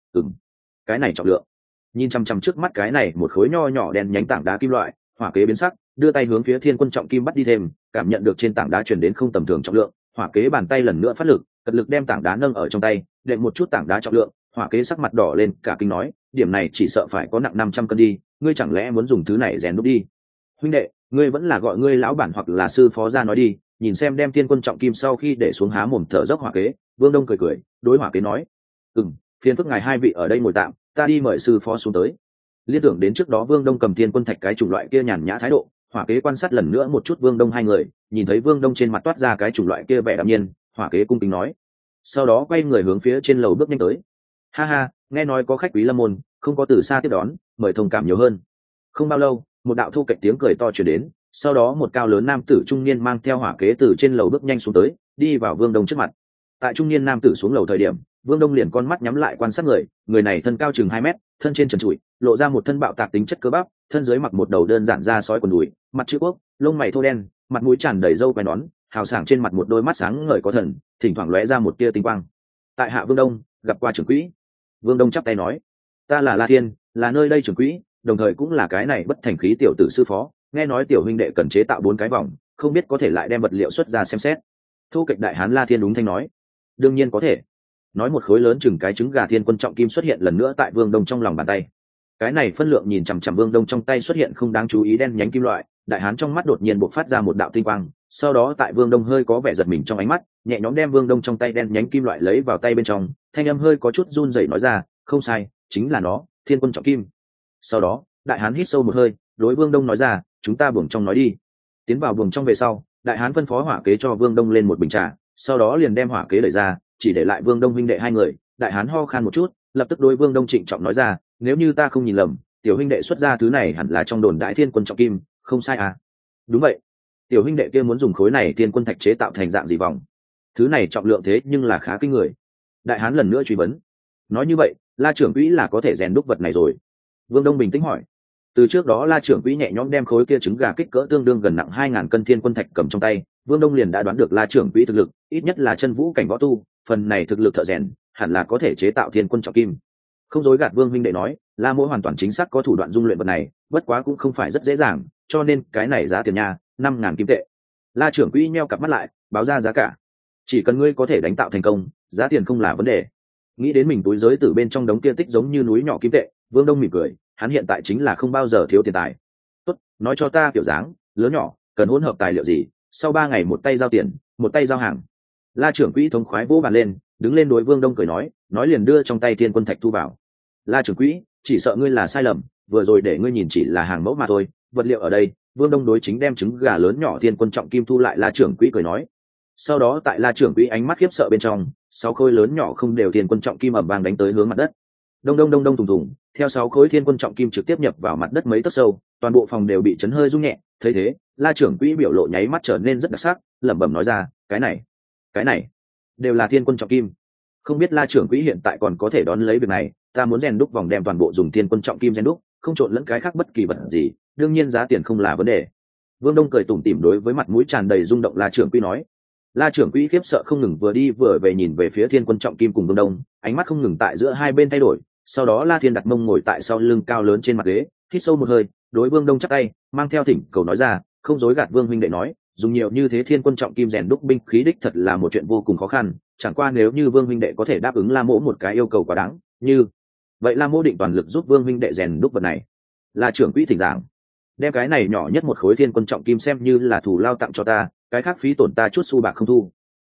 Cái này trọng lượng. Nhìn chăm chăm trước mắt cái này một khối nho nhỏ đen nhánh tảng đá kim loại, hỏa kế biến sắc, đưa tay hướng phía thiên quân trọng kim bắt đi thêm, cảm nhận được trên tảng đá truyền đến không tầm thường trọng lượng, hỏa kế bàn tay lần nữa phát lực, cật lực đem tảng đá nâng ở trong tay, đệm một chút tảng đá trọng lượng, hỏa kế sắc mặt đỏ lên, cả kinh nói, điểm này chỉ sợ phải có nặng 500 cân đi, ngươi chẳng lẽ muốn dùng thứ này rèn đúc đi? Huynh đệ, ngươi vẫn là gọi ngươi lão bản hoặc là sư phó ra nói đi, nhìn xem đem thiên quân trọng kim sau khi để xuống há mồm thở dốc hỏa kế. Vương Đông cười cười, đối hỏa kế nói, phiền phức ngài hai vị ở đây ngồi tạm, ta đi mời sư phó xuống tới. Liên tưởng đến trước đó Vương Đông cầm thiên quân thạch cái chủng loại kia nhàn nhã thái độ, hỏa kế quan sát lần nữa một chút Vương Đông hai người, nhìn thấy Vương Đông trên mặt toát ra cái chủng loại kia vẻ đạm nhiên, hỏa kế cung kính nói, sau đó quay người hướng phía trên lầu bước nhanh tới. Ha ha, nghe nói có khách quý lâm môn, không có từ xa tiếp đón, mời thông cảm nhiều hơn. Không bao lâu, một đạo thu kệch tiếng cười to truyền đến, sau đó một cao lớn nam tử trung niên mang theo hỏa kế từ trên lầu bước nhanh xuống tới, đi vào Vương Đông trước mặt. Tại trung niên nam tử xuống lầu thời điểm, Vương Đông liền con mắt nhắm lại quan sát người này thân cao chừng 2 mét, thân trên trần trụi, lộ ra một thân bạo tạc tính chất cơ bắp, thân dưới mặc một đầu đơn giản da sói quần đùi, mặt chữ quốc, lông mày thô đen, mặt mũi tràn đầy râu quai nón, hào sảng trên mặt một đôi mắt sáng ngời có thần, thỉnh thoảng lóe ra một tia tinh quang. Tại hạ Vương Đông, gặp qua trưởng quỹ. Vương Đông chắp tay nói, ta là La Thiên, là nơi đây trưởng quỹ, đồng thời cũng là cái này bất thành khí tiểu tử sư phó, nghe nói tiểu huynh đệ cần chế tạo 4 cái vòng, không biết có thể lại đem vật liệu xuất ra xem xét. Thu kịch đại hán La Thiên đúng thanh nói, đương nhiên có thể. Nói một khối lớn chừng cái trứng gà thiên quân trọng kim xuất hiện lần nữa tại Vương Đông trong lòng bàn tay. Cái này phân lượng nhìn chằm chằm Vương Đông trong tay xuất hiện không đáng chú ý đen nhánh kim loại, đại hán trong mắt đột nhiên bộc phát ra một đạo tinh quang, sau đó tại Vương Đông hơi có vẻ giật mình trong ánh mắt, nhẹ nhõm đem Vương Đông trong tay đen nhánh kim loại lấy vào tay bên trong, thanh âm hơi có chút run rẩy nói ra, không sai, chính là nó, thiên quân trọng kim. Sau đó, đại hán hít sâu một hơi, đối Vương Đông nói ra, chúng ta buồng trong nói đi. Tiến vào buồng trong về sau, đại hán phân phó hỏa kế cho Vương Đông lên một bình trà, sau đó liền đem hỏa kế đẩy ra, chỉ để lại Vương Đông huynh đệ hai người. Đại hán ho khan một chút, lập tức đối Vương Đông trịnh trọng nói ra, nếu như ta không nhìn lầm, tiểu huynh đệ xuất ra thứ này hẳn là trong đồn đại thiên quân trọng kim, không sai à? Đúng vậy. Tiểu huynh đệ kia muốn dùng khối này thiên quân thạch chế tạo thành dạng gì vòng? Thứ này trọng lượng thế nhưng là khá kinh người. Đại hán lần nữa truy vấn. Nói như vậy, La trưởng quỹ là có thể rèn đúc vật này rồi. Vương Đông bình tĩnh hỏi. Từ trước đó La trưởng quỹ nhẹ nhõm đem khối kia trứng gà kích cỡ tương đương gần nặng 2000 cân thiên quân thạch cầm trong tay, Vương Đông liền đã đoán được La trưởng quỹ thực lực, ít nhất là chân vũ cảnh võ tu, phần này thực lực thợ rèn, hẳn là có thể chế tạo thiên quân trọng kim. Không dối gạt Vương huynh đệ nói, La mỗ hoàn toàn chính xác có thủ đoạn dung luyện vật này, bất quá cũng không phải rất dễ dàng, cho nên cái này giá tiền nha, 5000 kim tệ. La trưởng quỹ nheo cặp mắt lại, báo ra giá cả. Chỉ cần ngươi có thể đánh tạo thành công, giá tiền không là vấn đề. Nghĩ đến mình túi giới từ bên trong đống kia tích giống như núi nhỏ kim tệ, Vương Đông mỉm cười, hắn hiện tại chính là không bao giờ thiếu tiền tài. Tốt, nói cho ta kiểu dáng, lớn nhỏ, cần hỗn hợp tài liệu gì, sau 3 ngày một tay giao tiền, một tay giao hàng. La trưởng quỹ thống khoái vỗ bàn lên, đứng lên đối Vương Đông cười nói liền đưa trong tay thiên quân thạch thu vào. La trưởng quỹ, chỉ sợ ngươi là sai lầm, vừa rồi để ngươi nhìn chỉ là hàng mẫu mà thôi, vật liệu ở đây. Vương Đông đối chính đem trứng gà lớn nhỏ thiên quân trọng kim thu lại. La trưởng quỹ cười nói. Sau đó tại La trưởng quỹ ánh mắt khiếp sợ bên trong, 6 khối lớn nhỏ không đều thiên quân trọng kim ầm vang đánh tới hướng mặt đất. Đông đông đông đông thùng thùng, theo 6 khối thiên quân trọng kim trực tiếp nhập vào mặt đất mấy tấc sâu, toàn bộ phòng đều bị chấn hơi rung nhẹ. Thấy thế, La trưởng quỹ biểu lộ nháy mắt trở nên rất đặc sắc, lẩm bẩm nói ra, cái này đều là thiên quân trọng kim. Không biết La trưởng quỹ hiện tại còn có thể đón lấy việc này, ta muốn rèn đúc vòng đem toàn bộ dùng thiên quân trọng kim rèn đúc, không trộn lẫn cái khác bất kỳ vật gì, đương nhiên giá tiền không là vấn đề. Vương Đông cười tủm tỉm đối với mặt mũi tràn đầy rung động La trưởng quỹ nói. La trưởng quỹ khiếp sợ không ngừng vừa đi vừa về nhìn về phía thiên quân trọng kim cùng Vương Đông, ánh mắt không ngừng tại giữa hai bên thay đổi. Sau đó La Thiên đặt mông ngồi tại sau lưng cao lớn trên mặt ghế, hít sâu một hơi, đối Vương Đông chắp tay, mang theo thỉnh cầu nói ra, không dối gạt Vương huynh đệ nói, dùng nhiều như thế thiên quân trọng kim rèn đúc binh khí đích thật là một chuyện vô cùng khó khăn, chẳng qua nếu như Vương huynh đệ có thể đáp ứng La mỗ một cái yêu cầu quá đáng, như vậy La mỗ định toàn lực giúp Vương huynh đệ rèn đúc vật này. La trưởng quỹ thỉnh giảng, đem cái này nhỏ nhất một khối thiên quân trọng kim xem như là thù lao tặng cho ta, cái khác phí tổn ta chút xu bạc không thu.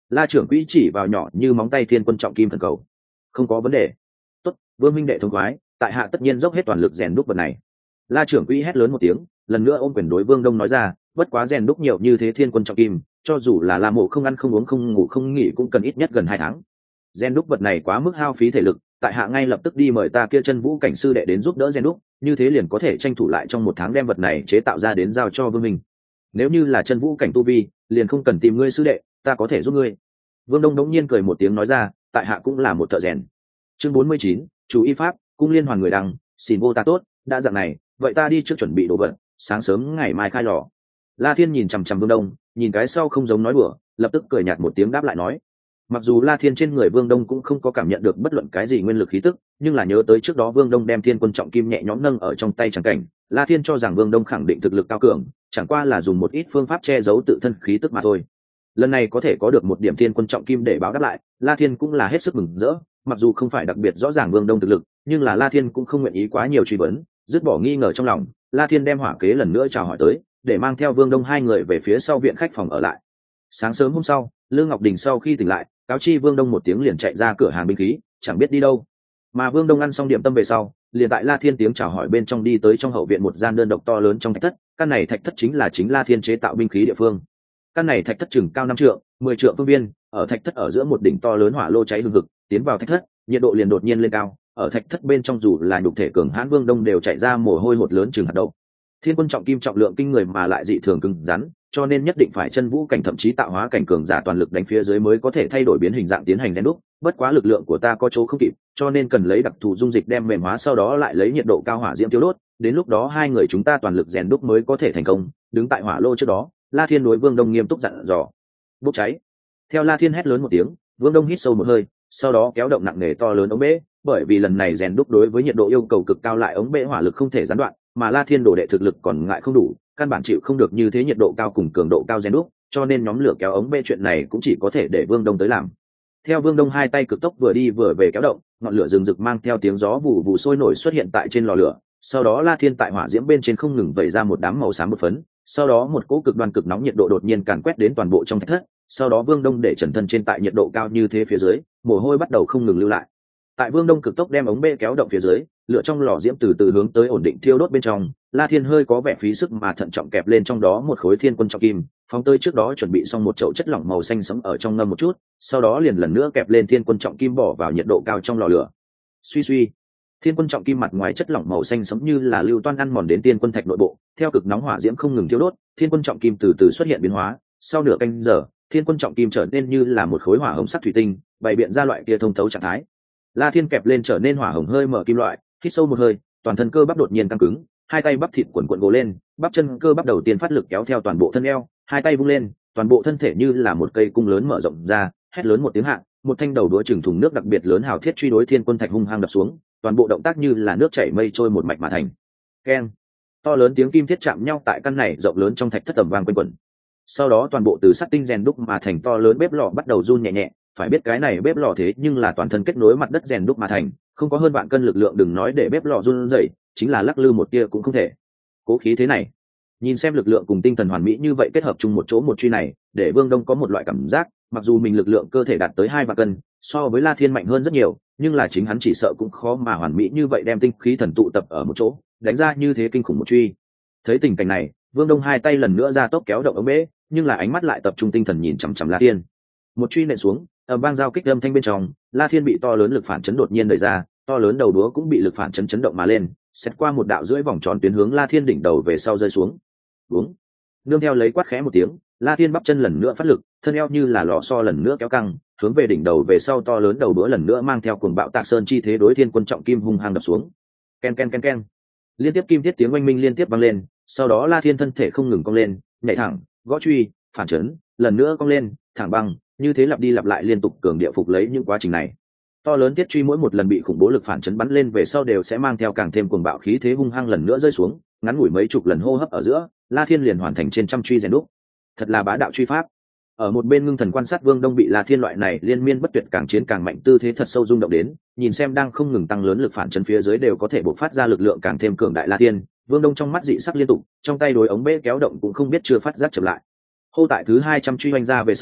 La trưởng quỹ chỉ vào nhỏ như móng tay thiên quân trọng kim thần cầu. Không có vấn đề. Tốt, Vương minh đệ thông khoái, tại hạ tất nhiên dốc hết toàn lực rèn đúc vật này. La trưởng quỹ hét lớn một tiếng, lần nữa ôm quyền đối Vương Đông nói ra, bất quá rèn đúc nhiều như thế thiên quân trọng kim, cho dù là La Mộ không ăn không uống không ngủ không nghỉ cũng cần ít nhất gần 2 tháng. Rèn đúc vật này quá mức hao phí thể lực, tại hạ ngay lập tức đi mời ta kia chân vũ cảnh sư đệ đến giúp đỡ rèn đúc, như thế liền có thể tranh thủ lại trong 1 tháng đem vật này chế tạo ra đến giao cho Vương Minh. Nếu như là chân vũ cảnh tu vi, liền không cần tìm ngươi sư đệ, ta có thể giúp ngươi. Vương Đông đống nhiên cười một tiếng nói ra, tại hạ cũng là một thợ rèn. Chương 49, chú y pháp, cung liên hoàn người đăng, xin vô ta tốt, đã dạng này, vậy ta đi trước chuẩn bị đồ vật, sáng sớm ngày mai khai lò. La Thiên nhìn chằm chằm Vương Đông, nhìn cái sau không giống nói đùa, lập tức cười nhạt một tiếng đáp lại nói. Mặc dù La Thiên trên người Vương Đông cũng không có cảm nhận được bất luận cái gì nguyên lực khí tức, nhưng là nhớ tới trước đó Vương Đông đem thiên quân trọng kim nhẹ nhõm nâng ở trong tay chẳng cảnh, La Thiên cho rằng Vương Đông khẳng định thực lực cao cường, chẳng qua là dùng một ít phương pháp che giấu tự thân khí tức mà thôi. Lần này có thể có được một điểm thiên quân trọng kim để báo đáp lại, La Thiên cũng là hết sức mừng rỡ, mặc dù không phải đặc biệt rõ ràng Vương Đông thực lực, nhưng là La Thiên cũng không nguyện ý quá nhiều truy vấn, dứt bỏ nghi ngờ trong lòng, La Thiên đem hỏa kế lần nữa chào hỏi tới, để mang theo Vương Đông 2 người về phía sau viện khách phòng ở lại. Sáng sớm hôm sau, Lương Ngọc Đình sau khi tỉnh lại, cáo chi Vương Đông một tiếng liền chạy ra cửa hàng binh khí, chẳng biết đi đâu. Mà Vương Đông ăn xong điểm tâm về sau, liền tại La Thiên tiếng chào hỏi bên trong đi tới trong hậu viện một gian đơn độc to lớn trong thạch thất, căn này thạch thất chính là La Thiên chế tạo binh khí địa phương. Căn này thạch thất chừng cao 5 trượng, 10 trượng phương viên, ở thạch thất ở giữa một đỉnh to lớn hỏa lô cháy hừng hực, tiến vào thạch thất, nhiệt độ liền đột nhiên lên cao, ở thạch thất bên trong dù là nhục thể cường hãn Vương Đông đều chạy ra mồ hôi hột lớn chừng hạt đậu. Thiên quân trọng kim trọng lượng kinh người mà lại dị thường cứng rắn, cho nên nhất định phải chân vũ cảnh thậm chí tạo hóa cảnh cường giả toàn lực đánh phía dưới mới có thể thay đổi biến hình dạng tiến hành rèn đúc, bất quá lực lượng của ta có chỗ không kịp, cho nên cần lấy đặc thù dung dịch đem mềm hóa sau đó lại lấy nhiệt độ cao hỏa diễm tiêu đốt, đến lúc đó 2 người chúng ta toàn lực rèn đúc mới có thể thành công. Đứng tại hỏa lô trước đó, La Thiên đối Vương Đông nghiêm túc dặn dò. Bốc cháy. Theo La Thiên hét lớn một tiếng, Vương Đông hít sâu một hơi, sau đó kéo động nặng nề to lớn ống bể, bởi vì lần này rèn đúc đối với nhiệt độ yêu cầu cực cao lại ống bể hỏa lực không thể gián đoạn, mà La Thiên đồ đệ thực lực còn ngại không đủ, căn bản chịu không được như thế nhiệt độ cao cùng cường độ cao rèn đúc, cho nên nhóm lửa kéo ống bê chuyện này cũng chỉ có thể để Vương Đông tới làm. Theo Vương Đông 2 tay cực tốc vừa đi vừa về kéo động, ngọn lửa rừng rực mang theo tiếng gió vụ vụ sôi nổi xuất hiện tại trên lò lửa, sau đó La Thiên tại hỏa diễm bên trên không ngừng vẩy ra một đám màu xám bột phấn, sau đó một cỗ cực đoan cực nóng nhiệt độ đột nhiên càn quét đến toàn bộ trong thạch thất, sau đó Vương Đông để trần thân trên tại nhiệt độ cao như thế phía dưới, mồ hôi bắt đầu không ngừng lưu lại. Tại Vương Đông cực tốc đem ống bê kéo động phía dưới, lửa trong lò diễm từ từ hướng tới ổn định thiêu đốt bên trong, La Thiên hơi có vẻ phí sức mà thận trọng kẹp lên trong đó một khối thiên quân trọng kim, phóng tới trước đó chuẩn bị xong một chậu chất lỏng màu xanh sẫm ở trong ngâm một chút, sau đó liền lần nữa kẹp lên thiên quân trọng kim bỏ vào nhiệt độ cao trong lò lửa. Suy suy, thiên quân trọng kim mặt ngoài chất lỏng màu xanh sẫm như là lưu toan ăn mòn đến tiên quân thạch nội bộ, theo cực nóng hỏa diễm không ngừng thiêu đốt, thiên quân trọng kim từ từ xuất hiện biến hóa, sau nửa canh giờ, thiên quân trọng kim trở nên như là một khối hỏa hồng sắc thủy tinh, bày biện ra loại kia thông thấu trạng thái. La Thiên kẹp lên trở nên hỏa hồng hơi mở kim loại, hít sâu một hơi, toàn thân cơ bắp đột nhiên căng cứng, 2 tay bắp thịt cuộn cuộn gồ lên, bắp chân cơ bắp đầu tiên phát lực kéo theo toàn bộ thân eo, 2 tay vung lên, toàn bộ thân thể như là một cây cung lớn mở rộng ra, hét lớn một tiếng hạ, một thanh đầu đũa chừng thùng nước đặc biệt lớn hào thiết truy đối thiên quân thạch hung hăng đập xuống, toàn bộ động tác như là nước chảy mây trôi một mạch mà thành. Keng! To lớn tiếng kim thiết chạm nhau tại căn này rộng lớn trong thạch thất tầm vang quanh quẩn. Sau đó toàn bộ từ sắt tinh rèn đúc mà thành to lớn bếp lò bắt đầu run nhẹ nhẹ, phải biết cái này bếp lò thế nhưng là toàn thân kết nối mặt đất rèn đúc mà thành, không có hơn vạn cân lực lượng đừng nói để bếp lò run rẩy, chính là lắc lư một tia cũng không thể. Cố khí thế này, nhìn xem lực lượng cùng tinh thần hoàn mỹ như vậy kết hợp chung một chỗ một truy này, để Vương Đông có một loại cảm giác, mặc dù mình lực lượng cơ thể đạt tới 2 vạn cân, so với La Thiên mạnh hơn rất nhiều, nhưng là chính hắn chỉ sợ cũng khó mà hoàn mỹ như vậy đem tinh khí thần tụ tập ở một chỗ, đánh ra như thế kinh khủng một truy. Thấy tình cảnh này, Vương Đông 2 tay lần nữa ra tốc kéo động ống bể, nhưng là ánh mắt lại tập trung tinh thần nhìn chằm chằm La Thiên. Một truy nện xuống, ở bang giao kích âm thanh bên trong, La Thiên bị to lớn lực phản chấn đột nhiên đẩy ra, to lớn đầu đúa cũng bị lực phản chấn chấn động mà lên, xét qua một đạo rưỡi vòng tròn tuyến hướng La Thiên đỉnh đầu về sau rơi xuống. Đúng. Nương theo lấy quát khẽ một tiếng, La Thiên bắp chân lần nữa phát lực, thân eo như là lò xo lần nữa kéo căng, hướng về đỉnh đầu về sau to lớn đầu đũa lần nữa mang theo cuồng bạo tạc sơn chi thế đối thiên quân trọng kim hung hăng đập xuống. Ken ken ken ken. Liên tiếp kim thiết tiếng oanh minh liên tiếp vang lên, sau đó La Thiên thân thể không ngừng cong lên, nhảy thẳng, gõ truy, phản chấn, lần nữa cong lên, thẳng băng, như thế lặp đi lặp lại liên tục cường địa phục lấy những quá trình này. To lớn thiết truy mỗi một lần bị khủng bố lực phản chấn bắn lên về sau đều sẽ mang theo càng thêm cuồng bạo khí thế hung hăng lần nữa rơi xuống, ngắn ngủi mấy chục lần hô hấp ở giữa, La Thiên liền hoàn thành trên trăm truy rèn đúc. Thật là bá đạo truy pháp. Ở một bên ngưng thần quan sát Vương Đông bị La Thiên loại này liên miên bất tuyệt càng chiến càng mạnh tư thế thật sâu rung động đến, nhìn xem đang không ngừng tăng lớn lực phản chấn phía dưới đều có thể bộc phát ra lực lượng càng thêm cường đại La Thiên, Vương Đông trong mắt dị sắc liên tục, trong tay đối ống bể kéo động cũng không biết chưa phát giác chậm lại. Hô tại thứ 200 truy hoành ra về sau,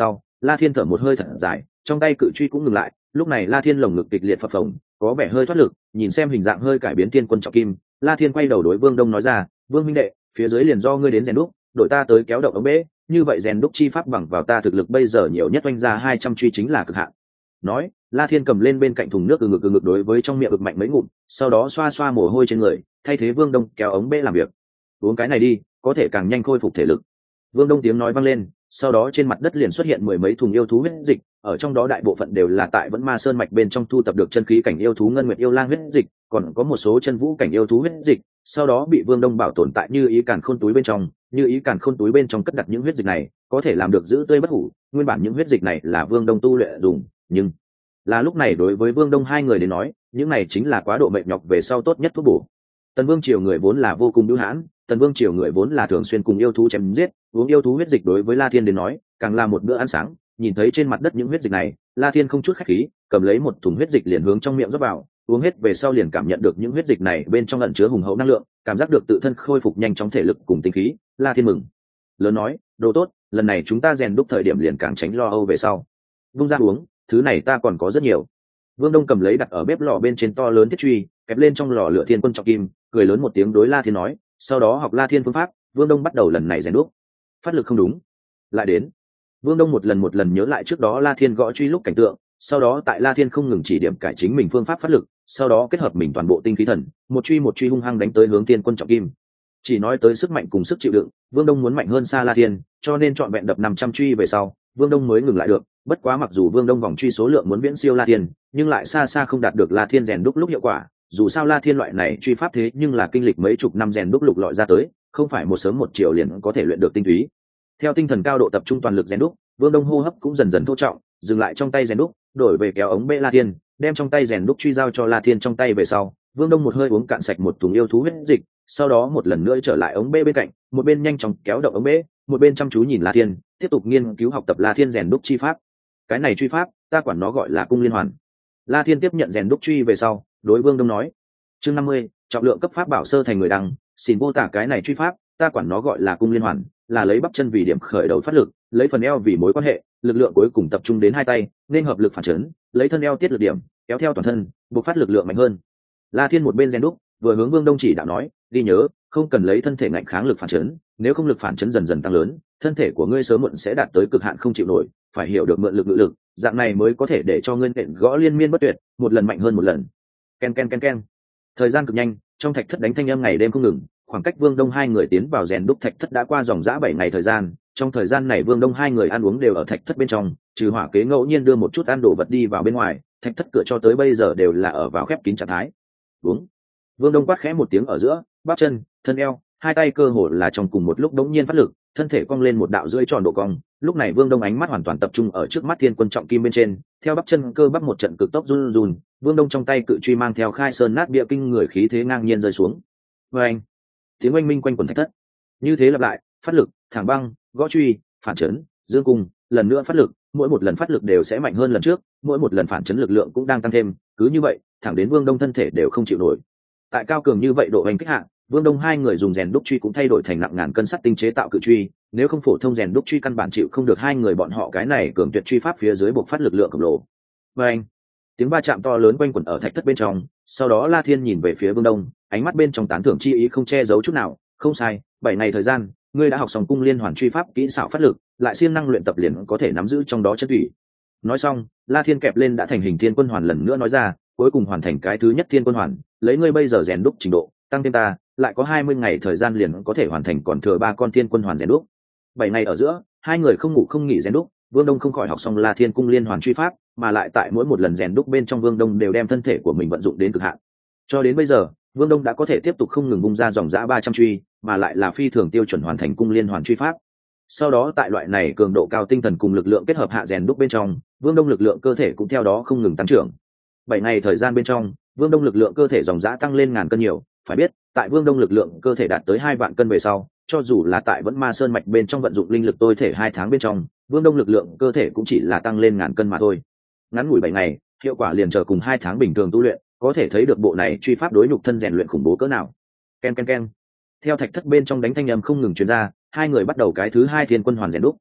La Thiên thở một hơi thật dài, trong tay cự truy cũng ngừng lại. Lúc này La Thiên lồng ngực kịch liệt phập phồng, có vẻ hơi thoát lực. Nhìn xem hình dạng hơi cải biến thiên quân trọng kim, La Thiên quay đầu đối Vương Đông nói ra, Vương minh đệ, phía dưới liền do ngươi đến rèn đúc, đội ta tới kéo động ống bể, như vậy rèn đúc chi pháp bằng vào ta thực lực bây giờ nhiều nhất oanh ra 200 truy chính là cực hạn. Nói, La Thiên cầm lên bên cạnh thùng nước từ ngực đối với trong miệng ực mạnh mấy ngụm, sau đó xoa xoa mồ hôi trên người, thay thế Vương Đông kéo ống bể làm việc. Uống cái này đi, có thể càng nhanh khôi phục thể lực. Vương Đông tiếng nói vang lên, sau đó trên mặt đất liền xuất hiện mười mấy thùng yêu thú huyết dịch, ở trong đó đại bộ phận đều là tại Vẫn Ma Sơn mạch bên trong thu tập được chân khí cảnh yêu thú ngân nguyệt yêu lang huyết dịch, còn có một số chân vũ cảnh yêu thú huyết dịch, sau đó bị Vương Đông bảo tồn tại Như Ý Càn Khôn túi bên trong, Như Ý Càn Khôn túi bên trong cất đặt những huyết dịch này, có thể làm được giữ tươi bất hủ, nguyên bản những huyết dịch này là Vương Đông tu luyện dùng, nhưng là lúc này đối với Vương Đông hai người đến nói, những này chính là quá độ mệt nhọc về sau tốt nhất thuốc bổ. Tần Vương triều người vốn là vô cùng bưu hãn, Tần Vương triều người vốn là thường xuyên cùng yêu thú chém giết, uống yêu thú huyết dịch đối với La Thiên đến nói, càng là một bữa ăn sáng. Nhìn thấy trên mặt đất những huyết dịch này, La Thiên không chút khách khí, cầm lấy một thùng huyết dịch liền hướng trong miệng rót vào, uống hết về sau liền cảm nhận được những huyết dịch này bên trong ẩn chứa hùng hậu năng lượng, cảm giác được tự thân khôi phục nhanh chóng thể lực cùng tinh khí. La Thiên mừng lớn nói, đồ tốt, lần này chúng ta rèn đúc thời điểm liền càng tránh lo âu về sau. Vung ra uống, thứ này ta còn có rất nhiều. Vương Đông cầm lấy đặt ở bếp lò bên trên to lớn thiết truy, kẹp lên trong lò lửa thiên quân trọng kim, cười lớn một tiếng đối La Thiên nói, sau đó học La Thiên phương pháp. Vương Đông bắt đầu lần này rèn đúc. Phát lực không đúng, lại đến. Vương Đông một lần nhớ lại trước đó La Thiên gõ truy lúc cảnh tượng, sau đó tại La Thiên không ngừng chỉ điểm cải chính mình phương pháp phát lực, sau đó kết hợp mình toàn bộ tinh khí thần, một truy hung hăng đánh tới hướng thiên quân trọng kim. Chỉ nói tới sức mạnh cùng sức chịu đựng, Vương Đông muốn mạnh hơn xa La Thiên, cho nên chọn vẹn đập 500 truy về sau, Vương Đông mới ngừng lại được. Bất quá mặc dù Vương Đông vòng truy số lượng muốn viễn siêu La Thiên, nhưng lại xa xa không đạt được La Thiên rèn đúc lúc hiệu quả. Dù sao La Thiên loại này truy pháp thế nhưng là kinh lịch mấy chục năm rèn đúc lục lọi ra tới, không phải một sớm một chiều liền có thể luyện được tinh túy. Theo tinh thần cao độ tập trung toàn lực rèn đúc, Vương Đông hô hấp cũng dần dần thô trọng, dừng lại trong tay rèn đúc, đổi về kéo ống bệ La Thiên, đem trong tay rèn đúc truy giao cho La Thiên trong tay về sau, Vương Đông một hơi uống cạn sạch một thùng yêu thú huyết dịch, sau đó một lần nữa trở lại ống bệ bên cạnh, một bên nhanh chóng kéo động ống bệ, một bên chăm chú nhìn La Thiên, tiếp tục nghiên cứu học tập La Thiên rèn đúc chi pháp. Cái này truy pháp, ta quản nó gọi là cung liên hoàn. La Thiên tiếp nhận rèn đúc truy về sau, đối Vương Đông nói: chương 50, trọng lượng cấp pháp bảo sơ thành người đăng, xin mô tả cái này truy pháp, ta quản nó gọi là cung liên hoàn, là lấy bắp chân vì điểm khởi đầu phát lực, lấy phần eo vì mối quan hệ, lực lượng cuối cùng tập trung đến hai tay, nên hợp lực phản chấn, lấy thân eo tiết lực điểm, kéo theo toàn thân, buộc phát lực lượng mạnh hơn. La Thiên một bên rèn đúc, vừa hướng Vương Đông chỉ đạo nói: đi nhớ, không cần lấy thân thể ngạnh kháng lực phản chấn, nếu không lực phản chấn dần dần tăng lớn, thân thể của ngươi sớm muộn sẽ đạt tới cực hạn không chịu nổi, phải hiểu được mượn lực ngự lực, dạng này mới có thể để cho ngươi nện gõ liên miên bất tuyệt, một lần mạnh hơn một lần. Ken ken ken ken. Thời gian cực nhanh, trong thạch thất đánh thanh âm ngày đêm không ngừng, khoảng cách Vương Đông hai người tiến vào rèn đúc thạch thất đã qua dòng dã 7 ngày thời gian. Trong thời gian này Vương Đông hai người ăn uống đều ở thạch thất bên trong, trừ Hỏa Kế ngẫu nhiên đưa một chút ăn đồ vật đi vào bên ngoài, thạch thất cửa cho tới bây giờ đều là ở vào khép kín trạng thái. Uống. Vương Đông quát khẽ một tiếng ở giữa, bắp chân, thân eo, hai tay cơ hồ là trong cùng một lúc đống nhiên phát lực, thân thể cong lên một đạo rưỡi tròn độ cong. Lúc này Vương Đông ánh mắt hoàn toàn tập trung ở trước mắt thiên quân trọng kim bên trên, theo bắp chân cơ bắp một trận cực tốc run run, Vương Đông trong tay cự truy mang theo khai sơn nát bia kinh người khí thế ngang nhiên rơi xuống. Oeng! Tiếng oanh minh quanh quần thạch thất. Như thế lặp lại, phát lực, thẳng băng, gõ truy, phản chấn, dương cung, lần nữa phát lực, mỗi một lần phát lực đều sẽ mạnh hơn lần trước, mỗi một lần phản chấn lực lượng cũng đang tăng thêm, cứ như vậy, thẳng đến Vương Đông thân thể đều không chịu nổi. Tại cao cường như vậy độ hành kích hạ, Vương Đông hai người dùng rèn đúc truy cũng thay đổi thành nặng ngàn cân sắt tinh chế tạo cự truy, nếu không phổ thông rèn đúc truy căn bản chịu không được hai người bọn họ cái này cường tuyệt truy pháp phía dưới buộc phát lực lượng khổng lồ. Oeng! Tiếng va chạm to lớn quanh quẩn ở thạch thất bên trong, sau đó La Thiên nhìn về phía Vương Đông, ánh mắt bên trong tán thưởng chi ý không che giấu chút nào. Không sai, 7 ngày thời gian, ngươi đã học xong cung liên hoàn truy pháp kỹ xảo phát lực, lại siêng năng luyện tập liền có thể nắm giữ trong đó chất thủy. Nói xong, La Thiên kẹp lên đã thành hình thiên quân hoàn lần nữa nói ra, cuối cùng hoàn thành cái thứ nhất thiên quân hoàn, lấy ngươi bây giờ rèn đúc trình độ, tăng thêm ta, lại có 20 ngày thời gian liền có thể hoàn thành còn thừa 3 con thiên quân hoàn rèn đúc. 7 ngày ở giữa, hai người không ngủ không nghỉ rèn đúc, Vương Đông không khỏi học xong La Thiên cung liên hoàn truy pháp, mà lại tại mỗi một lần rèn đúc bên trong Vương Đông đều đem thân thể của mình vận dụng đến cực hạn. Cho đến bây giờ, Vương Đông đã có thể tiếp tục không ngừng bung ra dòng dã 300 truy, mà lại là phi thường tiêu chuẩn hoàn thành cung liên hoàn truy pháp. Sau đó tại loại này cường độ cao tinh thần cùng lực lượng kết hợp hạ rèn đúc bên trong, Vương Đông lực lượng cơ thể cũng theo đó không ngừng tăng trưởng. 7 ngày thời gian bên trong, Vương Đông lực lượng cơ thể dòng dã tăng lên ngàn cân nhiều, phải biết, tại Vương Đông lực lượng cơ thể đạt tới 2 vạn cân về sau, cho dù là tại Vẫn Ma Sơn mạch bên trong vận dụng linh lực tôi thể 2 tháng bên trong, Vương Đông lực lượng cơ thể cũng chỉ là tăng lên ngàn cân mà thôi. Ngắn ngủi 7 ngày, hiệu quả liền chờ cùng 2 tháng bình thường tu luyện, có thể thấy được bộ này truy pháp đối nhục thân rèn luyện khủng bố cỡ nào. Ken ken ken. Theo thạch thất bên trong đánh thanh âm không ngừng truyền ra, hai người bắt đầu cái thứ 2 thiên quân hoàn rèn đúc.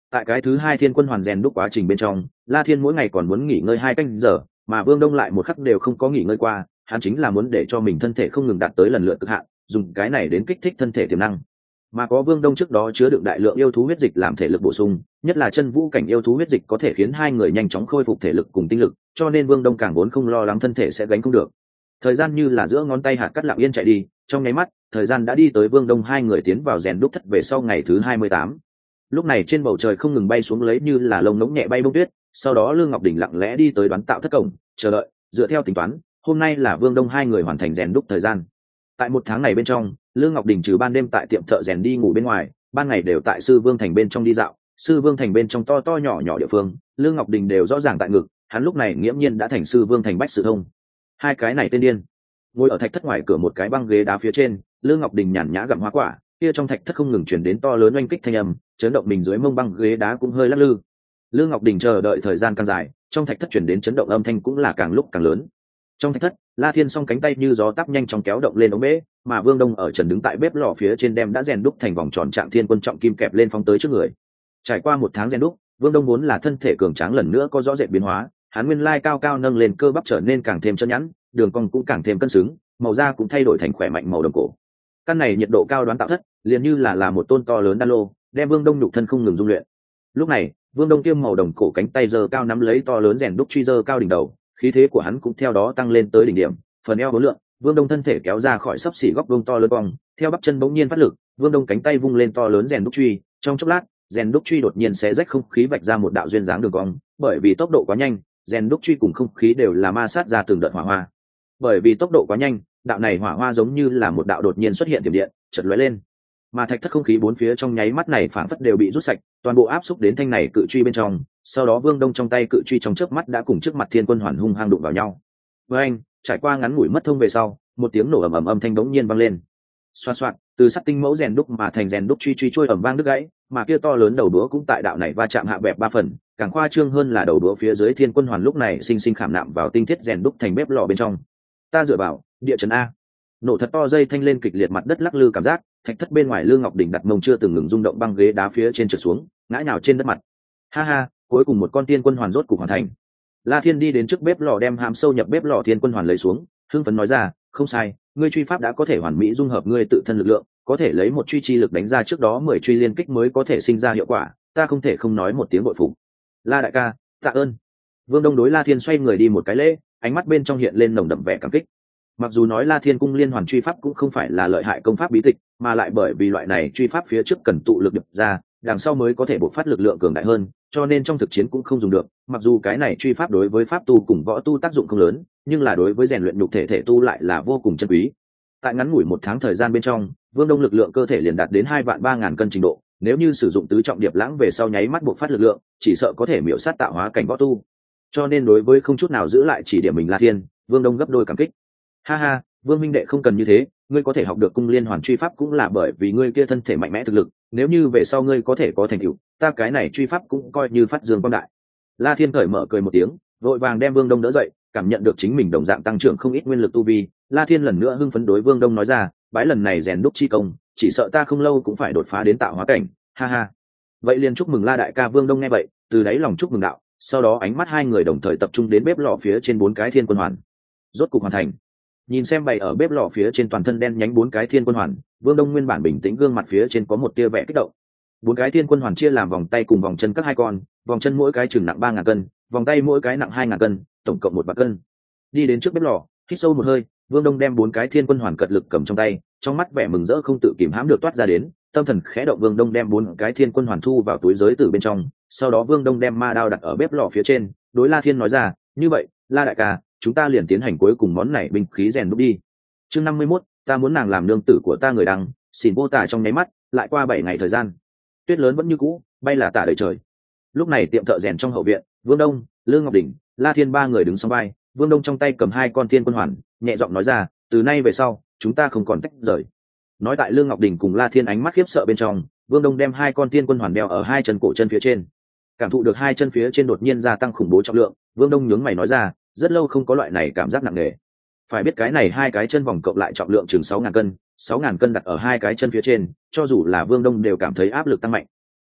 Tại cái thứ hai thiên quân hoàn rèn đúc quá trình bên trong, La Thiên mỗi ngày còn muốn nghỉ ngơi 2 canh giờ, mà Vương Đông lại một khắc đều không có nghỉ ngơi qua, hắn chính là muốn để cho mình thân thể không ngừng đạt tới lần lượt cực hạn, dùng cái này đến kích thích thân thể tiềm năng. Mà có Vương Đông trước đó chứa đựng đại lượng yêu thú huyết dịch làm thể lực bổ sung, nhất là chân vũ cảnh yêu thú huyết dịch có thể khiến hai người nhanh chóng khôi phục thể lực cùng tinh lực, cho nên Vương Đông càng vốn không lo lắng thân thể sẽ gánh không được. Thời gian như là giữa ngón tay hạt cắt lặng yên chạy đi, trong nháy mắt, thời gian đã đi tới Vương Đông hai người tiến vào rèn đúc thất về sau ngày thứ 28. Lúc này trên bầu trời không ngừng bay xuống lấy như là lông ngỗng nhẹ bay bông tuyết, sau đó Lương Ngọc Đình lặng lẽ đi tới đoán tạo thất cổng, chờ đợi, dựa theo tính toán, hôm nay là Vương Đông hai người hoàn thành rèn đúc thời gian. Tại một tháng này bên trong, Lương Ngọc Đình trừ ban đêm tại tiệm thợ rèn đi ngủ bên ngoài, ban ngày đều tại Sư Vương thành bên trong đi dạo. Sư Vương thành bên trong to to nhỏ nhỏ địa phương, Lương Ngọc Đình đều rõ ràng tại ngực, hắn lúc này nghiễm nhiên đã thành Sư Vương thành bách sự thông. Hai cái này tên điên. Ngồi ở thạch thất ngoài cửa một cái băng ghế đá phía trên, Lương Ngọc Đình nhàn nhã gặm hoa quả, kia trong thạch thất không ngừng truyền đến to lớn oanh kích thanh âm, chấn động mình dưới mông băng ghế đá cũng hơi lắc lư. Lương Ngọc Đình chờ đợi thời gian càng dài, trong thạch thất truyền đến chấn động âm thanh cũng là càng lúc càng lớn. Trong thạch thất, La Thiên song cánh tay như gió táp nhanh chóng kéo động lên ống bể, mà Vương Đông ở trần đứng tại bếp lò phía trên đem đã rèn đúc thành vòng tròn trạng thiên quân trọng kim kẹp lên phóng tới trước người. Trải qua một tháng rèn đúc, Vương Đông muốn là thân thể cường tráng lần nữa có rõ rệt biến hóa, hắn nguyên lai cao cao nâng lên cơ bắp trở nên càng thêm chân nhẵn, đường cong cũng càng thêm cân xứng, màu da cũng thay đổi thành khỏe mạnh màu đồng cổ. Căn này nhiệt độ cao đoán tạo thất, liền như là một tôn to lớn đan lô, đem Vương Đông nhục thân không ngừng dung luyện. Lúc này, Vương Đông kiêm màu đồng cổ cánh tay giơ cao nắm lấy to lớn rèn đúc truy giơ cao đỉnh đầu, khí thế của hắn cũng theo đó tăng lên tới đỉnh điểm, phần eo hối lượng, Vương Đông thân thể kéo ra khỏi sấp xỉ góc vuông to lớn cong, theo bắp chân bỗng nhiên phát lực, Vương Đông cánh tay vung lên to lớn rèn đúc truy, trong chốc lát, rèn đúc truy đột nhiên xé rách không khí vạch ra một đạo duyên dáng đường cong, bởi vì tốc độ quá nhanh, rèn đúc truy cùng không khí đều là ma sát ra từng đợt hỏa hoa. Bởi vì tốc độ quá nhanh, đạo này hỏa hoa giống như là một đạo đột nhiên xuất hiện tiềm điện, chợt lóe lên. Mà thạch thất không khí bốn phía trong nháy mắt này phảng phất đều bị rút sạch, toàn bộ áp xúc đến thanh này cự truy bên trong, sau đó Vương Đông trong tay cự truy trong chớp mắt đã cùng trước mặt Thiên Quân Hoàn hung hăng đụng vào nhau. Với anh, trải qua ngắn ngủi mất thông về sau, một tiếng nổ ầm ầm âm thanh đống nhiên vang lên. Xoạt xoạt, từ sắt tinh mẫu rèn đúc mà thành rèn đúc truy trôi ầm vang đứt gãy, mà kia to lớn đầu đũa cũng tại đạo này va chạm hạ bẹp 3 phần, càng khoa trương hơn là đầu đũa phía dưới Thiên Quân Hoàn lúc này sinh sinh khảm nạm vào tinh thiết rèn đúc thành bếp lò bên trong. Ta dựa vào, địa chấn a. Nổ thật to dây thanh lên kịch liệt mặt đất lắc lư cảm giác, thạch thất bên ngoài Lương Ngọc Đình đặt mông chưa từng ngừng rung động băng ghế đá phía trên trượt xuống, ngã nhào trên đất mặt. Ha ha, cuối cùng một con Thiên Quân Hoàn rốt cục hoàn thành. La Thiên đi đến trước bếp lò đem hàm sâu nhập bếp lò Thiên Quân Hoàn lấy xuống, hưng phấn nói ra, không sai, ngươi truy pháp đã có thể hoàn mỹ dung hợp ngươi tự thân lực lượng, có thể lấy một truy chi lực đánh ra trước đó 10 truy liên kích mới có thể sinh ra hiệu quả, ta không thể không nói một tiếng bội phục. La đại ca, tạ ơn. Vương Đông đối La Thiên xoay người đi một cái lễ, ánh mắt bên trong hiện lên nồng đậm vẻ cảm kích. Mặc dù nói La Thiên cung liên hoàn truy pháp cũng không phải là lợi hại công pháp bí tịch, mà lại bởi vì loại này truy pháp phía trước cần tụ lực đập ra, đằng sau mới có thể bộc phát lực lượng cường đại hơn, cho nên trong thực chiến cũng không dùng được. Mặc dù cái này truy pháp đối với pháp tu cùng võ tu tác dụng không lớn, nhưng là đối với rèn luyện nhục thể thể tu lại là vô cùng chân quý. Tại ngắn ngủi một tháng thời gian bên trong, Vương Đông lực lượng cơ thể liền đạt đến 2.300.000 cân trình độ, nếu như sử dụng tứ trọng điệp lãng về sau nháy mắt bộc phát lực lượng, chỉ sợ có thể miểu sát tạo hóa cảnh võ tu. Cho nên đối với không chút nào giữ lại chỉ điểm mình La Thiên, Vương Đông gấp đôi cảm kích. Ha ha, Vương minh đệ không cần như thế, ngươi có thể học được cung liên hoàn truy pháp cũng là bởi vì ngươi kia thân thể mạnh mẽ thực lực, nếu như về sau ngươi có thể có thành tựu, ta cái này truy pháp cũng coi như phát dương quang đại. La Thiên cởi mở cười một tiếng, vội vàng đem Vương Đông đỡ dậy, cảm nhận được chính mình đồng dạng tăng trưởng không ít nguyên lực tu vi, La Thiên lần nữa hưng phấn đối Vương Đông nói ra, bái lần này rèn đúc chi công, chỉ sợ ta không lâu cũng phải đột phá đến tạo hóa cảnh, ha ha. Vậy liền chúc mừng La đại ca. Vương Đông nghe vậy, từ đáy lòng chúc mừng đạo, sau đó ánh mắt hai người đồng thời tập trung đến bếp lò phía trên 4 cái Thiên Quân Hoàn. Rốt cục hoàn thành. Nhìn xem bày ở bếp lò phía trên toàn thân đen nhánh 4 cái Thiên Quân Hoàn, Vương Đông nguyên bản bình tĩnh gương mặt phía trên có một tia vẻ kích động. 4 cái Thiên Quân Hoàn chia làm vòng tay cùng vòng chân các hai con, vòng chân mỗi cái chừng nặng 3.000 cân, vòng tay mỗi cái nặng 2.000 cân, tổng cộng 1 vạn cân. Đi đến trước bếp lò, hít sâu một hơi, Vương Đông đem 4 cái Thiên Quân Hoàn cật lực cầm trong tay, trong mắt vẻ mừng rỡ không tự kìm hãm được toát ra đến, tâm thần khẽ động, Vương Đông đem 4 cái Thiên Quân Hoàn thu vào túi giới tử bên trong, sau đó Vương Đông đem ma đao đặt ở bếp lò phía trên, đối La Thiên nói ra, như vậy, La đại ca, chúng ta liền tiến hành cuối cùng món này binh khí rèn đúc đi. Chương 51, ta muốn nàng làm nương tử của ta người đăng, xỉn vô tả trong nháy mắt, lại qua 7 ngày thời gian. Tuyết lớn vẫn như cũ, bay là tả đầy trời. Lúc này tiệm thợ rèn trong hậu viện, Vương Đông, Lương Ngọc Đình, La Thiên ba người đứng song vai, Vương Đông trong tay cầm 2 con Thiên Quân Hoàn, nhẹ giọng nói ra, từ nay về sau, chúng ta không còn tách rời. Nói tại Lương Ngọc Đình cùng La Thiên ánh mắt khiếp sợ bên trong, Vương Đông đem 2 con Thiên Quân Hoàn đeo ở 2 chân cổ chân phía trên. Cảm thụ được 2 chân phía trên đột nhiên gia tăng khủng bố trọng lượng, Vương Đông nhướng mày nói ra, rất lâu không có loại này cảm giác nặng nề. Phải biết cái này 2 cái chân vòng cộng lại trọng lượng chừng 6.000 cân, 6.000 cân đặt ở 2 cái chân phía trên, cho dù là Vương Đông đều cảm thấy áp lực tăng mạnh.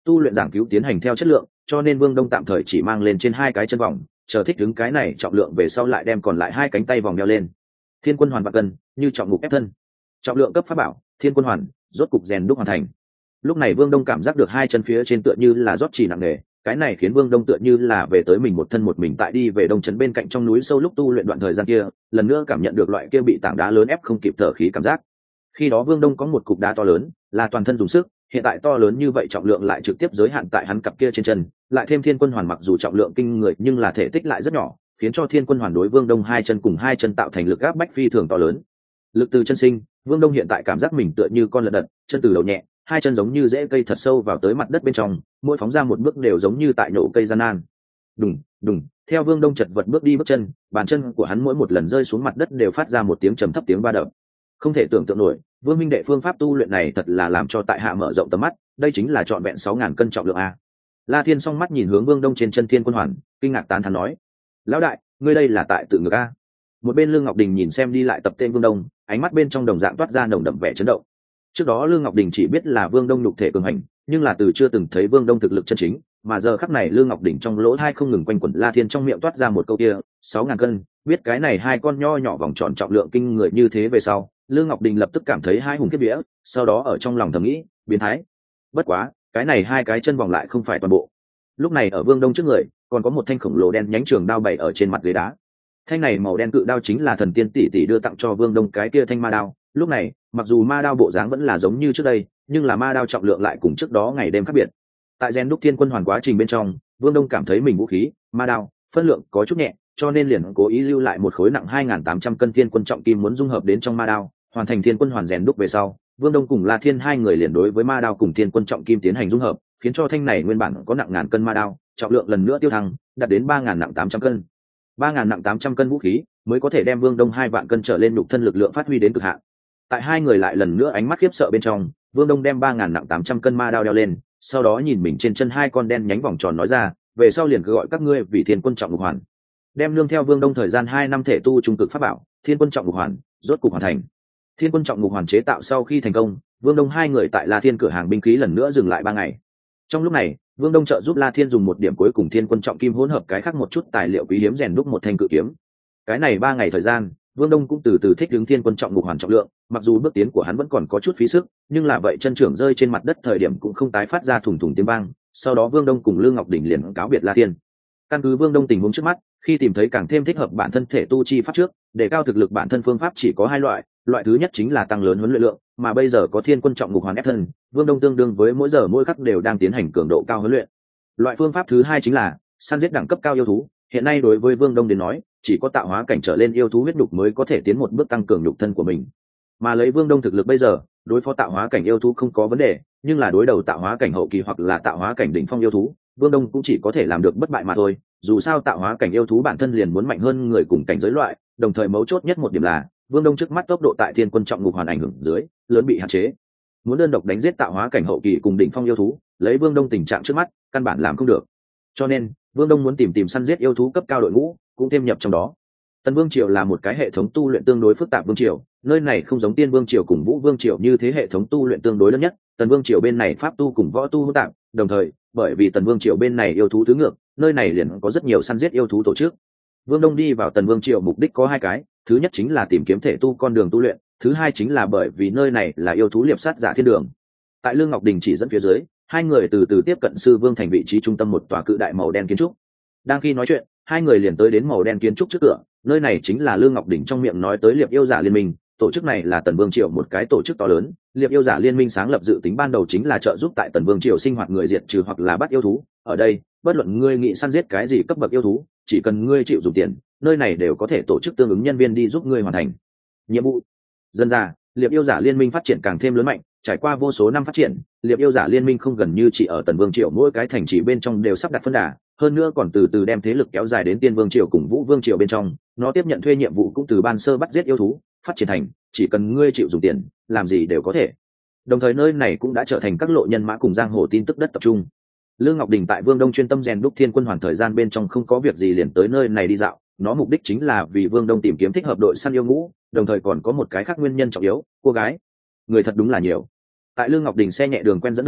tu luyện giảng cứu tiến hành theo chất lượng, cho nên Vương Đông tạm thời chỉ mang lên trên 2 cái chân vòng, chờ thích ứng cái này trọng lượng về sau lại đem còn lại 2 cánh tay vòng đeo lên. Thiên Quân Hoàn vạn cân, như trọng ngục ép thân. Trọng lượng cấp pháp bảo, Thiên Quân Hoàn, rốt cục rèn đúc hoàn thành. Lúc này Vương Đông cảm giác được 2 chân phía trên tựa như là rót chỉ nặng nề, cái này khiến Vương Đông tựa như là về tới mình một thân một mình tại đi về đông trấn bên cạnh trong núi sâu lúc tu luyện đoạn thời gian kia, lần nữa cảm nhận được loại kia bị tảng đá lớn ép không kịp thở khí cảm giác. Khi đó Vương Đông có một cục đá to lớn, là toàn thân dùng sức, hiện tại to lớn như vậy trọng lượng lại trực tiếp giới hạn tại hắn cặp kia trên chân, lại thêm Thiên Quân Hoàn mặc dù trọng lượng kinh người nhưng là thể tích lại rất nhỏ, khiến cho Thiên Quân Hoàn đối Vương Đông 2 chân cùng 2 chân tạo thành lực áp bách phi thường to lớn. Lực từ chân sinh, Vương Đông hiện tại cảm giác mình tựa như con lợn đật, chân từ đầu nhẹ, 2 chân giống như rễ cây thật sâu vào tới mặt đất bên trong, mỗi phóng ra một bước đều giống như tại nổ cây gian nan. Đùng, đùng, theo Vương Đông chật vật bước đi bước chân, bàn chân của hắn mỗi một lần rơi xuống mặt đất đều phát ra một tiếng trầm thấp tiếng va đập. Không thể tưởng tượng nổi, Vương minh đệ phương pháp tu luyện này thật là làm cho tại hạ mở rộng tầm mắt, đây chính là trọn vẹn 6000 cân trọng lượng a. La Thiên song mắt nhìn hướng Vương Đông trên chân Thiên Quân Hoàn, kinh ngạc tán thán nói: "Lão đại, ngươi đây là tại tự ngược a?" Một bên Lương Ngọc Đình nhìn xem đi lại tập tên Vương Đông, ánh mắt bên trong đồng dạng toát ra nồng đậm vẻ chấn động. Trước đó Lương Ngọc Đình chỉ biết là Vương Đông nhục thể cường hành, nhưng là từ chưa từng thấy Vương Đông thực lực chân chính, mà giờ khắc này Lương Ngọc Đình trong lỗ tai không ngừng quanh quẩn La Thiên trong miệng toát ra một câu kia: 6000 cân, biết cái này 2 con nho nhỏ vòng tròn trọng lượng kinh người như thế về sau, Lương Ngọc Đình lập tức cảm thấy hai hùng kiếp vía, sau đó ở trong lòng thầm nghĩ, biến thái. Bất quá, cái này 2 cái chân vòng lại không phải toàn bộ. Lúc này ở Vương Đông trước người, còn có một thanh khổng lồ đen nhánh trường đao bày ở trên mặt ghế đá. Thanh này màu đen cự đao chính là thần tiên tỷ tỷ đưa tặng cho Vương Đông cái kia thanh ma đao. Lúc này, mặc dù ma đao bộ dáng vẫn là giống như trước đây, nhưng là ma đao trọng lượng lại cùng trước đó ngày đêm khác biệt. Tại rèn đúc Thiên Quân Hoàn quá trình bên trong, Vương Đông cảm thấy mình vũ khí, ma đao, phân lượng có chút nhẹ, cho nên liền cố ý lưu lại một khối nặng 2800 cân Thiên Quân trọng kim muốn dung hợp đến trong ma đao, hoàn thành Thiên Quân Hoàn rèn đúc về sau, Vương Đông cùng La Thiên 2 người liền đối với ma đao cùng Thiên Quân trọng kim tiến hành dung hợp, khiến cho thanh này nguyên bản có nặng ngàn cân ma đao, trọng lượng lần nữa tiêu thăng, đạt đến 3000 nặng 800 cân. 3000 nặng 800 cân vũ khí, mới có thể đem Vương Đông 2 vạn cân trở lên nhục thân lực lượng phát huy đến cực hạn. Tại 2 người lại lần nữa ánh mắt khiếp sợ bên trong, Vương Đông đem 3000 nặng 800 cân ma đao đeo lên, sau đó nhìn mình trên chân 2 con đen nhánh vòng tròn nói ra, về sau liền cứ gọi các ngươi vì Thiên Quân trọng ngục hoàn. Đem nương theo Vương Đông thời gian 2 năm thể tu trung cực pháp bảo, Thiên Quân trọng ngục hoàn, rốt cục hoàn thành. Thiên Quân trọng ngục hoàn chế tạo sau khi thành công, Vương Đông 2 người tại La Thiên cửa hàng binh khí lần nữa dừng lại 3 ngày. Trong lúc này, Vương Đông trợ giúp La Thiên dùng một điểm cuối cùng Thiên Quân trọng kim hỗn hợp cái khác một chút tài liệu quý hiếm rèn đúc một thanh cự kiếm. Cái này 3 ngày thời gian, Vương Đông cũng từ từ thích ứng Thiên Quân trọng ngục hoàn trọng lượng, mặc dù bước tiến của hắn vẫn còn có chút phí sức, nhưng là vậy chân trưởng rơi trên mặt đất thời điểm cũng không tái phát ra thủng thủng tiếng vang. Sau đó Vương Đông cùng Lương Ngọc Đỉnh liền cáo biệt La Thiên. Căn cứ Vương Đông tình huống trước mắt, khi tìm thấy càng thêm thích hợp bản thân thể tu chi pháp trước, để cao thực lực bản thân phương pháp chỉ có 2 loại, loại thứ nhất chính là tăng lớn huấn luyện lượng, mà bây giờ có Thiên Quân trọng ngục hoàn ép thân, Vương Đông tương đương với mỗi giờ mỗi khắc đều đang tiến hành cường độ cao huấn luyện. Loại phương pháp thứ hai chính là săn giết đẳng cấp cao yêu thú, hiện nay đối với Vương Đông đến nói, chỉ có tạo hóa cảnh trở lên yêu thú huyết nhục mới có thể tiến một bước tăng cường nhục thân của mình. Mà lấy Vương Đông thực lực bây giờ, đối phó tạo hóa cảnh yêu thú không có vấn đề, nhưng là đối đầu tạo hóa cảnh hậu kỳ hoặc là tạo hóa cảnh đỉnh phong yêu thú, Vương Đông cũng chỉ có thể làm được bất bại mà thôi. Dù sao tạo hóa cảnh yêu thú bản thân liền muốn mạnh hơn người cùng cảnh giới loại, đồng thời mấu chốt nhất một điểm là Vương Đông trước mắt tốc độ tại Thiên Quân trọng ngục hoàn ảnh hưởng dưới lớn bị hạn chế. Muốn đơn độc đánh giết tạo hóa cảnh hậu kỳ cùng đỉnh phong yêu thú, lấy Vương Đông tình trạng trước mắt, căn bản làm không được. Cho nên, Vương Đông muốn tìm săn giết yêu thú cấp cao đội ngũ, cũng thêm nhập trong đó. Tần Vương triều là một cái hệ thống tu luyện tương đối phức tạp vương triều, nơi này không giống Tiên Vương triều cùng Vũ Vương triều như thế hệ thống tu luyện tương đối lớn nhất, Tần Vương triều bên này pháp tu cùng võ tu hỗn tạp, đồng thời, bởi vì Tần Vương triều bên này yêu thú tứ ngược, nơi này liền có rất nhiều săn giết yêu thú tổ chức. Vương Đông đi vào Tần Vương triều mục đích có 2 cái, thứ nhất chính là tìm kiếm thể tu con đường tu luyện, thứ hai chính là bởi vì nơi này là yêu thú liệp sát giả thiên đường. Tại Lương Ngọc Đình chỉ dẫn phía dưới, 2 người từ từ tiếp cận Sư Vương thành vị trí trung tâm một tòa cự đại màu đen kiến trúc. Đang khi nói chuyện, 2 người liền tới đến màu đen kiến trúc trước cửa, nơi này chính là Lương Ngọc Đình trong miệng nói tới Liệp Yêu Giả Liên Minh, tổ chức này là Tần Vương triều một cái tổ chức to lớn, Liệp Yêu Giả Liên Minh sáng lập dự tính ban đầu chính là trợ giúp tại Tần Vương triều sinh hoạt người diệt trừ hoặc là bắt yêu thú, ở đây, bất luận ngươi nghĩ săn giết cái gì cấp bậc yêu thú, chỉ cần ngươi chịu dùng tiền, nơi này đều có thể tổ chức tương ứng nhân viên đi giúp ngươi hoàn thành nhiệm vụ. Dần dà, Liệp Yêu Giả Liên Minh phát triển càng thêm lớn mạnh, trải qua vô số năm phát triển, Liệp Yêu Giả Liên Minh không gần như chỉ ở Tần Vương triều mỗi cái thành trì bên trong đều sắp đặt phân đà, hơn nữa còn từ từ đem thế lực kéo dài đến Tiên Vương triều cùng Vũ Vương triều bên trong, nó tiếp nhận thuê nhiệm vụ cũng từ ban sơ bắt giết yêu thú, phát triển thành chỉ cần ngươi chịu dùng tiền, làm gì đều có thể. Đồng thời nơi này cũng đã trở thành các lộ nhân mã cùng giang hồ tin tức đất tập trung. Lương Ngọc Đình tại Vương Đông chuyên tâm rèn đúc Thiên Quân hoàn thời gian bên trong không có việc gì liền tới nơi này đi dạo, nó mục đích chính là vì Vương Đông tìm kiếm thích hợp đội săn yêu ngũ, đồng thời còn có một cái khác nguyên nhân trọng yếu, cô gái. Người thật đúng là nhiều. Tại Lương Ngọc Đình xe nhẹ đường quen dẫn đầu hạng,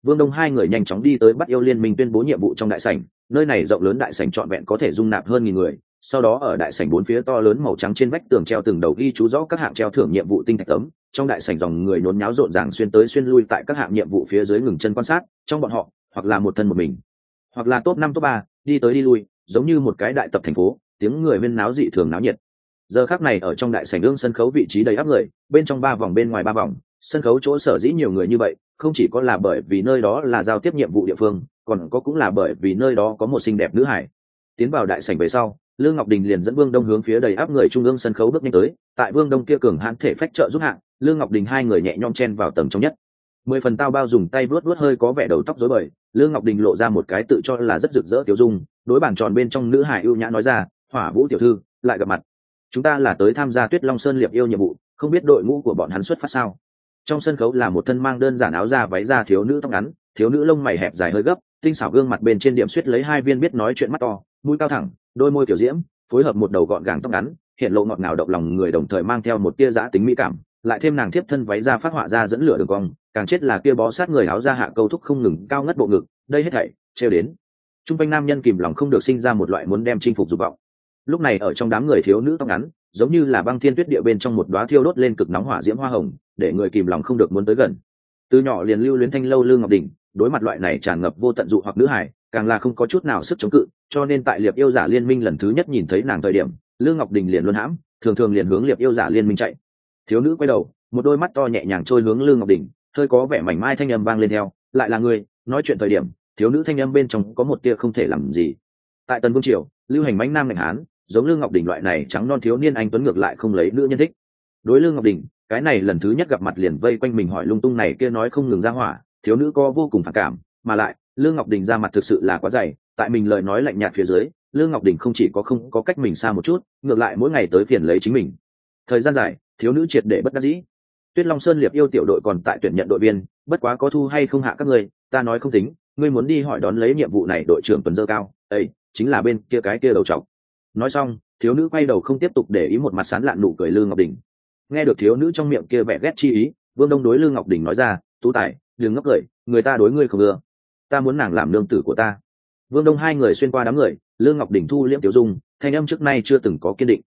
Vương Đông hai người nhanh chóng đi tới Bắt Yêu Liên Minh tuyên bố nhiệm vụ trong đại sảnh, nơi này rộng lớn đại sảnh trọn vẹn có thể dung nạp hơn 1000 người. Sau đó ở đại sảnh bốn phía to lớn màu trắng trên vách tường treo từng đầu ghi chú rõ các hạng treo thưởng nhiệm vụ tinh thạch tấm. Trong đại sảnh dòng người nhốn nháo rộn ràng xuyên tới xuyên lui tại các hạng nhiệm vụ phía dưới ngừng chân quan sát, trong bọn họ, hoặc là một thân một mình, hoặc là top 5 top 3, đi tới đi lui, giống như một cái đại tập thành phố, tiếng người huyên náo dị thường náo nhiệt. Giờ khắc này ở trong đại sảnh ương sân khấu vị trí đầy ắp người, bên trong 3 vòng bên ngoài 3 vòng, sân khấu chỗ sở dĩ nhiều người như vậy, không chỉ có là bởi vì nơi đó là giao tiếp nhiệm vụ địa phương, còn có cũng là bởi vì nơi đó có một xinh đẹp nữ hải. Tiến vào đại sảnh về sau, Lương Ngọc Đình liền dẫn Vương Đông hướng phía đầy áp người trung ương sân khấu bước nhanh tới, tại Vương Đông kia cường hãn thể phách trợ giúp hạng, Lương Ngọc Đình hai người nhẹ nhõm chen vào tầng trong nhất. 10 phần tao bao dùng tay vuốt vuốt hơi có vẻ đầu tóc rối bời, Lương Ngọc Đình lộ ra một cái tự cho là rất rực rỡ tiểu dung, đối bàn tròn bên trong nữ hải ưu nhã nói ra, "Hỏa Vũ tiểu thư, lại gặp mặt. Chúng ta là tới tham gia Tuyết Long Sơn liệp yêu nhiệm vụ, không biết đội ngũ của bọn hắn xuất phát sao?" Trong sân khấu là một thân mang đơn giản áo da váy da thiếu nữ tóc ngắn, thiếu nữ lông mày hẹp dài hơi gấp, tinh xảo gương mặt bên trên điểm xuyết lấy 2 viên biết nói chuyện mắt to, mũi cao thẳng, đôi môi tiểu diễm, phối hợp một đầu gọn gàng tóc ngắn, hiện lộ ngọt ngào động lòng người, đồng thời mang theo một tia dã tính mỹ cảm, lại thêm nàng thiếp thân váy da phát họa ra dẫn lửa đường cong, càng chết là kia bó sát người áo da hạ câu thúc không ngừng cao ngất bộ ngực, đây hết thảy trêu đến trung quanh nam nhân kìm lòng không được sinh ra một loại muốn đem chinh phục dục vọng. Lúc này ở trong đám người thiếu nữ tóc ngắn, giống như là băng thiên tuyết địa bên trong một đóa thiêu đốt lên cực nóng hỏa diễm hoa hồng, để người kìm lòng không được muốn tới gần. Từ nhỏ liền lưu luyến thanh lâu Lương Ngọc Đình, đối mặt loại này tràn ngập vô tận dụ hoặc nữ hải, càng là không có chút nào sức chống cự, cho nên tại liệp yêu giả liên minh lần thứ nhất nhìn thấy nàng thời điểm, Lương Ngọc Đình liền luôn hãm, thường thường liền hướng liệp yêu giả liên minh chạy. Thiếu nữ quay đầu, một đôi mắt to nhẹ nhàng trôi hướng Lương Ngọc Đình, hơi có vẻ mảnh mai thanh âm vang lên theo, lại là người. Nói chuyện thời điểm, thiếu nữ thanh âm bên trong có một tia không thể làm gì. Tại Tần Vương triều, lưu hành mãnh nam mạnh hán, giống Lương Ngọc Đình loại này trắng non thiếu niên anh tuấn ngược lại không lấy nữ nhân thích. Đối Lương Ngọc Đình, cái này lần thứ nhất gặp mặt liền vây quanh mình hỏi lung tung này kia nói không ngừng ra hỏa, thiếu nữ có vô cùng phản cảm, mà lại Lương Ngọc Đình ra mặt thực sự là quá dày, tại mình lời nói lạnh nhạt phía dưới, Lương Ngọc Đình không chỉ có không có cách mình xa một chút, ngược lại mỗi ngày tới phiền lấy chính mình. Thời gian dài, thiếu nữ triệt để bất đắc dĩ. Tuyết Long Sơn liệp yêu tiểu đội còn tại tuyển nhận đội viên, bất quá có thu hay không hạ các ngươi, ta nói không tính, ngươi muốn đi hỏi đón lấy nhiệm vụ này đội trưởng tuần dơ cao, ấy, chính là bên kia cái kia đầu trọc. Nói xong, thiếu nữ quay đầu không tiếp tục để ý một mặt sán lạn nụ cười Lương Ngọc Đình. Nghe được thiếu nữ trong miệng kia vẻ ghét chi ý, Vương Đông đối Lương Ngọc Đình nói ra, Tú Tài, đừng ngốc cười, người ta đối ngươi không ưa, ta muốn nàng làm nương tử của ta. Vương Đông hai người xuyên qua đám người, Lương Ngọc Đình thu liễm tiểu dung, thanh âm trước nay chưa từng có kiên định.